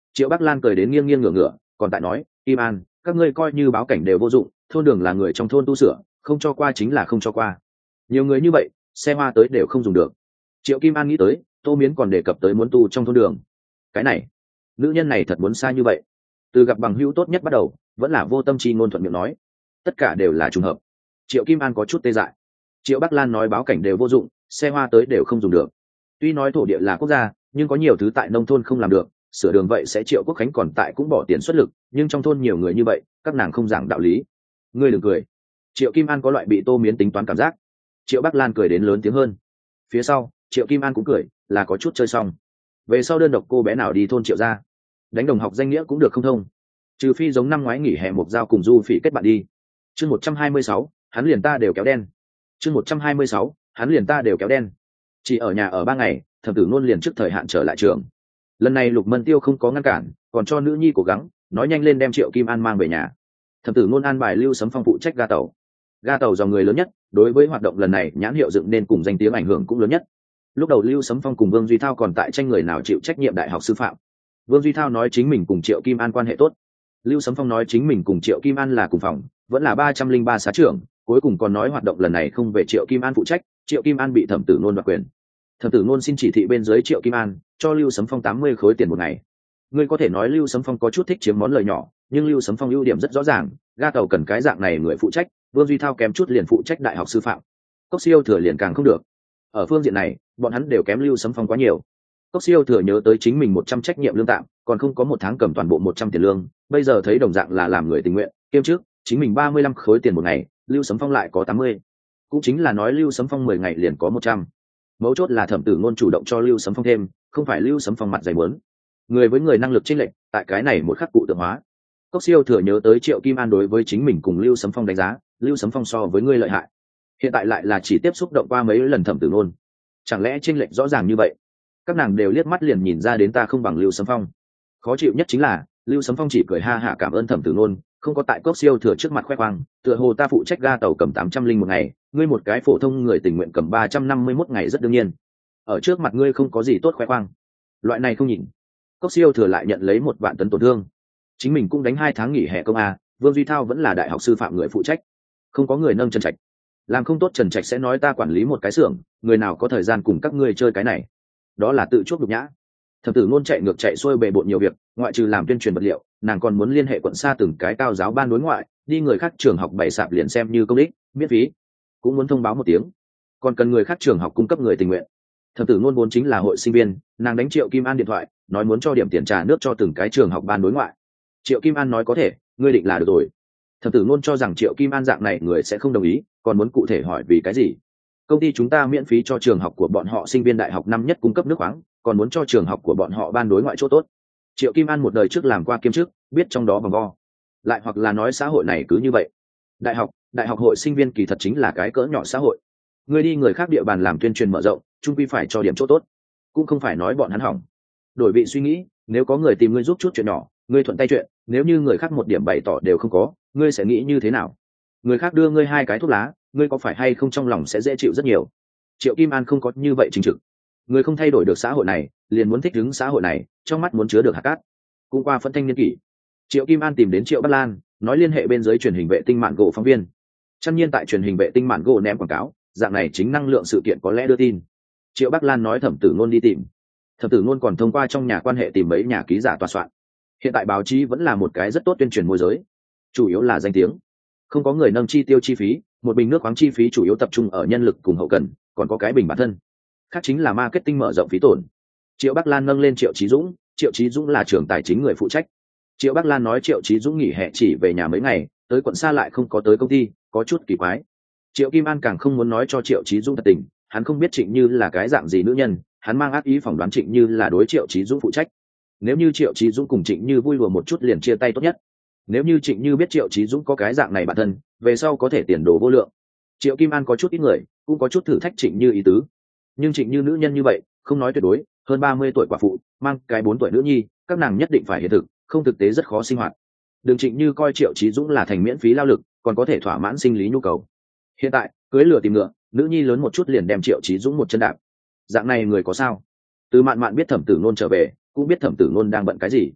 Triệu Bắc Lan cười đến nghiêng nghiêng ngửa ngửa, còn tại nói, Kim An, các ngươi coi như báo cảnh đều vô dụng, thôn đường là người trong thôn tu sửa, không cho qua chính là không cho qua. Nhiều người như vậy, xe hoa tới đều không dùng được. Triệu Kim An nghĩ tới, Tô Miến còn đề cập tới muốn tu trong thôn đường. Cái này, nữ nhân này thật muốn xa như vậy. Từ gặp bằng hữu tốt nhất bắt đầu, vẫn là vô tâm chi ngôn thuận miệng nói, tất cả đều là trùng hợp. Triệu Kim An có chút tê dại. Triệu Bắc Lan nói báo cảnh đều vô dụng, xe hoa tới đều không dùng được. Tuy nói thổ địa là quốc gia, nhưng có nhiều thứ tại nông thôn không làm được, sửa đường vậy sẽ Triệu Quốc Khánh còn tại cũng bỏ tiền xuất lực, nhưng trong thôn nhiều người như vậy, các nàng không giảng đạo lý. Ngươi đừng cười. Triệu Kim An có loại bị Tô Miến tính toán cảm giác. Triệu Bắc Lan cười đến lớn tiếng hơn. Phía sau, Triệu Kim An cũng cười, là có chút chơi xong. Về sau đơn độc cô bé nào đi thôn Triệu gia, đánh đồng học danh nghĩa cũng được không thông. Trừ phi giống năm ngoái nghỉ hè một giao cùng Du Phỉ kết bạn đi. Chương một trăm hai mươi sáu, hắn liền ta đều kéo đen. Chương một trăm hai mươi sáu, hắn liền ta đều kéo đen. Chỉ ở nhà ở ba ngày, Thẩm Tử Nôn liền trước thời hạn trở lại trường. Lần này Lục Mân Tiêu không có ngăn cản, còn cho nữ nhi cố gắng nói nhanh lên đem Triệu Kim An mang về nhà. Thẩm Tử Nôn an bài Lưu Sấm Phong phụ trách ga tàu. Ga tàu dòng người lớn nhất, đối với hoạt động lần này nhãn hiệu dựng nên cùng danh tiếng ảnh hưởng cũng lớn nhất. Lúc đầu Lưu Sấm Phong cùng Vương Duy Thao còn tại tranh người nào chịu trách nhiệm đại học sư phạm. Vương Duy Thao nói chính mình cùng Triệu Kim An quan hệ tốt, Lưu Sấm Phong nói chính mình cùng Triệu Kim An là cùng phòng, vẫn là ba trăm linh ba xá trưởng, cuối cùng còn nói hoạt động lần này không về Triệu Kim An phụ trách, Triệu Kim An bị Thẩm Tử Nôn đoạt quyền. Thẩm Tử Nôn xin chỉ thị bên dưới Triệu Kim An, cho Lưu Sấm Phong tám mươi khối tiền một ngày. Ngươi có thể nói Lưu Sấm Phong có chút thích chiếm món lời nhỏ, nhưng Lưu Sấm Phong ưu điểm rất rõ ràng, ga tàu cần cái dạng này người phụ trách, Vương Duy Thao kém chút liền phụ trách đại học sư phạm. Cốc Siêu Thừa liền càng không được. Ở phương diện này, bọn hắn đều kém Lưu Sấm Phong quá nhiều. Cốc Siêu Thừa nhớ tới chính mình một trăm trách nhiệm lương tạm, còn không có một tháng cầm toàn bộ một trăm tiền lương, bây giờ thấy đồng dạng là làm người tình nguyện, kiêm trước, chính mình ba mươi lăm khối tiền một ngày, Lưu Sấm Phong lại có tám mươi. Cũng chính là nói Lưu Sấm Phong mười ngày liền có một trăm. Mấu chốt là Thẩm Tử Nôn chủ động cho Lưu Sấm Phong thêm, không phải Lưu Sấm Phong mặt dày muốn. Người với người năng lực chênh lệch, tại cái này một khắc cụ tượng hóa. Cốc Siêu Thừa nhớ tới Triệu Kim An đối với chính mình cùng Lưu Sấm Phong đánh giá, Lưu Sấm Phong so với ngươi lợi hại. Hiện tại lại là chỉ tiếp xúc động qua mấy lần Thẩm Tử Nôn. Chẳng lẽ chênh lệch rõ ràng như vậy? Các nàng đều liếc mắt liền nhìn ra đến ta không bằng Lưu Sấm Phong. Khó chịu nhất chính là, Lưu Sấm Phong chỉ cười ha hả cảm ơn Thẩm Tử Nôn, không có tại Cốc Siêu Thừa trước mặt khoe khoang, tựa hồ ta phụ trách ga tàu cầm tám trăm linh một ngày, ngươi một cái phổ thông người tình nguyện cầm ba trăm năm mươi mốt ngày rất đương nhiên. Ở trước mặt ngươi không có gì tốt khoe khoang. Loại này không nhìn. Cốc Siêu Thừa lại nhận lấy một vạn tấn tổn thương. Chính mình cũng đánh hai tháng nghỉ hè công a, Vương Duy Thao vẫn là đại học sư phạm người phụ trách. Không có người nâng Trần Trạch. Làm không tốt Trần Trạch sẽ nói ta quản lý một cái xưởng, người nào có thời gian cùng các ngươi chơi cái này. Đó là tự chuốc nhục nhã. Thẩm Tử Nôn chạy ngược chạy xuôi bề bộn nhiều việc, ngoại trừ làm tuyên truyền vật liệu, nàng còn muốn liên hệ quận xa từng cái cao giáo ban đối ngoại, đi người khác trường học bày sạp liền xem như công đích, miễn phí, cũng muốn thông báo một tiếng. Còn cần người khác trường học cung cấp người tình nguyện. Thẩm Tử Nôn vốn chính là hội sinh viên, nàng đánh Triệu Kim An điện thoại, nói muốn cho điểm tiền trà nước cho từng cái trường học ban đối ngoại. Triệu Kim An nói có thể, ngươi định là được rồi. Thẩm Tử Nôn cho rằng Triệu Kim An dạng này người sẽ không đồng ý, còn muốn cụ thể hỏi vì cái gì. Công ty chúng ta miễn phí cho trường học của bọn họ sinh viên đại học năm nhất cung cấp nước khoáng, còn muốn cho trường học của bọn họ ban đối ngoại chỗ tốt. Triệu Kim An một đời trước làm qua kiêm chức, biết trong đó vòng vo. Lại hoặc là nói xã hội này cứ như vậy. Đại học, đại học hội sinh viên kỳ thật chính là cái cỡ nhỏ xã hội. Người đi người khác địa bàn làm tuyên truyền mở rộng, chung quy phải cho điểm chỗ tốt, cũng không phải nói bọn hắn hỏng. Đổi vị suy nghĩ, nếu có người tìm ngươi giúp chút chuyện nhỏ, ngươi thuận tay chuyện, nếu như người khác một điểm bày tỏ đều không có, ngươi sẽ nghĩ như thế nào? Người khác đưa ngươi hai cái thuốc lá, ngươi có phải hay không trong lòng sẽ dễ chịu rất nhiều. Triệu Kim An không có như vậy chính trực. Người không thay đổi được xã hội này, liền muốn thích ứng xã hội này, trong mắt muốn chứa được hạt cát. Cũng qua phân thanh niên kỷ, Triệu Kim An tìm đến Triệu Bắc Lan, nói liên hệ bên dưới truyền hình vệ tinh mạn gỗ phóng viên. Chắc nhiên tại truyền hình vệ tinh mạn gỗ ném quảng cáo, dạng này chính năng lượng sự kiện có lẽ đưa tin. Triệu Bắc Lan nói Thẩm Tử Nôn đi tìm. Thẩm Tử Nôn còn thông qua trong nhà quan hệ tìm mấy nhà ký giả tòa soạn. Hiện tại báo chí vẫn là một cái rất tốt tuyên truyền môi giới, chủ yếu là danh tiếng. Không có người nâng chi tiêu chi phí, một bình nước khoáng chi phí chủ yếu tập trung ở nhân lực cùng hậu cần, còn có cái bình bản thân. Khác chính là marketing mở rộng phí tổn. Triệu Bắc Lan nâng lên Triệu Chí Dũng, Triệu Chí Dũng là trưởng tài chính người phụ trách. Triệu Bắc Lan nói Triệu Chí Dũng nghỉ hè chỉ về nhà mấy ngày, tới quận xa lại không có tới công ty, có chút kỳ quái. Triệu Kim An càng không muốn nói cho Triệu Chí Dũng thật tình, hắn không biết Trịnh Như là cái dạng gì nữ nhân, hắn mang ác ý phỏng đoán Trịnh Như là đối Triệu Chí Dũng phụ trách. Nếu như Triệu Chí Dũng cùng Trịnh Như vui đùa một chút liền chia tay tốt nhất. Nếu như Trịnh Như biết Triệu Chí Dũng có cái dạng này bản thân, về sau có thể tiền đồ vô lượng. Triệu Kim An có chút ít người, cũng có chút thử thách Trịnh Như ý tứ. Nhưng Trịnh Như nữ nhân như vậy, không nói tuyệt đối, hơn ba mươi tuổi quả phụ, mang cái bốn tuổi nữ nhi, các nàng nhất định phải hiện thực, không thực tế rất khó sinh hoạt. Đường Trịnh Như coi Triệu Chí Dũng là thành miễn phí lao lực, còn có thể thỏa mãn sinh lý nhu cầu. Hiện tại, cưới lửa tìm ngựa, nữ nhi lớn một chút liền đem Triệu Chí Dũng một chân đạp. Dạng này người có sao? Từ Mạn Mạn biết Thẩm Tử Nôn trở về, cũng biết Thẩm Tử Nôn đang bận cái gì.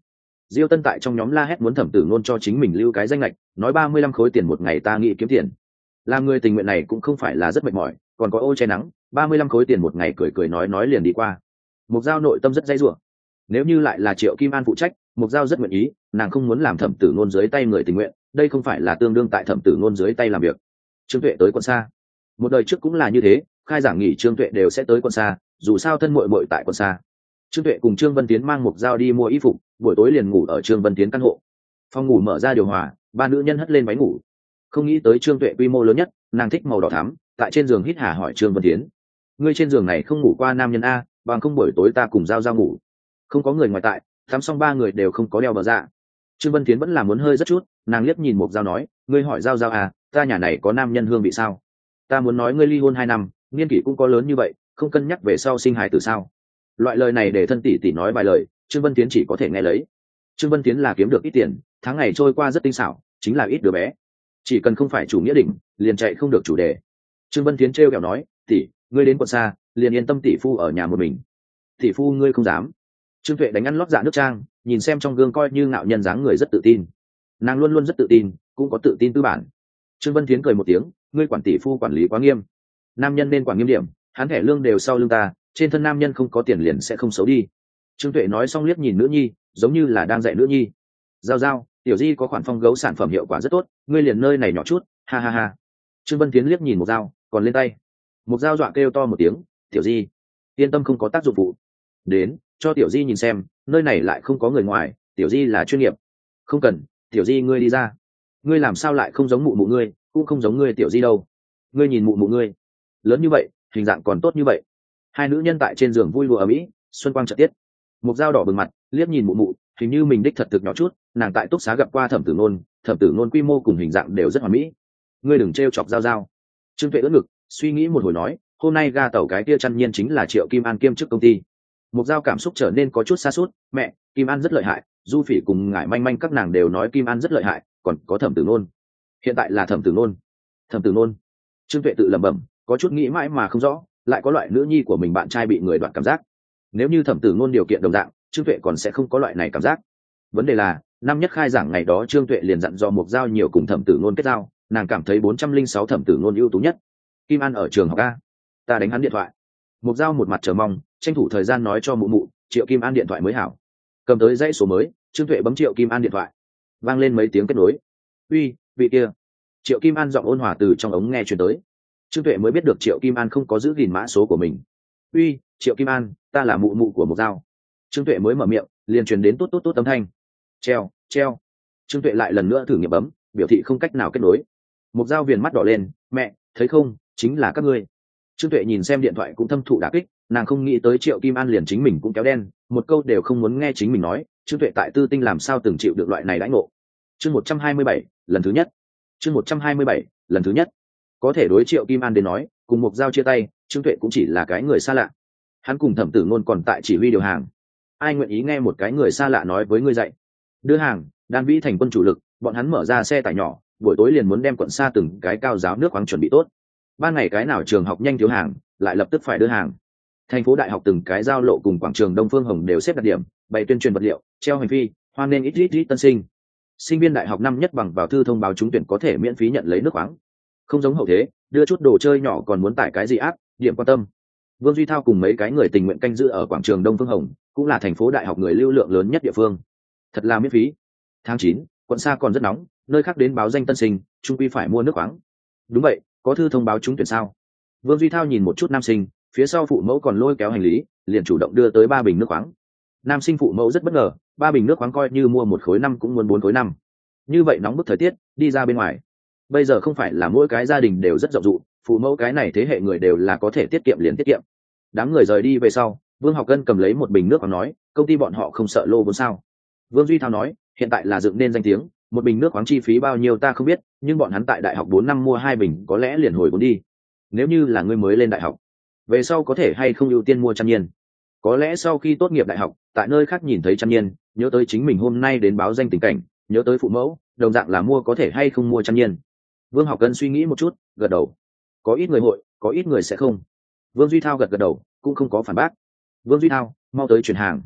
Diêu Tân tại trong nhóm la hét muốn Thẩm Tử Ngôn cho chính mình lưu cái danh lệch, nói ba mươi lăm khối tiền một ngày ta nghĩ kiếm tiền. Làm người tình nguyện này cũng không phải là rất mệt mỏi, còn có ô che nắng, ba mươi lăm khối tiền một ngày cười cười nói nói liền đi qua. Mục Giao nội tâm rất dây dưa. Nếu như lại là Triệu Kim An phụ trách, Mục Giao rất nguyện ý, nàng không muốn làm Thẩm Tử Ngôn dưới tay người tình nguyện, đây không phải là tương đương tại Thẩm Tử Ngôn dưới tay làm việc. Trương Tuệ tới quận xa. Một đời trước cũng là như thế, khai giảng nghỉ Trương Tuệ đều sẽ tới quận xa, dù sao thân muội muội tại quận xa. Trương Tuệ cùng Trương Vân Tiến mang Mục Giao đi mua y phục, buổi tối liền ngủ ở Trương Vân Tiến căn hộ. Phòng ngủ mở ra điều hòa, ba nữ nhân hất lên váy ngủ. Không nghĩ tới Trương Tuệ quy mô lớn nhất, nàng thích màu đỏ thắm, tại trên giường hít hà hỏi Trương Vân Tiến: "Ngươi trên giường này không ngủ qua nam nhân a, bằng không buổi tối ta cùng Giao Giao ngủ." Không có người ngoài tại, tắm xong ba người đều không có đeo bờ dạ. Trương Vân Tiến vẫn là muốn hơi rất chút, nàng liếc nhìn Mục Giao nói: "Ngươi hỏi Giao Giao à, ta nhà này có nam nhân hương vị sao? Ta muốn nói ngươi ly hôn hai năm, niên kỷ cũng có lớn như vậy, không cân nhắc về sau sinh hài tử sao?" Loại lời này để thân tỷ tỷ nói vài lời, Trương Vân Tiến chỉ có thể nghe lấy. Trương Vân Tiến là kiếm được ít tiền, tháng ngày trôi qua rất tinh xảo, chính là ít đứa bé. Chỉ cần không phải chủ nghĩa đỉnh, liền chạy không được chủ đề. Trương Vân Tiến trêu ghẹo nói: "Tỷ, ngươi đến quận xa, liền yên tâm tỷ phu ở nhà một mình." "Tỷ phu ngươi không dám." Trương Tuệ đánh ăn lót dạ nước trang, nhìn xem trong gương coi như ngạo nhân dáng người rất tự tin. Nàng luôn luôn rất tự tin, cũng có tự tin tư bản. Trương Vân Tiến cười một tiếng: "Ngươi quản tỷ phu quản lý quá nghiêm. Nam nhân nên quản nghiêm điểm, hắn thẻ lương đều sau lưng ta, trên thân nam nhân không có tiền liền sẽ không xấu đi." Trương Tuệ nói xong liếc nhìn nữ nhi, giống như là đang dạy nữ nhi. "Giao Giao, tiểu di có khoản phong gấu sản phẩm hiệu quả rất tốt, ngươi liền nơi này nhỏ chút, ha ha ha." Trương Vân Tiến liếc nhìn Mục Giao, còn lên tay. Mục Giao dọa kêu to một tiếng: "Tiểu di, yên tâm không có tác dụng phụ. Đến, cho tiểu di nhìn xem, nơi này lại không có người ngoài, tiểu di là chuyên nghiệp." "Không cần, tiểu di ngươi đi ra. Ngươi làm sao lại không giống mụ mụ ngươi, cũng không giống ngươi tiểu di đâu. Ngươi nhìn mụ mụ ngươi, lớn như vậy, hình dạng còn tốt như vậy." Hai nữ nhân tại trên giường vui lụa ở mỹ, xuân quang chợt tiết. Mục Giao đỏ bừng mặt, liếc nhìn mụ mụ, hình như mình đích thật thực nhỏ chút, nàng tại túc xá gặp qua Thẩm Tử Ngôn, Thẩm Tử Ngôn quy mô cùng hình dạng đều rất hoàn mỹ. "Ngươi đừng trêu chọc Giao Giao." Trương Tuệ ưỡn ngực, suy nghĩ một hồi nói: "Hôm nay ga tàu cái kia chăn nhiên chính là Triệu Kim An kiêm chức công ty." Mục Giao cảm xúc trở nên có chút xa suốt: "Mẹ, Kim An rất lợi hại, Du Phỉ cùng Ngải Manh Manh các nàng đều nói Kim An rất lợi hại, còn có Thẩm Tử Ngôn. Hiện tại là Thẩm Tử Ngôn." "Thẩm Tử Ngôn?" Trương Tuệ tự lẩm bẩm, có chút nghĩ mãi mà không rõ, lại có loại nữ nhi của mình bạn trai bị người đoạt cảm giác. Nếu như Thẩm Tử Ngôn điều kiện đồng dạng, Trương Tuệ còn sẽ không có loại này cảm giác. Vấn đề là, năm nhất khai giảng ngày đó Trương Tuệ liền dặn dò Mục Giao nhiều cùng Thẩm Tử Ngôn kết giao, nàng cảm thấy bốn trăm linh sáu Thẩm Tử Ngôn ưu tú nhất. "Kim An ở trường học a, ta đánh hắn điện thoại." Mục Giao một mặt chờ mong, tranh thủ thời gian nói cho mụ mụ, Triệu Kim An điện thoại mới hảo. Cầm tới dãy số mới, Trương Tuệ bấm Triệu Kim An điện thoại. Vang lên mấy tiếng kết nối. "Uy, vị kia." Triệu Kim An giọng ôn hòa từ trong ống nghe truyền tới. Trương Tuệ mới biết được Triệu Kim An không có giữ gìn mã số của mình. "Uy, Triệu Kim An, ta là mụ mụ của Mục Giao." Trương Tuệ mới mở miệng, liền truyền đến tốt tốt tốt âm thanh. Treo, treo. Trương Tuệ lại lần nữa thử nghiệm bấm, biểu thị không cách nào kết nối. Mục Giao viền mắt đỏ lên: "Mẹ, thấy không, chính là các ngươi." Trương Tuệ nhìn xem điện thoại cũng thâm thụ đả kích, nàng không nghĩ tới Triệu Kim An liền chính mình cũng kéo đen, một câu đều không muốn nghe chính mình nói. Trương Tuệ tại Tư Tinh làm sao từng chịu được loại này đãi ngộ. Chương một trăm hai mươi bảy, lần thứ nhất. Chương một trăm hai mươi bảy, lần thứ nhất. Có thể đối Triệu Kim An đến nói, cùng Mục Giao chia tay, Trương Tuệ cũng chỉ là cái người xa lạ. Hắn cùng Thẩm Tử Ngôn còn tại chỉ huy điều hàng. Ai nguyện ý nghe một cái người xa lạ nói với ngươi dạy? Đưa hàng, đan vĩ thành quân chủ lực, bọn hắn mở ra xe tải nhỏ, buổi tối liền muốn đem quận xa từng cái cao giáo nước khoáng chuẩn bị tốt. Ban ngày cái nào trường học nhanh thiếu hàng, lại lập tức phải đưa hàng. Thành phố đại học từng cái giao lộ cùng quảng trường Đông Phương Hồng đều xếp đặt điểm, bày tuyên truyền vật liệu, treo hành phi, hoan nên ít ít ít tân sinh. Sinh viên đại học năm nhất bằng vào thư thông báo trúng tuyển có thể miễn phí nhận lấy nước khoáng. Không giống hậu thế, đưa chút đồ chơi nhỏ còn muốn tải cái gì áp, điểm quan tâm. Vương Duy Thao cùng mấy cái người tình nguyện canh giữ ở quảng trường Đông Phương Hồng, cũng là thành phố đại học người lưu lượng lớn nhất địa phương. Thật là miễn phí. Tháng chín, quận xa còn rất nóng, nơi khác đến báo danh tân sinh, trung quy phải mua nước khoáng. Đúng vậy, có thư thông báo trúng tuyển sao? Vương Duy Thao nhìn một chút nam sinh, phía sau phụ mẫu còn lôi kéo hành lý, liền chủ động đưa tới ba bình nước khoáng. Nam sinh phụ mẫu rất bất ngờ, ba bình nước khoáng coi như mua một khối năm cũng muốn bốn khối năm. Như vậy nóng bức thời tiết, đi ra bên ngoài. Bây giờ không phải là mỗi cái gia đình đều rất rộng rụ, phụ mẫu cái này thế hệ người đều là có thể tiết kiệm liền tiết kiệm. Đám người rời đi về sau, Vương Học Cân cầm lấy một bình nước và nói, công ty bọn họ không sợ lô vốn sao? Vương Duy Thao nói, hiện tại là dựng nên danh tiếng, một bình nước khoáng chi phí bao nhiêu ta không biết, nhưng bọn hắn tại đại học bốn năm mua hai bình có lẽ liền hồi vốn đi. Nếu như là người mới lên đại học, về sau có thể hay không ưu tiên mua Trăm Nhiên? Có lẽ sau khi tốt nghiệp đại học, tại nơi khác nhìn thấy Trăm Nhiên, nhớ tới chính mình hôm nay đến báo danh tình cảnh, nhớ tới phụ mẫu, đồng dạng là mua có thể hay không mua Trăm Nhiên. Vương Học Cân suy nghĩ một chút, gật đầu. Có ít người hội, có ít người sẽ không. Vương Duy Thao gật gật đầu, cũng không có phản bác. Vương Duy Thao, mau tới chuyển hàng.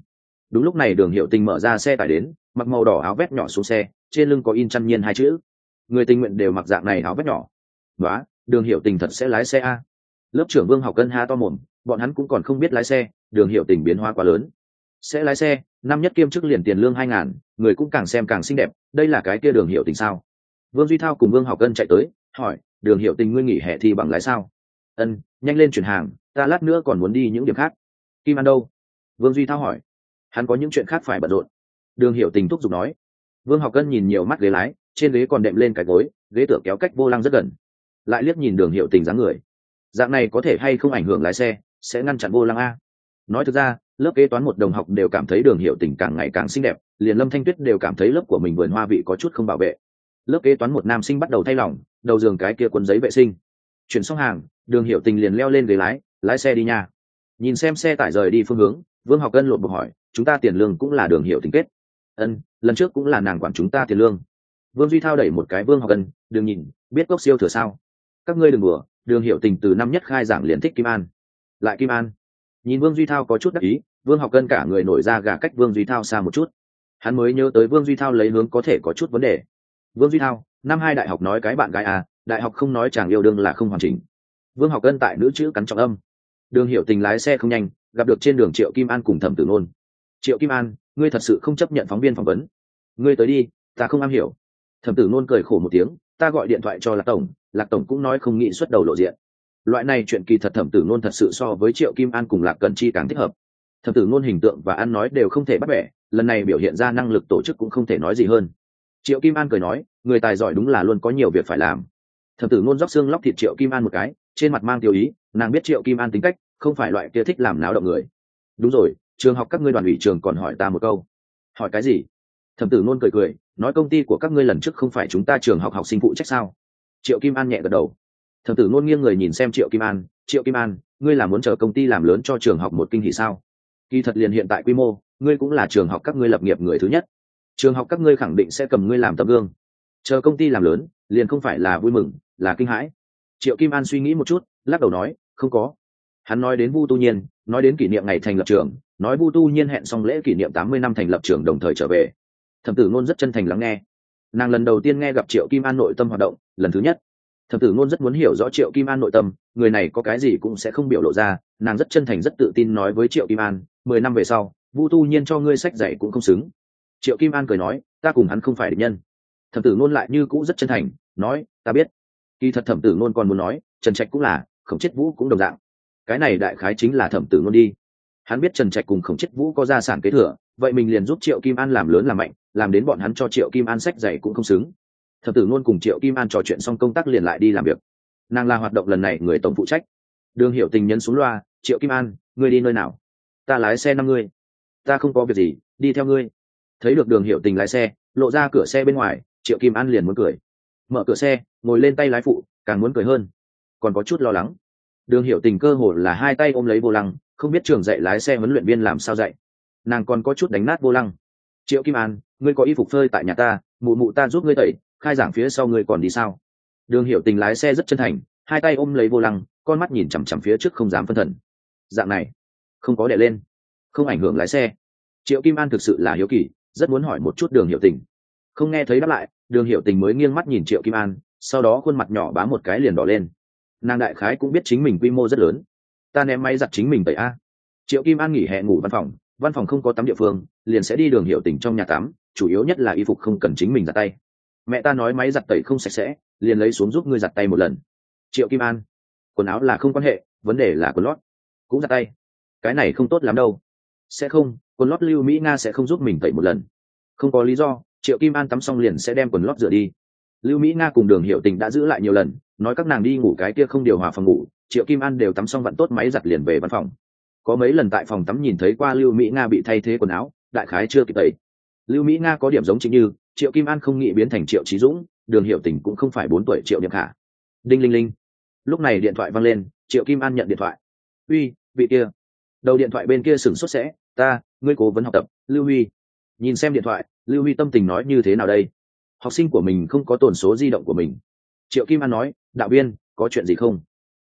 Đúng lúc này Đường Hiểu Tình mở ra xe tải đến, mặc màu đỏ áo vest nhỏ xuống xe, trên lưng có in chăn nhiên hai chữ. Người tình nguyện đều mặc dạng này áo vest nhỏ. Đó, Đường Hiểu Tình thật sẽ lái xe a. Lớp trưởng Vương Học Cân ha to mồm, bọn hắn cũng còn không biết lái xe, Đường Hiểu Tình biến hóa quá lớn. Sẽ lái xe, năm nhất kiêm chức liền tiền lương hai ngàn, người cũng càng xem càng xinh đẹp, đây là cái kia Đường Hiểu Tình sao? Vương Duy Thao cùng Vương Học Cân chạy tới, hỏi, Đường Hiểu Tình ngươi nghỉ hè thì bằng lái sao? Ân, nhanh lên chuyển hàng, ta lát nữa còn muốn đi những điểm khác. Kim An đâu? Vương Duy Thao hỏi. Hắn có những chuyện khác phải bận rộn. Đường Hiểu Tình thúc giục nói. Vương Học Cân nhìn nhiều mắt ghế lái, trên ghế còn đệm lên cái gối, ghế tựa kéo cách vô lăng rất gần. Lại liếc nhìn Đường Hiểu Tình dáng người, dạng này có thể hay không ảnh hưởng lái xe, sẽ ngăn chặn vô lăng a. Nói thực ra, lớp kế toán một đồng học đều cảm thấy Đường Hiểu Tình càng ngày càng xinh đẹp, liền Lâm Thanh Tuyết đều cảm thấy lớp của mình vườn hoa vị có chút không bảo vệ. Lớp kế toán một nam sinh bắt đầu thay lỏng, đầu giường cái kia cuốn giấy vệ sinh. Chuyển xong hàng, Đường Hiểu Tình liền leo lên ghế lái, lái xe đi nha. Nhìn xem xe tải rời đi phương hướng, Vương Học Cân lột bột hỏi, chúng ta tiền lương cũng là Đường Hiểu Tình kết. Ân, lần trước cũng là nàng quản chúng ta tiền lương. Vương Duy Thao đẩy một cái Vương Học Cân, đừng nhìn, biết cốc siêu thừa sao? Các ngươi đừng đùa, Đường Hiểu Tình từ năm nhất khai giảng liền thích Kim An. Lại Kim An. Nhìn Vương Duy Thao có chút đắc ý, Vương Học Cân cả người nổi ra gà cách Vương Duy Thao xa một chút. Hắn mới nhớ tới Vương Duy Thao lấy hướng có thể có chút vấn đề. Vương Duy Thao, năm hai đại học nói cái bạn gái à, đại học không nói chàng yêu đương là không hoàn chỉnh. Vương Học Cân tại nữ chữ cắn trọng âm. Đường Hiểu Tình lái xe không nhanh, gặp được trên đường Triệu Kim An cùng Thẩm Tử Nôn. Triệu Kim An, ngươi thật sự không chấp nhận phóng viên phỏng vấn? Ngươi tới đi, ta không am hiểu. Thẩm Tử Nôn cười khổ một tiếng, ta gọi điện thoại cho Lạc tổng, Lạc tổng cũng nói không nghĩ xuất đầu lộ diện. Loại này chuyện kỳ thật Thẩm Tử Nôn thật sự so với Triệu Kim An cùng Lạc Cẩn Chi càng thích hợp. Thẩm Tử Nôn hình tượng và ăn nói đều không thể bắt bẻ, lần này biểu hiện ra năng lực tổ chức cũng không thể nói gì hơn. Triệu Kim An cười nói, người tài giỏi đúng là luôn có nhiều việc phải làm. Thẩm Tử Nôn róc xương lóc thịt Triệu Kim An một cái, trên mặt mang tiêu ý, nàng biết Triệu Kim An tính cách, không phải loại kia thích làm náo động người. Đúng rồi, trường học các ngươi đoàn ủy trường còn hỏi ta một câu. Hỏi cái gì? Thẩm Tử Nôn cười cười, nói công ty của các ngươi lần trước không phải chúng ta trường học học sinh phụ trách sao? Triệu Kim An nhẹ gật đầu. Thẩm Tử Nôn nghiêng người nhìn xem Triệu Kim An, Triệu Kim An, ngươi là muốn chờ công ty làm lớn cho trường học một kinh hỉ sao? Kỳ thật liền hiện tại quy mô, ngươi cũng là trường học các ngươi lập nghiệp người thứ nhất. Trường học các ngươi khẳng định sẽ cầm ngươi làm tấm gương. Chờ công ty làm lớn, liền không phải là vui mừng, là kinh hãi. Triệu Kim An suy nghĩ một chút, lắc đầu nói, không có. Hắn nói đến Vu Tu Nhiên, nói đến kỷ niệm ngày thành lập trường, nói Vu Tu Nhiên hẹn xong lễ kỷ niệm tám mươi năm thành lập trường đồng thời trở về. Thẩm Tử Nôn rất chân thành lắng nghe. Nàng lần đầu tiên nghe gặp Triệu Kim An nội tâm hoạt động, lần thứ nhất. Thẩm Tử Nôn rất muốn hiểu rõ Triệu Kim An nội tâm, người này có cái gì cũng sẽ không biểu lộ ra, nàng rất chân thành rất tự tin nói với Triệu Kim An, mười năm về sau, Vu Tu Nhiên cho ngươi sách dạy cũng không xứng. Triệu Kim An cười nói, ta cùng hắn không phải địch nhân. Thẩm Tử Nôn lại như cũ rất chân thành, nói, ta biết. Kỳ thật Thẩm Tử Nôn còn muốn nói, Trần Trạch cũng là, Khổng Chiết Vũ cũng đồng dạng. Cái này đại khái chính là Thẩm Tử Nôn đi. Hắn biết Trần Trạch cùng Khổng Chiết Vũ có gia sản kế thừa, vậy mình liền giúp Triệu Kim An làm lớn làm mạnh, làm đến bọn hắn cho Triệu Kim An sách dạy cũng không xứng. Thẩm Tử Nôn cùng Triệu Kim An trò chuyện xong công tác liền lại đi làm việc. Nàng là hoạt động lần này người tổng phụ trách. Đường Hiểu Tình nhấn xuống loa, Triệu Kim An, ngươi đi nơi nào? Ta lái xe năm ngươi. Ta không có việc gì, đi theo ngươi. Thấy được Đường Hiểu Tình lái xe, lộ ra cửa xe bên ngoài, Triệu Kim An liền muốn cười. Mở cửa xe, ngồi lên tay lái phụ, càng muốn cười hơn. Còn có chút lo lắng. Đường Hiểu Tình cơ hồ là hai tay ôm lấy vô lăng, không biết trường dạy lái xe huấn luyện viên làm sao dạy. Nàng còn có chút đánh nát vô lăng. Triệu Kim An, ngươi có y phục phơi tại nhà ta, mụ mụ ta giúp ngươi tẩy, khai giảng phía sau ngươi còn đi sao? Đường Hiểu Tình lái xe rất chân thành, hai tay ôm lấy vô lăng, con mắt nhìn chằm chằm phía trước không dám phân thần. Dạng này, không có đè lên, không ảnh hưởng lái xe. Triệu Kim An thực sự là hiếu kỳ, rất muốn hỏi một chút Đường Hiểu Tình. Không nghe thấy đáp lại, Đường Hiểu Tình mới nghiêng mắt nhìn Triệu Kim An, sau đó khuôn mặt nhỏ bám một cái liền đỏ lên. Nàng đại khái cũng biết chính mình quy mô rất lớn. Ta ném máy giặt chính mình tẩy a. Triệu Kim An nghỉ hè ngủ văn phòng, văn phòng không có tắm địa phương, liền sẽ đi Đường Hiểu Tình trong nhà tắm, chủ yếu nhất là y phục không cần chính mình giặt tay. Mẹ ta nói máy giặt tẩy không sạch sẽ, liền lấy xuống giúp ngươi giặt tay một lần. Triệu Kim An, quần áo là không quan hệ, vấn đề là quần lót cũng giặt tay, cái này không tốt lắm đâu. Sẽ không, quần lót Lưu Mỹ Nga sẽ không giúp mình tẩy một lần. Không có lý do, Triệu Kim An tắm xong liền sẽ đem quần lót rửa đi. Lưu Mỹ Nga cùng Đường Hiểu Tình đã giữ lại nhiều lần, nói các nàng đi ngủ cái kia không điều hòa phòng ngủ, Triệu Kim An đều tắm xong vặn tốt máy giặt liền về văn phòng. Có mấy lần tại phòng tắm nhìn thấy qua Lưu Mỹ Nga bị thay thế quần áo, đại khái chưa kịp tẩy. Lưu Mỹ Nga có điểm giống Trịnh Như, Triệu Kim An không nghĩ biến thành Triệu Chí Dũng, Đường Hiểu Tình cũng không phải bốn tuổi Triệu Điệp Khả. Đinh linh linh. Lúc này điện thoại vang lên, Triệu Kim An nhận điện thoại. Uy, vị kia. Đầu điện thoại bên kia sửng sốt sẽ, ta, ngươi cố vấn học tập, Lưu Huy. Nhìn xem điện thoại, Lưu Huy tâm tình nói như thế nào đây? Học sinh của mình không có tồn số di động của mình. Triệu Kim An nói, đạo viên, có chuyện gì không?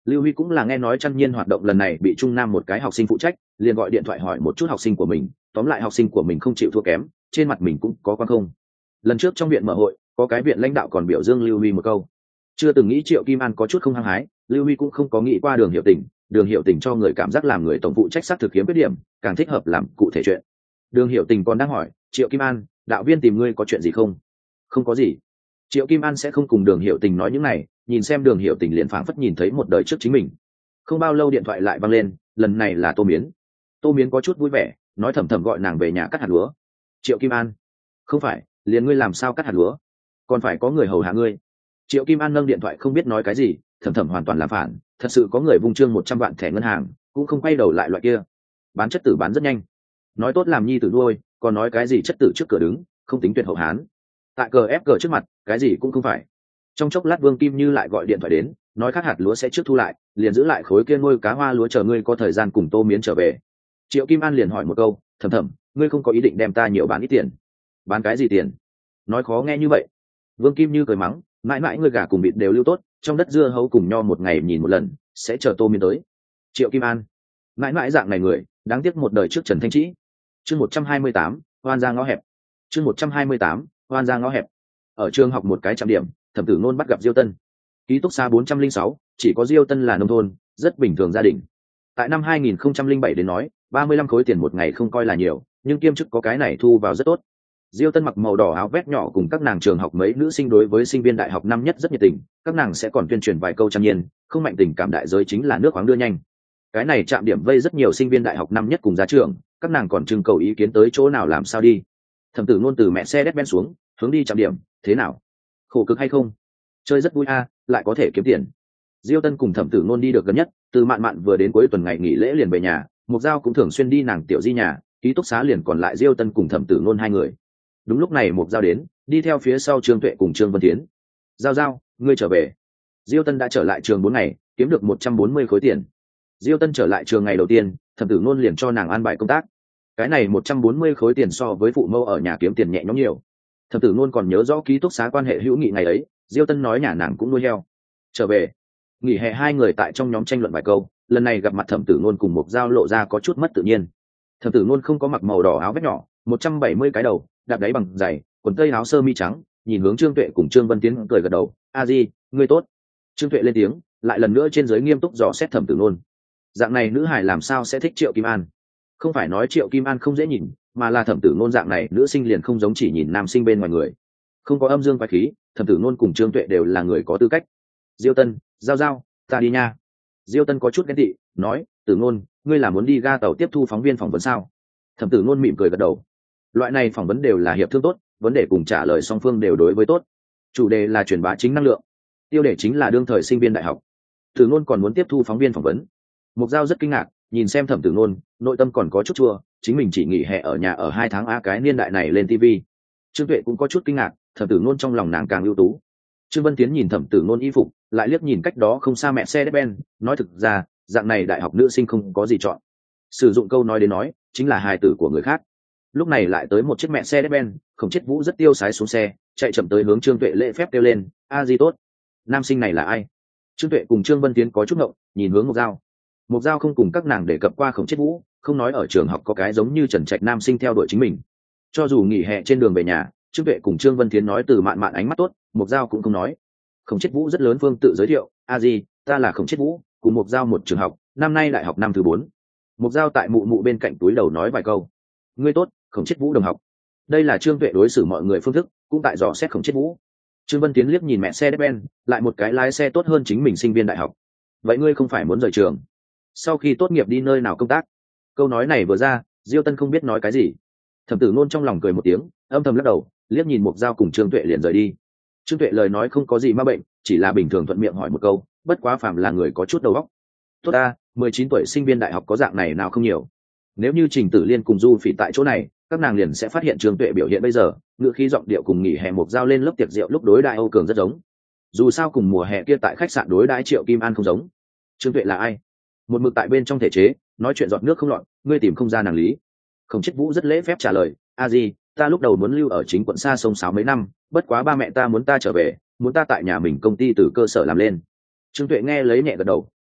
Lưu Huy cũng là nghe nói Trăn Nhiên hoạt động lần này bị Trung Nam một cái học sinh phụ trách, liền gọi điện thoại hỏi một chút học sinh của mình, tóm lại học sinh của mình không chịu thua kém, trên mặt mình cũng có quan không. Lần trước trong viện mở hội, có cái viện lãnh đạo còn biểu dương Lưu Huy một câu. Chưa từng nghĩ Triệu Kim An có chút không hăng hái, Lưu Huy cũng không có nghĩ qua Đường Hiểu Tình, Đường Hiểu Tình cho người cảm giác làm người tổng phụ trách xác thực kiếm khuyết điểm, càng thích hợp làm cụ thể chuyện. Đường Hiểu Tình còn đang hỏi, Triệu Kim An, đạo viên tìm ngươi có chuyện gì không? Không có gì. Triệu Kim An sẽ không cùng Đường Hiểu Tình nói những này, nhìn xem Đường Hiểu Tình liền phảng phất nhìn thấy một đời trước chính mình. Không bao lâu điện thoại lại vang lên, lần này là Tô Miến. Tô Miến có chút vui vẻ, nói thầm thầm gọi nàng về nhà cắt hạt lúa. Triệu Kim An, không phải, liền ngươi làm sao cắt hạt lúa? Còn phải có người hầu hạ ngươi. Triệu Kim An nâng điện thoại không biết nói cái gì, thầm thầm hoàn toàn là phản, thật sự có người vung trương một trăm vạn thẻ ngân hàng, cũng không quay đầu lại loại kia. Bán chất tử bán rất nhanh. Nói tốt làm nhi tử nuôi, còn nói cái gì chất tử trước cửa đứng, không tính tuyệt hậu hán. Tại cờ ép cờ trước mặt, cái gì cũng không phải. Trong chốc lát Vương Kim Như lại gọi điện thoại đến, nói khác hạt lúa sẽ trước thu lại, liền giữ lại khối kia nuôi cá hoa lúa chờ ngươi có thời gian cùng Tô Miến trở về. Triệu Kim An liền hỏi một câu, thầm thầm, ngươi không có ý định đem ta nhiều bán ít tiền? Bán cái gì tiền? Nói khó nghe như vậy. Vương Kim Như cười mắng, mãi mãi ngươi gà cùng vịt đều lưu tốt, trong đất dưa hấu cùng nho một ngày nhìn một lần, sẽ chờ Tô Miến tới. Triệu Kim An, mãi mãi dạng này người, đáng tiếc một đời trước Trần Thanh Trĩ. Chương một trăm hai mươi tám, hoan ra ngõ hẹp. Chương một trăm hai mươi tám, hoan ra ngõ hẹp. Ở trường học một cái trạm điểm, Thẩm Tử Nôn bắt gặp Diêu Tân. Ký túc xá bốn trăm linh sáu, chỉ có Diêu Tân là nông thôn, rất bình thường gia đình. Tại năm hai nghìn không trăm lẻ bảy đến nói, ba mươi lăm khối tiền một ngày không coi là nhiều, nhưng kiêm chức có cái này thu vào rất tốt. Diêu Tân mặc màu đỏ áo vest nhỏ cùng các nàng trường học mấy nữ sinh đối với sinh viên đại học năm nhất rất nhiệt tình, các nàng sẽ còn tuyên truyền vài câu Trăn Nhiên, không mạnh tình cảm đại giới chính là nước khoáng đưa nhanh. Cái này chạm điểm vây rất nhiều sinh viên đại học năm nhất cùng ra trường, các nàng còn trưng cầu ý kiến tới chỗ nào làm sao đi. Thẩm Tử Nôn từ mẹ xe đét ben xuống, hướng đi chạm điểm, thế nào? Khổ cực hay không? Chơi rất vui a, lại có thể kiếm tiền. Diêu Tân cùng Thẩm Tử Nôn đi được gần nhất, từ Mạn Mạn vừa đến cuối tuần ngày nghỉ lễ liền về nhà, Mục Giao cũng thường xuyên đi nàng tiểu di nhà, ký túc xá liền còn lại Diêu Tân cùng Thẩm Tử Nôn hai người. Đúng lúc này Mục Giao đến, đi theo phía sau Trương Tuệ cùng Trương Vân Tiến. Giao Giao, ngươi trở về. Diêu Tân đã trở lại trường bốn ngày, kiếm được một trăm bốn mươi khối tiền. Diêu Tân trở lại trường ngày đầu tiên, Thẩm Tử Nôn liền cho nàng an bài công tác. Cái này một trăm bốn mươi khối tiền so với phụ mẫu ở nhà kiếm tiền nhẹ nhõm nhiều. Thẩm Tử Nôn còn nhớ rõ ký túc xá quan hệ hữu nghị ngày ấy, Diêu Tân nói nhà nàng cũng nuôi heo. Trở về, nghỉ hè hai người tại trong nhóm tranh luận vài câu, lần này gặp mặt Thẩm Tử Nôn cùng Mục Giao lộ ra có chút mất tự nhiên. Thẩm Tử Nôn không có mặc màu đỏ áo vest nhỏ, một trăm bảy mươi cái đầu, đạp đáy bằng giày, quần tây áo sơ mi trắng, nhìn hướng Trương Tuệ cùng Trương Vân Tiến cười gật đầu, "A Di, ngươi tốt." Trương Tuệ lên tiếng, lại lần nữa trên dưới nghiêm túc dò xét Thẩm Tử Nôn. Dạng này nữ hải làm sao sẽ thích Triệu Kim An? Không phải nói Triệu Kim An không dễ nhìn, mà là Thẩm Tử Nôn dạng này nữ sinh liền không giống chỉ nhìn nam sinh bên ngoài người. Không có âm dương quái khí, Thẩm Tử Nôn cùng Trương Tuệ đều là người có tư cách. Diêu Tân, Giao Giao, ta đi nha. Diêu Tân có chút ghen tị, nói, Tử Nôn, ngươi là muốn đi ga tàu tiếp thu phóng viên phỏng vấn sao? Thẩm Tử Nôn mỉm cười gật đầu. Loại này phỏng vấn đều là hiệp thương tốt, vấn đề cùng trả lời song phương đều đối với tốt. Chủ đề là truyền bá chính năng lượng, tiêu đề chính là đương thời sinh viên đại học. Tử Nôn còn muốn tiếp thu phóng viên phỏng vấn. Mục Giao rất kinh ngạc, nhìn xem Thẩm Tử Nôn, nội tâm còn có chút chua, chính mình chỉ nghỉ hè ở nhà ở hai tháng a cái niên đại này lên ti vi. Trương Tuệ cũng có chút kinh ngạc, Thẩm Tử Nôn trong lòng nàng càng ưu tú. Trương Vân Tiến nhìn Thẩm Tử Nôn y phục, lại liếc nhìn cách đó không xa mẹ xe Mercedes-Benz, nói thực ra, dạng này đại học nữ sinh không có gì chọn. Sử dụng câu nói đến nói, chính là hài tử của người khác. Lúc này lại tới một chiếc mẹ xe Mercedes-Benz, Khổng Chiết Vũ rất tiêu sái xuống xe, chạy chậm tới hướng Trương Tuệ lễ phép kêu lên, "A Di tốt." Nam sinh này là ai? Trương Tuệ cùng Trương Vân Tiến có chút ngộng, nhìn hướng Mục Giao. Mục Giao không cùng các nàng đề cập qua Khổng Chiết Vũ, không nói ở trường học có cái giống như Trần Trạch nam sinh theo đuổi chính mình. Cho dù nghỉ hè trên đường về nhà, Trương Tuệ cùng Trương Vân Thiến nói từ Mạn Mạn ánh mắt tốt, Mục Giao cũng không nói. Khổng Chiết Vũ rất lớn phương tự giới thiệu, "A Di, ta là Khổng Chiết Vũ, cùng Mục Giao một trường học, năm nay đại học năm thứ bốn." Mục Giao tại mụ mụ bên cạnh túi đầu nói vài câu. "Ngươi tốt, Khổng Chiết Vũ đồng học." Đây là Trương Tuệ đối xử mọi người phương thức, cũng tại dò xét Khổng Chiết Vũ. Trương Vân Tiến liếc nhìn mẹ xe Mercedes-Benz, lại một cái lái xe tốt hơn chính mình sinh viên đại học. "Vậy ngươi không phải muốn rời trường? Sau khi tốt nghiệp đi nơi nào công tác?" Câu nói này vừa ra, Diêu Tân không biết nói cái gì. Thẩm Tử Nôn trong lòng cười một tiếng, âm thầm lắc đầu, liếc nhìn Mục Giao cùng Trương Tuệ liền rời đi. Trương Tuệ lời nói không có gì ma bệnh, chỉ là bình thường thuận miệng hỏi một câu, bất quá phàm là người có chút đầu óc. Tốt ta, mười chín tuổi sinh viên đại học có dạng này nào không nhiều. Nếu như Trình Tử Liên cùng Du Phỉ tại chỗ này, các nàng liền sẽ phát hiện Trương Tuệ biểu hiện bây giờ, ngữ khí giọng điệu cùng nghỉ hè Mục Giao lên lớp tiệc rượu lúc đối đại Âu Cường rất giống. Dù sao cùng mùa hè kia tại khách sạn đối đãi Triệu Kim An không giống. Trương Tuệ là ai? Một mực tại bên trong thể chế, nói chuyện giọt nước không lọt, ngươi tìm không ra nàng lý. Khổng Chiết Vũ rất lễ phép trả lời, "A Di, ta lúc đầu muốn lưu ở chính quận xa sông Sáo mấy năm, bất quá ba mẹ ta muốn ta trở về, muốn ta tại nhà mình công ty từ cơ sở làm lên." Trương Tuệ nghe lấy nhẹ gật đầu,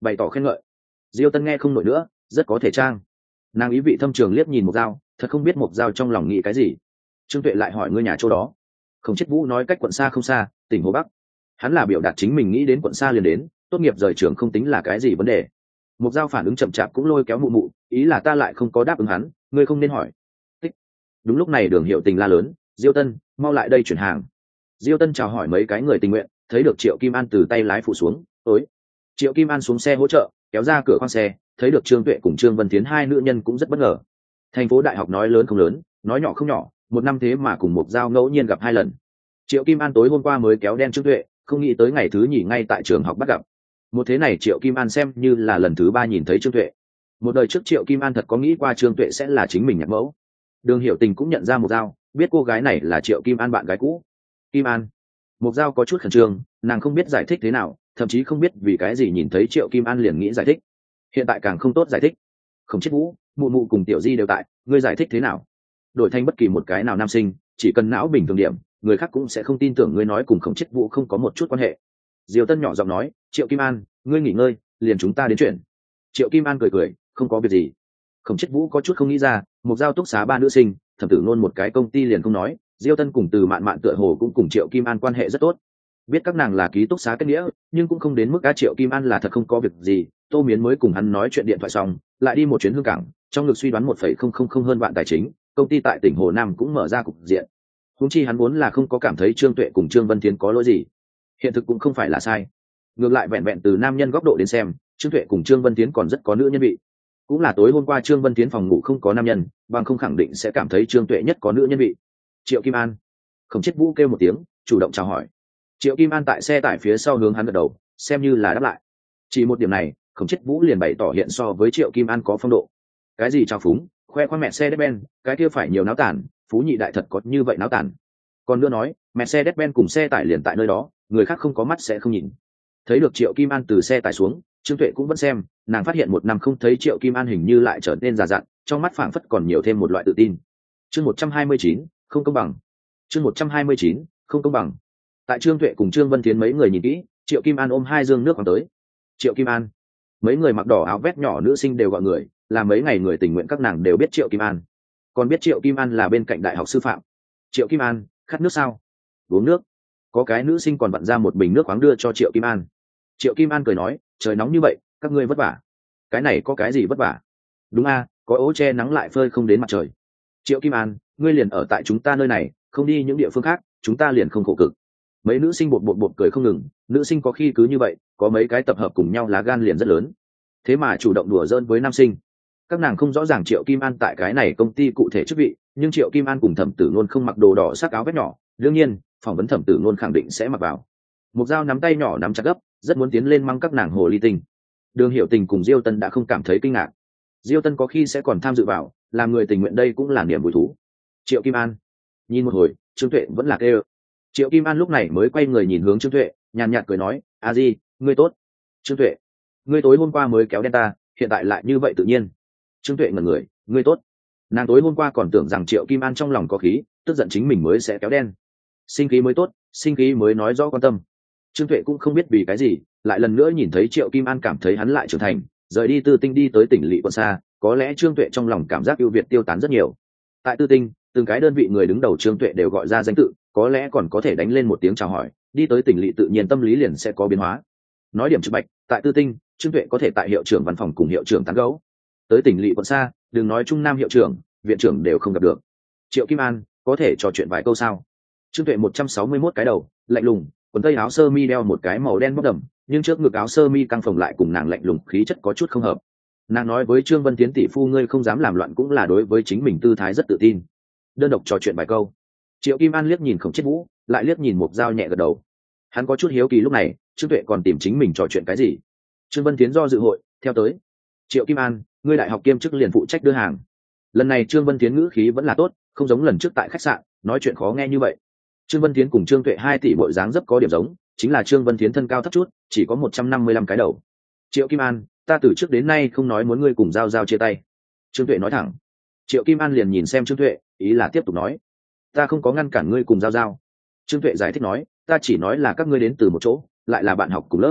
bày tỏ khen ngợi. Diêu Tân nghe không nổi nữa, rất có thể trang. Nàng ý vị thâm trường liếc nhìn Mộc Dao, thật không biết Mộc Dao trong lòng nghĩ cái gì. Trương Tuệ lại hỏi ngươi nhà chỗ đó. Khổng Chiết Vũ nói cách quận xa không xa, tỉnh Hồ Bắc. Hắn là biểu đạt chính mình nghĩ đến quận xa liền đến, tốt nghiệp rời trường không tính là cái gì vấn đề. Mộc Dao phản ứng chậm chạp cũng lôi kéo mụ mụ, ý là ta lại không có đáp ứng hắn, ngươi không nên hỏi. Tích. Đúng lúc này Đường Hiệu Tình la lớn, Diêu Tân, mau lại đây chuyển hàng. Diêu Tân chào hỏi mấy cái người tình nguyện, thấy được Triệu Kim An từ tay lái phụ xuống, ối. Triệu Kim An xuống xe hỗ trợ, kéo ra cửa khoang xe, thấy được Trương Tuệ cùng Trương Vân Tiến hai nữ nhân cũng rất bất ngờ. Thành phố đại học nói lớn không lớn, nói nhỏ không nhỏ, một năm thế mà cùng Mộc Dao ngẫu nhiên gặp hai lần. Triệu Kim An tối hôm qua mới kéo đen Trương Tuệ, không nghĩ tới ngày thứ nhì ngay tại trường học bắt gặp. Một thế này Triệu Kim An xem như là lần thứ ba nhìn thấy Trương Tuệ. Một đời trước Triệu Kim An thật có nghĩ qua Trương Tuệ sẽ là chính mình nhạc mẫu. Đường Hiểu Tình cũng nhận ra Mộc Dao, biết cô gái này là Triệu Kim An bạn gái cũ. Kim An. Mộc Dao có chút khẩn trương, nàng không biết giải thích thế nào, thậm chí không biết vì cái gì nhìn thấy Triệu Kim An liền nghĩ giải thích. Hiện tại càng không tốt giải thích. Không chết Vũ, mụ mụ cùng Tiểu Di đều tại, ngươi giải thích thế nào? Đổi thành bất kỳ một cái nào nam sinh, chỉ cần não bình thường điểm, người khác cũng sẽ không tin tưởng ngươi nói cùng Khổng Chết Vũ không có một chút quan hệ. Diêu Tân nhỏ giọng nói, Triệu Kim An, ngươi nghỉ ngơi, liền chúng ta đến chuyện. Triệu Kim An cười cười, không có việc gì. Khổng Chết Vũ có chút không nghĩ ra, một giao túc xá ba nữ sinh, thẩm tử nôn một cái công ty liền không nói, Diêu Tân cùng Từ Mạn Mạn tựa hồ cũng cùng Triệu Kim An quan hệ rất tốt. Biết các nàng là ký túc xá kết nghĩa, nhưng cũng không đến mức á Triệu Kim An là thật không có việc gì. Tô Miến mới cùng hắn nói chuyện điện thoại xong, lại đi một chuyến hương cảng, trong ngực suy đoán một phẩy không không không hơn vạn tài chính, công ty tại tỉnh Hồ Nam cũng mở ra cục diện. Huống chi hắn vốn là không có cảm thấy Trương Tuệ cùng Trương Vân Tiến có lỗi gì, hiện thực cũng không phải là sai. Ngược lại vẹn vẹn từ nam nhân góc độ đến xem, Trương Tuệ cùng Trương Vân Tiến còn rất có nữ nhân vị. Cũng là tối hôm qua Trương Vân Tiến phòng ngủ không có nam nhân, bằng không khẳng định sẽ cảm thấy Trương Tuệ nhất có nữ nhân vị. Triệu Kim An. Không chết Vũ kêu một tiếng, chủ động chào hỏi. Triệu Kim An tại xe tải phía sau hướng hắn gật đầu, xem như là đáp lại. Chỉ một điểm này, Khổng Chết Vũ liền bày tỏ hiện so với Triệu Kim An có phong độ. Cái gì trào phúng, khoe khoang mẹ xe Mercedes-Benz, cái kia phải nhiều náo tản, phú nhị đại thật có như vậy náo tản. Còn nữa nói, mẹ xe Mercedes-Benz cùng xe tải liền tại nơi đó, người khác không có mắt sẽ không nhìn. Thấy được Triệu Kim An từ xe tải xuống, Trương Tuệ cũng vẫn xem, nàng phát hiện một năm không thấy Triệu Kim An hình như lại trở nên già dặn, trong mắt phảng phất còn nhiều thêm một loại tự tin. Chương một trăm hai mươi chín, không công bằng. Chương một trăm hai mươi chín, không công bằng. Tại Trương Tuệ cùng Trương Vân Tiến mấy người nhìn kỹ, Triệu Kim An ôm hai dương nước vào tới. Triệu Kim An. Mấy người mặc đỏ áo vest nhỏ nữ sinh đều gọi người, là mấy ngày người tình nguyện các nàng đều biết Triệu Kim An. Còn biết Triệu Kim An là bên cạnh đại học sư phạm. Triệu Kim An, khát nước sao? Uống nước. Có cái nữ sinh còn vặn ra một bình nước khoáng đưa cho Triệu Kim An. Triệu Kim An cười nói, trời nóng như vậy, các ngươi vất vả. Cái này có cái gì vất vả? Đúng a, có ố che nắng lại phơi không đến mặt trời. Triệu Kim An, ngươi liền ở tại chúng ta nơi này, không đi những địa phương khác, chúng ta liền không khổ cực. Mấy nữ sinh bột bột bột cười không ngừng, nữ sinh có khi cứ như vậy, có mấy cái tập hợp cùng nhau lá gan liền rất lớn. Thế mà chủ động đùa giỡn với nam sinh. Các nàng không rõ ràng Triệu Kim An tại cái này công ty cụ thể chức vị, nhưng Triệu Kim An cùng Thẩm Tử Nôn không mặc đồ đỏ sắc áo vest nhỏ, đương nhiên, phỏng vấn Thẩm Tử Nôn khẳng định sẽ mặc vào. Một dao nắm tay nhỏ nắm chặt gấp, rất muốn tiến lên mang các nàng hồ ly tinh. Đường Hiểu Tình cùng Diêu Tân đã không cảm thấy kinh ngạc. Diêu Tân có khi sẽ còn tham dự vào, làm người tình nguyện đây cũng là niềm vui thú. Triệu Kim An. Nhìn một hồi, Trương Tuệ vẫn là kêu. Triệu Kim An lúc này mới quay người nhìn hướng Trương Tuệ, nhàn nhạt cười nói, a di, ngươi tốt. Trương Tuệ, ngươi tối hôm qua mới kéo đen ta, hiện tại lại như vậy tự nhiên. Trương Tuệ ngẩn người, ngươi tốt. Nàng tối hôm qua còn tưởng rằng Triệu Kim An trong lòng có khí, tức giận chính mình mới sẽ kéo đen. Sinh khí mới tốt, sinh khí mới nói rõ quan tâm. Trương Tuệ cũng không biết vì cái gì, lại lần nữa nhìn thấy Triệu Kim An cảm thấy hắn lại trưởng thành, rời đi Tư Tinh đi tới tỉnh lỵ quận xa, có lẽ Trương Tuệ trong lòng cảm giác ưu việt tiêu tán rất nhiều. Tại Tư Tinh, từng cái đơn vị người đứng đầu Trương Tuệ đều gọi ra danh tự, có lẽ còn có thể đánh lên một tiếng chào hỏi, đi tới tỉnh lỵ tự nhiên tâm lý liền sẽ có biến hóa. Nói điểm trực bạch, tại Tư Tinh, Trương Tuệ có thể tại hiệu trưởng văn phòng cùng hiệu trưởng tán gẫu. Tới tỉnh lỵ quận xa, đừng nói trung nam hiệu trưởng, viện trưởng đều không gặp được. Triệu Kim An, có thể trò chuyện vài câu sao? Trương Tuệ một trăm sáu mươi mốt cái đầu, lạnh lùng, quần tây áo sơ mi đeo một cái màu đen bóc đầm, nhưng trước ngực áo sơ mi căng phồng lại cùng nàng lạnh lùng khí chất có chút không hợp. Nàng nói với Trương Vân Tiến tỷ phu ngươi không dám làm loạn cũng là đối với chính mình tư thái rất tự tin. Đơn độc trò chuyện vài câu. Triệu Kim An liếc nhìn Khổng Chết Vũ, lại liếc nhìn Mộc Dao nhẹ gật đầu. Hắn có chút hiếu kỳ lúc này, Trương Tuệ còn tìm chính mình trò chuyện cái gì? Trương Vân Tiến do dự hội, theo tới. Triệu Kim An, ngươi đại học kiêm chức liền phụ trách đưa hàng. Lần này Trương Vân Tiến ngữ khí vẫn là tốt, không giống lần trước tại khách sạn, nói chuyện khó nghe như vậy. Trương Vân Tiến cùng Trương Tuệ hai tỷ bộ dáng rất có điểm giống, chính là Trương Vân Tiến thân cao thấp chút, chỉ có một trăm năm mươi lăm cái đầu. Triệu Kim An, ta từ trước đến nay không nói muốn ngươi cùng Giao Giao chia tay. Trương Tuệ nói thẳng. Triệu Kim An liền nhìn xem Trương Tuệ, ý là tiếp tục nói, ta không có ngăn cản ngươi cùng Giao Giao. Trương Tuệ giải thích nói, ta chỉ nói là các ngươi đến từ một chỗ, lại là bạn học cùng lớp.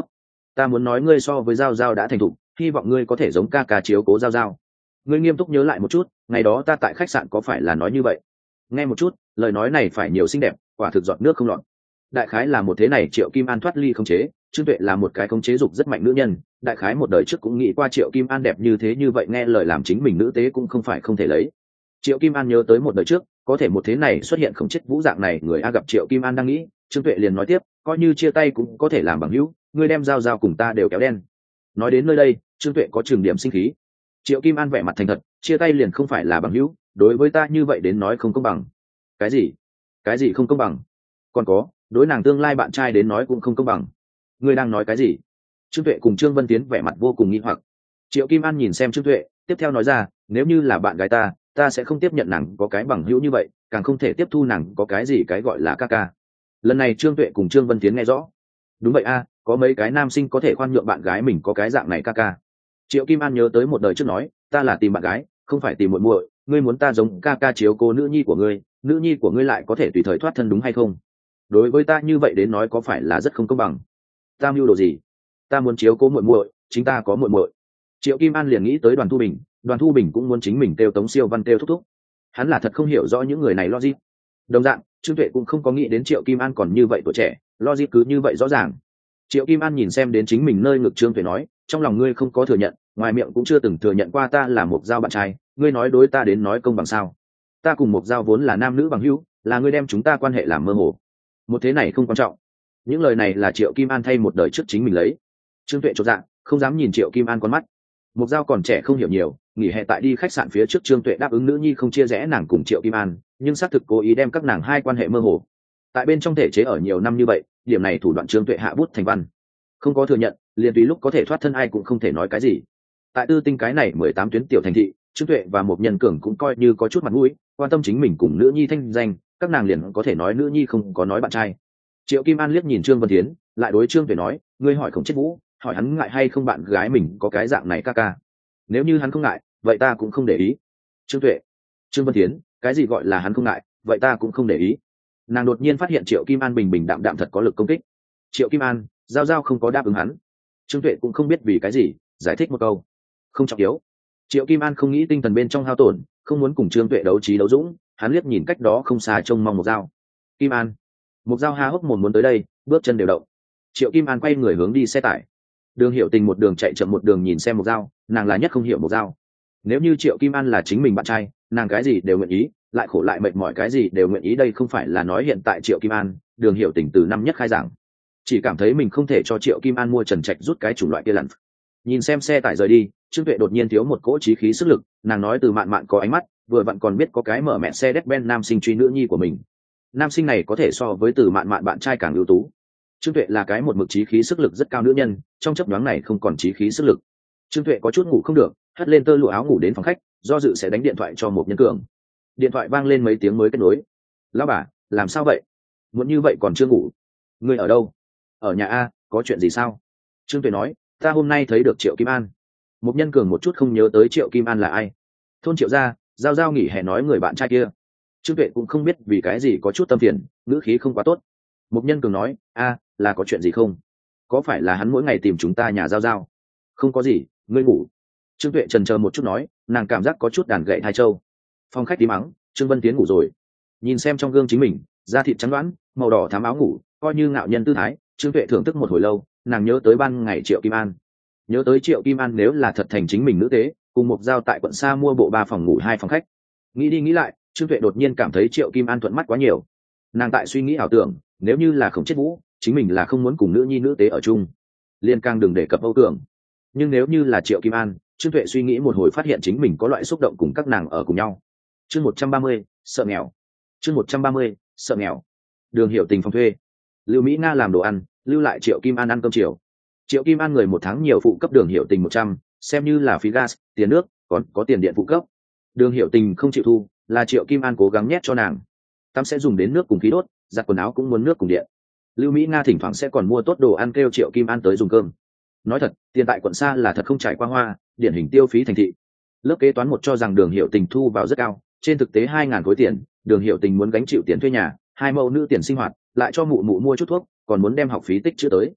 Ta muốn nói ngươi so với giao giao đã thành thục, hy vọng ngươi có thể giống ca ca chiếu cố giao giao. Ngươi nghiêm túc nhớ lại một chút, ngày đó ta tại khách sạn có phải là nói như vậy? Nghe một chút, lời nói này phải nhiều xinh đẹp, quả thực giọt nước không lọt. Đại khái là một thế này Triệu Kim An thoát ly khống chế, Trương Tuệ là một cái khống chế dục rất mạnh nữ nhân, đại khái một đời trước cũng nghĩ qua Triệu Kim An đẹp như thế, như vậy nghe lời làm chính mình nữ tế cũng không phải không thể lấy. Triệu Kim An nhớ tới một đời trước, có thể một thế này xuất hiện khống chết vũ dạng này người a. Gặp Triệu Kim An đang nghĩ, Trương Tuệ liền nói tiếp, coi như chia tay cũng có thể làm bằng hữu, ngươi đem giao giao cùng ta đều kéo đen. Nói đến nơi đây, Trương Tuệ có trường điểm sinh khí. Triệu Kim An vẻ mặt thành thật, chia tay liền không phải là bằng hữu, đối với ta như vậy đến nói không công bằng. Cái gì? Cái gì không công bằng? Còn có, đối nàng tương lai bạn trai đến nói cũng không công bằng. Ngươi đang nói cái gì? Trương Tuệ cùng Trương Vân Tiến vẻ mặt vô cùng nghi hoặc. Triệu Kim An nhìn xem Trương Tuệ, tiếp theo nói ra, nếu như là bạn gái ta, ta sẽ không tiếp nhận nàng có cái bằng hữu như vậy, càng không thể tiếp thu nàng có cái gì cái gọi là ca ca. Lần này Trương Tuệ cùng Trương Vân Tiến nghe rõ. Đúng vậy a, có mấy cái nam sinh có thể khoan nhượng bạn gái mình có cái dạng này ca ca. Triệu Kim An nhớ tới một đời trước nói, ta là tìm bạn gái, không phải tìm muội muội, ngươi muốn ta giống ca ca chiếu cố nữ nhi của ngươi, nữ nhi của ngươi lại có thể tùy thời thoát thân đúng hay không? Đối với ta như vậy đến nói có phải là rất không công bằng? Ta mưu đồ gì? Ta muốn chiếu cố muội muội, chính ta có muội muội. Triệu Kim An liền nghĩ tới Đoàn Thu Bình, Đoàn Thu Bình cũng muốn chính mình kêu Tống Siêu Văn kêu thúc thúc. Hắn là thật không hiểu rõ những người này logic. Đồng dạng, Trương Tuệ cũng không có nghĩ đến Triệu Kim An còn như vậy tuổi trẻ, logic cứ như vậy rõ ràng. Triệu Kim An nhìn xem đến chính mình nơi ngực Trương Tuệ nói, trong lòng ngươi không có thừa nhận, ngoài miệng cũng chưa từng thừa nhận qua ta là một giao bạn trai, ngươi nói đối ta đến nói công bằng sao? Ta cùng một giao vốn là nam nữ bằng hữu, là ngươi đem chúng ta quan hệ làm mơ hồ. Một thế này không quan trọng. Những lời này là Triệu Kim An thay một đời trước chính mình lấy. Trương Tuệ chột dạ, không dám nhìn Triệu Kim An con mắt. Một giao còn trẻ không hiểu nhiều, nghỉ hè tại đi khách sạn phía trước Trương Tuệ đáp ứng nữ nhi không chia rẽ nàng cùng Triệu Kim An, nhưng xác thực cố ý đem các nàng hai quan hệ mơ hồ. Tại bên trong thể chế ở nhiều năm như vậy, điểm này thủ đoạn Trương Tuệ hạ bút thành văn. Không có thừa nhận, liền tùy lúc có thể thoát thân ai cũng không thể nói cái gì. Tại Tư Tinh cái này mười tám tuyến tiểu thành thị, Trương Tuệ và một nhân cường cũng coi như có chút mặt mũi, quan tâm chính mình cùng nữ nhi thanh danh, các nàng liền có thể nói nữ nhi không có nói bạn trai. Triệu Kim An liếc nhìn Trương Vân Tiến, lại đối Trương Tuệ nói, ngươi hỏi Khổng Chết Vũ, hỏi hắn ngại hay không bạn gái mình có cái dạng này ca ca. Nếu như hắn không ngại, vậy ta cũng không để ý. Trương Tuệ, Trương Vân Tiến, cái gì gọi là hắn không ngại, vậy ta cũng không để ý. Nàng đột nhiên phát hiện Triệu Kim An bình bình đạm đạm thật có lực công kích. Triệu Kim An, giao giao không có đáp ứng hắn. Trương Tuệ cũng không biết vì cái gì, giải thích một câu. Không trọng yếu. Triệu Kim An không nghĩ tinh thần bên trong hao tổn, không muốn cùng Trương Tuệ đấu trí đấu dũng, hắn liếc nhìn cách đó không xa trông mong một dao. Kim An. Một dao há hốc mồm muốn tới đây, bước chân đều động. Triệu Kim An quay người hướng đi xe tải. Đường Hiểu Tình một đường chạy chậm một đường nhìn xem một dao, nàng là nhất không hiểu một dao. Nếu như Triệu Kim An là chính mình bạn trai, nàng cái gì đều nguyện ý, lại khổ lại mệt mỏi cái gì đều nguyện ý, đây không phải là nói hiện tại Triệu Kim An, Đường Hiểu Tình từ năm nhất khai giảng, chỉ cảm thấy mình không thể cho Triệu Kim An mua trần trạch rút cái chủng loại kia lặn. Nhìn xem xe tải rời đi, Trương Tuệ đột nhiên thiếu một cỗ trí khí sức lực, nàng nói từ mạn mạn có ánh mắt, vừa vặn còn biết có cái mở mẹ xe Mercedes-Benz nam sinh truy nữ nhi của mình. Nam sinh này có thể so với từ mạn mạn bạn trai càng ưu tú. Trương Tuệ là cái một mực trí khí sức lực rất cao nữ nhân, trong chớp nhoáng này không còn trí khí sức lực. Trương Tuệ có chút ngủ không được, hất lên tơ lụa áo ngủ đến phòng khách, do dự sẽ đánh điện thoại cho một nhân cường. Điện thoại vang lên mấy tiếng mới kết nối. Lão bà, làm sao vậy? Muốn như vậy còn chưa ngủ? Ngươi ở đâu? Ở nhà a, có chuyện gì sao? Trương Tuệ nói, ta hôm nay thấy được Triệu Kim An. Một nhân cường một chút không nhớ tới Triệu Kim An là ai. Thôn Triệu gia, giao giao nghỉ hè nói người bạn trai kia. Trương Tuệ cũng không biết vì cái gì có chút tâm phiền, ngữ khí không quá tốt. Một nhân cường nói, a, là có chuyện gì không? Có phải là hắn mỗi ngày tìm chúng ta nhà giao giao? Không có gì, ngươi ngủ. Trương Tuệ chần chờ một chút nói, nàng cảm giác có chút đàn gậy hai châu. Phòng khách tí mắng, Trương Vân Tiến ngủ rồi. Nhìn xem trong gương chính mình, da thịt trắng đoán, màu đỏ thắm áo ngủ, coi như ngạo nhân tư thái. Trương Tuệ thưởng thức một hồi lâu, nàng nhớ tới ban ngày Triệu Kim An. Nhớ tới Triệu Kim An nếu là thật thành chính mình nữ tế, cùng một giao tại quận xa mua bộ ba phòng ngủ hai phòng khách. Nghĩ đi nghĩ lại, Trương Tuệ đột nhiên cảm thấy Triệu Kim An thuận mắt quá nhiều. Nàng tại suy nghĩ ảo tưởng, nếu như là Khổng Chết Vũ, chính mình là không muốn cùng nữ nhi nữ tế ở chung, liên càng đừng đề cập Âu Tưởng. Nhưng nếu như là Triệu Kim An, Trương Tuệ suy nghĩ một hồi phát hiện chính mình có loại xúc động cùng các nàng ở cùng nhau. Chương một trăm ba mươi, sợ nghèo. Chương một trăm ba mươi, sợ nghèo. Đường Hiểu Tình phòng thuê. Lưu Mỹ Nga làm đồ ăn, lưu lại Triệu Kim An ăn cơm chiều. Triệu Kim An người một tháng nhiều phụ cấp Đường Hiểu Tình một trăm, xem như là phí gas, tiền nước, còn có tiền điện phụ cấp. Đường Hiểu Tình không chịu thu, là Triệu Kim An cố gắng nhét cho nàng. Tắm sẽ dùng đến nước cùng khí đốt, giặt quần áo cũng muốn nước cùng điện. Lưu Mỹ Nga thỉnh thoảng sẽ còn mua tốt đồ ăn kêu Triệu Kim An tới dùng cơm. Nói thật, tiền tại quận xa là thật không trải qua hoa, điển hình tiêu phí thành thị. Lớp kế toán một cho rằng Đường Hiểu Tình thu vào rất cao, trên thực tế hai ngàn khối tiền, Đường Hiểu Tình muốn gánh chịu tiền thuê nhà, hai mẫu nữ tiền sinh hoạt, lại cho mụ mụ mua chút thuốc, còn muốn đem học phí tích chữ tới.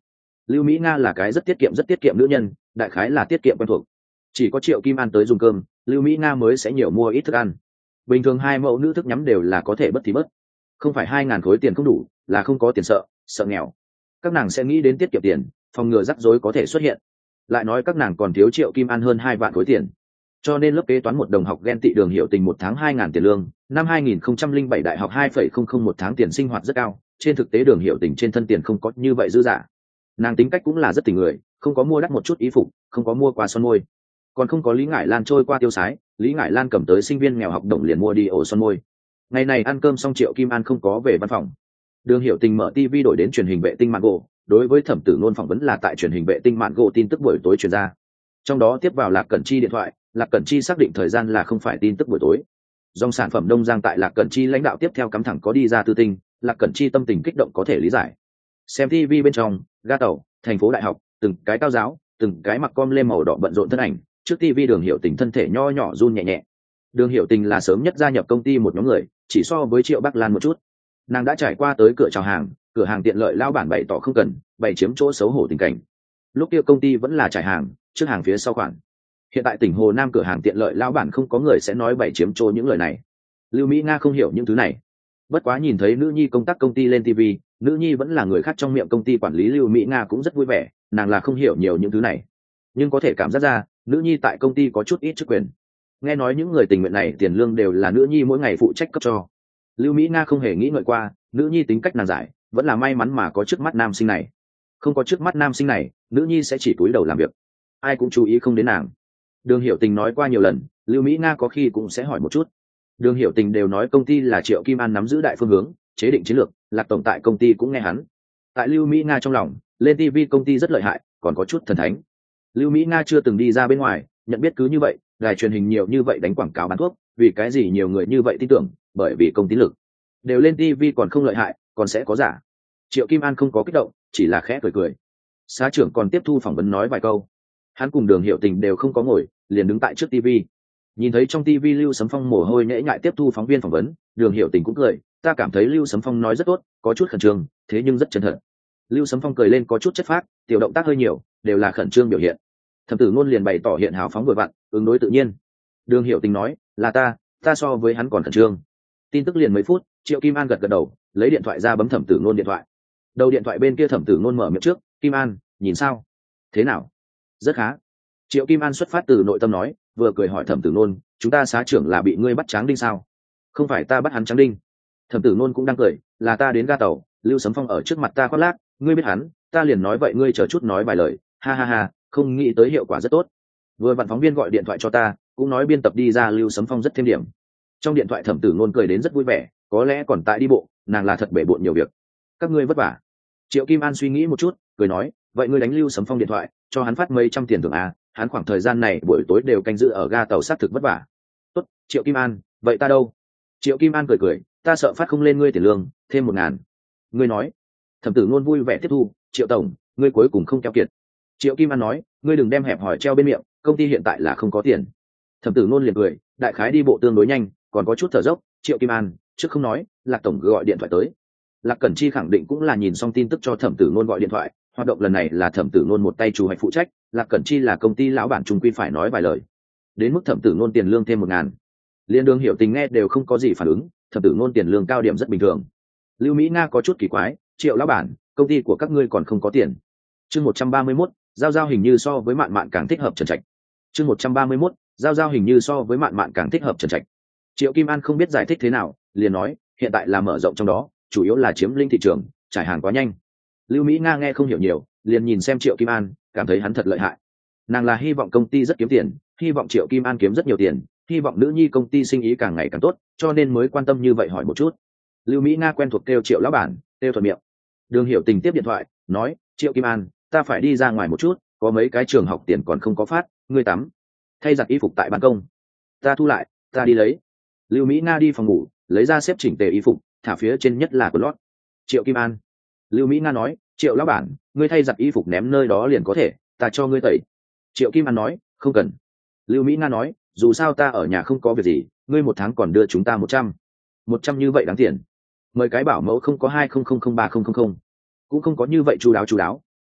Lưu Mỹ Nga là cái rất tiết kiệm rất tiết kiệm nữ nhân, đại khái là tiết kiệm quen thuộc. Chỉ có Triệu Kim An tới dùng cơm, Lưu Mỹ Nga mới sẽ nhiều mua ít thức ăn. Bình thường hai mẫu nữ thức nhắm đều là có thể bất thì bất, không phải hai ngàn khối tiền không đủ, là không có tiền sợ sợ nghèo. Các nàng sẽ nghĩ đến tiết kiệm tiền, phòng ngừa rắc rối có thể xuất hiện. Lại nói các nàng còn thiếu Triệu Kim An hơn hai vạn khối tiền, cho nên lớp kế toán một đồng học ghen tị Đường Hiểu Tình một tháng hai ngàn tiền lương, năm hai nghìn không trăm linh bảy đại học hai phẩy không không một tháng tiền sinh hoạt rất cao. Trên thực tế Đường Hiểu Tình trên thân tiền không có như vậy dư giả. Nàng tính cách cũng là rất tình người, không có mua đắt một chút ý phục, không có mua qua son môi, còn không có Lý Ngải Lan trôi qua tiêu sái. Lý Ngải Lan cầm tới sinh viên nghèo học đồng liền mua đi ổ son môi. Ngày này ăn cơm xong Triệu Kim An không có về văn phòng. Đường Hiểu Tình mở tivi đổi đến truyền hình vệ tinh mạng gỗ, đối với Thẩm Tử Nôn phỏng vấn là tại truyền hình vệ tinh mạng gỗ tin tức buổi tối truyền ra. Trong đó tiếp vào Lạc Cẩn Chi điện thoại, Lạc Cẩn Chi xác định thời gian là không phải tin tức buổi tối. Dòng sản phẩm Đông Giang tại Lạc Cẩn Chi lãnh đạo tiếp theo cắm thẳng có đi ra tư tinh, Lạc Cẩn Chi tâm tình kích động có thể lý giải. Xem tivi bên trong, ga tàu, thành phố đại học, từng cái cao giáo, từng cái mặc com lê màu đỏ bận rộn thân ảnh, trước tivi Đường Hiểu Tình thân thể nho nhỏ run nhẹ nhẹ. Đường Hiểu Tình là sớm nhất gia nhập công ty một nhóm người, chỉ so với Triệu Bắc Lan một chút. Nàng đã trải qua tới cửa chào hàng, cửa hàng tiện lợi lao bản bày tỏ không cần, bày chiếm chỗ xấu hổ tình cảnh. Lúc kia công ty vẫn là trải hàng, trước hàng phía sau khoản. Hiện tại tỉnh Hồ Nam cửa hàng tiện lợi lao bản không có người sẽ nói bày chiếm chỗ những lời này. Lưu Mỹ Nga không hiểu những thứ này. Bất quá nhìn thấy nữ nhi công tác công ty lên tivi, nữ nhi vẫn là người khác trong miệng công ty quản lý, Lưu Mỹ Nga cũng rất vui vẻ. Nàng là không hiểu nhiều những thứ này, nhưng có thể cảm giác ra nữ nhi tại công ty có chút ít chức quyền. Nghe nói những người tình nguyện này tiền lương đều là nữ nhi mỗi ngày phụ trách cấp cho. Lưu Mỹ Nga không hề nghĩ ngợi qua, nữ nhi tính cách nàng giải, vẫn là may mắn mà có trước mắt nam sinh này. Không có trước mắt nam sinh này, nữ nhi sẽ chỉ cúi đầu làm việc, ai cũng chú ý không đến nàng. Đường Hiểu Tình nói qua nhiều lần, Lưu Mỹ Nga có khi cũng sẽ hỏi một chút. Đường Hiểu Tình đều nói công ty là Triệu Kim An nắm giữ đại phương hướng, chế định chiến lược, Lạc tổng tại công ty cũng nghe hắn. Tại Lưu Mỹ Nga trong lòng, lên ti vi công ty rất lợi hại, còn có chút thần thánh. Lưu Mỹ Nga chưa từng đi ra bên ngoài, nhận biết cứ như vậy, đài truyền hình nhiều như vậy đánh quảng cáo bán thuốc, vì cái gì nhiều người như vậy tin tưởng? Bởi vì công ty lực đều lên ti vi còn không lợi hại, còn sẽ có giả. Triệu Kim An không có kích động, chỉ là khẽ cười cười. Xá trưởng còn tiếp thu phỏng vấn nói vài câu. Hắn cùng Đường Hiểu Tình đều không có ngồi, liền đứng tại trước tivi. Nhìn thấy trong tivi Lưu Sấm Phong mồ hôi nhễ nhại tiếp thu phóng viên phỏng vấn, Đường Hiểu Tình cũng cười. Ta cảm thấy Lưu Sấm Phong nói rất tốt, có chút khẩn trương, thế nhưng rất chân thật. Lưu Sấm Phong cười lên có chút chất phác, tiểu động tác hơi nhiều, đều là khẩn trương biểu hiện. Thẩm Tử Ngôn liền bày tỏ hiện hào phóng vừa vặn, ứng đối tự nhiên. Đường Hiểu Tình nói, là ta, ta so với hắn còn khẩn trương. Tin tức liền mấy phút, Triệu Kim An gật gật đầu, lấy điện thoại ra bấm Thẩm Tử Ngôn điện thoại. Đầu điện thoại bên kia Thẩm Tử Ngôn mở miệng trước, Kim An, nhìn sao? Thế nào? Rất khá. Triệu Kim An xuất phát từ nội tâm nói, vừa cười hỏi Thẩm Tử Ngôn, chúng ta xá trưởng là bị ngươi bắt tráng đinh sao? Không phải ta bắt hắn tráng đinh. Thẩm Tử Ngôn cũng đang cười, là ta đến ga tàu, Lưu Sấm Phong ở trước mặt ta khoác lác, ngươi biết hắn, ta liền nói vậy ngươi chờ chút nói vài lời, ha ha ha, không nghĩ tới hiệu quả rất tốt. Vừa vặn phóng viên gọi điện thoại cho ta, cũng nói biên tập đi ra Lưu Sấm Phong rất thêm điểm. Trong điện thoại Thẩm Tử Ngôn cười đến rất vui vẻ, có lẽ còn tại đi bộ, nàng là thật bể bộn nhiều việc. Các ngươi vất vả. Triệu Kim An suy nghĩ một chút, cười nói, vậy ngươi đánh Lưu Sấm Phong điện thoại, cho hắn phát mấy trăm tiền thưởng à, hắn khoảng thời gian này buổi tối đều canh giữ ở ga tàu sát thực vất vả. Tốt, Triệu Kim An, vậy ta đâu? Triệu Kim An cười cười, ta sợ phát không lên ngươi tiền lương, thêm một ngàn. Ngươi nói. Thẩm Tử Ngôn vui vẻ tiếp thu, Triệu tổng, ngươi cuối cùng không keo kiệt. Triệu Kim An nói, ngươi đừng đem hẹp hỏi treo bên miệng, công ty hiện tại là không có tiền. Thẩm Tử Ngôn liền cười, đại khái đi bộ tương đối nhanh, còn có chút thở dốc. Triệu Kim An, trước không nói, Lạc tổng gọi điện thoại tới. Lạc Cẩn Chi khẳng định cũng là nhìn xong tin tức cho Thẩm Tử Ngôn gọi điện thoại, hoạt động lần này là Thẩm Tử Ngôn một tay chủ hoạch phụ trách, Lạc Cẩn Chi là công ty lão bản trung quy phải nói vài lời. Đến mức Thẩm Tử Ngôn tiền lương thêm một ngàn. Liên Đường Hiểu Tình nghe đều không có gì phản ứng, Thẩm Tử Ngôn tiền lương cao điểm rất bình thường. Lưu Mỹ Nga có chút kỳ quái, Triệu lão bản, công ty của các ngươi còn không có tiền. Chương một trăm ba mươi mốt, giao giao hình như so với Mạn Mạn càng thích hợp Trần Trạch. Chương một trăm ba mươi mốt, giao giao hình như so với Mạn Mạn càng thích hợp Trần Trạch. Triệu Kim An không biết giải thích thế nào, liền nói, hiện tại là mở rộng trong đó, chủ yếu là chiếm lĩnh thị trường, trải hàng quá nhanh. Lưu Mỹ Nga nghe không hiểu nhiều, liền nhìn xem Triệu Kim An, cảm thấy hắn thật lợi hại. Nàng là hy vọng công ty rất kiếm tiền, hy vọng Triệu Kim An kiếm rất nhiều tiền, hy vọng nữ nhi công ty sinh ý càng ngày càng tốt, cho nên mới quan tâm như vậy hỏi một chút. Lưu Mỹ Nga quen thuộc kêu Triệu lão bản, kêu thuận miệng. Đường Hiểu Tình tiếp điện thoại, nói, Triệu Kim An, ta phải đi ra ngoài một chút, có mấy cái trường học tiền còn không có phát, ngươi tắm, thay giặt y phục tại ban công. Ta thu lại, ta đi lấy. Lưu Mỹ Nga đi phòng ngủ, lấy ra xếp chỉnh tề y phục, thả phía trên nhất là quần lót. Triệu Kim An. Lưu Mỹ Nga nói, Triệu lão bản, ngươi thay giặt y phục ném nơi đó liền có thể, ta cho ngươi tẩy. Triệu Kim An nói, không cần. Lưu Mỹ Nga nói, dù sao ta ở nhà không có việc gì, ngươi một tháng còn đưa chúng ta một trăm, một trăm như vậy đáng tiền. Mời cái bảo mẫu không có hai không không không ba không không không, cũng không có như vậy chu đáo chu đáo.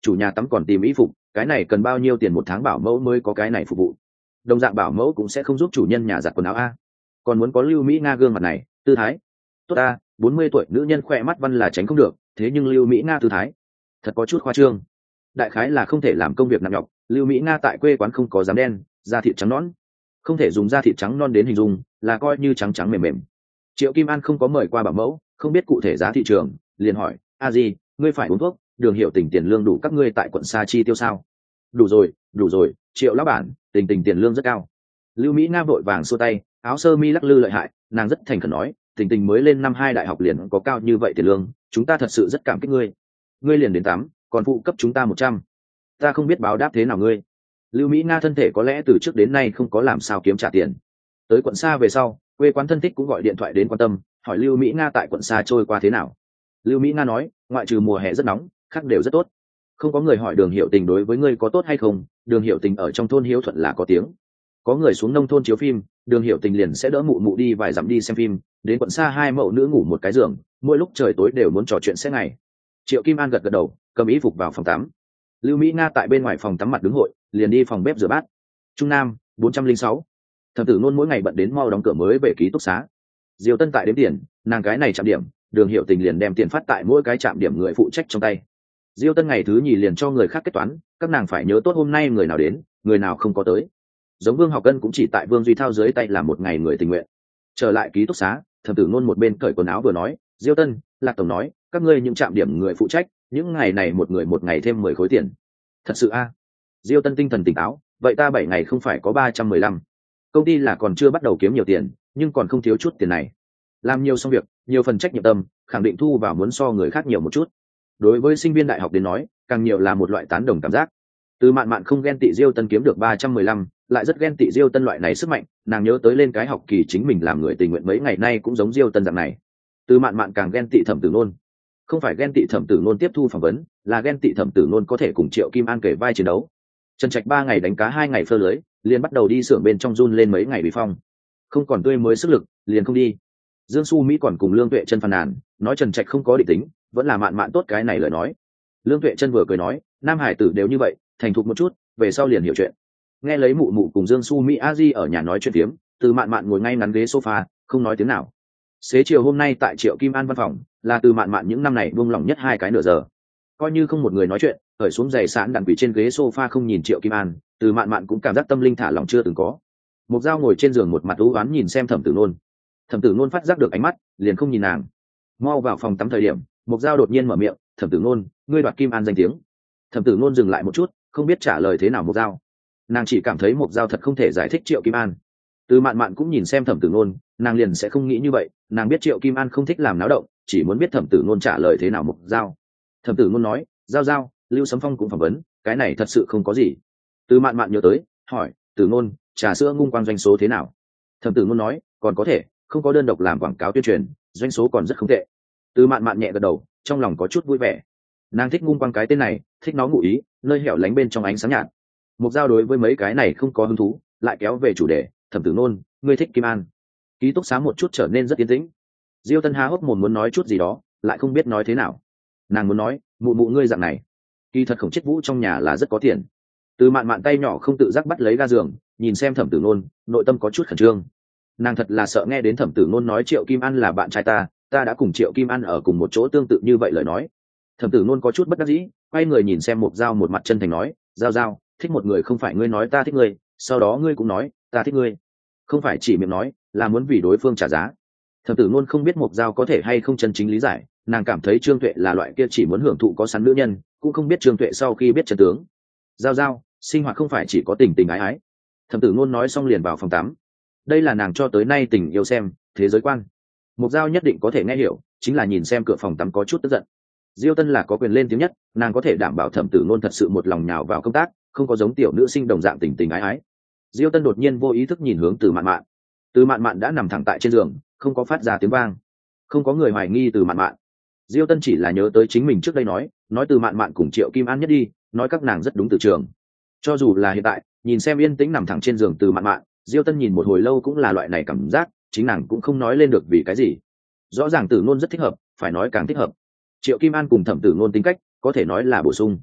chủ nhà tắm còn tìm y phục, cái này cần bao nhiêu tiền một tháng bảo mẫu mới có cái này phục vụ. Đồng dạng bảo mẫu cũng sẽ không giúp chủ nhân nhà giặt quần áo a. Còn muốn có Lưu Mỹ Nga gương mặt này, tư thái tốt a. Bốn mươi tuổi nữ nhân khoe mắt văn là tránh không được, thế nhưng Lưu Mỹ Nga tư thái thật có chút khoa trương. Đại khái là không thể làm công việc nặng nhọc, Lưu Mỹ Nga tại quê quán không có dám đen, da thịt trắng nõn, không thể dùng da thịt trắng non đến hình dung, là coi như trắng trắng mềm mềm. Triệu Kim An không có mời qua bảo mẫu, không biết cụ thể giá thị trường, liền hỏi: a di, ngươi phải uống thuốc, Đường Hiểu Tình tiền lương đủ các ngươi tại quận Sa chi tiêu sao? Đủ rồi, đủ rồi, Triệu lão bản, Tình Tình tiền lương rất cao. Lưu Mỹ Nga vội vàng xua tay, áo sơ mi lắc lư lợi hại, nàng rất thành khẩn nói: Tình Tình mới lên năm hai đại học liền có cao như vậy tiền lương, chúng ta thật sự rất cảm kích ngươi. Ngươi liền đến tám, còn phụ cấp chúng ta một trăm, ta không biết báo đáp thế nào ngươi. Lưu Mỹ Nga thân thể có lẽ từ trước đến nay không có làm sao kiếm trả tiền, tới quận Sa về sau, quê quán thân thích cũng gọi điện thoại đến quan tâm, hỏi Lưu Mỹ Nga tại quận Sa trôi qua thế nào. Lưu Mỹ Nga nói: ngoại trừ mùa hè rất nóng, khác đều rất tốt. Không có người hỏi Đường Hiểu Tình đối với ngươi có tốt hay không, Đường Hiểu Tình ở trong thôn hiếu thuận là có tiếng. Có người xuống nông thôn chiếu phim, Đường Hiểu Tình liền sẽ đỡ mụ mụ đi vài dặm đi xem phim, đến quận Sa hai mẫu nữ ngủ một cái giường, mỗi lúc trời tối đều muốn trò chuyện sẽ ngày. Triệu Kim An gật gật đầu, cầm y phục vào phòng tắm. Lưu Mỹ Nga tại bên ngoài phòng tắm mặt đứng hội, liền đi phòng bếp rửa bát. Trung Nam bốn trăm linh sáu. Thẩm Tử Nôn mỗi ngày bận đến mau đóng cửa mới về ký túc xá. Diêu Tân tại đếm tiền, nàng cái này chạm điểm, Đường Hiểu Tình liền đem tiền phát tại mỗi cái chạm điểm người phụ trách trong tay. Diêu Tân ngày thứ nhì liền cho người khác kết toán, các nàng phải nhớ tốt hôm nay người nào đến, người nào không có tới. Giống Vương Học Cân cũng chỉ tại Vương Duy Thao dưới tay làm một ngày người tình nguyện. Trở lại ký túc xá, Thẩm Tử Nôn một bên cởi quần áo vừa nói: Diêu Tân, Lạc tổng nói, các ngươi những trạm điểm người phụ trách, những ngày này một người một ngày thêm mười khối tiền. Thật sự a? À? Diêu Tân tinh thần tỉnh táo, vậy ta bảy ngày không phải có ba trăm mười lăm. Công ty là còn chưa bắt đầu kiếm nhiều tiền, nhưng còn không thiếu chút tiền này. Làm nhiều xong việc, nhiều phần trách nhiệm tâm, khẳng định thu vào muốn so người khác nhiều một chút. Đối với sinh viên đại học đến nói, càng nhiều là một loại tán đồng cảm giác. Từ Mạn Mạn không ghen tị Diêu Tân kiếm được ba trăm mười lăm, lại rất ghen tị Diêu Tân loại này sức mạnh, nàng nhớ tới lên cái học kỳ chính mình làm người tình nguyện mấy ngày nay cũng giống Diêu Tân dạng này. Từ Mạn Mạn càng ghen tị Thẩm Tử Nôn. Không phải ghen tị Thẩm Tử Nôn tiếp thu phỏng vấn, là ghen tị Thẩm Tử Nôn có thể cùng Triệu Kim An kể vai chiến đấu. Trần Trạch ba ngày đánh cá hai ngày phơ lưới, liền bắt đầu đi xưởng bên trong run lên mấy ngày bị phong. Không còn tươi mới sức lực, liền không đi. Dương Xu Mỹ còn cùng Lương Tuệ Chân phàn nàn, nói Trần Trạch không có định tính, vẫn là Mạn Mạn tốt cái này lời nói. Lương Tuệ Chân vừa cười nói, nam hải tử đều như vậy, thành thục một chút, về sau liền hiểu chuyện. Nghe lấy mụ mụ cùng Dương Xu Mỹ a di ở nhà nói chuyện phiếm, Từ Mạn Mạn ngồi ngay ngắn ghế sofa, không nói tiếng nào. Xế chiều hôm nay tại Triệu Kim An văn phòng, là Từ Mạn Mạn những năm này buông lỏng nhất hai cái nửa giờ. Coi như không một người nói chuyện, khởi xuống giày sán đặn quỷ trên ghế sofa không nhìn Triệu Kim An, Từ Mạn Mạn cũng cảm giác tâm linh thả lỏng chưa từng có. Mục Dao ngồi trên giường một mặt u uất nhìn xem Thẩm Tử Nôn. Thẩm Tử Nôn phát giác được ánh mắt, liền không nhìn nàng. Mau vào phòng tắm thời điểm, Mục Dao đột nhiên mở miệng, "Thẩm Tử Nôn, ngươi đoạt Kim An danh tiếng." Thẩm Tử Nôn dừng lại một chút, không biết trả lời thế nào Mục Dao. Nàng chỉ cảm thấy Mục Dao thật không thể giải thích Triệu Kim An. Từ Mạn Mạn cũng nhìn xem Thẩm Tử Nôn, nàng liền sẽ không nghĩ như vậy, nàng biết Triệu Kim An không thích làm náo động, chỉ muốn biết Thẩm Tử Nôn trả lời thế nào Mục Dao. Thẩm Tử Nôn nói, "Giao giao, Lưu Sấm Phong cũng phỏng vấn, cái này thật sự không có gì." Từ Mạn Mạn nhớ tới, hỏi, "Tử Nôn, trà sữa ngung quang doanh số thế nào?" Thẩm Tử Nôn nói, "Còn có thể, không có đơn độc làm quảng cáo tuyên truyền, doanh số còn rất không tệ." Từ Mạn Mạn nhẹ gật đầu, trong lòng có chút vui vẻ. Nàng thích ngung quang cái tên này, thích nó ngụ ý, nơi hẻo lánh bên trong ánh sáng nhạt. Mục Dao đối với mấy cái này không có hứng thú, lại kéo về chủ đề, "Thẩm Tử Nôn, ngươi thích Kim An." Ký túc xá một chút trở nên rất yên tĩnh. Diêu Tân há hốc mồm muốn nói chút gì đó, lại không biết nói thế nào. Nàng muốn nói, "Mụ mụ ngươi dạng này, kỳ thật Khổng Chiết Vũ trong nhà là rất có tiền." Từ Mạn Mạn tay nhỏ không tự giác bắt lấy ga giường, nhìn xem Thẩm Tử Nôn, nội tâm có chút khẩn trương. Nàng thật là sợ nghe đến Thẩm Tử Nôn nói Triệu Kim An là bạn trai ta, ta đã cùng Triệu Kim An ở cùng một chỗ tương tự như vậy lời nói. Thẩm Tử Nôn có chút bất đắc dĩ, quay người nhìn xem Mục Dao một mặt chân thành nói, "Giao giao, thích một người không phải ngươi nói ta thích ngươi, sau đó ngươi cũng nói ta thích ngươi, không phải chỉ miệng nói, là muốn vì đối phương trả giá." Thẩm Tử Nôn không biết Mục Dao có thể hay không chân chính lý giải, nàng cảm thấy Trương Tuệ là loại kia chỉ muốn hưởng thụ có sẵn nữ nhân, cũng không biết Trương Tuệ sau khi biết chân tướng. Giao giao, sinh hoạt không phải chỉ có tình tình ái ái. Thẩm Tử Nôn nói xong liền vào phòng tắm. Đây là nàng cho tới nay tình yêu xem, thế giới quan. Mục Dao nhất định có thể nghe hiểu, chính là nhìn xem cửa phòng tắm có chút tức giận. Diêu Tân là có quyền lên tiếng nhất, nàng có thể đảm bảo Thẩm Tử Nôn thật sự một lòng nhào vào công tác, không có giống tiểu nữ sinh đồng dạng tình tình ái ái. Diêu Tân đột nhiên vô ý thức nhìn hướng Từ Mạn Mạn. Từ Mạn Mạn đã nằm thẳng tại trên giường, không có phát ra tiếng vang. Không có người hoài nghi Từ Mạn Mạn. Diêu Tân chỉ là nhớ tới chính mình trước đây nói, nói Từ Mạn Mạn cùng Triệu Kim An nhất đi, nói các nàng rất đúng từ trường. Cho dù là hiện tại, nhìn xem yên tĩnh nằm thẳng trên giường Từ Mạn Mạn, Diêu Tân nhìn một hồi lâu cũng là loại này cảm giác, chính nàng cũng không nói lên được vì cái gì. Rõ ràng Tử Nôn rất thích hợp, phải nói càng thích hợp. Triệu Kim An cùng Thẩm Tử Nôn tính cách, có thể nói là bổ sung.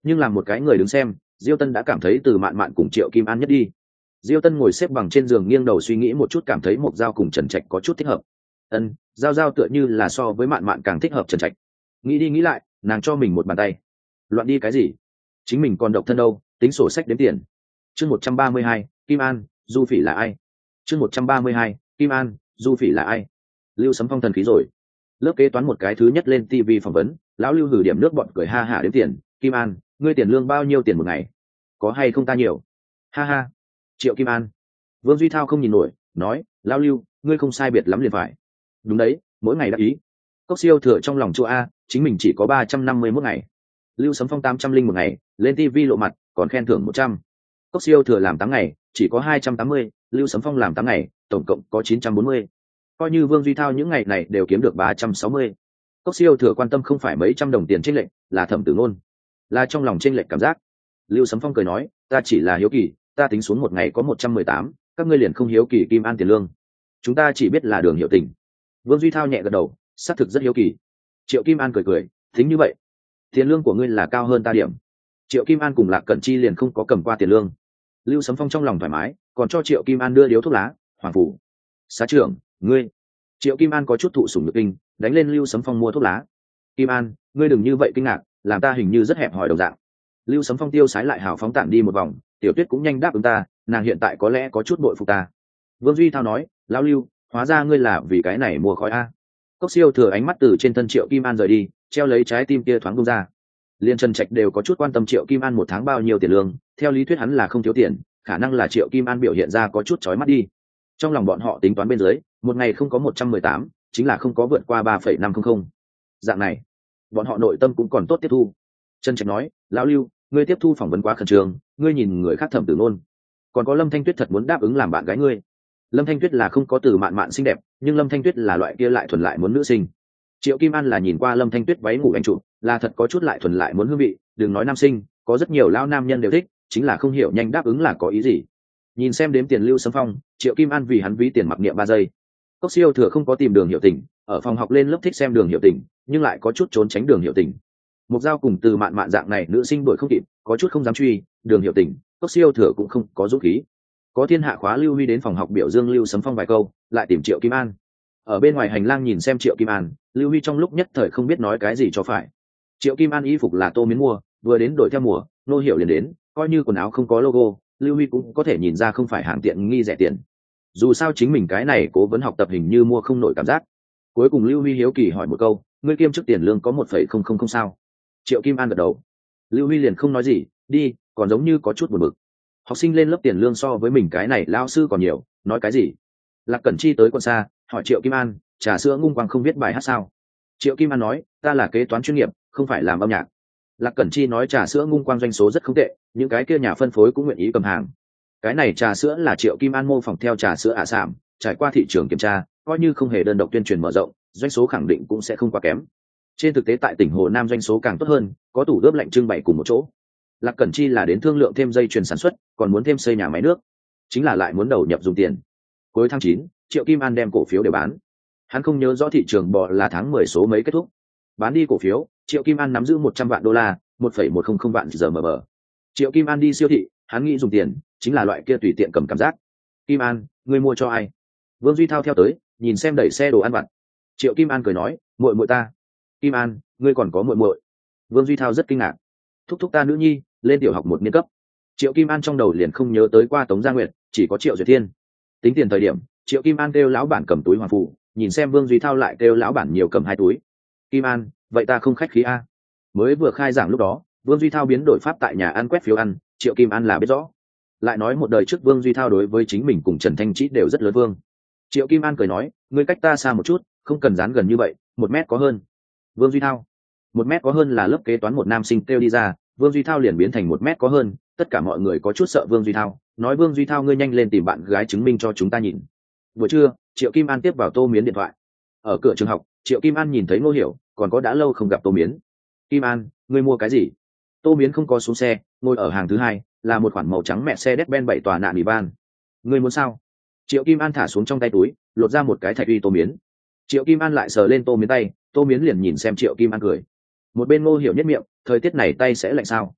nhưng làm một cái người đứng xem, Diêu Tân đã cảm thấy Từ Mạn Mạn cùng Triệu Kim An nhất đi. Diêu Tân ngồi xếp bằng trên giường nghiêng đầu suy nghĩ một chút, cảm thấy Mộc Giao cùng Trần Trạch có chút thích hợp. Ân, Giao Giao tựa như là so với Mạn Mạn càng thích hợp Trần Trạch. Nghĩ đi nghĩ lại, nàng cho mình một bàn tay. Loạn đi cái gì? Chính mình còn độc thân đâu, tính sổ sách đếm tiền. Chương một trăm ba mươi hai, Kim An, Du Phỉ là ai? Chương một trăm ba mươi hai, Kim An, Du Phỉ là ai? Lưu Sấm Phong thần khí rồi. Lớp kế toán một cái thứ nhất lên ti vi phỏng vấn, lão Lưu hử điểm nước bọn cười ha hả đếm tiền. Kim An, ngươi tiền lương bao nhiêu tiền một ngày? Có hay không ta nhiều? Ha ha. Triệu Kim An. Vương Duy Thao không nhìn nổi, nói, lão Lưu, ngươi không sai biệt lắm liền phải. Đúng đấy, mỗi ngày đắc ý. Cốc siêu thừa trong lòng chua a, chính mình chỉ có ba trăm năm mươi mốt ngày. Lưu Sấm Phong tám trăm linh một ngày, lên ti vi lộ mặt, còn khen thưởng một trăm. Cốc siêu thừa làm tám ngày, chỉ có hai trăm tám mươi, Lưu Sấm Phong làm tám ngày, tổng cộng có chín trăm bốn mươi. Coi như Vương Duy Thao những ngày này đều kiếm được ba trăm sáu mươi. Cốc siêu thừa quan tâm không phải mấy trăm đồng tiền chênh lệch, là Thẩm Tử Ngôn, là trong lòng chênh lệch cảm giác. Lưu Sấm Phong cười nói, ta chỉ là hiếu kỳ, ta tính xuống một ngày có một trăm mười tám, các ngươi liền không hiếu kỳ Kim An tiền lương. Chúng ta chỉ biết là Đường Hiểu Tình. Vương Duy Thao nhẹ gật đầu, xác thực rất hiếu kỳ. Triệu Kim An cười cười, tính như vậy, tiền lương của ngươi là cao hơn ta điểm. Triệu Kim An cùng Lạc Cẩn Chi liền không có cầm qua tiền lương. Lưu Sấm Phong trong lòng thoải mái, còn cho Triệu Kim An đưa điếu thuốc lá. Hoàng phủ xá trưởng, ngươi. Triệu Kim An có chút thụ sủng nhược kinh, đánh lên Lưu Sấm Phong mua thuốc lá. Kim An, ngươi đừng như vậy kinh ngạc, làm ta hình như rất hẹp hòi đồng dạng. Lưu Sấm Phong tiêu sái lại hào phóng tản đi một vòng, Tiểu Tuyết cũng nhanh đáp ứng ta, nàng hiện tại có lẽ có chút bội phục ta. Vương Duy Thao nói, lão Lưu, hóa ra ngươi là vì cái này mua khói a. Cốc siêu thừa ánh mắt từ trên thân Triệu Kim An rời đi, treo lấy trái tim kia thoáng bung ra. Liên Trần Trạch đều có chút quan tâm Triệu Kim An một tháng bao nhiêu tiền lương, theo lý thuyết hắn là không thiếu tiền, khả năng là Triệu Kim An biểu hiện ra có chút chói mắt đi. Trong lòng bọn họ tính toán bên dưới, một ngày không có một trăm mười tám, chính là không có vượt qua ba phẩy năm không không. Dạng này, bọn họ nội tâm cũng còn tốt tiếp thu. Trần Trạch nói, lão Lưu, ngươi tiếp thu phỏng vấn quá khẩn trương, ngươi nhìn người khác Thẩm Tử Ngôn, còn có Lâm Thanh Tuyết thật muốn đáp ứng làm bạn gái ngươi. Lâm Thanh Tuyết là không có Từ Mạn Mạn xinh đẹp, nhưng Lâm Thanh Tuyết là loại kia lại thuần lại muốn nữ sinh. Triệu Kim An là nhìn qua Lâm Thanh Tuyết váy ngủ anh chụp, là thật có chút lại thuần lại muốn hương vị, đừng nói nam sinh, có rất nhiều lão nam nhân đều thích, chính là không hiểu nhanh đáp ứng là có ý gì. Nhìn xem đếm tiền Lưu Sấm Phong, Triệu Kim An vì hắn ví tiền mặc niệm ba giây. Cốc siêu thừa không có tìm Đường Hiểu Tình, ở phòng học lên lớp thích xem Đường Hiểu Tình, nhưng lại có chút trốn tránh Đường Hiểu Tình. Mộc Giao cùng Từ Mạn Mạn dạng này nữ sinh đuổi không kịp, có chút không dám truy, Đường Hiểu Tình, Cốc siêu thừa cũng không có dũng khí. Có thiên hạ khóa Lưu Huy đến phòng học biểu dương Lưu Sấm Phong vài câu, lại tìm Triệu Kim An. Ở bên ngoài hành lang nhìn xem Triệu Kim An, Lưu Huy trong lúc nhất thời không biết nói cái gì cho phải. Triệu Kim An y phục là Tô Miến mua, vừa đến đổi theo mùa, nô hiểu liền đến, coi như quần áo không có logo, Lưu Huy cũng có thể nhìn ra không phải hàng tiện nghi rẻ tiền. Dù sao chính mình cái này cố vấn học tập hình như mua không nổi cảm giác. Cuối cùng Lưu Huy hiếu kỳ hỏi một câu, ngươi kiêm chức tiền lương có một phẩy không không không sao? Triệu Kim An gật đầu. Lưu Huy liền không nói gì, đi, còn giống như có chút buồn bực. Học sinh lên lớp tiền lương so với mình cái này lao sư còn nhiều, nói cái gì? Lạc Cẩn Chi tới quận xa, hỏi Triệu Kim An, trà sữa ngung quang không biết bài hát sao? Triệu Kim An nói, ta là kế toán chuyên nghiệp, không phải làm âm nhạc. Lạc Cẩn Chi nói trà sữa ngung quang doanh số rất không tệ, những cái kia nhà phân phối cũng nguyện ý cầm hàng. Cái này trà sữa là Triệu Kim An mô phỏng theo trà sữa ả sảm, trải qua thị trường kiểm tra, coi như không hề đơn độc tuyên truyền mở rộng, doanh số khẳng định cũng sẽ không quá kém. Trên thực tế tại tỉnh Hồ Nam doanh số càng tốt hơn, có tủ ướp lạnh trưng bày cùng một chỗ. Lạc Cẩn Chi là đến thương lượng thêm dây chuyền sản xuất, còn muốn thêm xây nhà máy nước, chính là lại muốn đầu nhập dùng tiền. Cuối tháng chín, Triệu Kim An đem cổ phiếu để bán. Hắn không nhớ rõ thị trường bò là tháng mười số mấy kết thúc. Bán đi cổ phiếu, Triệu Kim An nắm giữ một trăm vạn đô la, một phẩy một không không vạn giờ mờ mờ. Triệu Kim An đi siêu thị, hắn nghĩ dùng tiền, chính là loại kia tùy tiện cầm cảm giác. Kim An, ngươi mua cho ai? Vương Duy Thao theo tới, nhìn xem đẩy xe đồ ăn vặt. Triệu Kim An cười nói, muội muội ta. Kim An, ngươi còn có muội muội? Vương Duy Thao rất kinh ngạc. Thúc thúc ta nữ nhi, lên tiểu học một niên cấp. Triệu Kim An trong đầu liền không nhớ tới qua Tống Gia Nguyệt, chỉ có Triệu Duyệt Thiên. Tính tiền thời điểm, Triệu Kim An kêu lão bản cầm túi hoàng phụ, nhìn xem Vương Duy Thao lại kêu lão bản nhiều cầm hai túi. Kim An, vậy ta không khách khí a. Mới vừa khai giảng lúc đó, Vương Duy Thao biến đổi pháp tại nhà ăn quét phiếu ăn, Triệu Kim An là biết rõ. Lại nói một đời trước Vương Duy Thao đối với chính mình cùng Trần Thanh Trĩ đều rất lớn vương. Triệu Kim An cười nói, ngươi cách ta xa một chút, không cần dán gần như vậy, một mét có hơn. Vương Duy Thao, một mét có hơn là lớp kế toán một nam sinh kêu đi ra, Vương Duy Thao liền biến thành một mét có hơn, tất cả mọi người có chút sợ Vương Duy Thao, nói Vương Duy Thao ngươi nhanh lên tìm bạn gái chứng minh cho chúng ta nhìn. Buổi trưa, Triệu Kim An tiếp vào Tô Miến điện thoại. Ở cửa trường học, Triệu Kim An nhìn thấy Ngô Hiểu, còn có đã lâu không gặp Tô Miến. Kim An, ngươi mua cái gì? Tô Miến không có xuống xe, ngồi ở hàng thứ hai, là một khoản màu trắng mẹ xe Mercedes-Benz bảy tòa nạn van. Ngươi muốn sao? Triệu Kim An thả xuống trong tay túi, lột ra một cái thạch uy Tô Miến. Triệu Kim An lại sờ lên Tô Miến tay, Tô Miến liền nhìn xem Triệu Kim An cười. Một bên Ngô Hiểu nhất miệng, thời tiết này tay sẽ lạnh sao?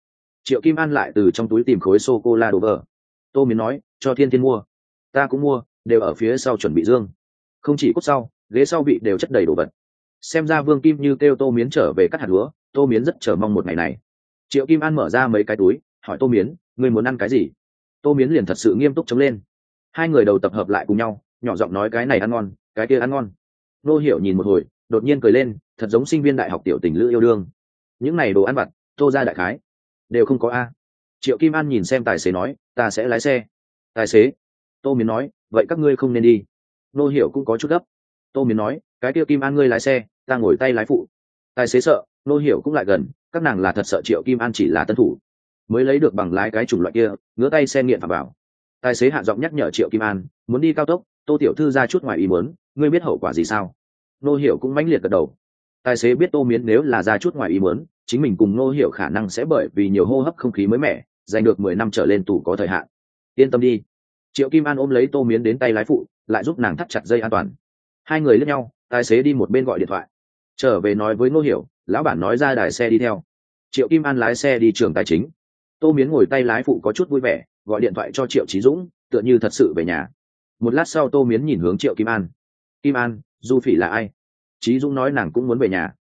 Triệu Kim An lại từ trong túi tìm khối sô cô la đồ vờ. Tô Miến nói, cho Thiên Thiên mua. Ta cũng mua, đều ở phía sau chuẩn bị dương. Không chỉ cốt sau, ghế sau vị đều chất đầy đồ vật. Xem ra Vương Kim Như kêu Tô Miến trở về cắt hạt lúa, Tô Miến rất chờ mong một ngày này. Triệu Kim An mở ra mấy cái túi, hỏi Tô Miến, ngươi muốn ăn cái gì? Tô Miến liền thật sự nghiêm túc chống lên. Hai người đầu tập hợp lại cùng nhau, nhỏ giọng nói cái này ăn ngon, cái kia ăn ngon. Nô Hiểu nhìn một hồi, đột nhiên cười lên, thật giống sinh viên đại học tiểu tình lữ yêu đương. Những này đồ ăn vặt, Tô ra đại khái đều không có a. Triệu Kim An nhìn xem tài xế nói, ta sẽ lái xe. Tài xế. Tô Miến nói, vậy các ngươi không nên đi. Nô Hiểu cũng có chút gấp. Tô Miến nói, cái kia Kim An ngươi lái xe, ta ngồi tay lái phụ. Tài xế sợ, Nô Hiểu cũng lại gần, các nàng là thật sợ Triệu Kim An chỉ là tân thủ, mới lấy được bằng lái cái chủng loại kia, ngứa tay xe nghiện phạm vào. Tài xế hạ giọng nhắc nhở Triệu Kim An, muốn đi cao tốc, Tô tiểu thư ra chút ngoài ý muốn, ngươi biết hậu quả gì sao? Nô Hiểu cũng mãnh liệt gật đầu. Tài xế biết Tô Miến nếu là ra chút ngoài ý muốn, chính mình cùng Nô Hiểu khả năng sẽ bởi vì nhiều hô hấp không khí mới mẻ, giành được mười năm trở lên tù có thời hạn. Yên tâm đi. Triệu Kim An ôm lấy Tô Miến đến tay lái phụ, lại giúp nàng thắt chặt dây an toàn. Hai người liếc nhau, tài xế đi một bên gọi điện thoại, trở về nói với Nô Hiểu, lão bản nói ra đài xe đi theo. Triệu Kim An lái xe đi trường tài chính. Tô Miến ngồi tay lái phụ có chút vui vẻ, gọi điện thoại cho Triệu Chí Dũng, tựa như thật sự về nhà. Một lát sau Tô Miến nhìn hướng Triệu Kim An. Kim An, Du Phỉ là ai? Chí Dũng nói nàng cũng muốn về nhà.